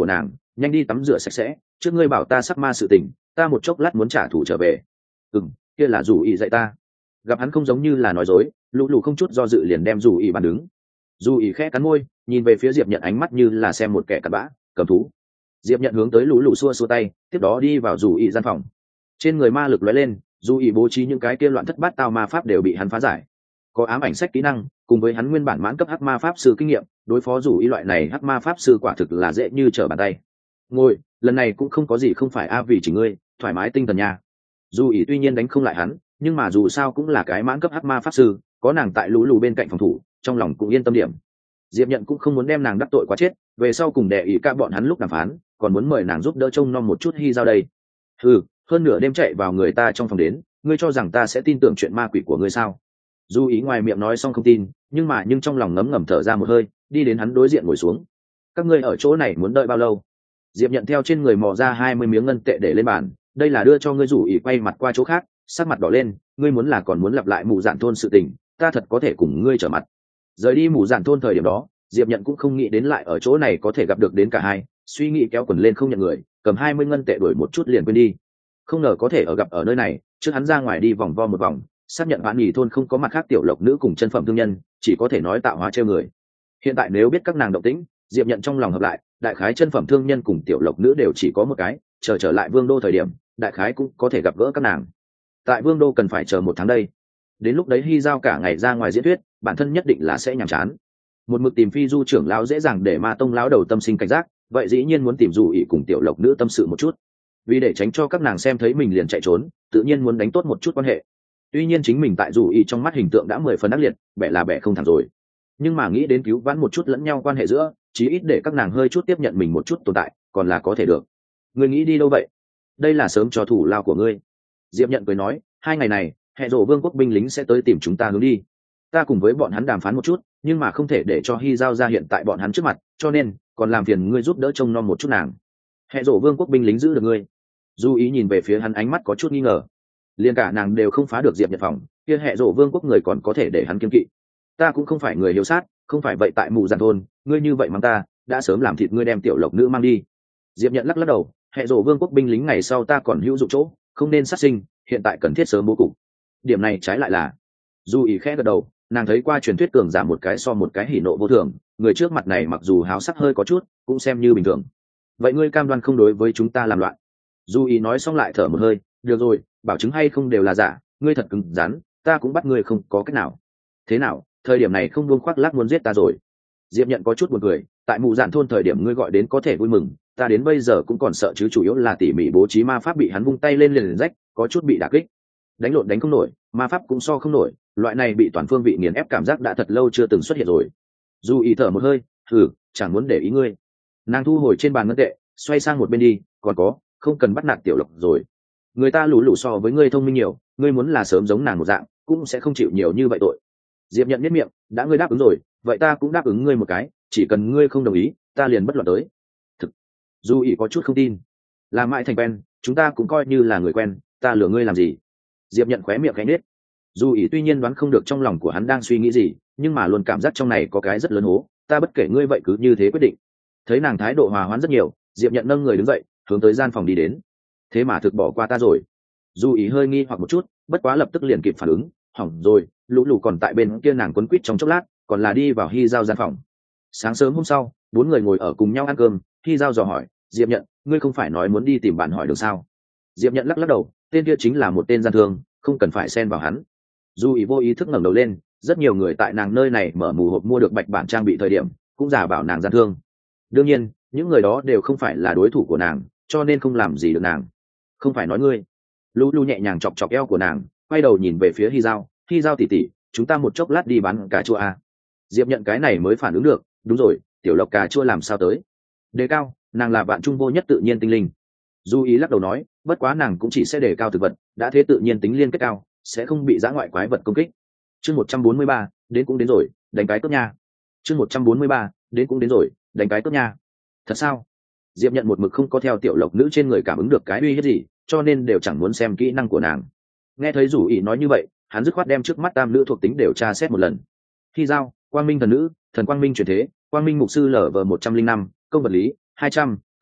nhanh đi tắm rửa sạch sẽ, trước ngươi bảo ta sắc ma sự tình, ta một chốc lát muốn trả thù trở về. Ừm, kia là dù ý dạy ta. Gặp hắn không giống như là nói dối, lũ lụ không chút do dự liền đem dù ý bàn đứng. Dù ý khẽ cắn môi, nhìn về phía Diệp Nhận ánh mắt như là xem một kẻ cặn bã cầm thú. Diệp Nhận hướng tới lũ lụ xua xua tay, tiếp đó đi vào dù ý gian phòng. Trên người ma lực lóe lên, dù ý bố trí những cái kia loạn thất bát tao ma pháp đều bị hắn phá giải. Có ám ảnh sách kỹ năng cùng với hắn nguyên bản mãn cấp hắc ma pháp sư kinh nghiệm, đối phó dù ý loại này hắc ma pháp sư quả thực là dễ như trở bàn tay. Ngồi, lần này cũng không có gì không phải a vì chỉ ngươi, thoải mái tinh thần nha. Dù ý tuy nhiên đánh không lại hắn, nhưng mà dù sao cũng là cái mãn cấp hắc ma pháp sư, có nàng tại lũ lù bên cạnh phòng thủ, trong lòng cũng yên tâm điểm. Diệp Nhận cũng không muốn đem nàng đắc tội quá chết, về sau cùng đè ý ca bọn hắn lúc đàm phán, còn muốn mời nàng giúp đỡ trông nom một chút Hy Giao đây. Ừ, hơn nửa đêm chạy vào người ta trong phòng đến, ngươi cho rằng ta sẽ tin tưởng chuyện ma quỷ của ngươi sao? Dù ý ngoài miệng nói xong không tin, nhưng mà nhưng trong lòng ngấm ngầm thở ra một hơi, đi đến hắn đối diện ngồi xuống. Các ngươi ở chỗ này muốn đợi bao lâu? Diệp Nhận theo trên người mò ra hai mươi miếng ngân tệ để lên bàn, đây là đưa cho ngươi. Rủ ý quay mặt qua chỗ khác, sắc mặt đỏ lên, ngươi muốn là còn muốn lặp lại mù dạn thôn sự tình, ta thật có thể cùng ngươi trở mặt. Rời đi mù dạn thôn thời điểm đó, Diệp Nhận cũng không nghĩ đến lại ở chỗ này có thể gặp được đến cả hai, suy nghĩ kéo quần lên không nhận người, cầm hai mươi ngân tệ đuổi một chút liền quên đi. Không ngờ có thể ở gặp ở nơi này, trước hắn ra ngoài đi vòng vo một vòng, xác nhận vạn nhì thôn không có mặt khác tiểu lộc nữ cùng chân phẩm thương nhân, chỉ có thể nói tạo hóa trêu người. Hiện tại nếu biết các nàng động tĩnh, Diệp Nhận trong lòng hợp lại, đại khái chân phẩm thương nhân cùng tiểu lộc nữ đều chỉ có một cái, chờ trở lại vương đô thời điểm, đại khái cũng có thể gặp gỡ các nàng. Tại vương đô cần phải chờ một tháng đây, đến lúc đấy Hy Giao cả ngày ra ngoài diễn thuyết, bản thân nhất định là sẽ nhàm chán. Một mực tìm phi du trưởng lão dễ dàng để ma tông lão đầu tâm sinh cảnh giác, vậy dĩ nhiên muốn tìm dù ỷ cùng tiểu lộc nữ tâm sự một chút, vì để tránh cho các nàng xem thấy mình liền chạy trốn, tự nhiên muốn đánh tốt một chút quan hệ. Tuy nhiên chính mình tại dù ỷ trong mắt hình tượng đã mười phần ác liệt, bẻ là bẻ không thẳng rồi, nhưng mà nghĩ đến cứu vãn một chút lẫn nhau quan hệ giữa, chí ít để các nàng hơi chút tiếp nhận mình một chút tồn tại, còn là có thể được. Ngươi nghĩ đi đâu vậy? Đây là sớm cho thủ lao của ngươi. Diệp Nhận cười nói, hai ngày này hệ rộ vương quốc binh lính sẽ tới tìm chúng ta hướng đi, ta cùng với bọn hắn đàm phán một chút, nhưng mà không thể để cho Hy Giao ra hiện tại bọn hắn trước mặt, cho nên còn làm phiền ngươi giúp đỡ trông nom một chút nàng. Hệ rộ vương quốc binh lính giữ được ngươi. Du ý nhìn về phía hắn, ánh mắt có chút nghi ngờ. Liên cả nàng đều không phá được Diệp Nhận phòng, kia hệ rộ vương quốc người còn có thể để hắn kiên kỵ. Ta cũng không phải người hiếu sát, không phải vậy tại mù giàn thôn, ngươi như vậy mắng ta, đã sớm làm thịt ngươi đem tiểu lộc nữ mang đi. Diệp Nhận lắc lắc đầu, hệ rộ vương quốc binh lính ngày sau ta còn hữu dụng chỗ, không nên sát sinh, hiện tại cần thiết sớm bố cục. Điểm này trái lại là. Du ý khẽ gật đầu, nàng thấy qua truyền thuyết cường giả một cái so một cái hỉ nộ vô thường, người trước mặt này mặc dù háo sắc hơi có chút, cũng xem như bình thường. Vậy ngươi cam đoan không đối với chúng ta làm loạn? Du ý nói xong lại thở một hơi, được rồi, bảo chứng hay không đều là giả, ngươi thật cứng rắn, ta cũng bắt ngươi không có cách nào. Thế nào, thời điểm này không buông khoác lác muốn giết ta rồi? Diệp Nhận có chút buồn cười, tại mù dạn thôn thời điểm ngươi gọi đến có thể vui mừng, ta đến bây giờ cũng còn sợ chứ, chủ yếu là tỉ mỉ bố trí ma pháp bị hắn vung tay lên liền rách, có chút bị đả kích. Đánh lộn đánh không nổi, ma pháp cũng so không nổi, loại này bị toàn phương vị nghiền ép cảm giác đã thật lâu chưa từng xuất hiện rồi. Du ý thở một hơi, thử, chẳng muốn để ý ngươi. Nàng thu hồi trên bàn ngân tệ, xoay sang một bên đi, còn có, không cần bắt nạt tiểu lộc rồi. Người ta lù lù so với ngươi thông minh nhiều, ngươi muốn là sớm giống nàng một dạng, cũng sẽ không chịu nhiều như vậy tội. Diệp Nhận miết miệng, đã ngươi đáp ứng rồi, vậy ta cũng đáp ứng ngươi một cái, chỉ cần ngươi không đồng ý, ta liền bất loạn tới. Thực, Du ý có chút không tin. Làm mãi thành quen, chúng ta cũng coi như là người quen, ta lừa ngươi làm gì? Diệp Nhận khóe miệng khẽ nết. Dù ý tuy nhiên đoán không được trong lòng của hắn đang suy nghĩ gì, nhưng mà luôn cảm giác trong này có cái rất lớn hố, ta bất kể ngươi vậy cứ như thế quyết định. Thấy nàng thái độ hòa hoãn rất nhiều, Diệp Nhận nâng người đứng dậy, hướng tới gian phòng đi đến. Thế mà thực bỏ qua ta rồi? Dù ý hơi nghi hoặc một chút, bất quá lập tức liền kịp phản ứng, hỏng rồi, lũ lũ còn tại bên kia, nàng quấn quýt trong chốc lát, còn là đi vào Hy Giao gian phòng. Sáng sớm hôm sau, bốn người ngồi ở cùng nhau ăn cơm, Hy Giao dò hỏi, Diệp Nhận, ngươi không phải nói muốn đi tìm bạn hỏi được sao? Diệp Nhận lắc lắc đầu, tên kia chính là một tên gian thương, không cần phải xen vào hắn. Dù ý vô ý thức ngẩng đầu lên, rất nhiều người tại nàng nơi này mở mù hộp mua được bạch bản trang bị thời điểm, cũng giả bảo nàng gian thương. Đương nhiên, những người đó đều không phải là đối thủ của nàng, cho nên không làm gì được nàng. Không phải nói ngươi. Lũ Lũ nhẹ nhàng chọc chọc eo của nàng, quay đầu nhìn về phía Hy Giao, Hy Giao tỉ tỉ, chúng ta một chốc lát đi bán cà chua à? Diệp Nhận cái này mới phản ứng được, đúng rồi, tiểu lộc cà chua làm sao tới? Đề cao, nàng là vạn trung vô nhất tự nhiên tinh linh. Du ý lắc đầu nói, bất quá nàng cũng chỉ sẽ đề cao thực vật, đã thế tự nhiên tính liên kết cao, sẽ không bị dã ngoại quái vật công kích. Chương một trăm bốn mươi ba, đến cũng đến rồi, đánh cái tốt nha. Chương một trăm bốn mươi ba, đến cũng đến rồi, đánh cái tốt nha. Thật sao? Diệp Nhận một mực không có theo tiểu lộc nữ trên người cảm ứng được cái uy hiếp gì, cho nên đều chẳng muốn xem kỹ năng của nàng. Nghe thấy Rủ Ý nói như vậy, hắn dứt khoát đem trước mắt tam nữ thuộc tính đều tra xét một lần. Hy Giao, Quang Minh thần nữ, thần Quang Minh chuyển thế, Quang Minh mục sư lở vờ một trăm linh năm, công vật lý hai trăm, công phép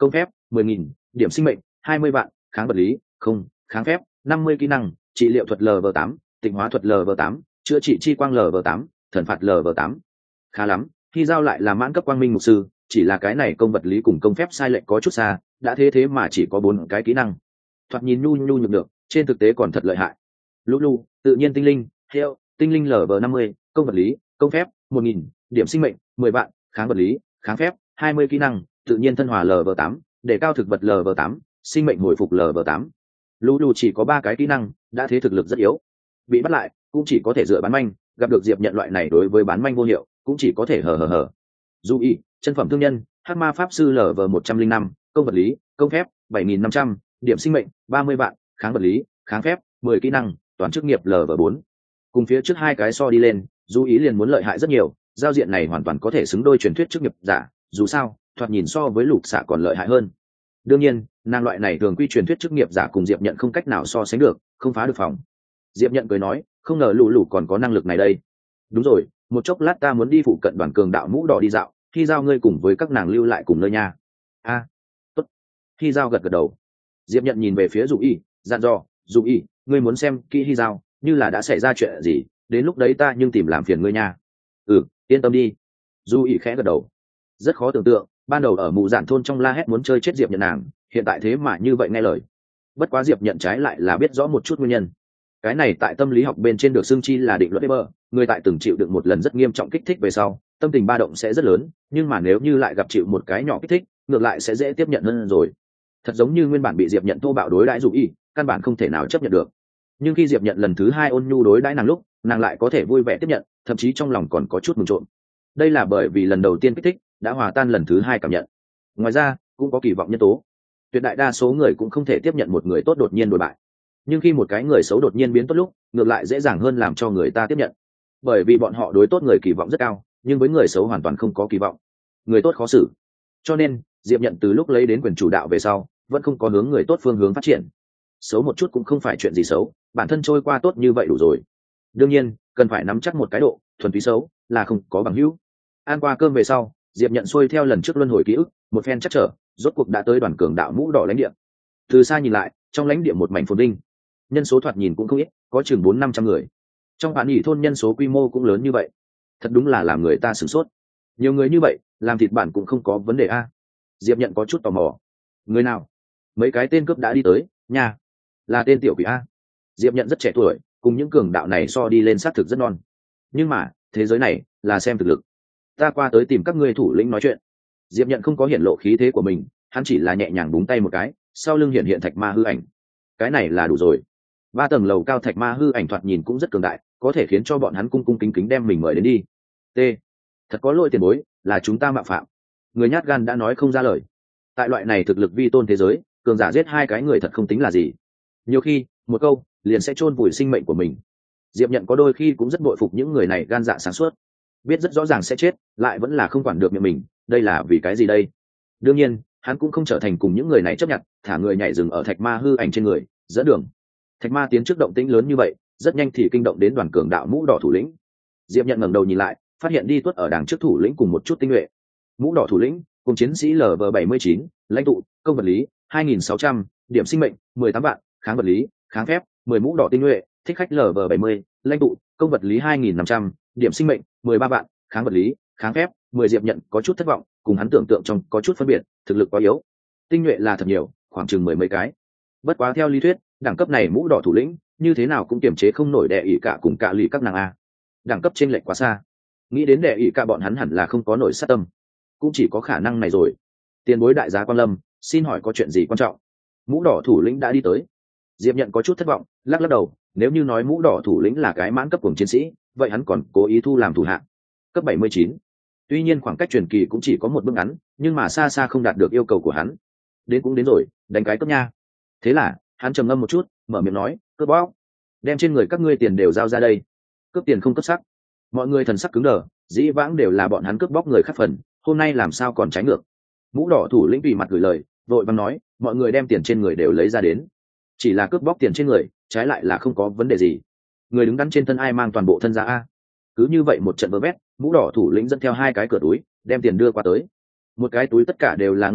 mười nghìn điểm sinh mệnh, hai mươi vạn kháng vật lý, không kháng phép, năm mươi kỹ năng trị liệu thuật lv tám, tịnh hóa thuật lv tám, chữa trị chi quang lv tám, thần phạt lv tám. Khá lắm, khi giao lại là mãn cấp quang minh mục sư, chỉ là cái này công vật lý cùng công phép sai lệch có chút xa, đã thế thế mà chỉ có bốn cái kỹ năng, thoạt nhìn nhu nhu nhược được, trên thực tế còn thật lợi hại. Lulu tự nhiên tinh linh, heo tinh linh lv năm mươi, công vật lý, công phép một nghìn điểm sinh mệnh, mười vạn kháng vật lý, kháng phép, hai mươi kỹ năng tự nhiên thân hòa lv tám, để cao thực vật lv tám, sinh mệnh hồi phục lv tám. Lulu chỉ có ba cái kỹ năng, đã thế thực lực rất yếu, bị bắt lại cũng chỉ có thể dựa bán manh, gặp được Diệp Nhận loại này đối với bán manh vô hiệu cũng chỉ có thể hờ hờ hờ. Du y chân phẩm thương nhân, hắc ma pháp sư lv một trăm linh năm, công vật lý, công phép bảy nghìn năm trăm, điểm sinh mệnh ba mươi vạn, kháng vật lý, kháng phép mười kỹ năng, toàn chức nghiệp lv bốn. Cùng phía trước hai cái so đi lên, Du ý liền muốn lợi hại rất nhiều, giao diện này hoàn toàn có thể xứng đôi truyền thuyết chức nghiệp giả, dù sao thoạt nhìn so với lục xạ còn lợi hại hơn. Đương nhiên nàng loại này thường quy truyền thuyết chức nghiệp giả cùng Diệp Nhận không cách nào so sánh được, không phá được phòng. Diệp Nhận cười nói, không ngờ lũ lũ còn có năng lực này đây. Đúng rồi, một chốc lát ta muốn đi phụ cận đoàn cường đạo mũ đỏ đi dạo, khi giao ngươi cùng với các nàng lưu lại cùng nơi nha. A à, tốt. Khi giao gật gật đầu. Diệp Nhận nhìn về phía Dụ Y, dặn dò, Dụ Y, ngươi muốn xem kỹ Hy giao, như là đã xảy ra chuyện gì, đến lúc đấy ta nhưng tìm làm phiền ngươi nha. Ừ, yên tâm đi. Du Y khẽ gật đầu. Rất khó tưởng tượng, ban đầu ở mù giản thôn trong la hét muốn chơi chết Diệp Nhận nàng, hiện tại thế mà như vậy nghe lời. Bất quá Diệp Nhận trái lại là biết rõ một chút nguyên nhân. Cái này tại tâm lý học bên trên được xưng chi là định luật Weber, người tại từng chịu được một lần rất nghiêm trọng kích thích về sau, tâm tình ba động sẽ rất lớn, nhưng mà nếu như lại gặp chịu một cái nhỏ kích thích, ngược lại sẽ dễ tiếp nhận hơn rồi. Thật giống như nguyên bản bị Diệp Nhận thô bạo đối đãi Dụ Y, căn bản không thể nào chấp nhận được. Nhưng khi Diệp Nhận lần thứ hai ôn nhu đối đãi nàng lúc, nàng lại có thể vui vẻ tiếp nhận, thậm chí trong lòng còn có chút mừng trộm. Đây là bởi vì lần đầu tiên kích thích đã hòa tan lần thứ hai cảm nhận. Ngoài ra cũng có kỳ vọng nhân tố, tuyệt đại đa số người cũng không thể tiếp nhận một người tốt đột nhiên đổi bại, nhưng khi một cái người xấu đột nhiên biến tốt lúc, ngược lại dễ dàng hơn làm cho người ta tiếp nhận, bởi vì bọn họ đối tốt người kỳ vọng rất cao, nhưng với người xấu hoàn toàn không có kỳ vọng, người tốt khó xử. Cho nên Diệp Nhận từ lúc lấy đến quyền chủ đạo về sau vẫn không có hướng người tốt phương hướng phát triển. Xấu một chút cũng không phải chuyện gì xấu, bản thân trôi qua tốt như vậy đủ rồi. Đương nhiên cần phải nắm chắc một cái độ, thuần túy xấu là không có bằng hữu. Ăn qua cơm về sau, Diệp Nhận xuôi theo lần trước luân hồi ký ức, một phen chắc trở, rốt cuộc đã tới đoàn cường đạo mũ đỏ lãnh địa. Từ xa nhìn lại, trong lãnh địa một mảnh phồn vinh, nhân số thoạt nhìn cũng không ít, có chừng bốn năm trăm người. Trong bản nghỉ thôn nhân số quy mô cũng lớn như vậy, thật đúng là làm người ta sửng sốt. Nhiều người như vậy, làm thịt bản cũng không có vấn đề a. Diệp Nhận có chút tò mò. Người nào? Mấy cái tên cướp đã đi tới, nha. Là tên tiểu quỷ a. Diệp Nhận rất trẻ tuổi, cùng những cường đạo này so đi lên xác thực rất non. Nhưng mà thế giới này là xem thực lực. Ta qua tới tìm các ngươi thủ lĩnh nói chuyện. Diệp Nhận không có hiển lộ khí thế của mình, hắn chỉ là nhẹ nhàng búng tay một cái, sau lưng hiện hiện thạch ma hư ảnh. Cái này là đủ rồi. Ba tầng lầu cao thạch ma hư ảnh thoạt nhìn cũng rất cường đại, có thể khiến cho bọn hắn cung cung kính kính đem mình mời đến đi. T. Thật có lỗi tiền bối, là chúng ta mạo phạm. Người nhát gan đã nói không ra lời. Tại loại này thực lực vi tôn thế giới, cường giả giết hai cái người thật không tính là gì. Nhiều khi một câu liền sẽ chôn vùi sinh mệnh của mình. Diệp Nhận có đôi khi cũng rất bội phục những người này gan dạ sáng suốt, biết rất rõ ràng sẽ chết lại vẫn là không quản được miệng mình, đây là vì cái gì đây? Đương nhiên hắn cũng không trở thành cùng những người này chấp nhận, thả người nhảy rừng ở thạch ma hư ảnh trên người dẫn đường. Thạch ma tiến trước động tĩnh lớn như vậy, rất nhanh thì kinh động đến đoàn cường đạo mũ đỏ thủ lĩnh. Diệp Nhận ngẩng đầu nhìn lại, phát hiện đi tuất ở đằng trước thủ lĩnh cùng một chút tinh nhuệ. Mũ đỏ thủ lĩnh cùng chiến sĩ lv bảy mươi chín, lãnh tụ công vật lý hai nghìn sáu trăm, điểm sinh mệnh mười tám vạn, kháng vật lý kháng phép mười mũ đỏ tinh nhuệ thích khách lv bảy mươi, lãnh tụ công vật lý hai nghìn năm trăm, điểm sinh mệnh mười ba vạn, kháng vật lý kháng phép mười. Diệp Nhận có chút thất vọng, cùng hắn tưởng tượng trong có chút phân biệt, thực lực quá yếu. Tinh nhuệ là thật nhiều, khoảng chừng mười mấy cái. Bất quá theo lý thuyết, đẳng cấp này mũ đỏ thủ lĩnh như thế nào cũng kiềm chế không nổi đè ỉ cả cùng cả lì các nàng a. Đẳng cấp trên lệch quá xa, nghĩ đến đè ỉ cả bọn hắn hẳn là không có nổi sát tâm, cũng chỉ có khả năng này rồi. Tiền bối đại giá quan lâm, xin hỏi có chuyện gì quan trọng? Mũ đỏ thủ lĩnh đã đi tới. Diệp Nhận có chút thất vọng, lắc lắc đầu, nếu như nói mũ đỏ thủ lĩnh là cái mãn cấp cùng chiến sĩ, vậy hắn còn cố ý thu làm thủ hạ. Cấp bảy mươi chín. Tuy nhiên khoảng cách truyền kỳ cũng chỉ có một bước ngắn, nhưng mà xa xa không đạt được yêu cầu của hắn. Đến cũng đến rồi, đánh cái cấp nha. Thế là hắn trầm ngâm một chút, mở miệng nói, cướp bóc, đem trên người các ngươi tiền đều giao ra đây. Cướp tiền không cấp sắc. Mọi người thần sắc cứng đờ, dĩ vãng đều là bọn hắn cướp bóc người khác phần, hôm nay làm sao còn trái ngược. Mũ đỏ thủ lĩnh vì mặt gửi lời, vội vàng nói, mọi người đem tiền trên người đều lấy ra đến. Chỉ là cướp bóc tiền trên người, trái lại là không có vấn đề gì. Người đứng đắn trên thân ai mang toàn bộ thân ra a. Cứ như vậy một trận vơ vét, mũ đỏ thủ lĩnh dẫn theo hai cái cửa túi, đem tiền đưa qua tới. Một cái túi tất cả đều là ngân tệ,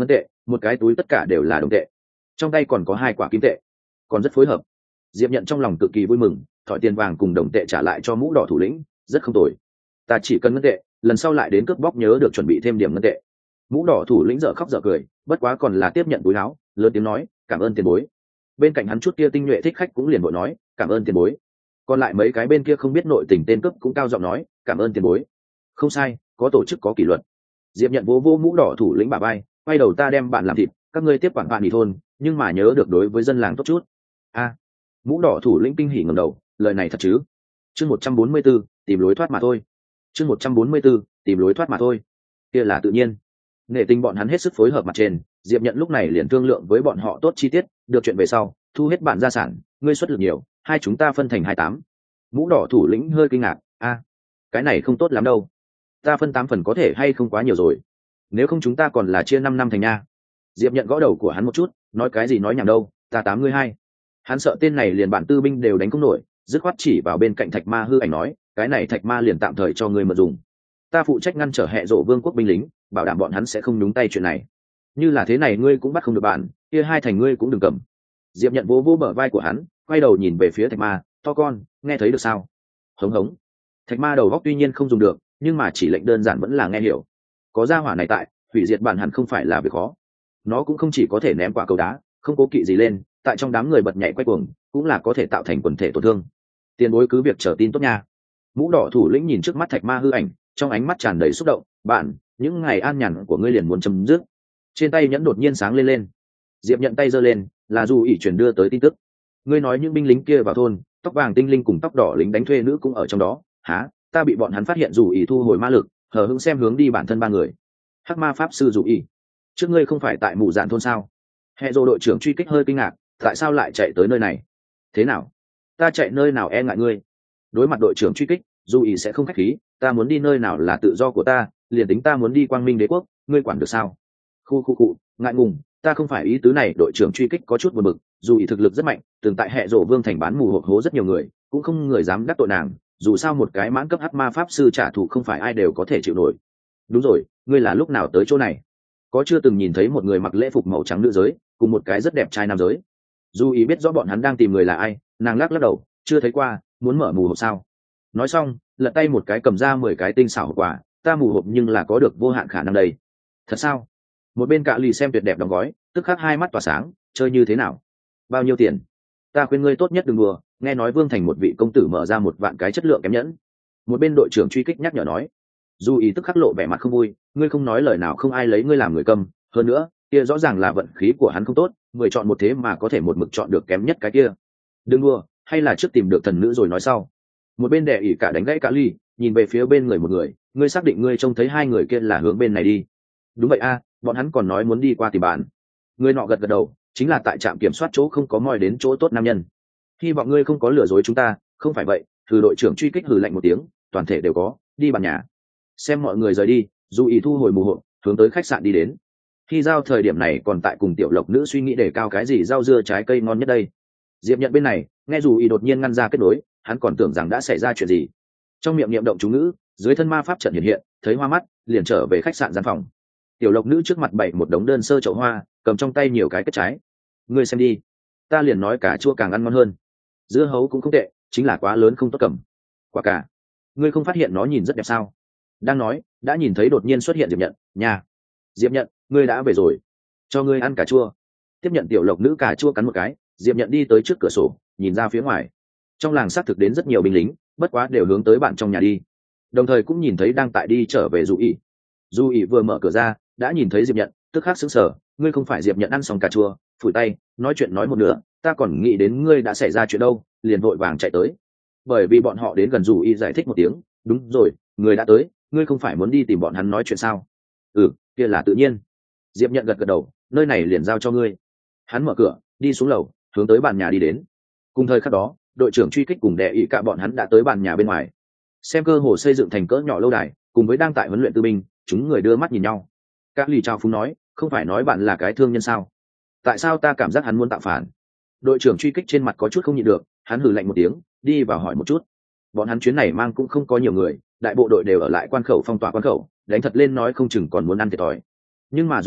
một cái túi tất cả đều là đồng tệ, trong tay còn có hai quả kim tệ, còn rất phối hợp. Diệp Nhận trong lòng cực kỳ vui mừng, thỏi tiền vàng cùng đồng tệ trả lại cho mũ đỏ thủ lĩnh, rất không tồi. Ta chỉ cần ngân tệ, lần sau lại đến cướp bóc nhớ được chuẩn bị thêm điểm ngân tệ. Mũ đỏ thủ lĩnh dở khóc dở cười, bất quá còn là tiếp nhận túi áo, lớn tiếng nói, cảm ơn tiền bối. Bên cạnh hắn chút kia tinh nhuệ thích khách cũng liền vội nói, cảm ơn tiền bối. Còn lại mấy cái bên kia không biết nội tình tên cướp cũng cao giọng nói, cảm ơn tiền bối. Không sai, có tổ chức có kỷ luật. Diệp Nhận vô vô mũ đỏ thủ lĩnh bả vai, quay đầu ta đem bạn làm thịt, các ngươi tiếp quản bạn nghỉ thôn, nhưng mà nhớ được đối với dân làng tốt chút. A, mũ đỏ thủ lĩnh kinh hỉ ngẩng đầu, lời này thật chứ? Chương một trăm bốn mươi 144, tìm lối thoát mà thôi. Chương một trăm bốn mươi 144, tìm lối thoát mà thôi. Kia là tự nhiên. Nghệ tình bọn hắn hết sức phối hợp mặt trên, Diệp Nhận lúc này liền thương lượng với bọn họ tốt chi tiết, được chuyện về sau, thu hết bản gia sản, ngươi xuất lực nhiều, hai chúng ta phân thành hai tám. Mũ đỏ thủ lĩnh hơi kinh ngạc, a, cái này không tốt lắm đâu. Ta phân tám phần có thể hay không quá nhiều rồi. Nếu không chúng ta còn là chia năm năm thành nha. Diệp Nhận gõ đầu của hắn một chút, nói cái gì nói nhảm đâu, ta tám ngươi hai. Hắn sợ tên này liền bản tư binh đều đánh không nổi, dứt khoát chỉ vào bên cạnh thạch ma hư ảnh nói, cái này thạch ma liền tạm thời cho ngươi mượn dùng. Ta phụ trách ngăn trở hệ rộ vương quốc binh lính, bảo đảm bọn hắn sẽ không nhúng tay chuyện này. Như là thế này ngươi cũng bắt không được bạn, kia hai thành ngươi cũng đừng cầm. Diệp Nhận vô vô bờ vai của hắn, quay đầu nhìn về phía thạch ma, to con, nghe thấy được sao? Hống hống. Thạch ma đầu góc tuy nhiên không dùng được, nhưng mà chỉ lệnh đơn giản vẫn là nghe hiểu. Có gia hỏa này tại, hủy diệt bản hẳn không phải là việc khó. Nó cũng không chỉ có thể ném quả cầu đá, không cố kỵ gì lên, tại trong đám người bật nhảy quay cuồng, cũng là có thể tạo thành quần thể tổn thương. Tiền bối cứ việc chờ tin tốt nha. Mũ đỏ thủ lĩnh nhìn trước mắt thạch ma hư ảnh, trong ánh mắt tràn đầy xúc động, bạn, những ngày an nhàn của ngươi liền muốn chấm dứt. Trên tay nhẫn đột nhiên sáng lên lên. Diệp Nhận tay giơ lên, là dù ỷ truyền đưa tới tin tức. Ngươi nói những binh lính kia vào thôn, tóc vàng tinh linh cùng tóc đỏ lính đánh thuê nữ cũng ở trong đó. Hả? Ta bị bọn hắn phát hiện dù ỷ thu hồi ma lực, hờ hững xem hướng đi bản thân ba người. Hắc ma pháp sư dù ỷ, trước ngươi không phải tại mù dạn thôn sao? Hệ dô đội trưởng truy kích hơi kinh ngạc, tại sao lại chạy tới nơi này? Thế nào? Ta chạy nơi nào e ngại ngươi? Đối mặt đội trưởng truy kích, dù ỷ sẽ không khách khí, ta muốn đi nơi nào là tự do của ta, liền tính ta muốn đi quang minh đế quốc, ngươi quản được sao? Khu khu cụ, ngại ngùng, ta không phải ý tứ này. Đội trưởng truy kích có chút buồn bực, dù ỷ thực lực rất mạnh, từng tại hệ rộ vương thành bán mù hộp hố rất nhiều người, cũng không người dám đắc tội nàng, dù sao một cái mãn cấp hắc ma pháp sư trả thù không phải ai đều có thể chịu nổi. Đúng rồi, ngươi là lúc nào tới chỗ này? Có chưa từng nhìn thấy một người mặc lễ phục màu trắng nữ giới cùng một cái rất đẹp trai nam giới? Dù ý biết rõ bọn hắn đang tìm người là ai, nàng lắc lắc đầu, chưa thấy qua, muốn mở mù hộp sao? Nói xong, lật tay một cái cầm ra mười cái tinh xảo hộp quà, ta mù hộp nhưng là có được vô hạn khả năng đây. Thật sao? Một bên cạ lì xem tuyệt đẹp đóng gói, tức khắc hai mắt tỏa sáng, chơi như thế nào? Bao nhiêu tiền? Ta khuyên ngươi tốt nhất đừng đùa, nghe nói vương thành một vị công tử mở ra một vạn cái chất lượng kém nhẫn. Một bên đội trưởng truy kích nhắc nhở nói. Dù ý tức khắc lộ vẻ mặt không vui, ngươi không nói lời nào không ai lấy ngươi làm người câm, hơn nữa kia rõ ràng là vận khí của hắn không tốt, mười chọn một thế mà có thể một mực chọn được kém nhất cái kia. Đừng đùa, hay là trước tìm được thần nữ rồi nói sau. Một bên đẻ ỉ cả đánh gãy cả ly, nhìn về phía bên người một người, ngươi xác định ngươi trông thấy hai người kia là hướng bên này đi? Đúng vậy a, bọn hắn còn nói muốn đi qua tìm bạn. Người nọ gật gật đầu, chính là tại trạm kiểm soát chỗ không có moi đến chỗ tốt nam nhân. Hy vọng ngươi không có lừa dối chúng ta, không phải vậy. Thử đội trưởng truy kích hừ lạnh một tiếng, toàn thể đều có, đi bàn nhà. Xem mọi người rời đi, dù ý thu hồi mù hộ, hướng tới khách sạn đi đến. Khi giao thời điểm này còn tại cùng tiểu lộc nữ suy nghĩ để cao cái gì rau dưa trái cây ngon nhất đây. Diệp Nhận bên này nghe dù ý đột nhiên ngăn ra kết nối, hắn còn tưởng rằng đã xảy ra chuyện gì. Trong miệng niệm động chú ngữ, dưới thân ma pháp trận hiện hiện, thấy hoa mắt, liền trở về khách sạn gian phòng. Tiểu lộc nữ trước mặt bày một đống đơn sơ chậu hoa, cầm trong tay nhiều cái kết trái. Ngươi xem đi, ta liền nói cà chua càng ăn ngon hơn. Dưa hấu cũng không tệ, chính là quá lớn không tốt cầm. Quả cà, ngươi không phát hiện nó nhìn rất đẹp sao? Đang nói, đã nhìn thấy đột nhiên xuất hiện Diệp Nhận, nhà. Diệp Nhận, ngươi đã về rồi, cho ngươi ăn cà chua. Tiếp nhận tiểu lộc nữ cà chua cắn một cái, Diệp Nhận đi tới trước cửa sổ, nhìn ra phía ngoài. Trong làng xác thực đến rất nhiều binh lính, bất quá đều hướng tới bạn trong nhà đi. Đồng thời cũng nhìn thấy đang tại đi trở về Du ỉ. Du ỉ vừa mở cửa ra, đã nhìn thấy Diệp Nhận, tức khắc sững sờ, ngươi không phải Diệp Nhận ăn xong cà chua, phủi tay, nói chuyện nói một nửa, ta còn nghĩ đến ngươi đã xảy ra chuyện đâu, liền vội vàng chạy tới. Bởi vì bọn họ đến gần Du ỉ giải thích một tiếng, đúng rồi, người đã tới, ngươi không phải muốn đi tìm bọn hắn nói chuyện sao? Ừ, kia là tự nhiên. Diệp Nhận gật gật đầu, nơi này liền giao cho ngươi. Hắn mở cửa, đi xuống lầu, hướng tới bàn nhà đi đến. Cùng thời khắc đó, đội trưởng truy kích cùng đệ ỵ cả bọn hắn đã tới bàn nhà bên ngoài. Xem cơ hồ xây dựng thành cỡ nhỏ lâu đài, cùng với đang tại huấn luyện tư binh, chúng người đưa mắt nhìn nhau. Các lì trao phúng nói, không phải nói bạn là cái thương nhân sao? Tại sao ta cảm giác hắn muốn tạo phản? Đội trưởng truy kích trên mặt có chút không nhịn được, hắn hừ lạnh một tiếng, đi vào hỏi một chút. Bọn hắn chuyến này mang cũng không có nhiều người, đại bộ đội đều ở lại quan khẩu phong tỏa quan khẩu, đánh thật lên nói không chừng còn muốn ăn thiệt thòi. Nhưng mà dù vậy,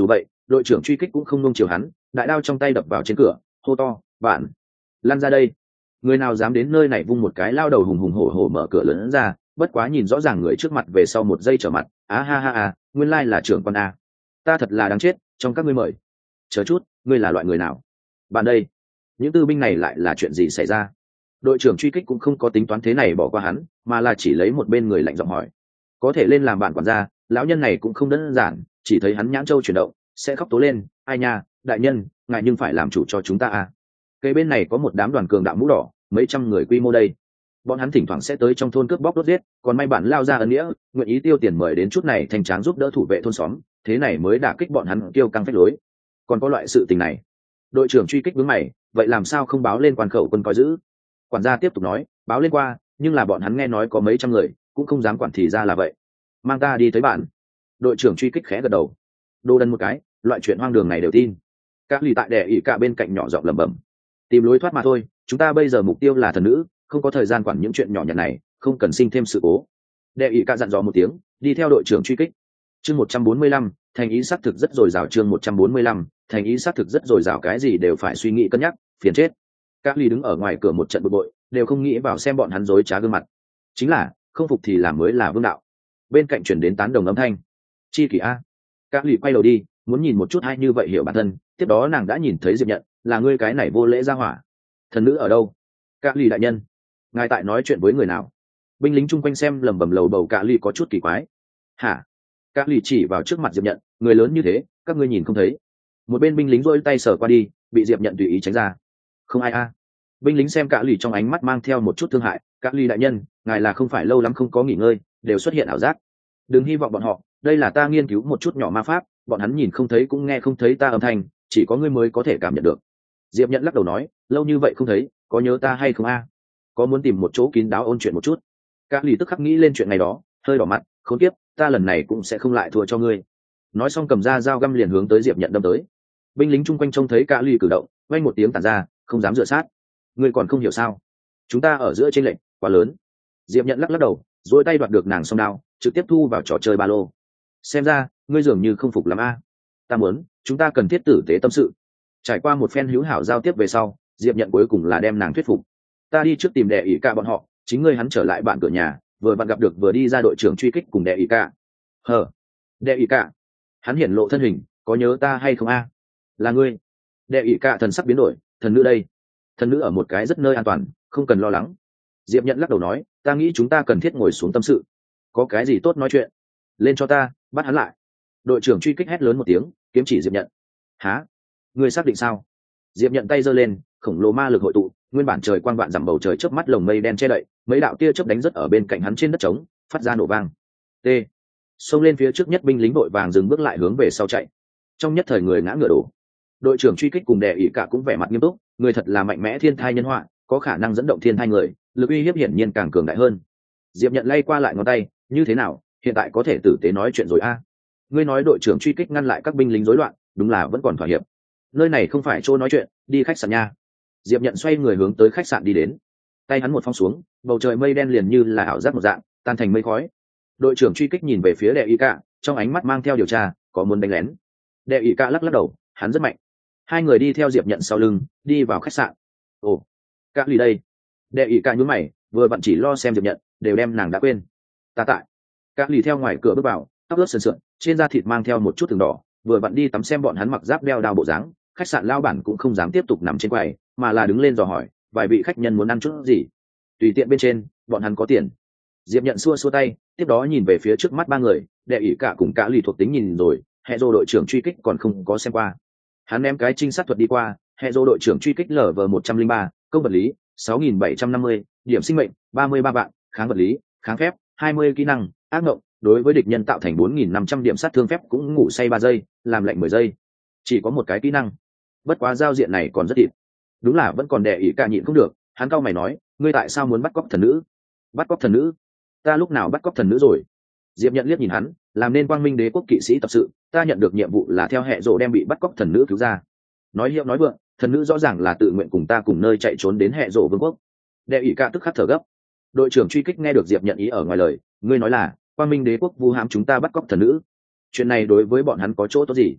đội trưởng truy kích cũng không nung chiều hắn, đại đao trong tay đập vào trên cửa, hô to, bạn lăn ra đây. Người nào dám đến nơi này vung một cái lao đầu hùng hùng hổ hổ mở cửa lớn ra, bất quá nhìn rõ ràng người trước mặt về sau một giây trở mặt, á ha ha ha, nguyên lai là trưởng quan a. Ta thật là đáng chết, trong các ngươi mời. Chờ chút, ngươi là loại người nào? Bạn đây, những tư binh này lại là chuyện gì xảy ra? Đội trưởng truy kích cũng không có tính toán thế này bỏ qua hắn, mà là chỉ lấy một bên người lạnh giọng hỏi. Có thể lên làm bạn quản gia, lão nhân này cũng không đơn giản, chỉ thấy hắn nhãn châu chuyển động, sẽ khóc tố lên, ai nha, đại nhân, ngài nhưng phải làm chủ cho chúng ta à. Cây bên này có một đám đoàn cường đạo mũ đỏ, mấy trăm người quy mô đây. Bọn hắn thỉnh thoảng sẽ tới trong thôn cướp bóc đốt giết, còn may bản lao ra ân nghĩa, nguyện ý tiêu tiền mời đến chút này thành tráng giúp đỡ thủ vệ thôn xóm, thế này mới đả kích bọn hắn tiêu căng phách lối. Còn có loại sự tình này, đội trưởng truy kích vướng mày, vậy làm sao không báo lên quan khẩu quân coi giữ? Quản gia tiếp tục nói, báo lên qua, nhưng là bọn hắn nghe nói có mấy trăm người, cũng không dám quản, thì ra là vậy. Mang ta đi thấy bạn. Đội trưởng truy kích khẽ gật đầu. Đô đần một cái, loại chuyện hoang đường này đều tin. Các lì tại đẻ ỉ cả bên cạnh nhỏ giọng lẩm bẩm, tìm lối thoát mà thôi, chúng ta bây giờ mục tiêu là thần nữ, không có thời gian quản những chuyện nhỏ nhặt này, không cần sinh thêm sự cố. Đệ ỉ cả dặn dò một tiếng, đi theo đội trưởng truy kích. Chương một trăm bốn mươi lăm, thành ý xác thực rất dồi dào. Chương một trăm bốn mươi lăm, thành ý xác thực rất dồi dào, cái gì đều phải suy nghĩ cân nhắc, phiền chết. Các ly đứng ở ngoài cửa một trận bực bội, đều không nghĩ vào xem bọn hắn dối trá gương mặt. Chính là, không phục thì làm mới là vương đạo. Bên cạnh chuyển đến tán đồng âm thanh. Chi kỷ a. Các ly quay đầu đi, muốn nhìn một chút hay như vậy hiểu bản thân, tiếp đó nàng đã nhìn thấy Diệp Nhận, là ngươi cái này vô lễ ra hỏa. Thần nữ ở đâu? Các ly đại nhân, ngài tại nói chuyện với người nào? Binh lính chung quanh xem lầm bầm lầu bầu, Cả ly có chút kỳ quái. Hả? Các ly chỉ vào trước mặt Diệp Nhận, người lớn như thế, các ngươi nhìn không thấy? Một bên binh lính rôi tay sờ qua đi, bị Diệp Nhận tùy ý tránh ra. Không ai a. Binh lính xem Cả ly trong ánh mắt mang theo một chút thương hại. Các ly đại nhân, ngài là không phải lâu lắm không có nghỉ ngơi, đều xuất hiện ảo giác. Đừng hy vọng bọn họ, đây là ta nghiên cứu một chút nhỏ ma pháp, bọn hắn nhìn không thấy cũng nghe không thấy ta âm thanh, chỉ có ngươi mới có thể cảm nhận được. Diệp Nhận lắc đầu nói, lâu như vậy không thấy, có nhớ ta hay không a? Có muốn tìm một chỗ kín đáo ôn chuyện một chút? Các lì tức khắc nghĩ lên chuyện này đó, hơi đỏ mặt, khốn kiếp, ta lần này cũng sẽ không lại thua cho ngươi. Nói xong cầm ra dao găm liền hướng tới Diệp Nhận đâm tới. Binh lính chung quanh trông thấy Cả lì cử động, vang một tiếng tản ra, không dám dựa sát. Ngươi còn không hiểu sao? Chúng ta ở giữa trên lệnh quá lớn. Diệp Nhận lắc lắc đầu, duỗi tay đoạt được nàng song đao, trực tiếp thu vào trò chơi ba lô. Xem ra, ngươi dường như không phục lắm a. Ta muốn, chúng ta cần thiết tử tế tâm sự. Trải qua một phen hữu hảo giao tiếp về sau, Diệp Nhận cuối cùng là đem nàng thuyết phục. Ta đi trước tìm Đệ ỉ cả bọn họ, chính ngươi hắn trở lại bạn cửa nhà, vừa bạn gặp được vừa đi ra đội trưởng truy kích cùng Đệ ỉ cả. Hờ, Đệ ỉ cả, hắn hiển lộ thân hình, có nhớ ta hay không a? Là ngươi. Đệ ỉ cả thần sắc biến đổi, thần nữ đây. Thần nữ ở một cái rất nơi an toàn, không cần lo lắng. Diệp Nhận lắc đầu nói, ta nghĩ chúng ta cần thiết ngồi xuống tâm sự. Có cái gì tốt nói chuyện? Lên cho ta, bắt hắn lại. Đội trưởng truy kích hét lớn một tiếng, kiếm chỉ Diệp Nhận. Hả? Ngươi xác định sao? Diệp Nhận tay giơ lên, khổng lồ ma lực hội tụ, nguyên bản trời quang vạn dặm bầu trời chớp mắt lồng mây đen che đậy, mấy đạo tia chớp đánh rất ở bên cạnh hắn trên đất trống, phát ra nổ vang. T. Xông lên phía trước nhất binh lính đội vàng dừng bước lại hướng về sau chạy. Trong nhất thời người ngã ngựa đổ. Đội trưởng truy kích cùng Đệ ỉ cả cũng vẻ mặt nghiêm túc, người thật là mạnh mẽ thiên thai nhân họa, có khả năng dẫn động thiên thai người, lực uy hiếp hiển nhiên càng cường đại hơn. Diệp Nhận lay qua lại ngón tay, như thế nào, hiện tại có thể tử tế nói chuyện rồi a? Ngươi nói đội trưởng truy kích ngăn lại các binh lính rối loạn, đúng là vẫn còn thỏa hiệp. Nơi này không phải chỗ nói chuyện, đi khách sạn nha. Diệp Nhận xoay người hướng tới khách sạn đi đến. Tay hắn một phong xuống, bầu trời mây đen liền như là ảo giác một dạng, tan thành mây khói. Đội trưởng truy kích nhìn về phía Đệ ỉ cả, trong ánh mắt mang theo điều tra, có muốn đánh lén. Đệ ỉ cả lắc lắc đầu, hắn rất mạnh. Hai người đi theo Diệp Nhận sau lưng, đi vào khách sạn. Ồ, các lì đây. Đệ ỉ cả nhún mày, vừa vặn chỉ lo xem Diệp Nhận, đều đem nàng đã quên. Ta tại. Các lì theo ngoài cửa bước vào, tóc ướt sườn sượn, trên da thịt mang theo một chút từng đỏ, vừa vặn đi tắm xem bọn hắn mặc giáp đeo đao bộ dáng. Khách sạn lao bản cũng không dám tiếp tục nằm trên quầy, mà là đứng lên dò hỏi, vài vị khách nhân muốn ăn chút gì? Tùy tiện bên trên, bọn hắn có tiền. Diệp Nhận xua xua tay, tiếp đó nhìn về phía trước mắt ba người, Đệ ỉ cả cùng Cả lì thuộc tính nhìn rồi, hệ dô đội trưởng truy kích còn không có xem qua. Hắn ném cái trinh sát thuật đi qua, hệ dô đội trưởng truy kích lở vờ một trăm linh ba, công vật lý sáu nghìn bảy trăm năm mươi, điểm sinh mệnh ba mươi ba vạn, kháng vật lý, kháng phép hai mươi, kỹ năng ác ngộng, đối với địch nhân tạo thành bốn nghìn năm trăm điểm sát thương phép cũng ngủ say ba giây, làm lạnh mười giây. Chỉ có một cái kỹ năng. Bất quá giao diện này còn rất thịt. Đúng là vẫn còn Đệ ỉ cả nhịn không được, hắn cau mày nói, ngươi tại sao muốn bắt cóc thần nữ? Bắt cóc thần nữ? Ta lúc nào bắt cóc thần nữ rồi? Diệp Nhận liếc nhìn hắn, làm nên quang minh đế quốc kỵ sĩ tập sự, ta nhận được nhiệm vụ là theo hệ rồ đem bị bắt cóc thần nữ cứu ra. Nói hiệu nói vượng, thần nữ rõ ràng là tự nguyện cùng ta cùng nơi chạy trốn đến hệ rồ vương quốc. Đệ ỉ cả tức khắc thở gấp. Đội trưởng truy kích nghe được Diệp Nhận ý ở ngoài lời, ngươi nói là quang minh đế quốc vu hãm chúng ta bắt cóc thần nữ. Chuyện này đối với bọn hắn có chỗ tốt gì?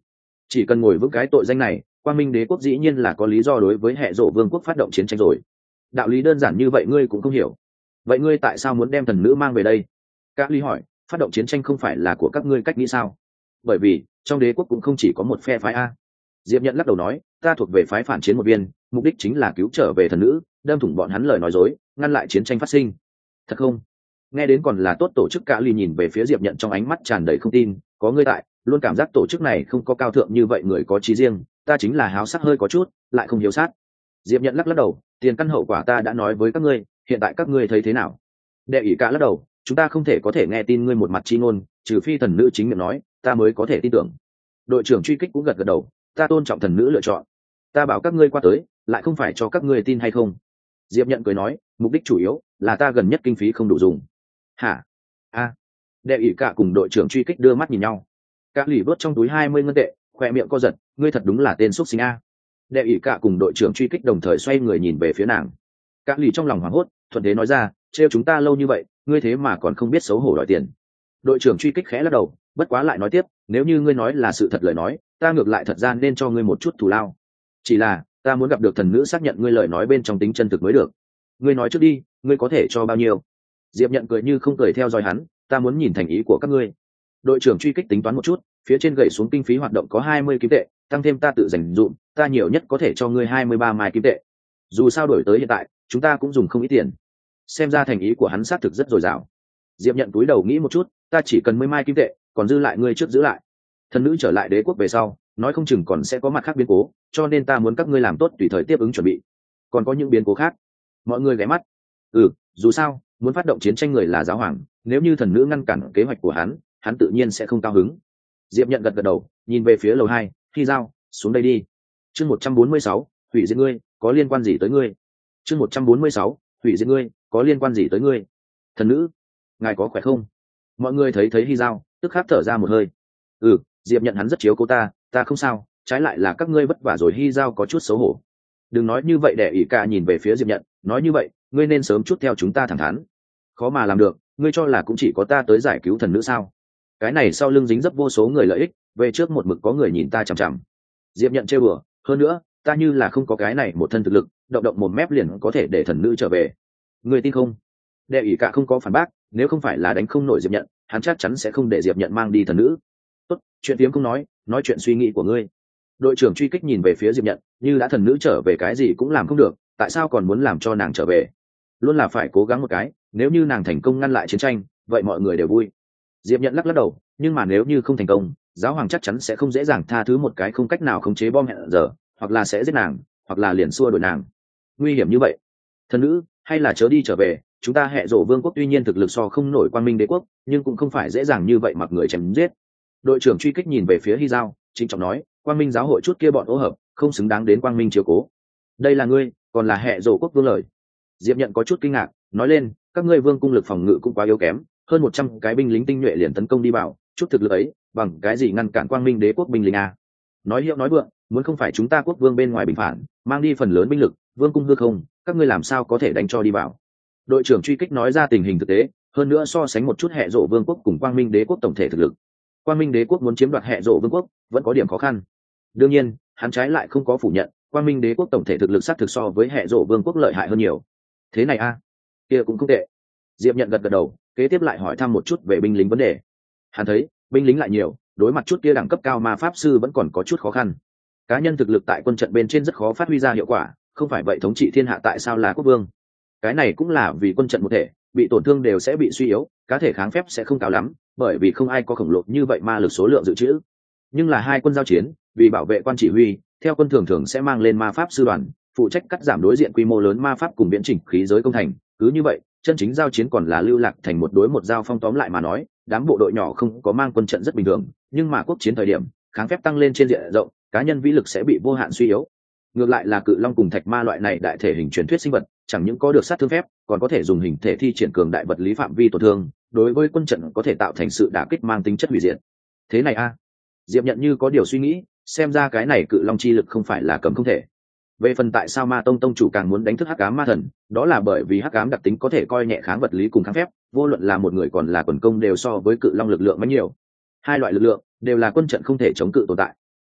chỉ cần ngồi vững cái tội danh này, quang minh đế quốc dĩ nhiên là có lý do đối với hệ rộ vương quốc phát động chiến tranh rồi. Đạo lý đơn giản như vậy ngươi cũng không hiểu, vậy ngươi tại sao muốn đem thần nữ mang về đây? Các ly hỏi, phát động chiến tranh không phải là của các ngươi cách nghĩ sao? Bởi vì trong đế quốc cũng không chỉ có một phe phái a. Diệp Nhận lắc đầu nói, ta thuộc về phái phản chiến một viên, mục đích chính là cứu trở về thần nữ, đâm thủng bọn hắn lời nói dối, ngăn lại chiến tranh phát sinh. Thật không? Nghe đến còn là tốt. Tổ chức Cả ly nhìn về phía Diệp Nhận trong ánh mắt tràn đầy không tin, có ngươi tại, luôn cảm giác tổ chức này không có cao thượng như vậy, người có chí riêng, ta chính là háo sắc hơi có chút, lại không hiếu sát. Diệp Nhận lắc lắc đầu, tiền căn hậu quả ta đã nói với các ngươi, hiện tại các ngươi thấy thế nào? Đệ ỷ Cả lắc đầu, chúng ta không thể có thể nghe tin ngươi một mặt chi ngôn, trừ phi thần nữ chính miệng nói, ta mới có thể tin tưởng. Đội trưởng truy kích cũng gật gật đầu, ta tôn trọng thần nữ lựa chọn, ta bảo các ngươi qua tới, lại không phải cho các ngươi tin hay không? Diệp Nhận cười nói, mục đích chủ yếu là ta gần nhất kinh phí không đủ dùng. Hả? A. Đệ ỷ Cả cùng đội trưởng truy kích đưa mắt nhìn nhau. Các lì vớt trong túi hai mươi ngân tệ, khoe miệng co giật, ngươi thật đúng là tên xuất sinh a. Đệ ỷ Cả cùng đội trưởng truy kích đồng thời xoay người nhìn về phía nàng. Các lì trong lòng hoảng hốt, thuận thế nói ra, trêu chúng ta lâu như vậy, ngươi thế mà còn không biết xấu hổ đòi tiền. Đội trưởng truy kích khẽ lắc đầu, bất quá lại nói tiếp, nếu như ngươi nói là sự thật lời nói, ta ngược lại thật ra nên cho ngươi một chút thù lao. Chỉ là ta muốn gặp được thần nữ xác nhận ngươi lời nói bên trong tính chân thực mới được. Ngươi nói trước đi, ngươi có thể cho bao nhiêu? Diệp Nhận cười như không cười theo dõi hắn, ta muốn nhìn thành ý của các ngươi. Đội trưởng truy kích tính toán một chút, phía trên gậy xuống kinh phí hoạt động có hai mươi kim tệ, tăng thêm ta tự dành dụm, ta nhiều nhất có thể cho ngươi hai mươi ba mai kim tệ. Dù sao đổi tới hiện tại, chúng ta cũng dùng không ít tiền. Xem ra thành ý của hắn xác thực rất dồi dào. Diệp Nhận túi đầu nghĩ một chút, ta chỉ cần mười mai kim tệ, còn dư lại ngươi trước giữ lại. Thần nữ trở lại đế quốc về sau, nói không chừng còn sẽ có mặt khác biến cố, cho nên ta muốn các ngươi làm tốt tùy thời tiếp ứng chuẩn bị. Còn có những biến cố khác. Mọi người ghé mắt. Ừ, dù sao, muốn phát động chiến tranh người là giáo hoàng, nếu như thần nữ ngăn cản kế hoạch của hắn, hắn tự nhiên sẽ không cao hứng. Diệp Nhận gật gật đầu, nhìn về phía lầu hai, Khi Giao, xuống đây đi. Chương một trăm bốn mươi sáu, hủy diệt ngươi, có liên quan gì tới ngươi? Chương một trăm bốn mươi sáu, hủy diệt ngươi, có liên quan gì tới ngươi? Thần nữ, ngài có khỏe không? Mọi người thấy thấy Hy Giao, tức khắc thở ra một hơi. Ừ, Diệp Nhận hắn rất chiếu cố ta, ta không sao, trái lại là các ngươi vất vả rồi. Hy Giao có chút xấu hổ. Đừng nói như vậy. Để ỷ Cả nhìn về phía Diệp Nhận, nói như vậy, ngươi nên sớm chút theo chúng ta thẳng thắn. Khó mà làm được, ngươi cho là cũng chỉ có ta tới giải cứu thần nữ sao? Cái này sau lưng dính dấp vô số người lợi ích, về trước một mực có người nhìn ta chằm chằm. Diệp Nhận trêu bừa, hơn nữa, ta như là không có cái này một thân thực lực, động động một mép liền có thể để thần nữ trở về. Ngươi tin không? Đệ ỷ Cả không có phản bác, nếu không phải là đánh không nổi Diệp Nhận, hắn chắc chắn sẽ không để Diệp Nhận mang đi thần nữ. Tốt, chuyện tiếm không nói, nói chuyện suy nghĩ của ngươi. Đội trưởng truy kích nhìn về phía Diệp Nhận, như đã thần nữ trở về cái gì cũng làm không được, tại sao còn muốn làm cho nàng trở về? Luôn là phải cố gắng một cái, nếu như nàng thành công ngăn lại chiến tranh, vậy mọi người đều vui. Diệp Nhận lắc lắc đầu, nhưng mà nếu như không thành công, giáo hoàng chắc chắn sẽ không dễ dàng tha thứ một cái không cách nào khống chế bom hẹn giờ, hoặc là sẽ giết nàng, hoặc là liền xua đuổi nàng. Nguy hiểm như vậy, thần nữ hay là chớ đi trở về. Chúng ta hệ rộ vương quốc tuy nhiên thực lực so không nổi quang minh đế quốc, nhưng cũng không phải dễ dàng như vậy mặc người chém giết. Đội trưởng truy kích nhìn về phía Hy Giao, chính trọng nói, quang minh giáo hội chút kia bọn ô hợp, không xứng đáng đến quang minh chiếu cố. Đây là ngươi, còn là hệ rộ quốc vương lời. Diệp Nhận có chút kinh ngạc, nói lên, các ngươi vương cung lực phòng ngự cũng quá yếu kém, hơn một trăm cái binh lính tinh nhuệ liền tấn công đi vào, chút thực lực ấy, bằng cái gì ngăn cản quang minh đế quốc binh lính à? Nói hiệu nói vượng, muốn không phải chúng ta quốc vương bên ngoài bình phản, mang đi phần lớn binh lực, vương cung hư không, các ngươi làm sao có thể đánh cho đi vào? Đội trưởng truy kích nói ra tình hình thực tế, hơn nữa so sánh một chút hệ rộ vương quốc cùng quang minh đế quốc tổng thể thực lực. Quang minh đế quốc muốn chiếm đoạt hệ rộ vương quốc, vẫn có điểm khó khăn. Đương nhiên, hắn trái lại không có phủ nhận, quang minh đế quốc tổng thể thực lực sát thực so với hệ rộ vương quốc lợi hại hơn nhiều. Thế này a, à? Kia cũng không tệ. Diệp Nhận gật gật đầu, kế tiếp lại hỏi thăm một chút về binh lính vấn đề. Hắn thấy binh lính lại nhiều, đối mặt chút kia đẳng cấp cao ma pháp sư vẫn còn có chút khó khăn. Cá nhân thực lực tại quân trận bên trên rất khó phát huy ra hiệu quả, không phải vậy thống trị thiên hạ tại sao là quốc vương? Cái này cũng là vì quân trận một thể, bị tổn thương đều sẽ bị suy yếu, cá thể kháng phép sẽ không cao lắm, bởi vì không ai có khổng lồ như vậy ma lực số lượng dự trữ. Nhưng là hai quân giao chiến, vì bảo vệ quan chỉ huy, theo quân thường thường sẽ mang lên ma pháp sư đoàn, phụ trách cắt giảm đối diện quy mô lớn ma pháp cùng biện chỉnh khí giới công thành. Cứ như vậy, chân chính giao chiến còn là lưu lạc thành một đối một giao phong. Tóm lại mà nói, đám bộ đội nhỏ không có mang quân trận rất bình thường, nhưng mà quốc chiến thời điểm, kháng phép tăng lên trên diện rộng, cá nhân vĩ lực sẽ bị vô hạn suy yếu. Ngược lại là cự long cùng thạch ma loại này đại thể hình truyền thuyết sinh vật, chẳng những có được sát thương phép, còn có thể dùng hình thể thi triển cường đại vật lý phạm vi tổn thương, đối với quân trận có thể tạo thành sự đả kích mang tính chất hủy diệt. Thế này a, à? Diệp Nhận như có điều suy nghĩ, xem ra cái này cự long chi lực không phải là cầm không thể. Về phần tại sao ma tông tông chủ càng muốn đánh thức hắc ám ma thần, đó là bởi vì hắc ám đặc tính có thể coi nhẹ kháng vật lý cùng kháng phép, vô luận là một người còn là quần công đều so với cự long lực lượng mạnh nhiều. Hai loại lực lượng đều là quân trận không thể chống cự tồn tại.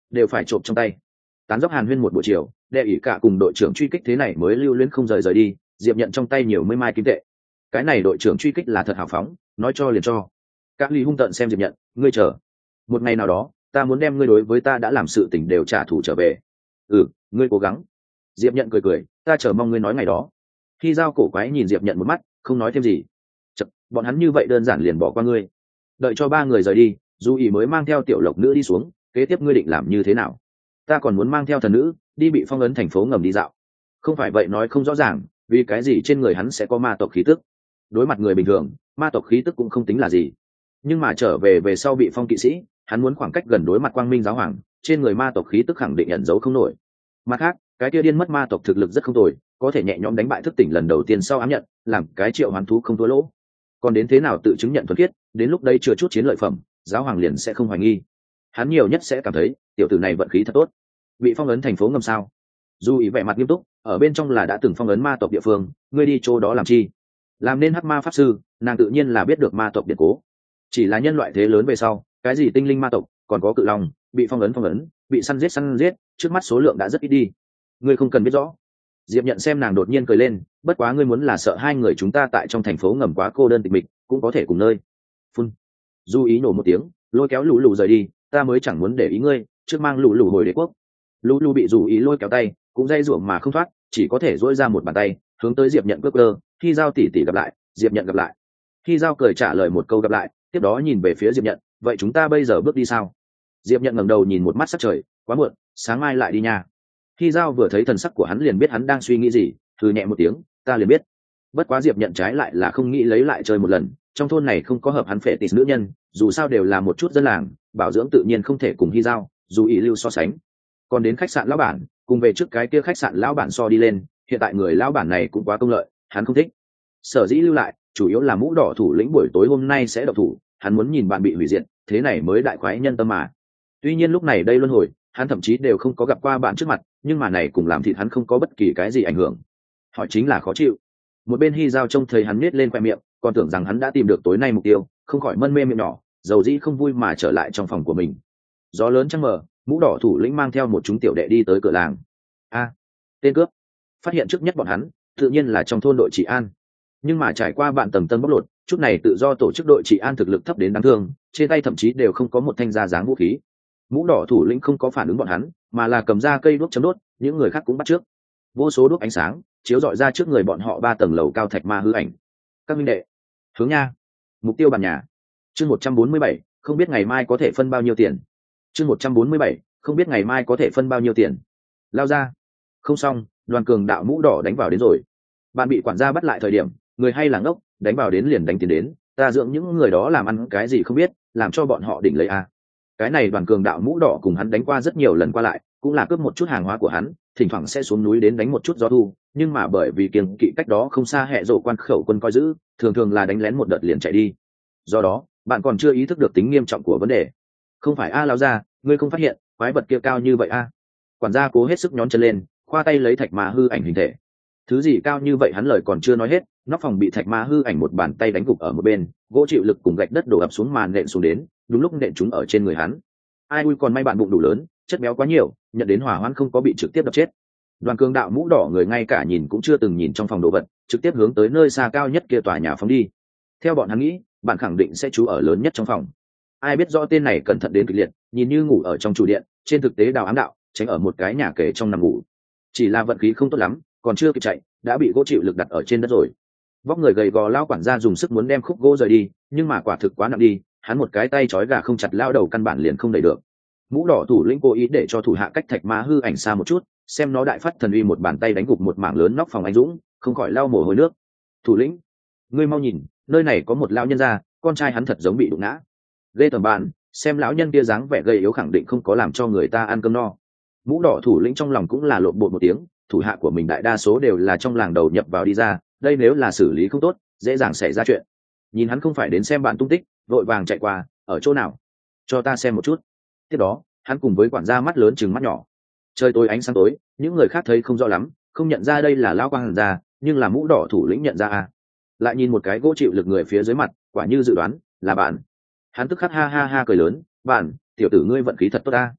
đều phải trộm trong tay. Tán dóc hàn huyên một buổi chiều, đệ ỷ cả cùng đội trưởng truy kích thế này mới lưu luyến không rời rời đi. Diệp nhận trong tay nhiều mươi mai kim tệ. Cái này đội trưởng truy kích là thật hào phóng, nói cho liền cho. Các ly hung tợn xem Diệp nhận, ngươi chờ, một ngày nào đó ta muốn đem ngươi đối với ta đã làm sự tình đều trả thù trở về. Ừ, ngươi cố gắng. Diệp nhận cười cười, ta chờ mong ngươi nói ngày đó. Khi giao cổ quái nhìn Diệp nhận một mắt, không nói thêm gì. Chật, bọn hắn như vậy đơn giản liền bỏ qua ngươi. Đợi cho ba người rời đi, Du ý mới mang theo tiểu lộc nữ đi xuống. Kế tiếp ngươi định làm như thế nào? Ta còn muốn mang theo thần nữ đi bị phong ấn thành phố ngầm đi dạo. Không phải vậy nói không rõ ràng, vì cái gì trên người hắn sẽ có ma tộc khí tức. Đối mặt người bình thường, ma tộc khí tức cũng không tính là gì, nhưng mà trở về về sau bị phong kỵ sĩ, hắn muốn khoảng cách gần đối mặt quang minh giáo hoàng, trên người ma tộc khí tức khẳng định ẩn giấu không nổi. Mặt khác, cái kia điên mất ma tộc thực lực rất không tồi, có thể nhẹ nhõm đánh bại thức tỉnh lần đầu tiên sau ám nhận, làm cái triệu hoán thú không thua lỗ. Còn đến thế nào tự chứng nhận thuần khiết, đến lúc đây chưa chút chiến lợi phẩm, giáo hoàng liền sẽ không hoài nghi. Hắn nhiều nhất sẽ cảm thấy tiểu tử này vận khí thật tốt. Bị phong ấn thành phố ngầm sao? Du ý vẻ mặt nghiêm túc, ở bên trong là đã từng phong ấn ma tộc địa phương, ngươi đi chỗ đó làm chi? Làm nên hắc ma pháp sư, nàng tự nhiên là biết được ma tộc điện cố. Chỉ là nhân loại thế lớn về sau, cái gì tinh linh ma tộc, còn có cự long, bị phong ấn phong ấn, bị săn giết săn giết, trước mắt số lượng đã rất ít đi. Ngươi không cần biết rõ. Diệp nhận xem nàng đột nhiên cười lên, bất quá ngươi muốn là sợ hai người chúng ta tại trong thành phố ngầm quá cô đơn tịch mịch, cũng có thể cùng nơi. Phun. Du ý nổ một tiếng, lôi kéo lũ lù rời đi, ta mới chẳng muốn để ý ngươi, trước mang lũ lù hồi đế quốc. Lũ lù bị Du ý lôi kéo tay, cũng dây ruộng mà không thoát, chỉ có thể duỗi ra một bàn tay, hướng tới Diệp nhận cướp cơ. Khi giao tỷ tỷ gặp lại, Diệp nhận gặp lại. Khi giao cười trả lời một câu gặp lại, tiếp đó nhìn về phía Diệp nhận, vậy chúng ta bây giờ bước đi sao? Diệp nhận ngẩng đầu nhìn một mắt sắc trời, quá muộn, sáng mai lại đi nha. Khi giao vừa thấy thần sắc của hắn liền biết hắn đang suy nghĩ gì, thử nhẹ một tiếng, ta liền biết. Bất quá Diệp nhận trái lại là không nghĩ lấy lại chơi một lần, trong thôn này không có hợp hắn phệ tịt nữ nhân, dù sao đều là một chút dân làng, bảo dưỡng tự nhiên không thể cùng Hy giao, dù ý lưu so sánh. Còn đến khách sạn lão bản, cùng về trước cái kia khách sạn lão bản so đi lên, hiện tại người lão bản này cũng quá công lợi, hắn không thích. Sở dĩ lưu lại, chủ yếu là mũ đỏ thủ lĩnh buổi tối hôm nay sẽ độc thủ, hắn muốn nhìn bạn bị hủy diệt, thế này mới đại khoái nhân tâm mà. Tuy nhiên lúc này đây luân hồi, hắn thậm chí đều không có gặp qua bạn trước mặt, nhưng mà này cùng làm thịt hắn không có bất kỳ cái gì ảnh hưởng. Họ chính là khó chịu. Một bên Hy giao trông thấy hắn nết lên khoe miệng, còn tưởng rằng hắn đã tìm được tối nay mục tiêu, không khỏi mân mê miệng nhỏ, dầu dĩ không vui mà trở lại trong phòng của mình. Gió lớn trăng mờ, mũ đỏ thủ lĩnh mang theo một chúng tiểu đệ đi tới cửa làng. A, tên cướp. Phát hiện trước nhất bọn hắn, tự nhiên là trong thôn đội trị an. Nhưng mà trải qua bạn tầng tân bóc lột, chút này tự do tổ chức đội trị an thực lực thấp đến đáng thương, trên tay thậm chí đều không có một thanh ra dáng vũ khí. Mũ đỏ thủ lĩnh không có phản ứng bọn hắn, mà là cầm ra cây đuốc chấm đốt, những người khác cũng bắt trước. Vô số đuốc ánh sáng chiếu rọi ra trước người bọn họ ba tầng lầu cao thạch ma hư ảnh. Các minh đệ, hướng nha, mục tiêu bàn nhà. Chương một trăm bốn mươi bảy, không biết ngày mai có thể phân bao nhiêu tiền. Chương một trăm bốn mươi bảy, không biết ngày mai có thể phân bao nhiêu tiền. Lao ra. Không xong, đoàn cường đạo mũ đỏ đánh vào đến rồi. Bạn bị quản gia bắt lại thời điểm, người hay là ngốc, đánh vào đến liền đánh tiền đến, ta dưỡng những người đó làm ăn cái gì không biết, làm cho bọn họ đỉnh lấy a. Cái này đoàn cường đạo mũ đỏ cùng hắn đánh qua rất nhiều lần qua lại, cũng là cướp một chút hàng hóa của hắn, thỉnh thoảng sẽ xuống núi đến đánh một chút gió thu, nhưng mà bởi vì kiêng kỵ cách đó không xa hệ rộ quan khẩu quân coi giữ, thường thường là đánh lén một đợt liền chạy đi. Do đó, bạn còn chưa ý thức được tính nghiêm trọng của vấn đề. Không phải a lão gia, ngươi không phát hiện quái vật kia cao như vậy a? Quản gia cố hết sức nhón chân lên, khoa tay lấy thạch ma hư ảnh hình thể. Thứ gì cao như vậy hắn lời còn chưa nói hết, nóc phòng bị thạch ma hư ảnh một bàn tay đánh gục ở một bên, gỗ chịu lực cùng gạch đất đổ ập xuống màn nện xuống đến, đúng lúc nện chúng ở trên người hắn. Ai ui, còn may bạn bụng đủ lớn, chất béo quá nhiều, nhận đến hỏa hoạn không có bị trực tiếp đập chết. Đoàn cường đạo mũ đỏ người ngay cả nhìn cũng chưa từng nhìn trong phòng đồ vật, trực tiếp hướng tới nơi xa cao nhất kia tòa nhà phóng đi. Theo bọn hắn nghĩ, bạn khẳng định sẽ trú ở lớn nhất trong phòng. Ai biết rõ tên này cẩn thận đến kịch liệt, nhìn như ngủ ở trong chủ điện, trên thực tế đào ám đạo, tránh ở một cái nhà kề trong nằm ngủ. Chỉ là vận khí không tốt lắm, còn chưa kịp chạy, đã bị gỗ chịu lực đặt ở trên đất rồi. Vóc người gầy gò lao quản gia dùng sức muốn đem khúc gỗ rời đi, nhưng mà quả thực quá nặng đi, hắn một cái tay trói gà không chặt lao đầu căn bản liền không đẩy được. Mũ đỏ thủ lĩnh cố ý để cho thủ hạ cách thạch ma hư ảnh xa một chút, xem nó đại phát thần uy một bàn tay đánh gục một mảng lớn nóc phòng anh dũng, không khỏi lau mồ hôi nước. Thủ lĩnh, ngươi mau nhìn, nơi này có một lão nhân gia, con trai hắn thật giống bị đụng ngã. Ghê tởm bạn, xem lão nhân kia dáng vẻ gầy yếu khẳng định không có làm cho người ta ăn cơm no. Mũ đỏ thủ lĩnh trong lòng cũng là lộn bột một tiếng, thủ hạ của mình đại đa số đều là trong làng đầu nhập vào đi ra, đây nếu là xử lý không tốt, dễ dàng xảy ra chuyện. Nhìn hắn không phải đến xem bạn tung tích, vội vàng chạy qua, ở chỗ nào? Cho ta xem một chút. Tiếp đó, hắn cùng với quản gia mắt lớn chừng mắt nhỏ. Trời tối ánh sáng tối, những người khác thấy không rõ lắm, không nhận ra đây là lão quang hàn gia, nhưng là mũ đỏ thủ lĩnh nhận ra à. Lại nhìn một cái gỗ chịu lực người phía dưới mặt, quả như dự đoán, là bạn. Hắn tức khắc ha ha ha cười lớn, bạn, tiểu tử ngươi vận khí thật tốt ta.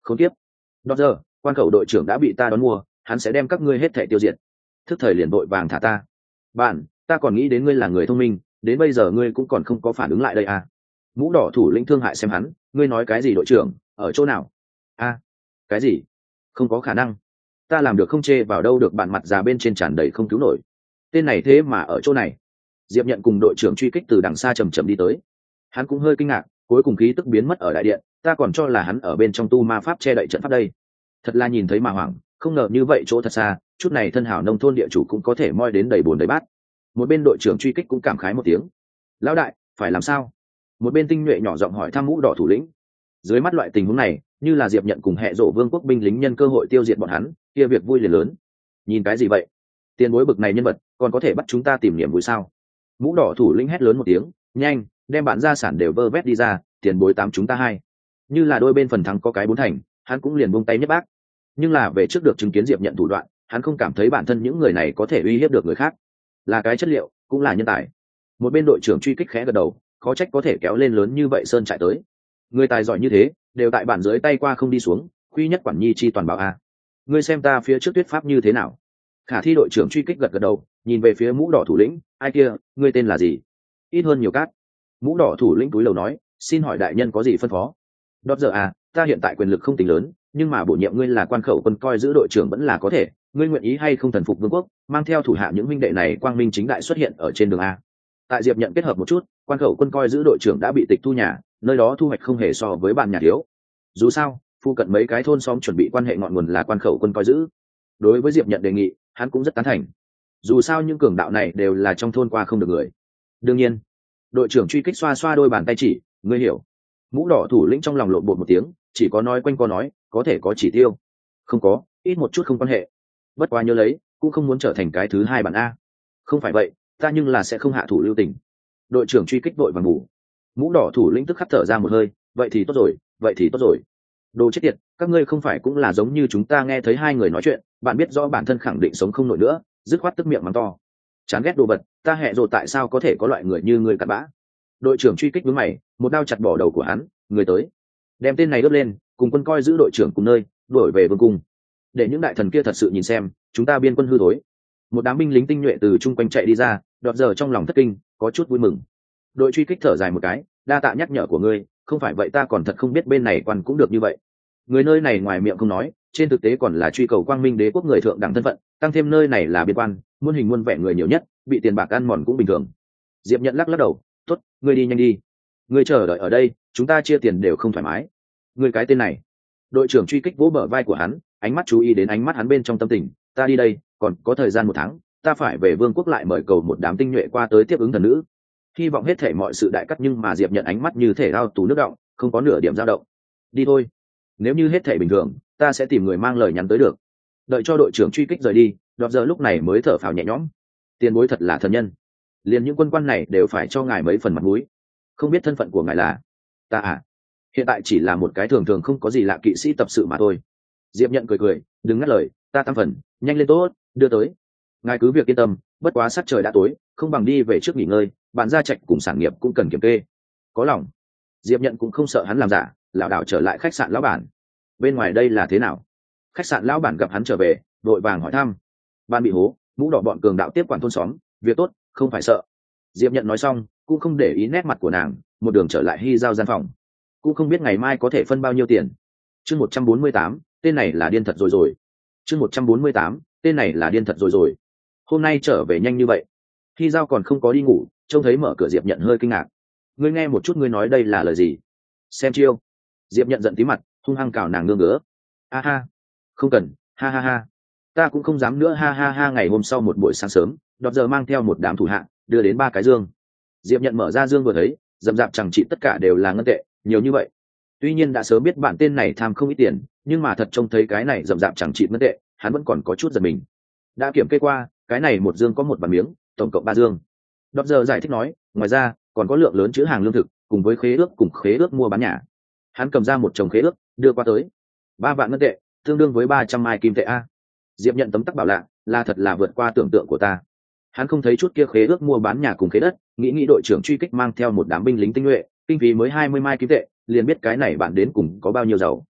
Không tiếp. Đó giờ, quan khẩu đội trưởng đã bị ta đón mua, hắn sẽ đem các ngươi hết thảy tiêu diệt. Thức thời liền đội vàng thả ta. Bạn, ta còn nghĩ đến ngươi là người thông minh, đến bây giờ ngươi cũng còn không có phản ứng lại đây à? Mũ đỏ thủ lĩnh thương hại xem hắn, ngươi nói cái gì đội trưởng, ở chỗ nào? A, à, cái gì? Không có khả năng. Ta làm được không chê vào đâu được, bạn mặt già bên trên tràn đầy không cứu nổi. Tên này thế mà ở chỗ này. Diệp Nhận cùng đội trưởng truy kích từ đằng xa chầm chậm đi tới. Hắn cũng hơi kinh ngạc, cuối cùng khí tức biến mất ở đại điện, ta còn cho là hắn ở bên trong tu ma pháp che đậy trận pháp đây. Thật là nhìn thấy mà hoảng, không ngờ như vậy chỗ thật xa, chút này thân hảo nông thôn địa chủ cũng có thể moi đến đầy bồn đầy bát. Một bên đội trưởng truy kích cũng cảm khái một tiếng. Lão đại, phải làm sao? Một bên tinh nhuệ nhỏ giọng hỏi thăm mũ đỏ thủ lĩnh. Dưới mắt loại tình huống này, như là Diệp Nhận cùng hệ rộ vương quốc binh lính nhân cơ hội tiêu diệt bọn hắn, kia việc vui liền lớn. Nhìn cái gì vậy? Tiền bối bực này nhân vật, còn có thể bắt chúng ta tìm niềm vui sao? Mũ đỏ thủ lĩnh hét lớn một tiếng, nhanh, đem bản gia sản đều vơ vét đi ra, tiền bối tám chúng ta hai. Như là đôi bên phần thắng có cái bốn thành, hắn cũng liền buông tay nhất bác. Nhưng là về trước được chứng kiến Diệp Nhận thủ đoạn, hắn không cảm thấy bản thân những người này có thể uy hiếp được người khác, là cái chất liệu, cũng là nhân tài. Một bên đội trưởng truy kích khẽ gật đầu, khó trách có thể kéo lên lớn như vậy sơn trại tới. Người tài giỏi như thế, đều tại bản dưới tay qua không đi xuống, quy nhất quản nhi chi toàn bảo a. Ngươi xem ta phía trước tuyết pháp như thế nào? Khả thi đội trưởng truy kích gật gật đầu, nhìn về phía mũ đỏ thủ lĩnh, ai kia, ngươi tên là gì? Ít hơn nhiều cát. Mũ đỏ thủ lĩnh túi lầu nói, xin hỏi đại nhân có gì phân phó? Đót giờ à, ta hiện tại quyền lực không tính lớn, nhưng mà bổ nhiệm ngươi là quan khẩu quân coi giữ đội trưởng vẫn là có thể, ngươi nguyện ý hay không thần phục vương quốc, mang theo thủ hạ những huynh đệ này quang minh chính đại xuất hiện ở trên đường a. Tại Diệp Nhận kết hợp một chút, quan khẩu quân coi giữ đội trưởng đã bị tịch thu nhà, nơi đó thu hoạch không hề so với bạn nhà thiếu. Dù sao, phu cận mấy cái thôn xóm chuẩn bị quan hệ ngọn nguồn là quan khẩu quân coi giữ. Đối với Diệp Nhận đề nghị, hắn cũng rất tán thành. Dù sao những cường đạo này đều là trong thôn qua không được người. Đương nhiên, đội trưởng truy kích xoa xoa đôi bàn tay chỉ, ngươi hiểu. Mũ đỏ thủ lĩnh trong lòng lộn bột một tiếng, chỉ có nói quanh co nói, có thể có chỉ tiêu. Không có, ít một chút không quan hệ. Bất quá nhớ lấy, cũng không muốn trở thành cái thứ hai bản a. Không phải vậy, ta nhưng là sẽ không hạ thủ lưu tình. Đội trưởng truy kích đội vàng ngủ. Mũ đỏ thủ lĩnh tức khắc thở ra một hơi, vậy thì tốt rồi, vậy thì tốt rồi. Đồ chết tiệt, các ngươi không phải cũng là giống như chúng ta nghe thấy hai người nói chuyện, bạn biết rõ bản thân khẳng định sống không nổi nữa, dứt khoát tức miệng mắng to. Chán ghét đồ vật, ta hẹ rồi tại sao có thể có loại người như ngươi cặn bã. Đội trưởng truy kích với mày, một đao chặt bỏ đầu của hắn, người tới. Đem tên này đớp lên, cùng quân coi giữ đội trưởng cùng nơi, đuổi về vương cung. Để những đại thần kia thật sự nhìn xem, chúng ta biên quân hư thối. Một đám binh lính tinh nhuệ từ chung quanh chạy đi ra, đọt giờ trong lòng thất kinh, có chút vui mừng. Đội truy kích thở dài một cái, đa tạ nhắc nhở của ngươi, không phải vậy ta còn thật không biết bên này quan cũng được như vậy. Người nơi này ngoài miệng không nói, trên thực tế còn là truy cầu quang minh đế quốc người thượng đẳng thân phận, tăng thêm nơi này là biên quan, muôn hình muôn vẻ người nhiều nhất, bị tiền bạc ăn mòn cũng bình thường. Diệp Nhận lắc lắc đầu, tốt, ngươi đi nhanh đi. Ngươi chờ đợi ở đây, chúng ta chia tiền đều không thoải mái. Ngươi cái tên này. Đội trưởng truy kích vỗ bờ vai của hắn, ánh mắt chú ý đến ánh mắt hắn bên trong tâm tình, ta đi đây, còn có thời gian một tháng, ta phải về vương quốc lại mời cầu một đám tinh nhuệ qua tới tiếp ứng thần nữ. Hy vọng hết thể mọi sự đại cắt, nhưng mà Diệp Nhận ánh mắt như thể ao tù nước động, không có nửa điểm dao động. Đi thôi. Nếu như hết thể bình thường, ta sẽ tìm người mang lời nhắn tới được. Đợi cho đội trưởng truy kích rời đi, đọt giờ lúc này mới thở phào nhẹ nhõm. Tiền bối thật là thần nhân. Liền những quân quan này đều phải cho ngài mấy phần mặt mũi. Không biết thân phận của ngài là? Ta à? Hiện tại chỉ là một cái thường thường không có gì lạ kỵ sĩ tập sự mà thôi. Diệp Nhận cười cười, đừng ngắt lời, ta tam phần, nhanh lên tốt, đưa tới. Ngài cứ việc yên tâm, bất quá sắc trời đã tối, không bằng đi về trước nghỉ ngơi, bạn gia trạch cùng sản nghiệp cũng cần kiểm kê. Có lòng. Diệp Nhận cũng không sợ hắn làm giả, lảo đảo trở lại khách sạn lão bản. Bên ngoài đây là thế nào? Khách sạn lão bản gặp hắn trở về, đội vàng hỏi thăm. Ban bị hố, mũ đỏ bọn cường đạo tiếp quản thôn xóm, việc tốt, không phải sợ. Diệp Nhận nói xong, cũng không để ý nét mặt của nàng, một đường trở lại hy giao gian phòng. Cũng không biết ngày mai có thể phân bao nhiêu tiền. Chương một trăm bốn mươi tám, tên này là điên thật rồi rồi. Chương một trăm bốn mươi tám, tên này là điên thật rồi rồi. Hôm nay trở về nhanh như vậy. Hy giao còn không có đi ngủ, trông thấy mở cửa Diệp Nhận hơi kinh ngạc. Ngươi nghe một chút, ngươi nói đây là lời gì? Xem chiêu. Diệp Nhận giận tí mặt, hung hăng cào nàng ngương ngứa. Ha ha, không cần, ha ha ha. Ta cũng không dám nữa, ha ha ha. Ngày hôm sau một buổi sáng sớm, đọt giờ mang theo một đám thủ hạ, đưa đến ba cái dương. Diệp Nhận mở ra dương vừa thấy, dầm dạp chẳng trị tất cả đều là ngân tệ, nhiều như vậy. Tuy nhiên đã sớm biết bản tên này tham không ít tiền, nhưng mà thật trông thấy cái này dầm dạp chẳng trị ngân tệ, hắn vẫn còn có chút giật mình. Đã kiểm kê qua, cái này một dương có một bàn miếng, tổng cộng ba dương. Đọt giờ giải thích nói, ngoài ra còn có lượng lớn chứa hàng lương thực, cùng với khế ước cùng khế ước mua bán nhà. Hắn cầm ra một chồng khế ước, đưa qua tới. Ba vạn ngân tệ, tương đương với ba trăm mai kim tệ a. Diệp Nhận tấm tắc bảo lạ, là thật là vượt qua tưởng tượng của ta. Hắn không thấy chút kia khế ước mua bán nhà cùng khế đất, nghĩ nghĩ đội trưởng truy kích mang theo một đám binh lính tinh nhuệ, kinh phí mới hai mươi mai kim tệ, liền biết cái này bạn đến cùng có bao nhiêu giàu.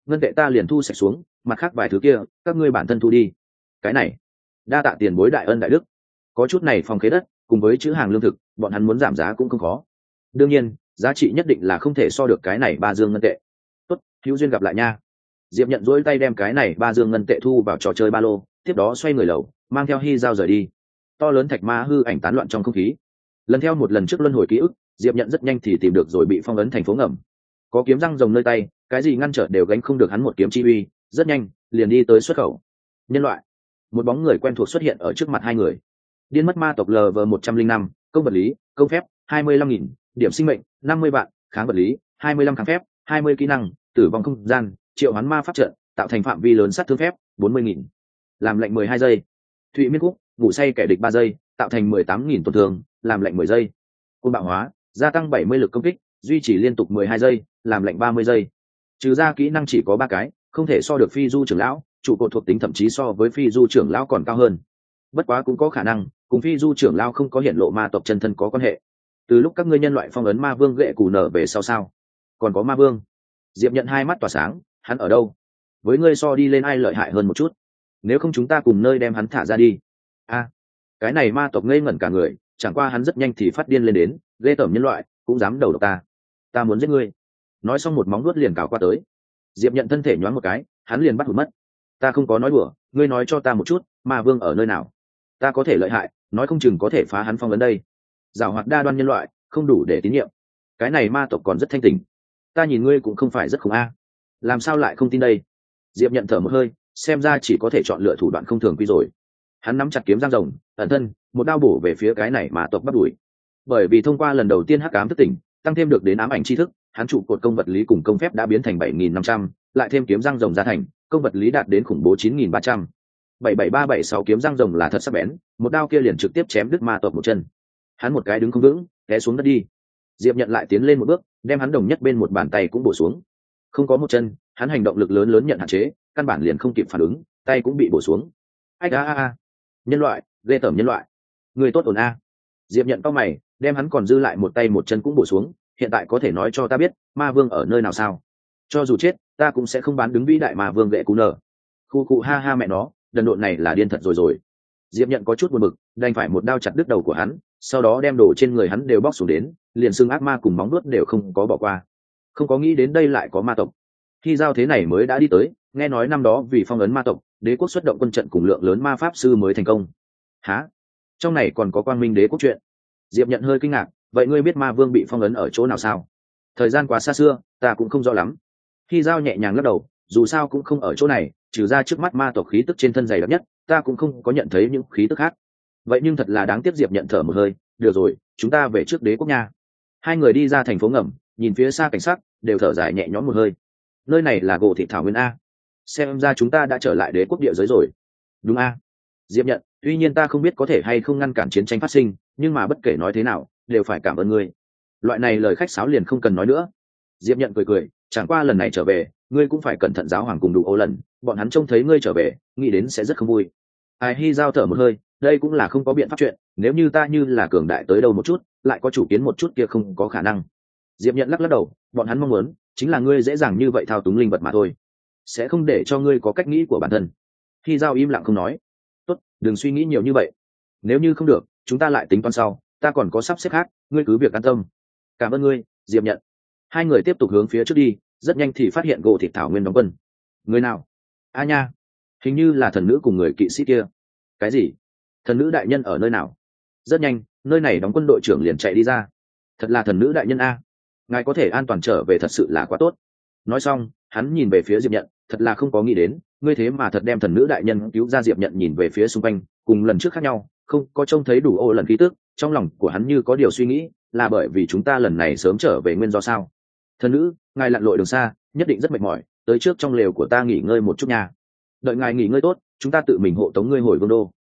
ngân tệ ta liền thu sạch xuống, mặt khác vài thứ kia các ngươi bản thân thu đi. Cái này đa tạ tiền bối đại ân đại đức. Có chút này phòng khế đất cùng với chữ hàng lương thực, bọn hắn muốn giảm giá cũng không khó. Đương nhiên giá trị nhất định là không thể so được cái này ba dương ngân tệ. Tốt, hữu duyên gặp lại nha. Diệp nhận dỗi tay đem cái này ba dương ngân tệ thu vào trò chơi ba lô, tiếp đó xoay người lầu mang theo Hy Dao rời đi. To lớn thạch ma hư ảnh tán loạn trong không khí. Lần theo một lần trước luân hồi ký ức, Diệp nhận rất nhanh thì tìm được rồi bị phong ấn thành phố ngầm. Có kiếm răng rồng nơi tay, cái gì ngăn trở đều gánh không được hắn một kiếm chi uy, rất nhanh liền đi tới xuất khẩu. Nhân loại, một bóng người quen thuộc xuất hiện ở trước mặt hai người. Điên mất ma tộc lv một trăm linh năm, công vật lý, công phép hai mươi lăm nghìn, điểm sinh mệnh năm mươi vạn, kháng vật lý hai mươi lăm kháng phép, hai mươi kỹ năng, tử vong không gian, triệu hoán ma pháp trận, tạo thành phạm vi lớn sát thương phép bốn mươi nghìn, làm lệnh mười hai giây. Thụy miết khúc, ngủ say kẻ địch ba giây, tạo thành mười tám nghìn tổn thương, làm lệnh mười giây. Côn bạo hóa, gia tăng bảy mươi lực công kích, duy trì liên tục mười hai giây, làm lệnh ba mươi giây. Trừ ra kỹ năng chỉ có ba cái, không thể so được phi du trưởng lão, trụ cột thuộc tính thậm chí so với phi du trưởng lão còn cao hơn. Bất quá cũng có khả năng cùng phi du trưởng lão không có hiện lộ ma tộc chân thân có quan hệ. Từ lúc các ngươi nhân loại phong ấn ma vương ghệ cù nở về sau sao? Còn có ma vương. Diệp nhận hai mắt tỏa sáng, hắn ở đâu? Với ngươi so đi lên ai lợi hại hơn một chút? Nếu không chúng ta cùng nơi đem hắn thả ra đi. A, cái này ma tộc ngây ngẩn cả người, chẳng qua hắn rất nhanh thì phát điên lên đến, ghê tởm nhân loại cũng dám đầu độc ta, ta muốn giết ngươi. Nói xong một móng vuốt liền cào qua tới. Diệp nhận thân thể nhoáng một cái, hắn liền bắt hụt mất. Ta không có nói đùa, ngươi nói cho ta một chút, ma vương ở nơi nào? Ta có thể lợi hại, nói không chừng có thể phá hắn phong ấn đây. Giảo hoạt đa đoan nhân loại không đủ để tín nhiệm. Cái này ma tộc còn rất thanh tỉnh, ta nhìn ngươi cũng không phải rất khủng a. Làm sao lại không tin đây? Diệp nhận thở một hơi, xem ra chỉ có thể chọn lựa thủ đoạn không thường quy rồi. Hắn nắm chặt kiếm giang rồng, ẩn thân một đao bổ về phía cái này ma tộc bắt đuổi. Bởi vì thông qua lần đầu tiên hắc ám thức tỉnh, tăng thêm được đến ám ảnh tri thức, hắn trụ cột công vật lý cùng công phép đã biến thành bảy nghìn năm trăm, lại thêm kiếm răng rồng ra thành công vật lý đạt đến khủng bố chín nghìn ba trăm. bảy bảy ba bảy sáu kiếm răng rồng là thật sắc bén, một đao kia liền trực tiếp chém đứt ma tộc một chân. Hắn một cái đứng không vững, té xuống đất đi. Diệp nhận lại tiến lên một bước, đem hắn đồng nhất bên một bàn tay cũng bổ xuống. Không có một chân, hắn hành động lực lớn lớn nhận hạn chế, căn bản liền không kịp phản ứng, tay cũng bị bổ xuống. Ách a a a, nhân loại, ghê tởm nhân loại, người tốt ổn a. Diệp nhận cao mày, đem hắn còn dư lại một tay một chân cũng bổ xuống. Hiện tại có thể nói cho ta biết ma vương ở nơi nào sao? Cho dù chết ta cũng sẽ không bán đứng vĩ đại ma vương ghệ cú nở. Khu cụ ha ha mẹ nó, đần độn này là điên thật rồi rồi. Diệp nhận có chút buồn bực, đành phải một đao chặt đứt đầu của hắn, sau đó đem đồ trên người hắn đều bóc xuống đến, liền xương ác ma cùng móng nuốt đều không có bỏ qua. Không có nghĩ đến đây lại có ma tộc. Khi giao thế này mới đã đi tới, nghe nói năm đó vì phong ấn ma tộc, đế quốc xuất động quân trận cùng lượng lớn ma pháp sư mới thành công. Hả? Trong này còn có quang minh đế quốc chuyện? Diệp nhận hơi kinh ngạc, vậy ngươi biết ma vương bị phong ấn ở chỗ nào sao? Thời gian quá xa xưa, ta cũng không rõ lắm. Khi giao nhẹ nhàng lắc đầu, dù sao cũng không ở chỗ này, trừ ra trước mắt ma tộc khí tức trên thân dày đặc nhất, ta cũng không có nhận thấy những khí tức khác. Vậy nhưng thật là đáng tiếc. Diệp nhận thở một hơi, được rồi, chúng ta về trước đế quốc nha. Hai người đi ra thành phố ngầm, nhìn phía xa cảnh sát, đều thở dài nhẹ nhõm một hơi. Nơi này là gỗ thị thảo nguyên a. Xem ra chúng ta đã trở lại đế quốc địa giới rồi. Đúng a. Diệp nhận, tuy nhiên ta không biết có thể hay không ngăn cản chiến tranh phát sinh, nhưng mà bất kể nói thế nào đều phải cảm ơn ngươi. Loại này lời khách sáo liền không cần nói nữa. Diệp nhận cười cười, chẳng qua lần này trở về ngươi cũng phải cẩn thận, giáo hoàng cùng đủ ô lần bọn hắn trông thấy ngươi trở về nghĩ đến sẽ rất không vui. Ai Hi giao thở một hơi, đây cũng là không có biện pháp chuyện, nếu như ta như là cường đại tới đâu một chút lại có chủ kiến một chút kia không có khả năng. Diệp nhận lắc lắc đầu, bọn hắn mong muốn chính là ngươi dễ dàng như vậy thao túng linh vật mà thôi, sẽ không để cho ngươi có cách nghĩ của bản thân. Hi giao im lặng không nói. Tốt, đừng suy nghĩ nhiều như vậy, nếu như không được chúng ta lại tính toán sau, ta còn có sắp xếp khác, ngươi cứ việc an tâm. Cảm ơn ngươi, Diệp nhận. Hai người tiếp tục hướng phía trước đi, rất nhanh thì phát hiện gỗ thịt thảo nguyên đóng quân. Người nào? A nha, hình như là thần nữ cùng người kỵ sĩ kia. Cái gì? Thần nữ đại nhân ở nơi nào? Rất nhanh nơi này đóng quân đội trưởng liền chạy đi ra. Thật là thần nữ đại nhân a, ngài có thể an toàn trở về thật sự là quá tốt. Nói xong hắn nhìn về phía Diệp nhận, thật là không có nghĩ đến ngươi thế mà thật đem thần nữ đại nhân cứu ra. Diệp nhận nhìn về phía xung quanh, cùng lần trước khác nhau, không có trông thấy đủ ô lần khí tức, trong lòng của hắn như có điều suy nghĩ, là bởi vì chúng ta lần này sớm trở về nguyên do sao? Thần nữ, ngài lặn lội đường xa nhất định rất mệt mỏi, tới trước trong lều của ta nghỉ ngơi một chút nha. Đợi ngài nghỉ ngơi tốt chúng ta tự mình hộ tống ngươi hồi vương đô.